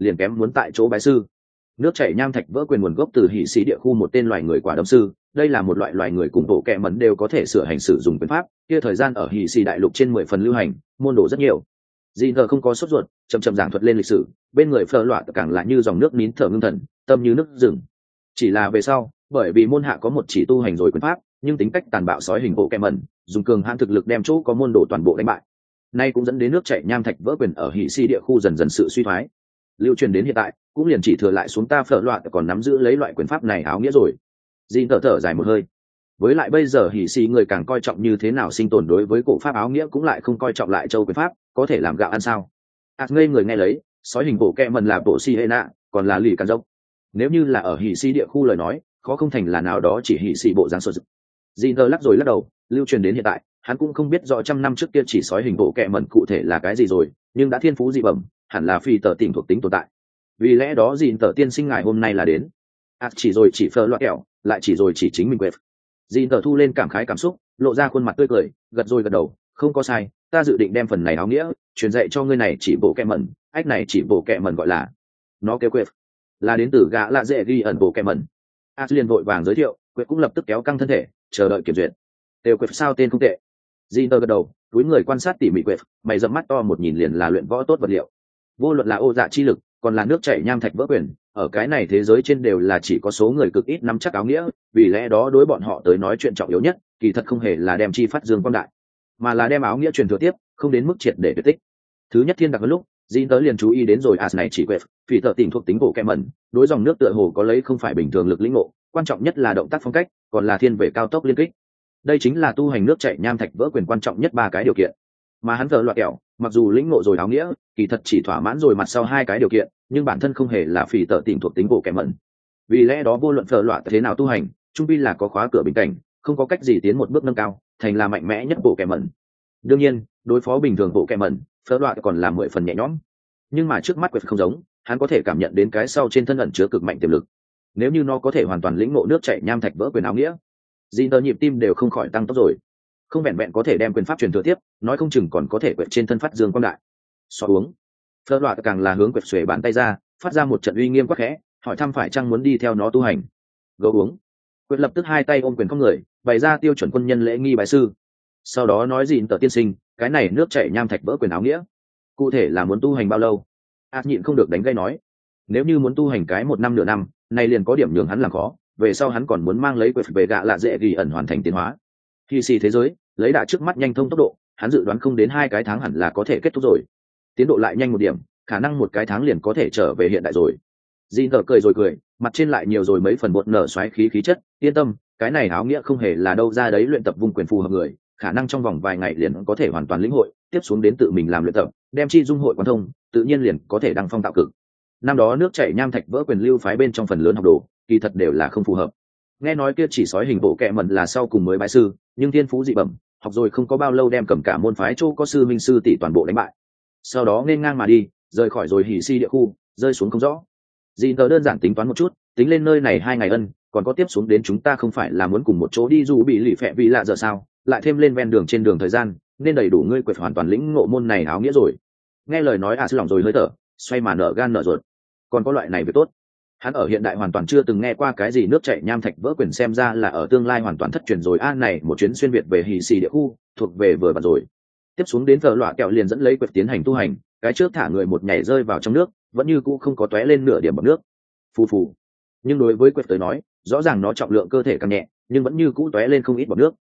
liền kém muốn tại chỗ bái sư. Nước chảy nham thạch vỡ quyền nguồn gốc từ hỉ sĩ địa khu một tên loài người quả đấm sư, đây là một loại loài người cùng bộ kệ mẩn đều có thể sửa hành sử dụng quyền pháp, kia thời gian ở hỉ sĩ đại lục trên 10 phần lưu hành, môn đồ rất nhiều. Dị thờ không có sốt ruột, chậm chậm giảng thuật lên lịch sử, bên người phở loạn càng là như dòng nước nín thở ngưng thần, tâm như nước rừng. Chỉ là về sau, bởi vì môn hạ có một chỉ tu hành rồi quyền pháp, nhưng tính cách tàn bạo sói hình bộ kệ mẩn, dùng cường hãn thực lực đem chỗ có môn đồ toàn bộ đánh bại. Nay cũng dẫn đến nước chảy nham thạch vỡ quyền ở hỉ sĩ địa khu dần dần sự suy thoái. Lưu truyền đến hiện tại, cũng liền chỉ thừa lại xuống ta phở loạn còn nắm giữ lấy loại quyền pháp này áo nghĩa rồi. Dị thở dài một hơi. Với lại bây giờ hỉ sĩ người càng coi trọng như thế nào sinh tồn, đối với cổ pháp áo nghĩa cũng lại không coi trọng lại châu quyền pháp, có thể làm gạo ăn sao? Ngây người nghe lấy, sói hình bộ kệ mẩn là bộ si hệ nạ, còn là lì càn dốc. Nếu như là ở hỉ sĩ địa khu lời nói, khó không thành là nào đó chỉ hỉ sĩ bộ dáng sơ dực. Dị lắc rồi lắc đầu, lưu truyền đến hiện tại, hắn cũng không biết rõ trăm năm trước kia chỉ sói hình bộ kệ mẩn cụ thể là cái gì rồi, nhưng đã thiên phú dị bẩm, hẳn là phi tờ tỉnh thuộc tính tồn tại. Vì lẽ đó Dị tiên sinh ngài hôm nay là đến. Chỉ rồi chỉ phở loạn kẹo, lại chỉ rồi chỉ chính mình quệt. Dị thu lên cảm khái cảm xúc, lộ ra khuôn mặt tươi cười, gật rồi gật đầu, không có sai, ta dự định đem phần này áo nghĩa truyền dạy cho ngươi này chỉ bộ kệ mẩn, ách này chỉ bộ kệ mẩn gọi là nó kêu quệt, là đến từ gã lạ dễ ghi ẩn bộ kệ mẩn. Liền vội vàng giới thiệu, quệt cũng lập tức kéo căng thân thể, chờ đợi kiểm duyệt. Đều quệt sao tên không tệ. Dị gật đầu, túi người quan sát tỉ mỉ quệt, mày rậm mắt to một nhìn liền là luyện võ tốt vật liệu. Vô luận là ô dạ chi lực, còn là nước chảy nham thạch vỡ quyền, ở cái này thế giới trên đều là chỉ có số người cực ít nắm chắc áo nghĩa, vì lẽ đó đối bọn họ tới nói chuyện trọng yếu nhất, kỳ thật không hề là đem chi phát dương quang đại, mà là đem áo nghĩa truyền thừa tiếp, không đến mức triệt để tuyệt tích. Thứ nhất thiên đặc hơn lúc, Jin tới liền chú ý đến rồi này chỉ quệt, vì tợ tỉnh thuộc tính bộ kệ mẩn, đối dòng nước tựa hồ có lấy không phải bình thường lực lĩnh ngộ, quan trọng nhất là động tác phong cách, còn là thiên về cao tốc liên kích. Đây chính là tu hành nước chảy nham thạch vỡ quyền quan trọng nhất ba cái điều kiện. Mà hắn thờ loạt kẹo, mặc dù lĩnh ngộ rồi áo nghĩa, kỳ thật chỉ thỏa mãn rồi mặt sau hai cái điều kiện, nhưng bản thân không hề là phỉ tợ tỉnh thuộc tính bộ kệ mẩn. Vì lẽ đó vô luận thờ loạt thế nào tu hành, trung pi là có khóa cửa bình cảnh, không có cách gì tiến một bước nâng cao, thành là mạnh mẽ nhất bộ kệ mẩn. Đương nhiên, đối phó bình thường bộ kệ mẩn, thờ loạt còn là 10 phần nhẹ nhõm. Nhưng mà trước mắt quệt không giống, hắn có thể cảm nhận đến cái sau trên thân ẩn chứa cực mạnh tiềm lực. Nếu như nó có thể hoàn toàn lĩnh ngộ nước chảy nham thạch vỡ quyền áo nghĩa, Jin nhịp tim đều không khỏi tăng tốc rồi. Không vẹn vẹn có thể đem quyền pháp truyền thừa tiếp, nói không chừng còn có thể quệt trên thân phát dương quang đại. So uống, phở loạt càng là hướng quệt xuề bàn tay ra, phát ra một trận uy nghiêm quắc khẽ, hỏi thăm phải chăng muốn đi theo nó tu hành. Gấu uống, quệt lập tức hai tay ôm quyền không người, bày ra tiêu chuẩn quân nhân lễ nghi bái sư. Sau đó nói Jin tiên sinh, cái này nước chảy nham thạch vỡ quyền áo nghĩa, cụ thể là muốn tu hành bao lâu? Nhịn không được đánh gây nói, nếu như muốn tu hành cái 1 năm nửa năm, này liền có điểm nhường hắn làm khó, về sau hắn còn muốn mang lấy quệt về gạ lạ dễ ghi ẩn hoàn thành tiến hóa. Khi xì thế giới lấy đã trước mắt nhanh thông tốc độ, hắn dự đoán không đến 2 cái tháng hẳn là có thể kết thúc rồi. Tiến độ lại nhanh một điểm, khả năng 1 cái tháng liền có thể trở về hiện đại rồi. Jin cười rồi cười, mặt trên lại nhiều rồi mấy phần bột nở xoáy khí khí chất, yên tâm, cái này áo nghĩa không hề là đâu ra đấy luyện tập vung quyền phù hợp người, khả năng trong vòng vài ngày liền có thể hoàn toàn lĩnh hội, tiếp xuống đến tự mình làm luyện tập, đem chi dung hội quan thông, tự nhiên liền có thể đăng phong tạo cực. Năm đó nước chảy nham thạch vỡ quyền lưu phái bên trong phần lớn học đồ, kỳ thật đều là không phù hợp. Nghe nói kia chỉ sói hình bộ kệ mẩn là sau cùng mới bái sư, nhưng thiên phú dị bẩm, học rồi không có bao lâu đem cầm cả môn phái châu có sư minh sư tỷ toàn bộ đánh bại. Sau đó nên ngang mà đi, rời khỏi rồi hỉ si địa khu, rơi xuống không rõ. Jin đơn giản tính toán một chút, tính lên nơi này 2 ngày ân, còn có tiếp xuống đến chúng ta không phải là muốn cùng một chỗ đi dù bị lì phẹ vì lạ giờ sao, lại thêm lên ven đường trên đường thời gian, nên đầy đủ ngươi quệt hoàn toàn lĩnh ngộ môn này áo nghĩa rồi. Nghe lời nói lòng rồi hơi thở, xoay mà nở gan nở ruột. Còn có loại này việc tốt. Hắn ở hiện đại hoàn toàn chưa từng nghe qua cái gì nước chảy nham thạch vỡ quyền, xem ra là ở tương lai hoàn toàn thất truyền rồi. Này một chuyến xuyên việt về hỉ xì địa khu, thuộc về vừa bật rồi. Tiếp xuống đến thờ loạ kẹo liền dẫn lấy quệt tiến hành tu hành, cái trước thả người một nhảy rơi vào trong nước, vẫn như cũ không có tóe lên nửa điểm bọt nước. Phù phù. Nhưng đối với quệt tới nói, rõ ràng nó trọng lượng cơ thể càng nhẹ, nhưng vẫn như cũ tóe lên không ít bọt nước.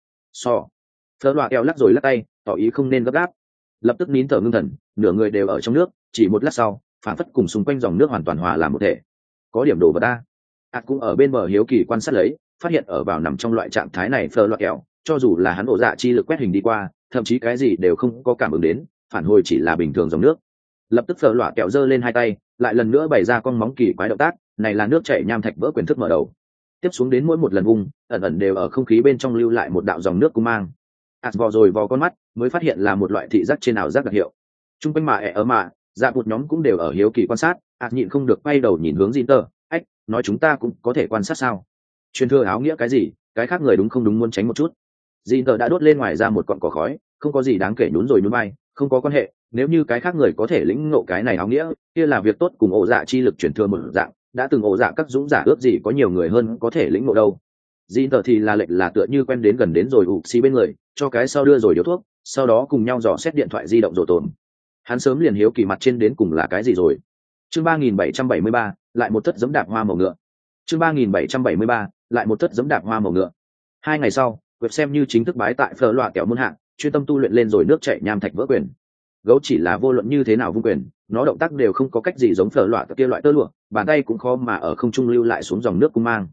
Thờ loạ kẹo lắc rồi lắc tay, tỏ ý không nên gấp gáp. Lập tức nín thở ngưng thần, nửa người đều ở trong nước, chỉ một lát sau, phản phất cùng xung quanh dòng nước hoàn toàn hòa làm một thể. Có điểm đồ vật ta. Cũng ở bên bờ hiếu kỳ quan sát lấy, phát hiện ở vào nằm trong loại trạng thái này phờ loạt kẹo, cho dù là hắn ổ dạ chi lực quét hình đi qua, thậm chí cái gì đều không có cảm ứng đến, phản hồi chỉ là bình thường dòng nước. Lập tức phờ loạt kẹo giơ lên 2 tay, lại lần nữa bày ra con móng kỳ quái động tác, này là nước chảy nham thạch vỡ quyền thức mở đầu. Tiếp xuống đến mỗi một lần vung, ẩn ẩn đều ở không khí bên trong lưu lại một đạo dòng nước cung mang. Vò rồi vò con mắt, mới phát hiện là một loại thị giác trên ảo giác đặc hiệu. Trung quanh mà dạ một nhóm cũng đều ở hiếu kỳ quan sát. Nhịn không được quay đầu nhìn hướng Jin nói chúng ta cũng có thể quan sát sao? Truyền thừa áo nghĩa cái gì, cái khác người đúng không đúng muốn tránh một chút. Jin đã đốt lên ngoài ra một cọn cỏ khói, không có gì đáng kể, nhún rồi nhún bay, không có quan hệ, Nếu như cái khác người có thể lĩnh ngộ cái này áo nghĩa, kia là việc tốt, cùng ổ dạ chi lực chuyển thừa một dạng, đã từng ổ dạ các dũng giả ước gì có nhiều người hơn có thể lĩnh ngộ đâu. Dĩ tờ thì là lệnh là tựa như quen đến gần đến rồi ụ xì bên người, cho cái sau đưa rồi điếu thuốc, sau đó cùng nhau dò xét điện thoại di động rồi tồn. Hắn sớm liền hiếu kỳ mặt trên đến cùng là cái gì rồi. Chương 3773, lại một thất giẫm đạp hoa màu ngựa. Chương 3773, lại một thất giẫm đạp hoa màu ngựa. 2 ngày sau, Quệp xem như chính thức bái tại Phở Loa kẹo môn hạng, chuyên tâm tu luyện lên rồi nước chảy nham thạch vỡ quyền. Gấu chỉ là vô luận như thế nào vung quyền, nó động tác đều không có cách gì giống Phở Loa kia loại tơ lụa, bàn tay cũng khó mà ở không trung lưu lại xuống dòng nước cung mang.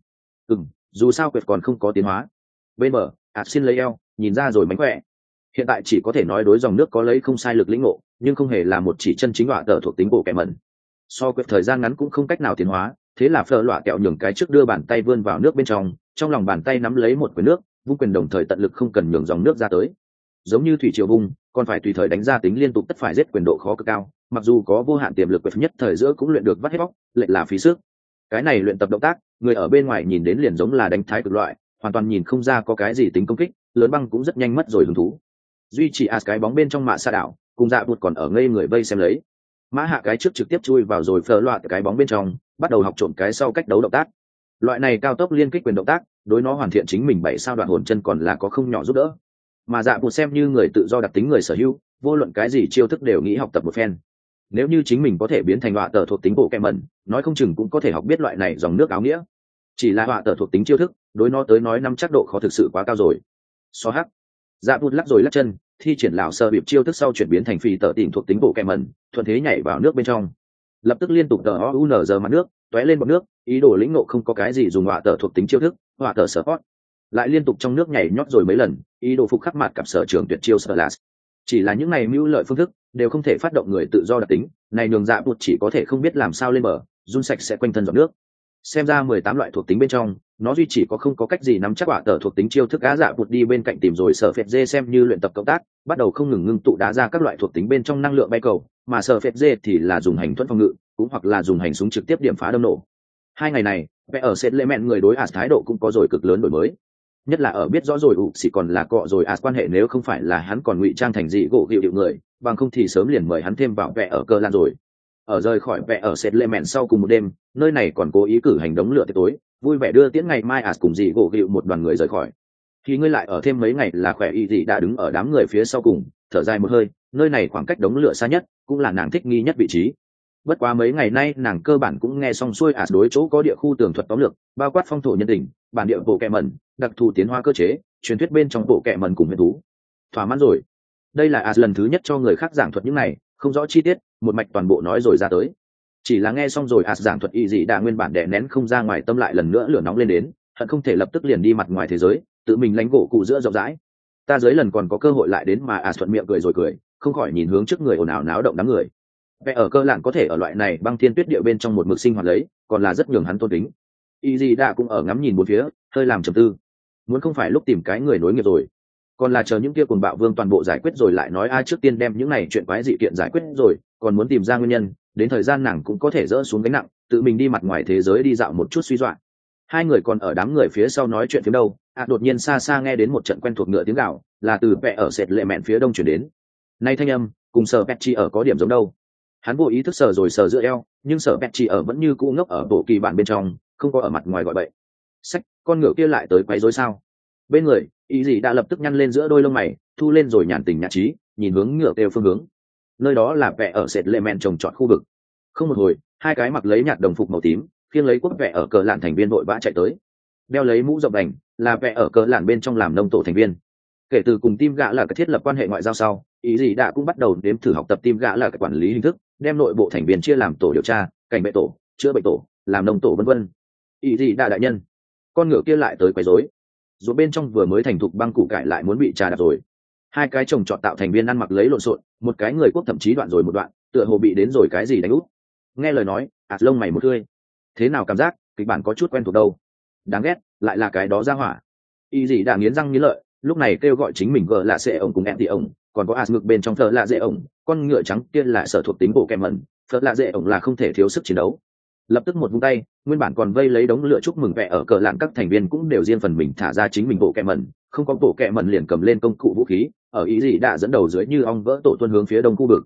Dù sao Quệp còn không có tiến hóa. Bên bờ, xin lấy eo, nhìn ra rồi mánh khỏe. Hiện tại chỉ có thể nói đối dòng nước có lấy không sai lực lĩnh ngộ, nhưng không hề là một chỉ chân chính họa tờ thuộc tính bộ kẻ mẩn. So Quệp thời gian ngắn cũng không cách nào tiến hóa, thế là Phở Loa kẹo nhường cái trước đưa bàn tay vươn vào nước bên trong lòng bàn tay nắm lấy một quyền nước, vung quyền đồng thời tận lực không cần nhường dòng nước ra tới. Giống như thủy triều vung, còn phải tùy thời đánh ra tính liên tục tất phải giết quyền độ khó cực cao, mặc dù có vô hạn tiềm lực Quệp nhất thời giữa cũng luyện được vắt hết bóc, lệch là phí sức. Cái này luyện tập động tác, người ở bên ngoài nhìn đến liền giống là đánh thái cực loại, hoàn toàn nhìn không ra có cái gì tính công kích, lớn băng cũng rất nhanh mất rồi hứng thú. Duy chỉ cái bóng bên trong mạ sa đảo, cùng dạ bụt còn ở ngây người vây xem lấy. Mã hạ cái trước trực tiếp chui vào rồi Phở Loa cái bóng bên trong, bắt đầu học trộm cái sau cách đấu động tác. Loại này cao tốc liên kích quyền động tác, đối nó hoàn thiện chính mình 7 sao đoạn hồn chân còn là có không nhỏ giúp đỡ. Mà dạ bụt xem như người tự do đặc tính người sở hữu, vô luận cái gì chiêu thức đều nghĩ học tập một phen. Nếu như chính mình có thể biến thành họa tờ thuộc tính bộ kẹ mẩn, nói không chừng cũng có thể học biết loại này dòng nước áo nghĩa. Chỉ là họa tờ thuộc tính chiêu thức, đối nó tới nói năm chắc độ khó thực sự quá cao rồi. So hắc, dạ bụt lắc rồi lắc chân, thi triển lão sơ biệp chiêu thức sau chuyển biến thành phi tờ tỉnh thuộc tính bộ kẹ mẩn, thuận thế nhảy vào nước bên trong. Lập tức liên tục giờ mặt nước, tóe lên bọt nước, ý đồ lĩnh ngộ không có cái gì dùng họa tờ thuộc tính chiêu thức, họa tờ sở hot, lại liên tục trong nước nhảy nhót rồi mấy lần, ý đồ phục khắc mặt cặp sở trường tuyệt chiêu sở lạt. Chỉ là những này mưu lợi phương thức đều không thể phát động người tự do đặc tính, này nhường dạ bụt chỉ có thể không biết làm sao lên bờ, run sạch sẽ quanh thân giọt nước. Xem ra 18 loại thuộc tính bên trong, nó duy chỉ có không có cách gì nắm chắc họa tờ thuộc tính chiêu thức á. Dạ bụt đi bên cạnh tìm rồi sở phệt dê xem như luyện tập cộng tác, bắt đầu không ngừng ngưng tụ đá ra các loại thuộc tính bên trong năng lượng bay cầu, mà sở phệt dê thì là dùng hành thuẫn phòng ngự, cũng hoặc là dùng hành súng trực tiếp điểm phá đâm nổ. 2 ngày này, vẽ ở set lệ mẹn người đối thái độ cũng có rồi cực lớn đổi mới, nhất là ở biết rõ rồi chỉ còn là cọ rồi quan hệ, nếu không phải là hắn còn ngụy trang thành dị gỗ gịu điệu người, bằng không thì sớm liền mời hắn thêm vào vẽ ở cơ lan rồi. Ở rời khỏi vẽ ở set lệ mẹn sau cùng một đêm, nơi này còn cố ý cử hành đống lửa tiệc tối, vui vẻ đưa tiễn ngày mai cùng dị gỗ gịu một đoàn người rời khỏi. Khi ngươi lại ở thêm mấy ngày là khỏe y dị đã đứng ở đám người phía sau cùng, thở dài một hơi, nơi này khoảng cách đống lửa xa nhất, cũng là nàng thích nghi nhất vị trí. Bất quá mấy ngày nay nàng cơ bản cũng nghe xong xuôi đối chỗ có địa khu tường thuật tóm lược, bao quát phong thổ nhân tình, bản địa bộ kẹ mẩn, đặc thù tiến hóa cơ chế, truyền thuyết bên trong bộ kẹ mẩn cùng huyền thú. Thỏa mãn rồi. Đây là lần thứ nhất cho người khác giảng thuật những này, không rõ chi tiết, một mạch toàn bộ nói rồi ra tới. Chỉ là nghe xong rồi giảng thuật y dị đã nguyên bản đè nén không ra ngoài tâm lại lần nữa lửa nóng lên đến, hận không thể lập tức liền đi mặt ngoài thế giới, tự mình lánh gỗ cụ giữa rộng rãi. Ta dưới lần còn có cơ hội lại đến mà thuận miệng cười rồi cười, không khỏi nhìn hướng trước người ồn ào náo động đám người. Vẽ ở cơ lạn có thể ở loại này băng thiên tuyết địa bên trong một mực sinh hoạt lấy, còn là rất nhường hắn tôn kính. Y gì đã cũng ở ngắm nhìn bốn phía, hơi làm trầm tư. Muốn không phải lúc tìm cái người nối nghiệp rồi, còn là chờ những kia cuồng bạo vương toàn bộ giải quyết rồi lại nói ai trước tiên đem những này chuyện quái dị kiện giải quyết rồi, còn muốn tìm ra nguyên nhân, đến thời gian nàng cũng có thể dỡ xuống gánh nặng, tự mình đi mặt ngoài thế giới đi dạo một chút suy dọa. Hai người còn ở đám người phía sau nói chuyện phía đâu, đột nhiên xa xa nghe đến một trận quen thuộc ngựa tiếng gào, là từ vẽ ở sệt lệ mẹn phía đông chuyển đến. Nay thanh âm, cùng sở Petchi ở có điểm giống đâu. Hắn vô ý thức sờ rồi sờ giữa eo, nhưng sở Petchi ở vẫn như cũ ngốc ở bộ kỳ bản bên trong, không có ở mặt ngoài gọi bậy. Sách, con ngựa kia lại tới quấy rối sao? Bên người, ý gì đã lập tức nhăn lên giữa đôi lông mày, thu lên rồi nhàn tình nhã trí, nhìn hướng ngựa kêu phương hướng. Nơi đó là vẽ ở sệt lệ mẹn trồng trọt khu vực. Không một hồi, hai cái mặc lấy nhạt đồng phục màu tím, khiêng lấy quốc vẽ ở cờ lạn thành viên vội vã chạy tới. Đeo lấy mũ rộng đành, là vẽ ở cờ lạn bên trong làm nông tổ thành viên. Kể từ cùng team gã là cái thiết lập quan hệ ngoại giao sau, ý gì đã cũng bắt đầu nếm thử học tập team gã là cái quản lý hình thức, đem nội bộ thành viên chia làm tổ điều tra, cảnh vệ tổ, chữa bệnh tổ, làm nông tổ vân vân. Ý gì đã đại nhân, con ngựa kia lại tới quấy rối. Rồi bên trong vừa mới thành thục băng củ cải lại muốn bị trà đạp rồi. Hai cái chồng chọn tạo thành viên ăn mặc lấy lộn xộn, một cái người quốc thậm chí đoạn rồi một đoạn, tựa hồ bị đến rồi cái gì đánh úp. Nghe lời nói, lông mày một tươi. Thế nào cảm giác, kịch bản có chút quen thuộc đâu. Đáng ghét, lại là cái đó ra hỏa. Y gì đã nghiến răng nghiến lợi, lúc này kêu gọi chính mình vợ là sẽ ổng cùng em thì ổng, còn có ngực bên trong thợ là dễ ổng, con ngựa trắng kia là sở thuộc tính bộ kèm mẩn, thợ là dễ ổng là không thể thiếu sức chiến đấu. Lập tức một vung tay, nguyên bản còn vây lấy đống lửa chúc mừng vẽ ở cờ lạn các thành viên cũng đều riêng phần mình thả ra chính mình bộ kèm mẩn, không có bộ kèm mẩn liền cầm lên công cụ vũ khí, ở ý gì đã dẫn đầu dưới như ong vỡ tổ tuân hướng phía đông khu vực.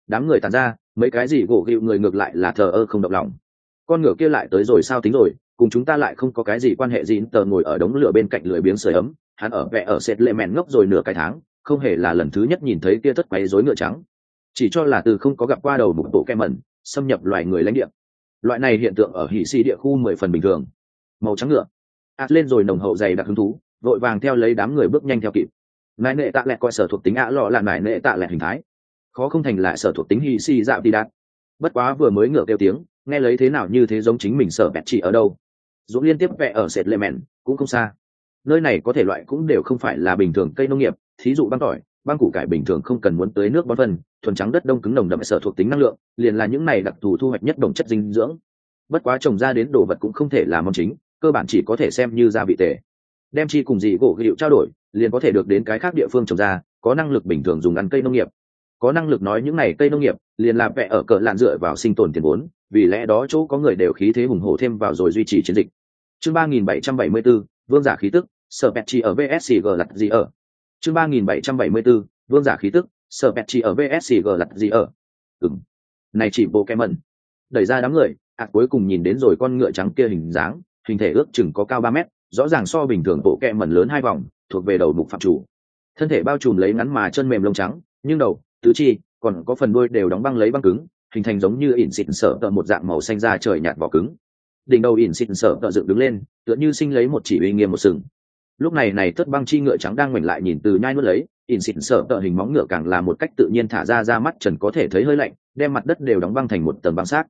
Đám người tàn ra, mấy cái gì gỗ gịu người ngược lại là thờ ơ không động lòng. Con ngựa kia lại tới rồi sao tính rồi, cùng chúng ta lại không có cái gì quan hệ gì. Tờ ngồi ở đống lửa bên cạnh lưỡi biếng sưởi ấm, hắn ở vẽ ở sệt lệ mèn ngốc rồi nửa cái tháng, không hề là lần thứ nhất nhìn thấy kia thất quấy rối ngựa trắng, chỉ cho là từ không có gặp qua đầu một bộ kem mẩn xâm nhập loài người lãnh địa. Loại này hiện tượng ở hỉ xì địa khu 10 phần bình thường. Màu trắng ngựa lên rồi nồng hậu dày đặc hứng thú, vội vàng theo lấy đám người bước nhanh theo kịp. Nại nệ tạ lẹt coi sở thuộc tính lọ là nại nệ tạ lẹt hình thái, khó không thành lại sở thuộc tính hỉ xì dạo đi đạt. Bất quá vừa mới ngựa kêu tiếng, nghe lấy thế nào như thế giống chính mình sở bẹt chỉ ở đâu. Dũng liên tiếp vẽ ở sệt lệ mèn cũng không xa. Nơi này có thể loại cũng đều không phải là bình thường cây nông nghiệp, thí dụ băng tỏi, băng củ cải bình thường không cần muốn tới nước bón phân, thuần trắng đất đông cứng nồng đậm sở thuộc tính năng lượng, liền là những này đặc thù thu hoạch nhất đồng chất dinh dưỡng. Bất quá trồng ra đến đồ vật cũng không thể là món chính, cơ bản chỉ có thể xem như gia vị tệ. Đem chi cùng gì gỗ gịu trao đổi, liền có thể được đến cái khác địa phương trồng ra, có năng lực bình thường dùng ăn cây nông nghiệp. Có năng lực nói những này cây nông nghiệp, liền là vẽ ở cỡ lạn dựa vào sinh tồn tiền vốn, vì lẽ đó chỗ có người đều khí thế hùng hổ thêm vào rồi duy trì chiến dịch. Chương 3774, vương giả khí tức, sở pet chi ở VSC lật gì ở. Chương 3774, vương giả khí tức, sở pet chi ở VSC lật gì ở. Này chỉ bộ kem mẩn. Đẩy ra đám người, cuối cùng nhìn đến rồi con ngựa trắng kia hình dáng, hình thể ước chừng có cao 3 mét, rõ ràng so bình thường bộ kem mẩn lớn 2 vòng, thuộc về đầu mục phạm chủ. Thân thể bao trùm lấy ngắn mà chân mềm lông trắng, nhưng đầu, tứ chi, còn có phần đuôi đều đóng băng lấy băng cứng, hình thành giống như ỉn xịn sở tợ một dạng màu xanh da trời nhạt vỏ cứng. Đỉnh đầu ỉn xịn sở tợ dựng đứng lên, tựa như sinh lấy một chỉ uy nghiêm một sừng. Lúc này này thất băng chi ngựa trắng đang ngoảnh lại nhìn từ nhai nuốt lấy, ỉn xịn sở tợ hình móng ngựa càng là một cách tự nhiên thả ra mắt trần có thể thấy hơi lạnh, đem mặt đất đều đóng băng thành một tầng băng xác.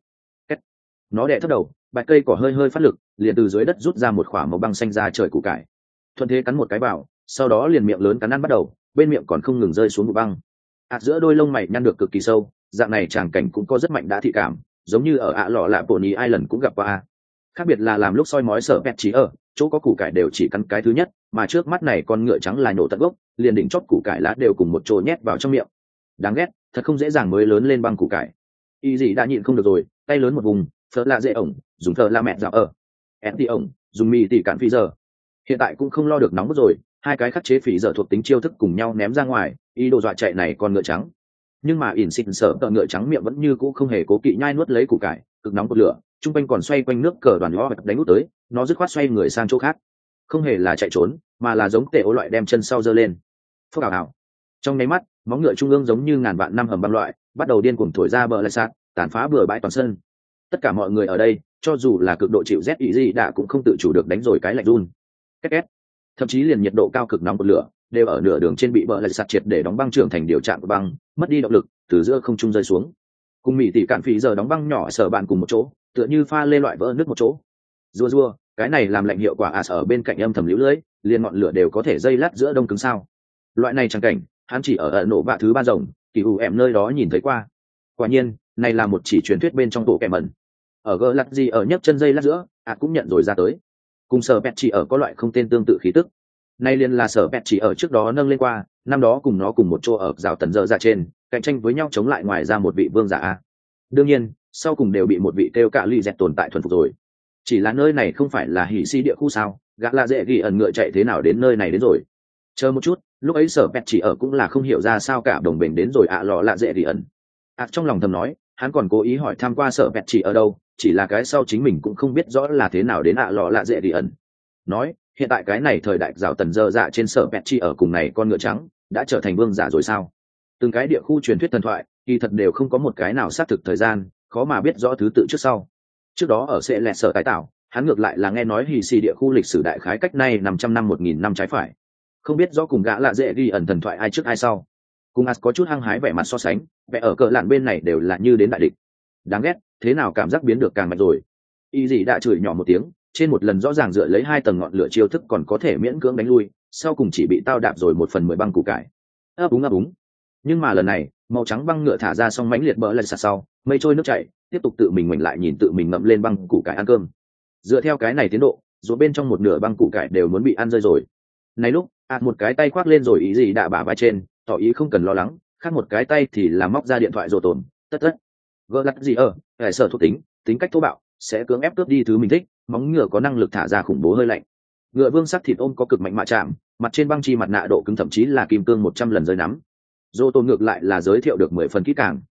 Nó đè thấp đầu, bạch cây cỏ hơi phát lực, liền từ dưới đất rút ra một khỏa màu băng xanh da trời củ cải, thuận thế cắn một cái vào, sau đó liền miệng lớn cắn ăn bắt đầu, bên miệng còn không ngừng rơi xuống vụ băng. Giữa đôi lông mày nhăn được cực kỳ sâu, dạng này tràng cảnh cũng có rất mạnh đã thị cảm, giống như ở lọ lạ Pony Island cũng gặp qua. Khác biệt là làm lúc soi mói sở pet chỉ ở chỗ có củ cải đều chỉ cắn cái thứ nhất, mà trước mắt này con ngựa trắng là nổ tận gốc, liền đỉnh chót củ cải lá đều cùng một chỗ nhét vào trong miệng. Đáng ghét, thật không dễ dàng mới lớn lên băng củ cải. Y gì đã nhịn không được rồi, tay lớn một vùng, phớt là dễ ổng, dùng thờ la mẹ dạo ở. Em ổng, dùng mì tỉ cạn phi giờ. Hiện tại cũng không lo được nóng bức rồi, hai cái khắc chế phỉ giờ thuộc tính chiêu thức cùng nhau ném ra ngoài, ý đồ dọa chạy này con ngựa trắng. Nhưng mà ỉn xịn sở tợ ngựa trắng miệng vẫn như cũ không hề cố kỵ nhai nuốt lấy củ cải, cực nóng cột lửa, trung quanh còn xoay quanh nước cờ đoàn lo đánh út tới, nó dứt khoát xoay người sang chỗ khác, không hề là chạy trốn, mà là giống tệ ố loại đem chân sau giơ lên. Phốc ảo. Trong nháy mắt, móng ngựa trung ương giống như ngàn vạn năm hầm băng loại, bắt đầu điên cuồng thổi ra bờ lại sạt, tàn phá bừa bãi toàn sân. Tất cả mọi người ở đây, cho dù là cực độ chịu rét ý gì đã cũng không tự chủ được đánh rồi cái lạnh run. Két. Thậm chí liền nhiệt độ cao cực nóng của lửa đều ở nửa đường trên bị bờ lại sạt triệt để đóng băng trưởng thành điều trạng của băng, mất đi động lực, từ giữa không trung rơi xuống. Cùng mỹ tỷ cạn phí giờ đóng băng nhỏ sở bạn cùng một chỗ, tựa như pha lê loại vỡ nước một chỗ. Rua, cái này làm lạnh hiệu quả ở bên cạnh âm thầm liễu lưỡi, liền ngọn lửa đều có thể dây lát giữa đông cứng sao. Loại này chẳng cảnh, hắn chỉ ở nổ bạ thứ 3 rồng, kỳ ủ em nơi đó nhìn thấy qua. Quả nhiên, này là một chỉ truyền thuyết bên trong bộ kẻ mẩn. Ở gờ lặt gì ở nhấc chân dây lát giữa, cũng nhận rồi ra tới. Cùng sở pet chỉ ở có loại không tên tương tự khí tức. Nay liền là sở pet chỉ ở trước đó nâng lên qua, năm đó cùng nó cùng một chỗ ở rào tần dơ ra trên, cạnh tranh với nhau chống lại ngoài ra một vị vương giả. Đương nhiên, sau cùng đều bị một vị kêu cả ly dẹt tồn tại thuần phục rồi. Chỉ là nơi này không phải là hỉ si địa khu sao, gã là dễ ghi ẩn ngựa chạy thế nào đến nơi này đến rồi. Chờ một chút, lúc ấy sở pet chỉ ở cũng là không hiểu ra sao cả đồng bình đến rồi lọ lạ dễ ghi ẩn. Trong lòng thầm nói, hắn còn cố ý hỏi tham qua sở pet chỉ ở đâu, chỉ là cái sau chính mình cũng không biết rõ là thế nào đến lọ lạ dễ ghi ẩn. Nói, hiện tại cái này thời đại rào tần dơ dạ trên sở pet chỉ ở cùng này con ngựa trắng đã trở thành vương giả rồi sao? Từng cái địa khu truyền thuyết thần thoại kỳ thật đều không có một cái nào xác thực thời gian, khó mà biết rõ thứ tự trước sau. Trước đó ở sẽ lẹt sở tái tạo, hắn ngược lại là nghe nói hì xì địa khu lịch sử đại khái cách nay 500 năm 1000 năm trái phải, không biết rõ cùng gã lạ dễ ghi ẩn thần thoại ai trước ai sau. Cùng As có chút hăng hái vẻ mặt so sánh, vẻ ở cờ lạn bên này đều là như đến đại địch. Đáng ghét, thế nào cảm giác biến được càng mạnh rồi. Y gì đã chửi nhỏ một tiếng, trên một lần rõ ràng dựa lấy 2 tầng ngọn lửa chiêu thức còn có thể miễn cưỡng đánh lui, sau cùng chỉ bị tao đạp rồi 1/10 băng củ cải. Ấp úng. Nhưng mà lần này, màu trắng băng ngựa thả ra xong mãnh liệt bờ lên sạt sau, mây trôi nước chảy, tiếp tục tự mình ngoảnh lại nhìn tự mình ngậm lên băng củ cải ăn cơm. Dựa theo cái này tiến độ, rồi bên trong một nửa băng củ cải đều muốn bị ăn rơi rồi. Này lúc, một cái tay khoác lên rồi ý gì đã bả vai trên, tỏ ý không cần lo lắng, khác một cái tay thì là móc ra điện thoại rồi tồn, tất. Gỡ lặt gì hải sở thuộc tính cách thô bạo, sẽ cưỡng ép cướp đi thứ mình thích, móng ngựa có năng lực thả ra khủng bố hơi lạnh. Ngựa vương sắc thịt ôm có cực mạnh mạ chạm, mặt trên băng chi mặt nạ độ cứng thậm chí là kim cương 100 lần rơi nắm. Dô tôn ngược lại là giới thiệu được 10 phần kỹ càng.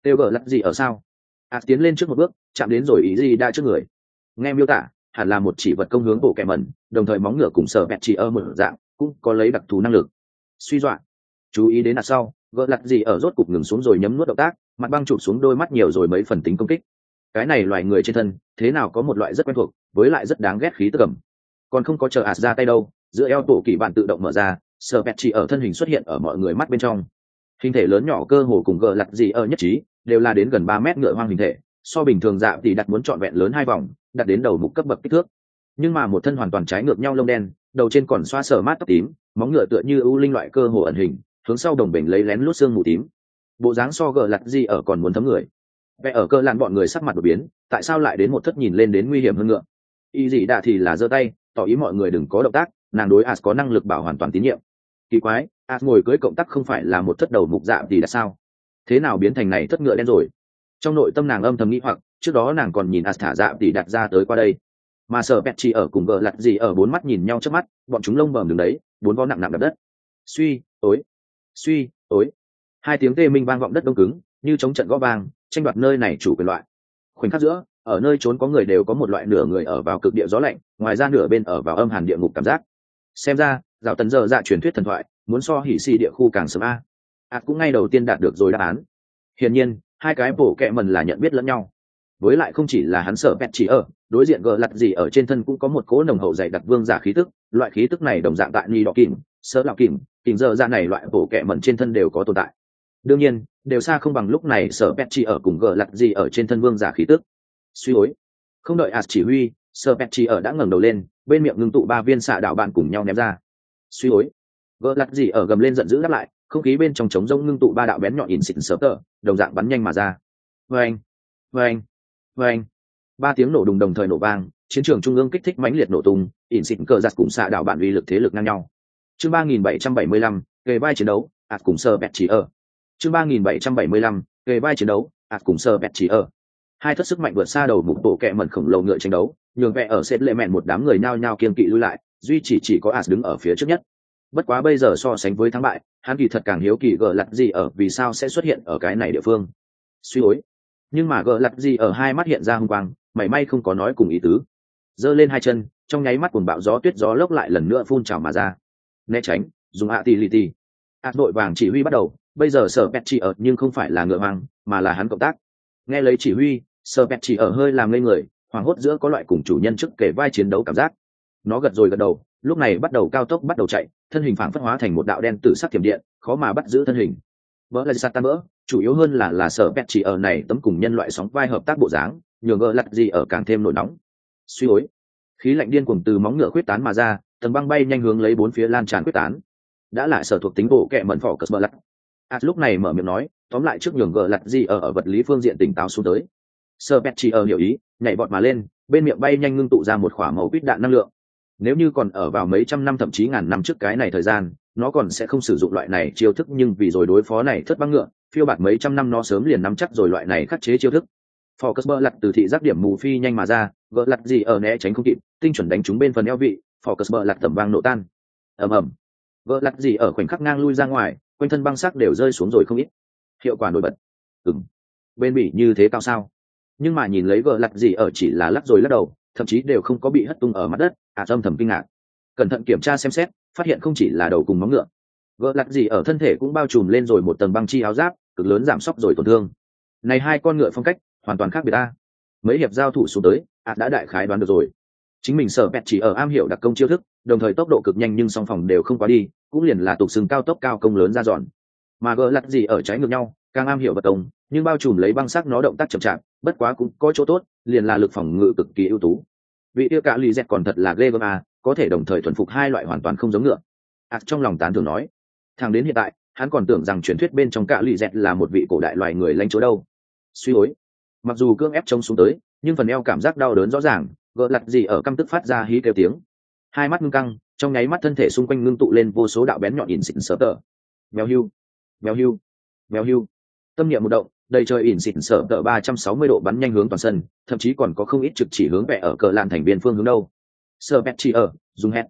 Têu gờ lặt gì ở sao? Tiến lên trước một bước, chạm đến rồi ý gì đã trước người. Nghe miêu tả, hẳn là một chỉ vật công hướng bộ kẹ mẩn, đồng thời móng ngựa cùng sở bẹt chỉ ở một dạng, cũng có lấy đặc thù năng lực. Suy dọa. Chú ý đến sau, gờ lặt gì ở rốt cục ngừng xuống rồi nhấm nuốt động tác, mặt băng chụp xuống đôi mắt nhiều rồi mấy phần tính công kích. Cái này loài người trên thân, thế nào có một loại rất quen thuộc, với lại rất đáng ghét khí tức cầm. Còn không có chờ ra tay đâu, giữa eo tổ kỳ bạn tự động mở ra, sở bẹt chỉ ở thân hình xuất hiện ở mọi người mắt bên trong. Hình thể lớn nhỏ cơ hồ cùng gờ lặt gì ở nhất trí, đều là đến gần 3 mét ngựa hoang hình thể, so bình thường dạ thì đặt muốn trọn vẹn lớn 2 vòng, đặt đến đầu mục cấp bậc kích thước. Nhưng mà một thân hoàn toàn trái ngược nhau lông đen, đầu trên còn xoa sở mát tóc tím, móng ngựa tựa như ưu linh loại cơ hồ ẩn hình, hướng sau đồng bình lấy lén lút xương mù tím. Bộ dáng so gờ lặt gì ở còn muốn thấm người. Vẽ ở cơ làn bọn người sắc mặt đột biến, tại sao lại đến một thất nhìn lên đến nguy hiểm hơn ngựa? Y gì đã thì là giơ tay, tỏ ý mọi người đừng có động tác, nàng đối có năng lực bảo hoàn toàn tín nhiệm. Kỳ quái, ngồi cưới cộng tác không phải là một thất đầu mục dạ thì đã sao? Thế nào biến thành này thất ngựa đen rồi? Trong nội tâm nàng âm thầm nghĩ hoặc, trước đó nàng còn nhìn thả dạ thì đặt ra tới qua đây, mà sợ bẹt chỉ ở cùng gờ lặt gì ở bốn mắt nhìn nhau trước mắt, bọn chúng lông bầm đứng đấy, bốn vó nặng nặng đập đất. Suy tối, hai tiếng tê minh vang vọng đất đông cứng, như chống trận gõ vang, tranh đoạt nơi này chủ quyền loại. Khoảnh khắc giữa, ở nơi trốn có người đều có một loại nửa người ở vào cực địa gió lạnh, ngoài ra nửa bên ở vào âm hàn địa ngục cảm giác. Xem ra, dạo tần giờ dạ truyền thuyết thần thoại, muốn so hỉ xì địa khu càng sớm cũng ngay đầu tiên đạt được rồi đáp án. Hiển nhiên, hai cái bổ kẹ mần là nhận biết lẫn nhau. Với lại không chỉ là hắn sợ pet chỉ ở, đối diện gờ lặt gì ở trên thân cũng có một cỗ nồng hậu dày đặc vương giả khí tức, loại khí tức này đồng dạng tại ni đỏ kìm, sơ lạo kìm, kìm giờ dạ này loại bổ kẹ mần trên thân đều có tồn tại. Đương nhiên, đều xa không bằng lúc này sợ pet chỉ ở cùng gờ lặt gì ở trên thân vương giả khí tức. Suy ối, không đợi chỉ huy, sợ pet chỉ ở đã ngẩng đầu lên, bên miệng ngưng tụ 3 viên xạ đạo bạn cùng nhau ném ra. Suy ối, gờ lặt gì ở gầm lên giận dữ đáp lại, không khí bên trong trống rông ngưng tụ 3 đạo bén nhọn in xịn sớm tờ, đồng dạng bắn nhanh mà ra. Vâng, vâng, vâng, 3 tiếng nổ đùng đồng thời nổ vang, chiến trường trung ương kích thích mãnh liệt nổ tung, in xịn cờ giặt cùng xạ đạo bạn uy lực thế lực ngang nhau. Chương 3775, kề vai chiến đấu, cùng sơ bẹt chỉ ở. Chương 3775, kề vai chiến đấu, cùng sơ bẹt chỉ ở. Hai thất sức mạnh vượt xa đầu mục bộ kẹ mẩn khổng lồ ngựa tranh đấu, nhường vẽ ở sệt lệ mẹn một đám người nhao nhao kiên kỵ lui lại, duy chỉ có đứng ở phía trước nhất. Bất quá bây giờ so sánh với thắng bại, hắn kỳ thật càng hiếu kỳ gờ lặt gì ở vì sao sẽ xuất hiện ở cái này địa phương. Suy ối, nhưng mà gờ lặt gì ở hai mắt hiện ra hung quang, mảy may không có nói cùng ý tứ. Giơ lên hai chân, trong nháy mắt cuồng bạo gió tuyết gió lốc lại lần nữa phun trào mà ra. Né tránh, dùng atility. Đội vàng chỉ huy bắt đầu, bây giờ sở pet chỉ ở nhưng không phải là ngựa hoang, mà là hắn cộng tác. Nghe lấy chỉ huy, sở pet chỉ ở hơi làm ngây người, hoảng hốt giữa có loại cùng chủ nhân trước kể vai chiến đấu cảm giác. Nó gật rồi gật đầu, lúc này bắt đầu cao tốc bắt đầu chạy, thân hình phảng phất hóa thành một đạo đen tử sắc thiểm điện, khó mà bắt giữ thân hình. Vỡ là satan vỡ, chủ yếu hơn là sở pet chỉ ở này tấm cùng nhân loại sóng vai hợp tác bộ dáng, nhường gỡ lặt gì ở càng thêm nổi nóng. Suy ối, khí lạnh điên cuồng từ móng ngựa khuyết tán mà ra, tầng băng bay nhanh hướng lấy bốn phía lan tràn khuyết tán. Đã lại sở thuộc tính bộ kệ mẩn phỏ cờ bờ lặt. Lúc này mở miệng nói, tóm lại trước nhường gỡ lặt gì ở vật lý phương diện tỉnh táo xuống tới. Sở pet chỉ ở hiểu ý, nhảy bọt mà lên, bên miệng bay nhanh ngưng tụ ra một quả màu quýt đạn năng lượng. Nếu như còn ở vào mấy trăm năm thậm chí ngàn năm trước cái này thời gian, nó còn sẽ không sử dụng loại này chiêu thức, nhưng vì rồi đối phó này thất băng ngựa, phiêu bạt mấy trăm năm nó sớm liền nắm chắc rồi loại này khắc chế chiêu thức. Focus lật từ thị giác điểm mù phi nhanh mà ra, gỡ lật gì ở né tránh không kịp, tinh chuẩn đánh trúng bên phần eo vị, Focus lật tầm vang nổ tan. Ầm ầm. Gỡ lật gì ở khoảnh khắc ngang lui ra ngoài, quanh thân băng sắc đều rơi xuống rồi không ít. Hiệu quả nổi bật. Bên bị như thế cao sao? Nhưng mà nhìn lấy gỡ lật gì ở chỉ là lắc rồi lắc đầu, thậm chí đều không có bị hất tung ở mặt đất, âm thầm kinh ngạc. Cẩn thận kiểm tra xem xét, phát hiện không chỉ là đầu cùng móng ngựa, gỡ lật gì ở thân thể cũng bao trùm lên rồi một tầng băng chi áo giáp, cực lớn giảm sốc rồi tổn thương. Này hai con ngựa phong cách hoàn toàn khác biệt ta. Mấy hiệp giao thủ xuống tới, đã đại khái đoán được rồi. Chính mình sở pet chỉ ở am hiểu đặc công chiêu thức, đồng thời tốc độ cực nhanh nhưng song phòng đều không quá đi, cũng liền là tục xưng cao tốc cao công lớn ra giòn. Mà gỡ lật gì ở trái ngược nhau, càng am hiểu vật công, nhưng bao trùm lấy băng sắc nó động tác chậm chạp, bất quá cũng có chỗ tốt, liền là lực phòng ngự cực kỳ ưu tú. Vị tiêu cả lì dẹt còn thật là ghê gớm có thể đồng thời thuần phục hai loại hoàn toàn không giống ngựa. Trong lòng tán thưởng nói, thẳng đến hiện tại hắn còn tưởng rằng truyền thuyết bên trong cả lì dẹt là một vị cổ đại loài người lãnh chúa đâu. Suy ối, mặc dù cương ép chống xuống tới, nhưng phần eo cảm giác đau đớn rõ ràng, gỡ lật gì ở căm tức phát ra hí kêu tiếng, hai mắt ngưng căng, trong nháy mắt thân thể xung quanh ngưng tụ lên vô số đạo bén nhọn ỉn xịn sờ tờ. Mèo hưu, mèo hưu, mèo hưu. Tâm niệm một động, đầy trời ỉn xịn sờ tờ 360 độ bắn nhanh hướng toàn sân, thậm chí còn có không ít trực chỉ hướng vẽ ở cờ lạn thành viên phương hướng đâu. Sờ bẹt chỉ ở, dùng hẹn.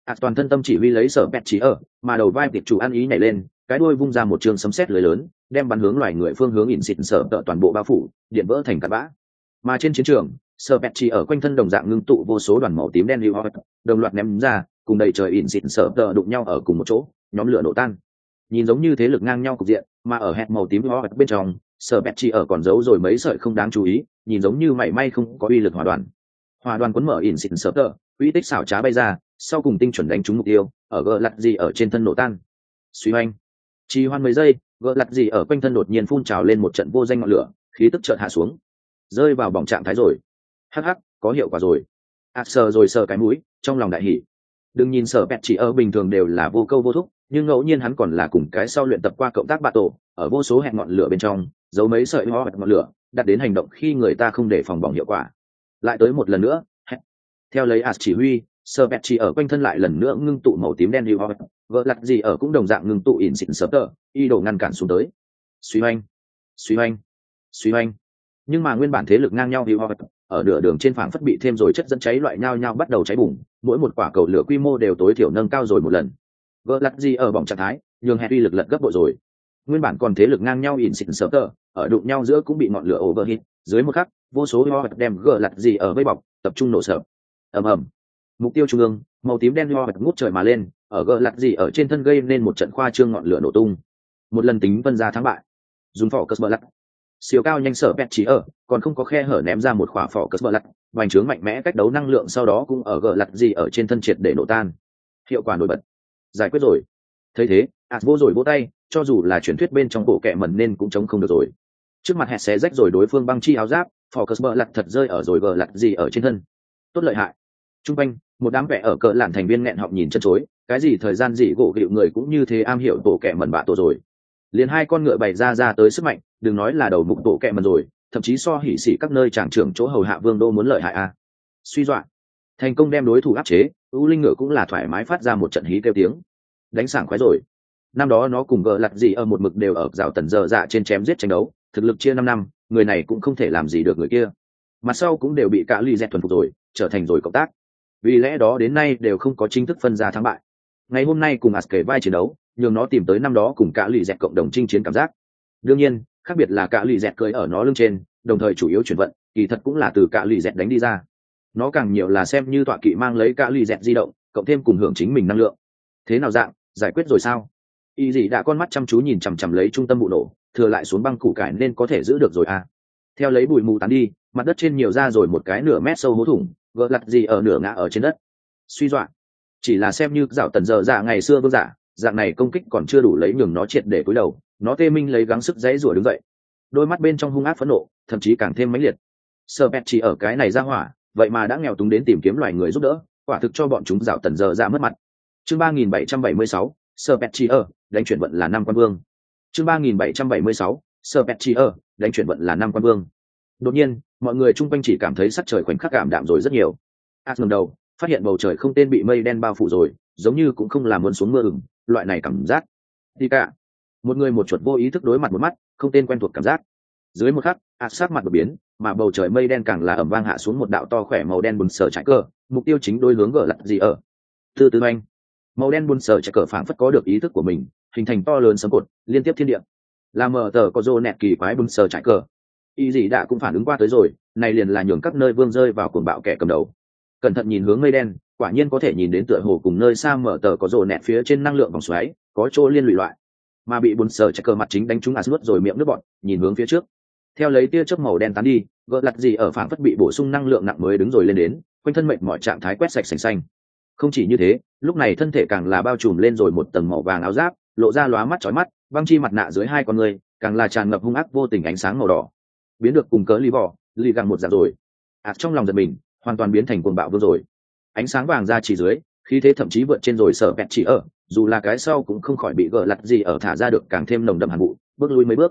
Toàn thân tâm chỉ huy lấy sở pet chỉ ở, mà đầu vai tiệp chủ ăn ý nhảy lên, cái đuôi vung ra một trường sấm sét lưới lớn, đem bắn hướng loài người phương hướng ỉn xịt sở tợ toàn bộ bao phủ, điện vỡ thành cát bã. Mà trên chiến trường, sở pet chỉ ở quanh thân đồng dạng ngưng tụ vô số đoàn màu tím đen lưu hót, đồng loạt ném ra, cùng đầy trời ỉn xịt sở tợ đụng nhau ở cùng một chỗ, nhóm lửa nổ tan. Nhìn giống như thế lực ngang nhau cục diện, mà ở hẹp màu tím hót bên trong, sở pet chỉ ở còn giấu rồi mấy sợi không đáng chú ý, nhìn giống như mảy may không có uy lực hỏa đoàn cuốn mở ỉn xịt sở tợ, uy tích xảo trá bay ra, sau cùng tinh chuẩn đánh trúng mục tiêu, ở gờ lặt gì ở trên thân nổ tan. Suy hoành, trì hoãn mấy giây, gờ lặt gì ở quanh thân đột nhiên phun trào lên một trận vô danh ngọn lửa, khí tức chợt hạ xuống, rơi vào bỏng trạng thái rồi. Hắc hắc, có hiệu quả rồi. Sờ rồi sờ cái mũi, trong lòng đại hỉ. Đừng nhìn sở pet chỉ ở bình thường đều là vô câu vô thúc, nhưng ngẫu nhiên hắn còn là cùng cái sau luyện tập qua cộng tác bạ tổ, ở vô số hẹn ngọn lửa bên trong, giấu mấy sợi hoa ngọn lửa, đặt đến hành động khi người ta không để phòng bỏng hiệu quả. Lại tới một lần nữa, theo lấy chỉ huy, sơ pet chỉ ở quanh thân lại lần nữa ngưng tụ màu tím đen lưu hót, vợ lặt gì ở cũng đồng dạng ngưng tụ ỉn xịn sớm tờ, y đổ ngăn cản xuống tới. Suy hoành, suy hoành, suy hoành. Nhưng mà nguyên bản thế lực ngang nhau lưu hót, ở nửa đường trên phảng phất bị thêm rồi chất dẫn cháy loại nhau nhau bắt đầu cháy bùng, mỗi một quả cầu lửa quy mô đều tối thiểu nâng cao rồi một lần. Vợ lặt gì ở bỏng trạng thái, nhường hẹn uy lực lật gấp bội rồi. Nguyên bản còn thế lực ngang nhau ỉn xịn sớm tờ, ở đụng nhau giữa cũng bị ngọn lửa overheat, dưới một khắc, vô số lưu hót đem gờ lặt gì ở vây bọc, tập trung nổ sập. Ầm ầm. Mục tiêu trung ương, màu tím đen hoa bật ngút trời mà lên, ở gờ lặt gì ở trên thân gây nên một trận khoa trương ngọn lửa nổ tung. Một lần tính phân ra thắng bại. Dùng phỏ cất bờ lặt, siêu cao nhanh sở pet chỉ ở, còn không có khe hở ném ra một quả phỏ cất bờ lặt, vành trướng mạnh mẽ cách đấu năng lượng sau đó cũng ở gờ lặt gì ở trên thân triệt để nổ tan. Hiệu quả nổi bật. Giải quyết rồi. Thấy thế, vô rồi vỗ tay, cho dù là truyền thuyết bên trong bộ kệ mẩn nên cũng chống không được rồi. Trước mặt hẹt xé rách rồi đối phương băng chi áo giáp, phỏ cất bờ lặt thật rơi ở rồi gờ lặt gì ở trên thân. Tốt lợi hại. Trung quanh, một đám vẻ ở cỡ lạn thành viên nghẹn họng nhìn chân chối, cái gì thời gian gì gỗ gịu người cũng như thế am hiểu tổ kẹ mẩn bạ tổ rồi. Liền hai con ngựa bày ra tới sức mạnh, đừng nói là đầu mục tổ kẹ mẩn rồi, thậm chí so hỉ sĩ các nơi tràng trưởng chỗ hầu hạ vương đô muốn lợi hại a. Suy dọa, thành công đem đối thủ áp chế, U Linh ngựa cũng là thoải mái phát ra một trận hí kêu tiếng. Đánh sảng khoái rồi. Năm đó nó cùng gờ lặt gì ở một mực đều ở rào tần giờ dạ trên chém giết tranh đấu, thực lực chia 5 năm, người này cũng không thể làm gì được người kia. Mặt sau cũng đều bị cả lì dẹt thuần phục rồi, trở thành rồi cộng tác. Vì lẽ đó đến nay đều không có chính thức phân ra thắng bại. Ngày hôm nay cùng kể vai chiến đấu, nhường nó tìm tới năm đó cùng cả lì dẹt cộng đồng chinh chiến cảm giác. Đương nhiên, khác biệt là cả lì dẹt cưỡi ở nó lưng trên, đồng thời chủ yếu chuyển vận, kỳ thật cũng là từ cả lì dẹt đánh đi ra. Nó càng nhiều là xem như tọa kỵ mang lấy cả lì dẹt di động, cộng thêm cùng hưởng chính mình năng lượng. Thế nào dạng, giải quyết rồi sao? Y dị đã con mắt chăm chú nhìn chằm chằm lấy trung tâm vụ nổ, thừa lại xuống băng củ cải nên có thể giữ được rồi à? Theo lấy bụi mù tán đi, mặt đất trên nhiều ra rồi một cái nửa mét sâu hố thủng, gỡ lặt gì ở nửa ngã ở trên đất. Suy dọa, chỉ là xem như dạo tần giờ dạ ngày xưa vương giả, dạng này công kích còn chưa đủ lấy nhường nó triệt để cúi đầu, nó tê minh lấy gắng sức dãy rủa đứng dậy, đôi mắt bên trong hung ác phẫn nộ, thậm chí càng thêm mãnh liệt. Sơ pet chỉ ở cái này ra hỏa, vậy mà đã nghèo túng đến tìm kiếm loài người giúp đỡ, quả thực cho bọn chúng dạo tần giờ dạ mất mặt. Chương 3776, Sơ pet chỉ ở, đánh chuyển vận là năm quan vương. Chương 3776, Sơ pet chỉ ở, đánh chuyển vận là năm quan vương. Đột nhiên, mọi người chung quanh chỉ cảm thấy sắc trời khoảnh khắc cảm đạm rồi rất nhiều. Ngẩng đầu, phát hiện bầu trời không tên bị mây đen bao phủ rồi, giống như cũng không làm muốn xuống mưa ửng, loại này cảm giác. Đi cả. Một người một chuột vô ý thức đối mặt một mắt, không tên quen thuộc cảm giác. Dưới một khắc, sắc mặt đột biến, mà bầu trời mây đen càng là ầm vang hạ xuống một đạo to khỏe màu đen buồn sờ trái cờ, mục tiêu chính đối hướng gở lật gì ở. Từ từ anh, màu đen buồn sờ trái cờ phảng phất có được ý thức của mình, hình thành to lớn sấm cột, liên tiếp thiên địa. Là mở tờ có rô nẹt kỳ quái buồn sờ trái cờ. Y dị đã cũng phản ứng qua tới rồi, này liền là nhường các nơi vương rơi vào cuồng bạo kẻ cầm đầu. Cẩn thận nhìn hướng mây đen, quả nhiên có thể nhìn đến tựa hồ cùng nơi xa mở tờ có rồ nẹt phía trên năng lượng vòng xoáy, có chỗ liên lụy loại. Mà bị buồn sờ chạy cờ mặt chính đánh trúng nuốt rồi miệng nước bọt, nhìn hướng phía trước. Theo lấy tia chớp màu đen tán đi, gợn lặt gì ở phảng phất bị bổ sung năng lượng nặng mới đứng rồi lên đến, quanh thân mệt mỏi trạng thái quét sạch sành xanh. Không chỉ như thế, lúc này thân thể càng là bao trùm lên rồi một tầng màu vàng áo giáp, lộ ra lóa mắt chói mắt, băng chi mặt nạ dưới hai con người, càng là tràn ngập hung ác vô tình ánh sáng màu đỏ. Biến được cùng cớ lì vỏ, lì găng một dạng rồi. Trong lòng giật mình, hoàn toàn biến thành cuồng bạo vương rồi. Ánh sáng vàng ra chỉ dưới, khí thế thậm chí vượt trên rồi sở pet chỉ ở, dù là cái sau cũng không khỏi bị gỡ lặt gì ở thả ra được càng thêm nồng đậm hàn vụ, bước lui mấy bước.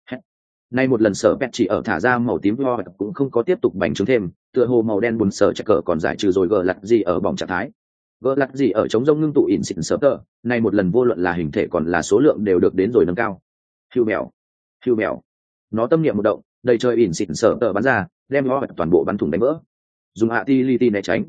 Nay một lần sở pet chỉ ở thả ra màu tím lo cũng không có tiếp tục bành trướng thêm, tựa hồ màu đen buồn sở chạy cờ còn giải trừ rồi gỡ lặt gì ở bỏng trạng thái. Gỡ lặt gì ở chống rông ngưng tụ ỉn xịn sở tờ, nay một lần vô luận là hình thể còn là số lượng đều được đến rồi nâng cao. Hưu mèo, nó tâm niệm một động, đầy trời ỉn xịn sở tờ bắn ra, đem lo toàn bộ bắn thủng đánh vỡ. Dùng hạ ti li ti né tránh,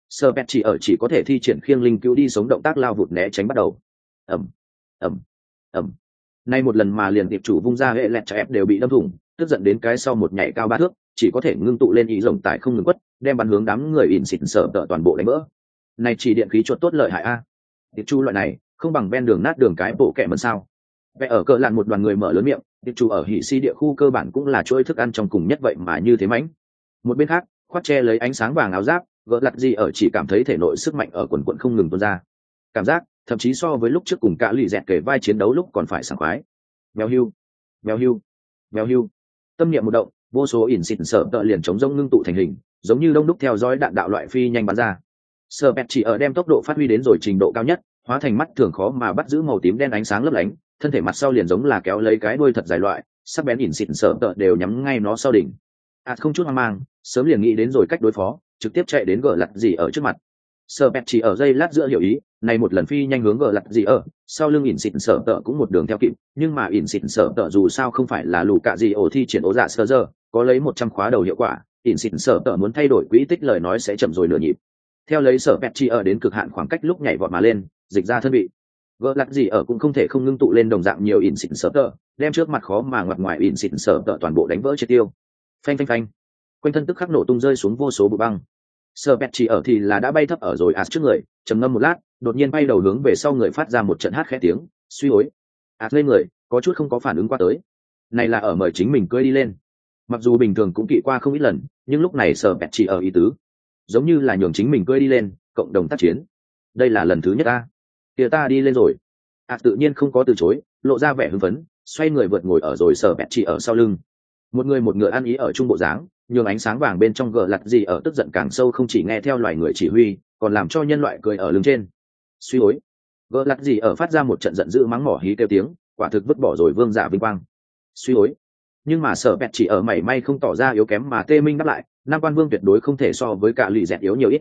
Serpent chỉ có thể thi triển khiêng linh cứu đi sống động tác lao vụt né tránh bắt đầu. ầm ầm ầm. Nay một lần mà liền tiệp chủ vung ra hệ lẹt cho ép đều bị đâm thủng, tức giận đến cái sau một nhảy cao 3 thước, chỉ có thể ngưng tụ lên ý rồng tại không ngừng quất, đem bắn hướng đám người ỉn xịt sợ tợ toàn bộ đánh vỡ. Này chỉ điện khí chuột tốt lợi hại a. Tiệp chủ loại này, không bằng ven đường nát đường cái bộ kẹ mần sao? Vẽ ở cỡ lạn một đoàn người mở lớn miệng, tiệp chủ ở hỉ si địa khu cơ bản cũng là chuỗi thức ăn trong cùng nhất vậy mà như thế mãnh. Một bên khác, khoác che lấy ánh sáng vàng áo giáp, gỡ lặt gì ở chỉ cảm thấy thể nội sức mạnh ở quần quần không ngừng tuôn ra. Cảm giác thậm chí so với lúc trước cùng cả lì dẹt kể vai chiến đấu lúc còn phải sảng khoái. Mèo hưu, mèo hưu, mèo hưu. Tâm niệm một động, vô số ỉn xịt sợ tợ liền chống rông ngưng tụ thành hình, giống như đông đúc theo dõi đạn đạo loại phi nhanh bắn ra. Serpent chỉ ở đem tốc độ phát huy đến rồi trình độ cao nhất, hóa thành mắt thường khó mà bắt giữ màu tím đen ánh sáng lấp lánh, thân thể mặt sau liền giống là kéo lấy cái đuôi thật dài loại, sắc bén ỉn xịt sợ tợ đều nhắm ngay nó sau đỉnh. Không chút hoang mang, sớm liền nghĩ đến rồi cách đối phó, trực tiếp chạy đến gỡ lặt gì ở trước mặt. Serpent chỉ ở giây lát giữa hiểu ý, này một lần phi nhanh hướng gỡ lặt gì ở, sau lưng ỉn xịt sợ tợ cũng một đường theo kịp, nhưng mà ỉn xịt sợ tợ dù sao không phải là lù cạ gì ổ thi triển ố dạ sơ giờ, có lấy 100 khóa đầu hiệu quả, ỉn xịt sợ tợ muốn thay đổi quỹ tích lời nói sẽ chậm rồi nửa nhịp. Theo lấy Serpent chỉ ở đến cực hạn khoảng cách lúc nhảy vọt mà lên, dịch ra thân vị. Gỡ lặt gì ở cũng không thể không ngưng tụ lên đồng dạng nhiều ỉn xịt sợ tợ, đem trước mặt khó mà ngoặt ngoài ỉn xịt sợ tợ toàn bộ đánh vỡ triệt tiêu. Phanh phanh phanh. Quanh thân tức khắc nổ tung rơi xuống vô số bụi băng. Serpent chỉ ở thì là đã bay thấp ở rồi trước người, trầm ngâm một lát, đột nhiên bay đầu hướng về sau người phát ra một trận hát khẽ tiếng, suy hối. Lên người, có chút không có phản ứng qua tới. Này là ở mời chính mình cưỡi đi lên. Mặc dù bình thường cũng kỵ qua không ít lần, nhưng lúc này Serpent chỉ ở ý tứ, giống như là nhường chính mình cưỡi đi lên, cộng đồng tác chiến. Đây là lần thứ nhất ta. Kìa ta đi lên rồi. Tự nhiên không có từ chối, lộ ra vẻ hưng phấn, xoay người vượt ngồi ở rồi Serpent chỉ ở sau lưng. Một người một ngựa ăn ý ở trung bộ dáng, nhường ánh sáng vàng bên trong gờ lặt gì ở tức giận càng sâu, không chỉ nghe theo loài người chỉ huy, còn làm cho nhân loại cười ở lưng trên. Suy hối, gờ lặt gì ở phát ra một trận giận dữ mắng mỏ hí kêu tiếng, quả thực vứt bỏ rồi vương giả vinh quang. Suy hối, nhưng mà sở bẹt chỉ ở mảy may không tỏ ra yếu kém mà tê minh đáp lại, năm quan vương tuyệt đối không thể so với cả lì dẹt yếu nhiều ít.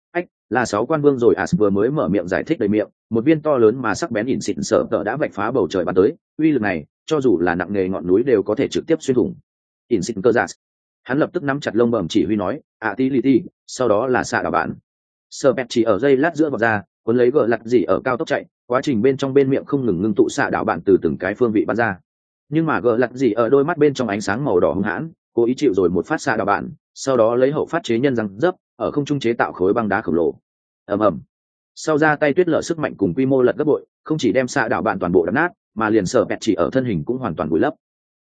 Là 6 quan vương rồi. Vừa mới mở miệng giải thích đầy miệng, một viên to lớn mà sắc bén ỉn xịn sở tợ đã vạch phá bầu trời bắn tới, uy lực này cho dù là nặng nghề ngọn núi đều có thể trực tiếp xuyên thủng. Ỉn xịn cơ giả, hắn lập tức nắm chặt lông bẩm chỉ huy nói, ti, sau đó là xạ đảo bạn. Serpent chỉ ở dây lát giữa vọt ra, cuốn lấy gờ lặt gì ở cao tốc chạy, quá trình bên trong bên miệng không ngừng ngưng tụ xạ đảo bạn từ từng cái phương vị bắn ra. Nhưng mà gờ lặt gì ở đôi mắt bên trong ánh sáng màu đỏ hung hãn, cố ý chịu rồi một phát xạ đảo bạn, sau đó lấy hậu phát chế nhân răng dấp, ở không trung chế tạo khối băng đá khổng lồ. Ầm ầm. Sau ra tay tuyết lở sức mạnh cùng quy mô lật gấp bội, không chỉ đem xạ đảo bạn toàn bộ đập nát, mà liền Serpent chỉ ở thân hình cũng hoàn toàn vùi lấp.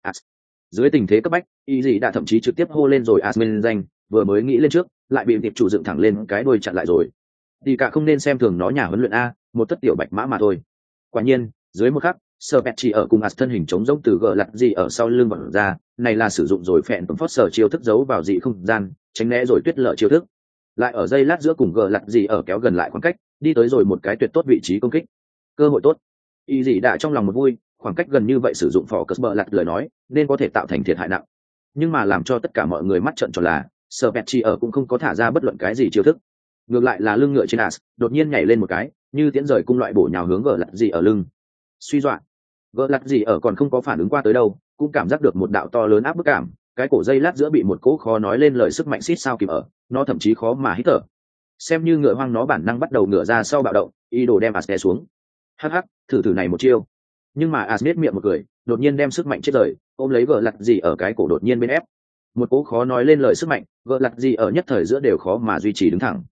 Dưới tình thế cấp bách, y gì đã thậm chí trực tiếp hô lên rồi Asmen danh, vừa mới nghĩ lên trước, lại bị tiệp chủ dựng thẳng lên cái đuôi chặn lại rồi. Thì cả không nên xem thường nó nhà huấn luyện a, một tất tiểu bạch mã mà thôi. Quả nhiên, dưới một khắc, Serpent chỉ ở cùng thân hình chống rỗng từ gờ lặt gì ở sau lưng vọt ra, này là sử dụng rồi phèn tấm Foster chiêu thức giấu vào dị không gian, tránh né rồi tuyết lở chiêu thức. Lại ở dây lát giữa cùng gờ lặt gì ở kéo gần lại khoảng cách, đi tới rồi một cái tuyệt tốt vị trí công kích. Cơ hội tốt. Y gì đã trong lòng một vui, khoảng cách gần như vậy sử dụng phò cất bờ lặt lời nói, nên có thể tạo thành thiệt hại nặng. Nhưng mà làm cho tất cả mọi người mắt trợn tròn là, Serpent chỉ ở cũng không có thả ra bất luận cái gì chiêu thức. Ngược lại là lưng ngựa trên đột nhiên nhảy lên một cái, như tiễn rời cung loại bổ nhào hướng gờ lặt gì ở lưng. Suy dọa. Gờ lặt gì ở còn không có phản ứng qua tới đâu, cũng cảm giác được một đạo to lớn áp bức cảm, cái cổ dây lát giữa bị một cỗ khó nói lên lời sức mạnh xít sao kìm ở, nó thậm chí khó mà hít thở. Xem như ngựa hoang nó bản năng bắt đầu ngựa ra sau bạo động, ý đồ đem đè xuống. Hắc, thử này một chiêu. Nhưng mà biết miệng một cười, đột nhiên đem sức mạnh chết rời, ôm lấy gờ lặt gì ở cái cổ đột nhiên bên ép. Một cỗ khó nói lên lời sức mạnh, gờ lặt gì ở nhất thời giữa đều khó mà duy trì đứng thẳng.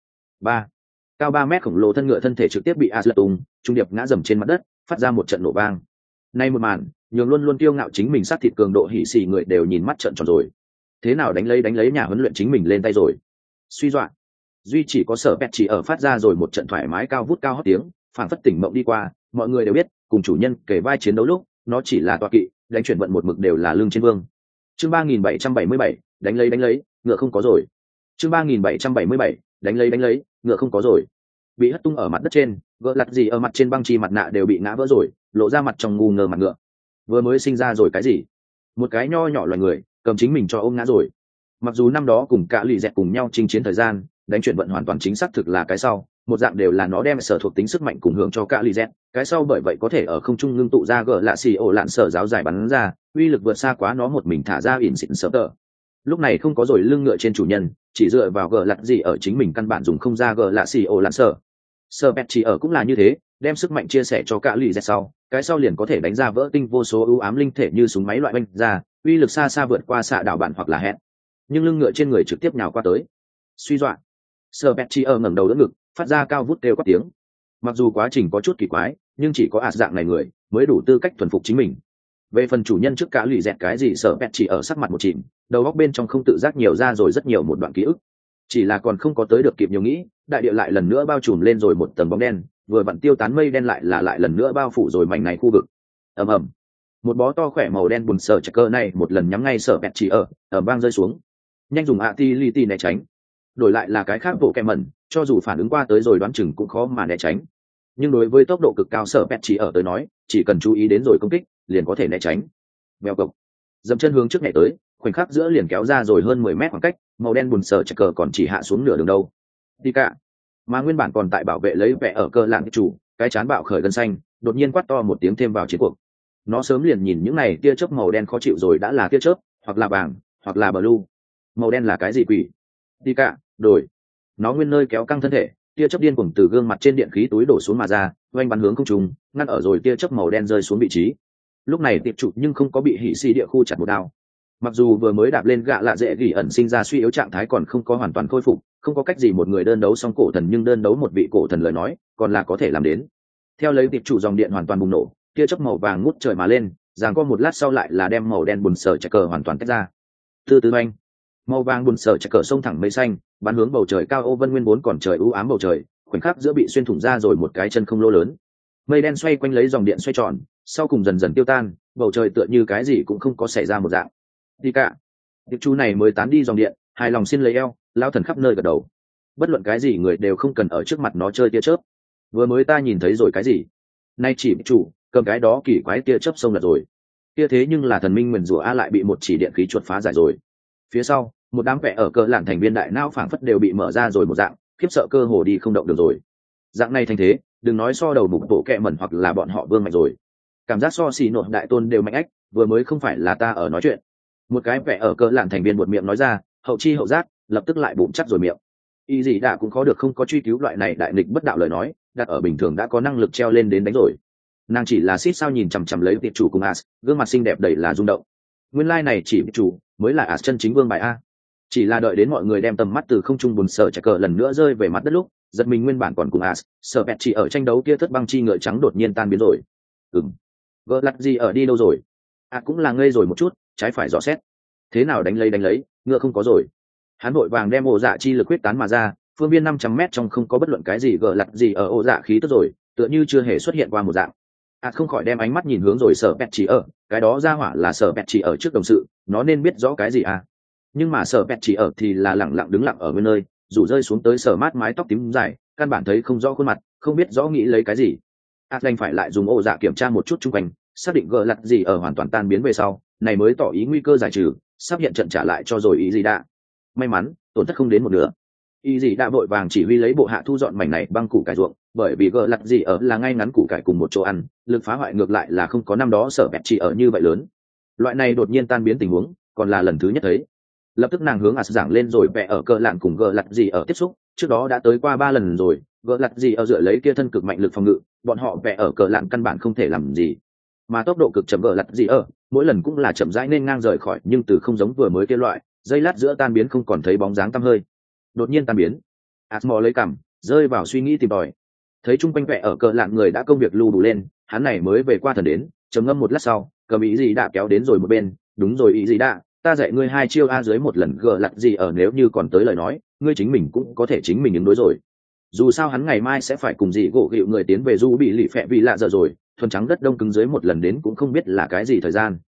Cao 3 mét khổng lồ thân ngựa thân thể trực tiếp bị lật tung, trung điệp ngã dầm trên mặt đất, phát ra một trận nổ vang. Nay một màn, nhường luôn luôn kiêu ngạo chính mình sát thịt cường độ hỉ xì người đều nhìn mắt trợn tròn rồi. Thế nào đánh lấy nhà huấn luyện chính mình lên tay rồi. Suy dọa. Duy chỉ có Serpent chỉ ở phát ra rồi một trận thoải mái cao vút cao hót tiếng, phảng phất tỉnh mộng đi qua, mọi người đều biết, cùng chủ nhân kể vai chiến đấu lúc, nó chỉ là tọa kỵ, đánh chuyển vận một mực đều là lưng trên vương. Chương 3777, đánh lấy, ngựa không có rồi. Chương 3777, đánh lấy, ngựa không có rồi. Bị hất tung ở mặt đất trên, gỡ lặt gì ở mặt trên băng chi mặt nạ đều bị ngã vỡ rồi, lộ ra mặt trong ngu ngơ mặt ngựa. Vừa mới sinh ra rồi cái gì? Một cái nho nhỏ loài người, cầm chính mình cho ôm ngã rồi. Mặc dù năm đó cùng cả lì dẹt cùng nhau chinh chiến thời gian, đánh chuyển vận hoàn toàn chính xác thực là cái sau, một dạng đều là nó đem sở thuộc tính sức mạnh cùng hưởng cho cả lì dẹt, cái sau bởi vậy có thể ở không trung ngưng tụ ra gỡ lạ xì ổ lạn sở giáo giải bắn ra, uy lực vượt xa quá nó một mình thả ra ỉn xịn sở tờ. lúc này không có rồi lưng ngựa trên chủ nhân, chỉ dựa vào gờ lặt gì ở chính mình căn bản dùng không ra gờ lạ xì ổ lặn sơ pet chỉ ở cũng là như thế, đem sức mạnh chia sẻ cho cả lì dẹt sau, cái sau liền có thể đánh ra vỡ tinh vô số ưu ám linh thể như súng máy loại banh ra, uy lực xa xa vượt qua xạ đạo bản hoặc là hẹn. Nhưng lưng ngựa trên người trực tiếp nhào qua tới, suy dọa. Sơ pet chỉ ở ngẩng đầu đỡ ngực, phát ra cao vút kêu quát tiếng. Mặc dù quá trình có chút kỳ quái, nhưng chỉ có dạng này người mới đủ tư cách thuần phục chính mình. Về phần chủ nhân trước cả lì dẹt cái gì sợ pet chỉ ở sắc mặt một chìm, đầu góc bên trong không tự giác nhiều ra rồi rất nhiều một đoạn ký ức, chỉ là còn không có tới được kịp nhiều nghĩ, đại địa lại lần nữa bao trùm lên rồi một tầng bóng đen, vừa vặn tiêu tán mây đen lại lần nữa bao phủ rồi mảnh này khu vực. ầm ầm, một bó to khỏe màu đen bùn sờ check cơ này một lần nhắm ngay sợ pet chỉ ở bang rơi xuống, nhanh dùng agility né tránh, đổi lại là cái khác bộ kẹm mẩn, cho dù phản ứng qua tới rồi đoán chừng cũng khó mà né tránh, nhưng đối với tốc độ cực cao sợ pet chỉ tới nói, chỉ cần chú ý đến rồi công kích liền có thể né tránh. Mèo cộc dậm chân hướng trước nhảy tới, khoảnh khắc giữa liền kéo ra rồi hơn 10 mét khoảng cách, màu đen bùn sờ check cờ còn chỉ hạ xuống nửa đường đâu. Đi cả mà nguyên bản còn tại bảo vệ lấy vẻ ở cơ lạng chủ, cái chán bạo khởi gân xanh, đột nhiên quát to một tiếng thêm vào chiến cuộc. Nó sớm liền nhìn những này tia chớp màu đen khó chịu rồi, đã là tia chớp hoặc là vàng hoặc là blue, màu đen là cái gì quỷ? Đi cả đổi. Nó nguyên nơi kéo căng thân thể, tia chớp điên cuồng từ gương mặt trên điện khí túi đổ xuống mà ra, oanh bắn hướng không trung, ngăn ở rồi tia chớp màu đen rơi xuống vị trí. Lúc này tiệp trụ nhưng không có bị hỉ xì địa khu chặt một đao. Mặc dù vừa mới đạp lên gạ lạ dễ gỉ ẩn sinh ra suy yếu trạng thái còn không có hoàn toàn khôi phục, không có cách gì một người đơn đấu xong cổ thần, nhưng đơn đấu một vị cổ thần lời nói còn là có thể làm đến. Theo lấy tiệp trụ dòng điện hoàn toàn bùng nổ, tia chớp màu vàng ngút trời mà lên, giằng co một lát sau lại là đem màu đen bùn sờ check cờ hoàn toàn tách ra. Từ từ anh, màu vàng bùn sờ check cờ sông thẳng mây xanh, bắn hướng bầu trời cao ô vân nguyên vốn còn trời u ám bầu trời, khoảnh khắc giữa bị xuyên thủng ra rồi một cái chân không lỗ lớn. Mây đen xoay quanh lấy dòng điện xoay tròn, sau cùng dần dần tiêu tan, bầu trời tựa như cái gì cũng không có xảy ra một dạng. Đi cả tiệp chú này mới tán đi dòng điện, hài lòng xin lấy eo, lao thần khắp nơi gật đầu. Bất luận cái gì người đều không cần ở trước mặt nó chơi tia chớp. Vừa mới ta nhìn thấy rồi cái gì? Nay chỉ chủ cầm cái đó kỳ quái tia chớp sông lật rồi. Tia thế nhưng là thần minh nguyền rủa a lại bị một chỉ điện khí chuột phá giải rồi. Phía sau một đám vẽ ở cờ lạn thành viên đại não phảng phất đều bị mở ra rồi một dạng, khiếp sợ cơ hồ đi không động được rồi. Dạng này thành thế, đừng nói so đầu mục bộ kẹ mẩn hoặc là bọn họ vương mạnh rồi, cảm giác so xì nội đại tôn đều mạnh ách. Vừa mới không phải là ta ở nói chuyện. Một cái vẽ ở cờ lạn thành viên buột miệng nói ra, hậu chi hậu giác, lập tức lại bụng chắc rồi miệng. Y gì đã cũng khó được không có truy cứu loại này đại nghịch bất đạo lời nói, đặt ở bình thường đã có năng lực treo lên đến đánh rồi. Nàng chỉ là xít sao nhìn chằm chằm lấy tiệp chủ cùng As, gương mặt xinh đẹp đầy là rung động. Nguyên lai này chỉ chủ mới là As chân chính vương bài a. Chỉ là đợi đến mọi người đem tầm mắt từ không trung bùn sờ check cờ lần nữa rơi về mặt đất lúc, giật mình nguyên bản còn cùng As, sợ bẹt chỉ ở tranh đấu kia thất băng chi ngựa trắng đột nhiên tan biến rồi. Vợ lặt gì ở đi đâu rồi? Cũng là ngây rồi một chút, trái phải dò xét. Thế nào đánh lấy, ngựa không có rồi. Hắn vội vàng đem ổ dạ chi lực quyết tán mà ra, phương viên 500 mét trong không có bất luận cái gì gờ lặt gì ở ổ dạ khí tức rồi, tựa như chưa hề xuất hiện qua một dạng. Không khỏi đem ánh mắt nhìn hướng rồi sở pet chỉ ở, cái đó ra hỏa là sở pet chỉ ở trước đồng sự, nó nên biết rõ cái gì à. Nhưng mà sở pet chỉ ở thì là lẳng lặng đứng lặng ở bên nơi, rủ rơi xuống tới sở mát mái tóc tím dài, căn bản thấy không rõ khuôn mặt, không biết rõ nghĩ lấy cái gì. Đành phải lại dùng ổ dạ kiểm tra một chút chung quanh, xác định gờ lặt gì ở hoàn toàn tan biến về sau, này mới tỏ ý nguy cơ giải trừ, sắp hiện trận trả lại cho rồi ý gì đã. May mắn tổn thất không đến một nửa. Ý gì đã vội vàng chỉ huy lấy bộ hạ thu dọn mảnh này băng củ cải ruộng, bởi vì gờ lặt gì ở là ngay ngắn củ cải cùng một chỗ ăn, lực phá hoại ngược lại là không có năm đó sở bẹt chỉ ở như vậy lớn. Loại này đột nhiên tan biến tình huống còn là lần thứ nhất thấy. Lập tức nàng hướng giảng lên rồi vẽ ở cờ lạn cùng gờ lặt gì ở tiếp xúc, trước đó đã tới qua 3 lần rồi, gờ lặt gì ở dựa lấy kia thân cực mạnh lực phòng ngự, bọn họ vẽ ở cờ lạn căn bản không thể làm gì. Mà tốc độ cực chậm gờ lặt gì ở, mỗi lần cũng là chậm rãi nên ngang rời khỏi, nhưng từ không giống vừa mới kia loại, giây lát giữa tan biến không còn thấy bóng dáng tăm hơi. Đột nhiên tan biến. Asmo lấy cằm, rơi vào suy nghĩ tìm tòi. Thấy chung quanh vẽ ở cờ lạn người đã công việc lưu đủ lên, hắn này mới về qua thần đến, trầm ngâm một lát sau, cầm ý gì đã kéo đến rồi một bên, đúng rồi ý gì đã, ta dạy ngươi 2 chiêu a dưới một lần gờ lặt gì ở, nếu như còn tới lời nói, ngươi chính mình cũng có thể chính mình ứng đối rồi. Dù sao hắn ngày mai sẽ phải cùng dị gỗ gịu người tiến về du bị lì phẹ vì lạ giờ rồi, thuần trắng đất đông cứng dưới một lần đến cũng không biết là cái gì thời gian.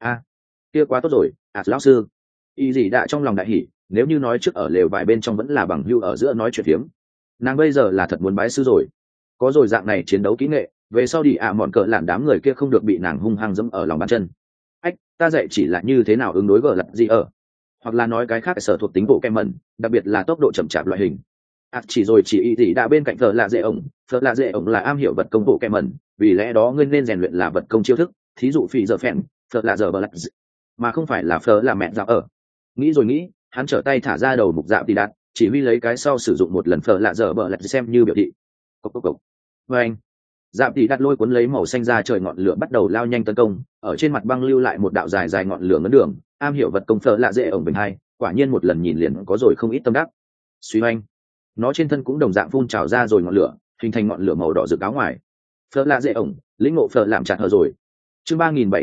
Kia quá tốt rồi, lão sư. Y gì đã trong lòng đại hỉ, nếu như nói trước ở lều vải bên trong vẫn là bằng hưu ở giữa nói chuyện phiếm, nàng bây giờ là thật muốn bái sư rồi. Có rồi dạng này chiến đấu kỹ nghệ, về sau đi mọn cỡ lạn đám người kia không được bị nàng hung hăng dẫm ở lòng bàn chân. Ta dạy chỉ là như thế nào ứng đối gờ lặt gì ở, hoặc là nói cái khác sở thuộc tính bộ kem mẩn, đặc biệt là tốc độ chậm chạp loại hình. Chỉ rồi chỉ ý gì đã bên cạnh phở lạ dễ ổng là am hiểu vật công bộ kem mẩn, vì lẽ đó ngươi nên rèn luyện là vật công chiêu thức, thí dụ phỉ giờ phèn phở lạ giờ bờ lặt, mà không phải là phở là mẹ dạo ở. Nghĩ rồi nghĩ, hắn trở tay thả ra đầu mục dạo thì đạt, chỉ huy lấy cái sau sử dụng một lần phở lạ dở bờ lạch xem như biểu thị. Cốc cốc cốc. Và anh, dạo thì đạt lôi cuốn lấy màu xanh ra trời ngọn lửa bắt đầu lao nhanh tấn công, ở trên mặt băng lưu lại một đạo dài dài ngọn lửa ngấn đường, am hiểu vật công phở lạ dễ ổng bình hai, quả nhiên một lần nhìn liền có rồi không ít tâm đắc. Suy hoành, nó trên thân cũng đồng dạng phun trào ra rồi ngọn lửa, hình thành ngọn lửa màu đỏ rực áo ngoài. Phở lạ dễ ổng, lĩnh ngộ phở làm chặt hở rồi. Chương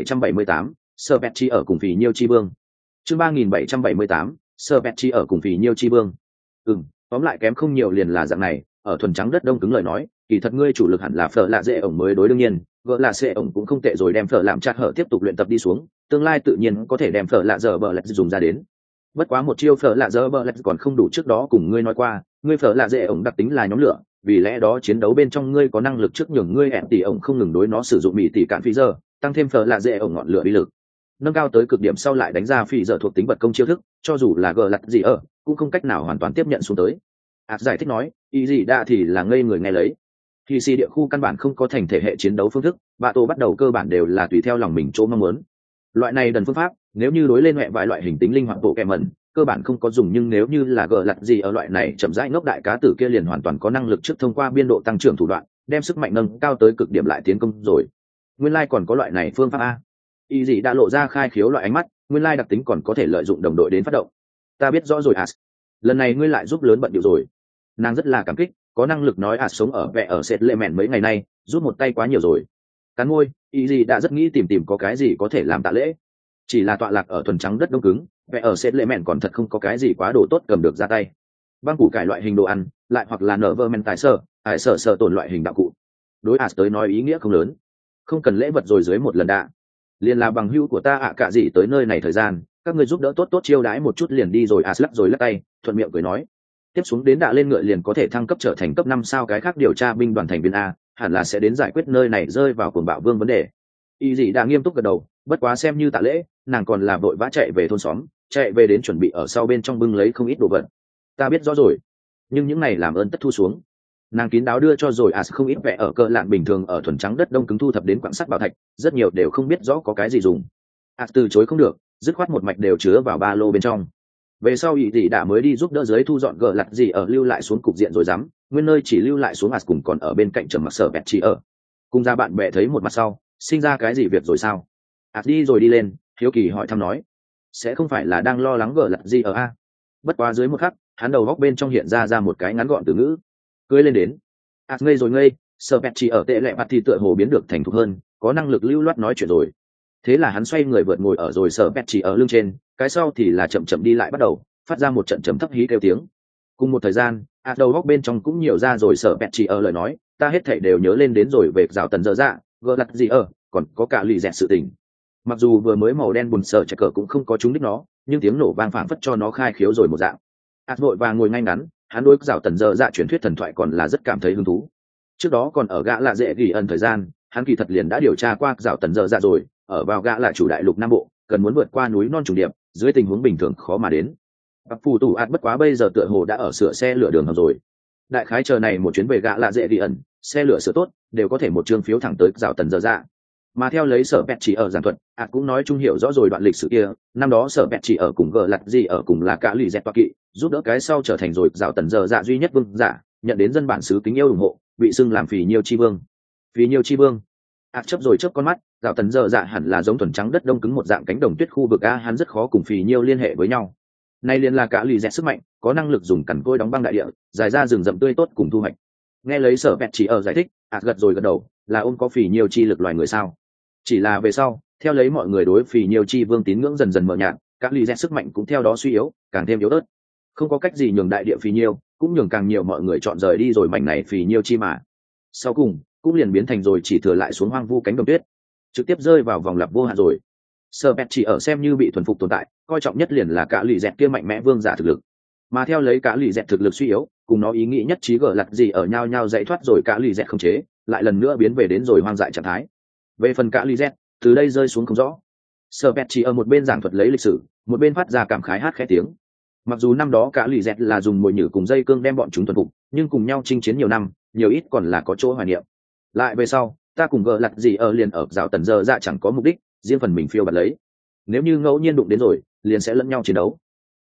3778, Sơ Bẹt Chi ở cùng Phỉ Nhiêu Chi Vương. Chương 3778, Sơ Bẹt Chi ở cùng Phỉ Nhiêu Chi Vương. Tóm lại kém không nhiều liền là dạng này, ở thuần trắng đất đông cứng lời nói, kỳ thật ngươi chủ lực hẳn là phở lạ dễ ổng mới đối, đương nhiên, vợ là sẽ ổng cũng không tệ rồi, đem phở làm chặt hở tiếp tục luyện tập đi xuống, tương lai tự nhiên có thể đem phở lạ giờ bờ lạch dùng ra đến. Bất quá một chiêu phở lạ giờ bờ lạch còn không đủ, trước đó cùng ngươi nói qua, ngươi phở lạ dễ ổng đặc tính là nhóm lửa, vì lẽ đó chiến đấu bên trong ngươi có năng lực trước nhường ngươi ẻm tỷ ổng không ngừng đối nó sử dụng mỉ tỷ cạn phi giờ, tăng thêm phở lạ dễ ổng ngọn lửa uy lực, nâng cao tới cực điểm sau lại đánh ra phi giờ thuộc tính vật công chiêu thức, cho dù là gờ lặt gì ở cũng không cách nào hoàn toàn tiếp nhận xuống tới. Giải thích nói, ý gì đã thì là ngây người nghe lấy. Khi si địa khu căn bản không có thành thể hệ chiến đấu phương thức, bạ tổ bắt đầu cơ bản đều là tùy theo lòng mình chỗ mong muốn. Loại này đần phương pháp, nếu như đối lên mẹ vài loại hình tính linh hoạt bộ kẹ mẩn, cơ bản không có dùng, nhưng nếu như là gờ lặt gì ở loại này chậm rãi ngốc đại cá tử kia liền hoàn toàn có năng lực trước thông qua biên độ tăng trưởng thủ đoạn, đem sức mạnh nâng cao tới cực điểm lại tiến công rồi. Nguyên lai còn có loại này phương pháp a. Ý gì đã lộ ra khai khiếu loại ánh mắt, nguyên lai đặc tính còn có thể lợi dụng đồng đội đến phát động. Ta biết rõ rồi As. Lần này ngươi lại giúp lớn bận điệu rồi. Nàng rất là cảm kích, có năng lực nói sống ở vẽ ở sệt lệ mẹn mấy ngày nay, giúp một tay quá nhiều rồi. Cắn môi, ý gì đã rất nghĩ tìm có cái gì có thể làm tạ lễ. Chỉ là tọa lạc ở thuần trắng đất đông cứng, vẽ ở sệt lệ mẹn còn thật không có cái gì quá đồ tốt cầm được ra tay. Băng củ cải loại hình đồ ăn, lại hoặc là nở vơ men tài sở tổn loại hình đạo cụ. Đối As tới nói ý nghĩa không lớn, không cần lễ vật rồi dưới một lần đã. Liền là bằng hữu của ta cả gì tới nơi này thời gian, các ngươi giúp đỡ tốt chiêu đãi một chút liền đi rồi. Lắc rồi lắc tay, thuận miệng cười nói, tiếp xuống đến đạ lên ngựa liền có thể thăng cấp trở thành cấp 5 sao, cái khác điều tra binh đoàn thành viên a, hẳn là sẽ đến giải quyết nơi này rơi vào cuồng bạo vương vấn đề. Y dị đã nghiêm túc gật đầu, bất quá xem như tạ lễ, nàng còn là vội vã chạy về thôn xóm, chạy về đến chuẩn bị ở sau bên trong bưng lấy không ít đồ vật. Ta biết rõ rồi, nhưng những này làm ơn tất thu xuống. Nàng kín đáo đưa cho rồi không ít vẽ ở cơ lạn bình thường ở thuần trắng đất đông cứng thu thập đến quặng sắt bảo thạch, rất nhiều đều không biết rõ có cái gì dùng. Từ chối không được, dứt khoát một mạch đều chứa vào ba lô bên trong. Về sau ý tỷ đã mới đi giúp đỡ dưới thu dọn gờ lặt gì ở, lưu lại xuống cục diện rồi dám, nguyên nơi chỉ lưu lại xuống cùng còn ở bên cạnh trầm mặc sở bẹt chỉ ở. Cùng ra bạn bè thấy một mặt sau, sinh ra cái gì việc rồi sao? Đi rồi đi lên, hiếu kỳ hỏi thăm nói, sẽ không phải là đang lo lắng gờ lặt gì ở a? Bất quá dưới một khắc, hắn đầu góc bên trong hiện ra một cái ngắn gọn từ ngữ, cưới lên đến. Ngây rồi ngây, sở bẹt chỉ ở tệ lệ mặt thì tựa hồ biến được thành thục hơn, có năng lực lưu loát nói chuyện rồi. Thế là hắn xoay người vượt ngồi ở rồi sở bẹt chỉ ở lưng trên, cái sau thì là chậm chậm đi lại bắt đầu phát ra một trận trầm thấp hí kêu tiếng. Cùng một thời gian, đầu góc bên trong cũng nhiều ra rồi sở bẹt chỉ ở lời nói, ta hết thảy đều nhớ lên đến rồi về rào tần dở dạ, gỡ lặt gì ở, còn có cả lì dẹt sự tình. Mặc dù vừa mới màu đen bùn sở chạy cờ cũng không có trúng đích nó, nhưng tiếng nổ vang phảng phất cho nó khai khiếu rồi một dạng. Vội và ngồi ngay ngắn, hắn đối rào tần dở dạ truyền thuyết thần thoại còn là rất cảm thấy hứng thú. Trước đó còn ở gã lạ dễ ghi ẩn thời gian, hắn kỳ thật liền đã điều tra qua rào tần dở dạ rồi, ở vào gã lạ chủ đại lục nam bộ, cần muốn vượt qua núi non trùng điệp, dưới tình huống bình thường khó mà đến. Bắc phù tủ bất quá bây giờ tựa hồ đã ở sửa xe lửa đường hầm rồi. Đại khái chờ này một chuyến về gã lạ dễ đi ẩn, xe lửa sửa tốt, đều có thể một chương phiếu thẳng tới rào tần dở dạ. Mà theo lấy sở bẹt chỉ ở giảng thuật, cũng nói chung hiểu rõ rồi đoạn lịch sử kia, năm đó sở bẹt chỉ ở cùng gờ lặt gì ở cùng là cả lì dẹt toa kỵ, giúp đỡ cái sau trở thành rồi rào tần dở dạ duy nhất vương giả, nhận đến dân bản xứ kính yêu ủng hộ, bị xưng làm Phỉ Nhiêu chi vương. Phỉ Nhiêu chi vương. Chấp rồi chớp con mắt, rào tần dở dạ hẳn là giống thuần trắng đất đông cứng một dạng cánh đồng tuyết khu vực a, hắn rất khó cùng Phỉ Nhiêu liên hệ với nhau. Nay liền là cả lì dẹt sức mạnh, có năng lực dùng cằn côi đóng băng đại địa, dài ra rừng rậm tươi tốt cùng thu hoạch. Nghe lấy sở bẹt chỉ ở giải thích, gật rồi gật đầu, là ôm có Phỉ Nhiêu chi lực loài người sao? Chỉ là về sau, theo lấy mọi người đối Phỉ Nhiêu chi vương tín ngưỡng dần dần mờ nhạt, các lì dẹt sức mạnh cũng theo đó suy yếu, càng thêm yếu ớt. Không có cách gì nhường đại địa Phỉ Nhiêu, cũng nhường càng nhiều mọi người chọn rời đi rồi mảnh này Phỉ Nhiêu chi mà. Sau cùng, cũng liền biến thành rồi chỉ thừa lại xuống hoang vu cánh đồng tuyết, trực tiếp rơi vào vòng lặp vô hạn rồi. Sở bẹt chỉ ở xem như bị thuần phục tồn tại, coi trọng nhất liền là cả lì dẹt kia mạnh mẽ vương giả thực lực. Mà theo lấy cả lì dẹt thực lực suy yếu, cùng nó ý nghĩ nhất trí gở lặt gì ở nhau nhau dậy thoát rồi cả lì dẹt không chế, lại lần nữa biến về đến rồi hoang dại trạng thái. Về phần cả lì dẹt, từ đây rơi xuống không rõ. Sở bẹt chỉ ở một bên giảng thuật lấy lịch sử, một bên phát ra cảm khái hát khẽ tiếng. Mặc dù năm đó cả lì dẹt là dùng mồi nhử cùng dây cương đem bọn chúng thuần phục, nhưng cùng nhau chinh chiến nhiều năm, nhiều ít còn là có chỗ hoài niệm. Lại về sau, ta cùng gở lặt gì ở liền ở rào tần dơ dạ chẳng có mục đích, riêng phần mình phiêu bạt lấy. Nếu như ngẫu nhiên đụng đến rồi, liền sẽ lẫn nhau chiến đấu.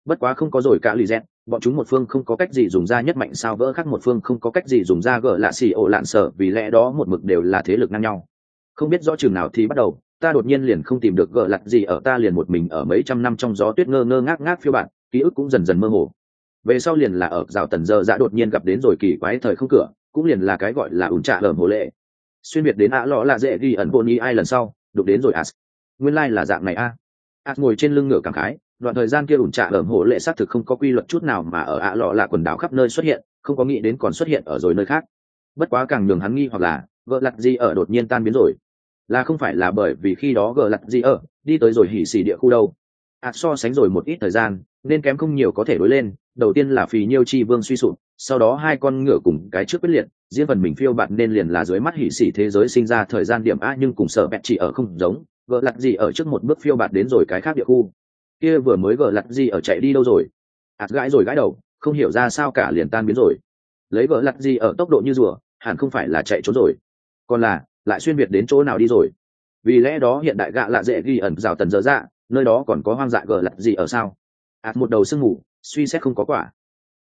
Bất quá không có rồi cả lì dẹt, bọn chúng một phương không có cách gì dùng ra nhất mạnh sao vỡ khác một phương không có cách gì dùng ra gỡ lạ xì ổ lạn sợ, vì lẽ đó một mực đều là thế lực ngang nhau. Không biết rõ chừng nào thì bắt đầu, ta đột nhiên liền không tìm được gỡ lặt gì ở, ta liền một mình ở mấy trăm năm trong gió tuyết ngơ ngơ ngác ngác phiêu bạn, ký ức cũng dần dần mơ hồ. Về sau liền là ở rào tần giờ dạ đột nhiên gặp đến rồi kỳ quái thời không cửa, cũng liền là cái gọi là ủn trạ lởm hồ lệ. Xuyên việt đến lọ là dễ ghi ẩn Bonnie ai lần sau, đụng đến rồi As. Nguyên lai là dạng này a. As ngồi trên lưng ngựa cảm khái, đoạn thời gian kia ủn trạ lởm hồ lệ xác thực không có quy luật chút nào mà ở lọ là quần đảo khắp nơi xuất hiện, không có nghĩ đến còn xuất hiện ở rồi nơi khác. Bất quá càng nhường hắn nghi hoặc là, gỡ lặt gì ở đột nhiên tan biến rồi, là không phải là bởi vì khi đó gỡ lặt gì ở đi tới rồi hỉ xì địa khu đâu. So sánh rồi một ít thời gian nên kém không nhiều có thể đối lên, đầu tiên là phì nhiêu chi vương suy sụp, sau đó hai con ngựa cùng cái trước quyết liệt, riêng phần mình phiêu bạt nên liền là dưới mắt hỉ xì thế giới sinh ra thời gian điểm a, nhưng cùng sợ bẹt chỉ ở không giống, gỡ lặt gì ở trước một bước phiêu bạt đến rồi cái khác địa khu kia, vừa mới gỡ lặt gì ở chạy đi đâu rồi. Gãi rồi gãi đầu, không hiểu ra sao cả liền tan biến rồi. Lấy gỡ lặt gì ở tốc độ như rùa, hẳn không phải là chạy trốn rồi, còn là lại xuyên việt đến chỗ nào đi rồi. Vì lẽ đó hiện đại gạ lạ dễ ghi ẩn rào tần dở dạ, nơi đó còn có hoang dại gờ lặt gì ở sao. Một đầu sương mù suy xét không có quả.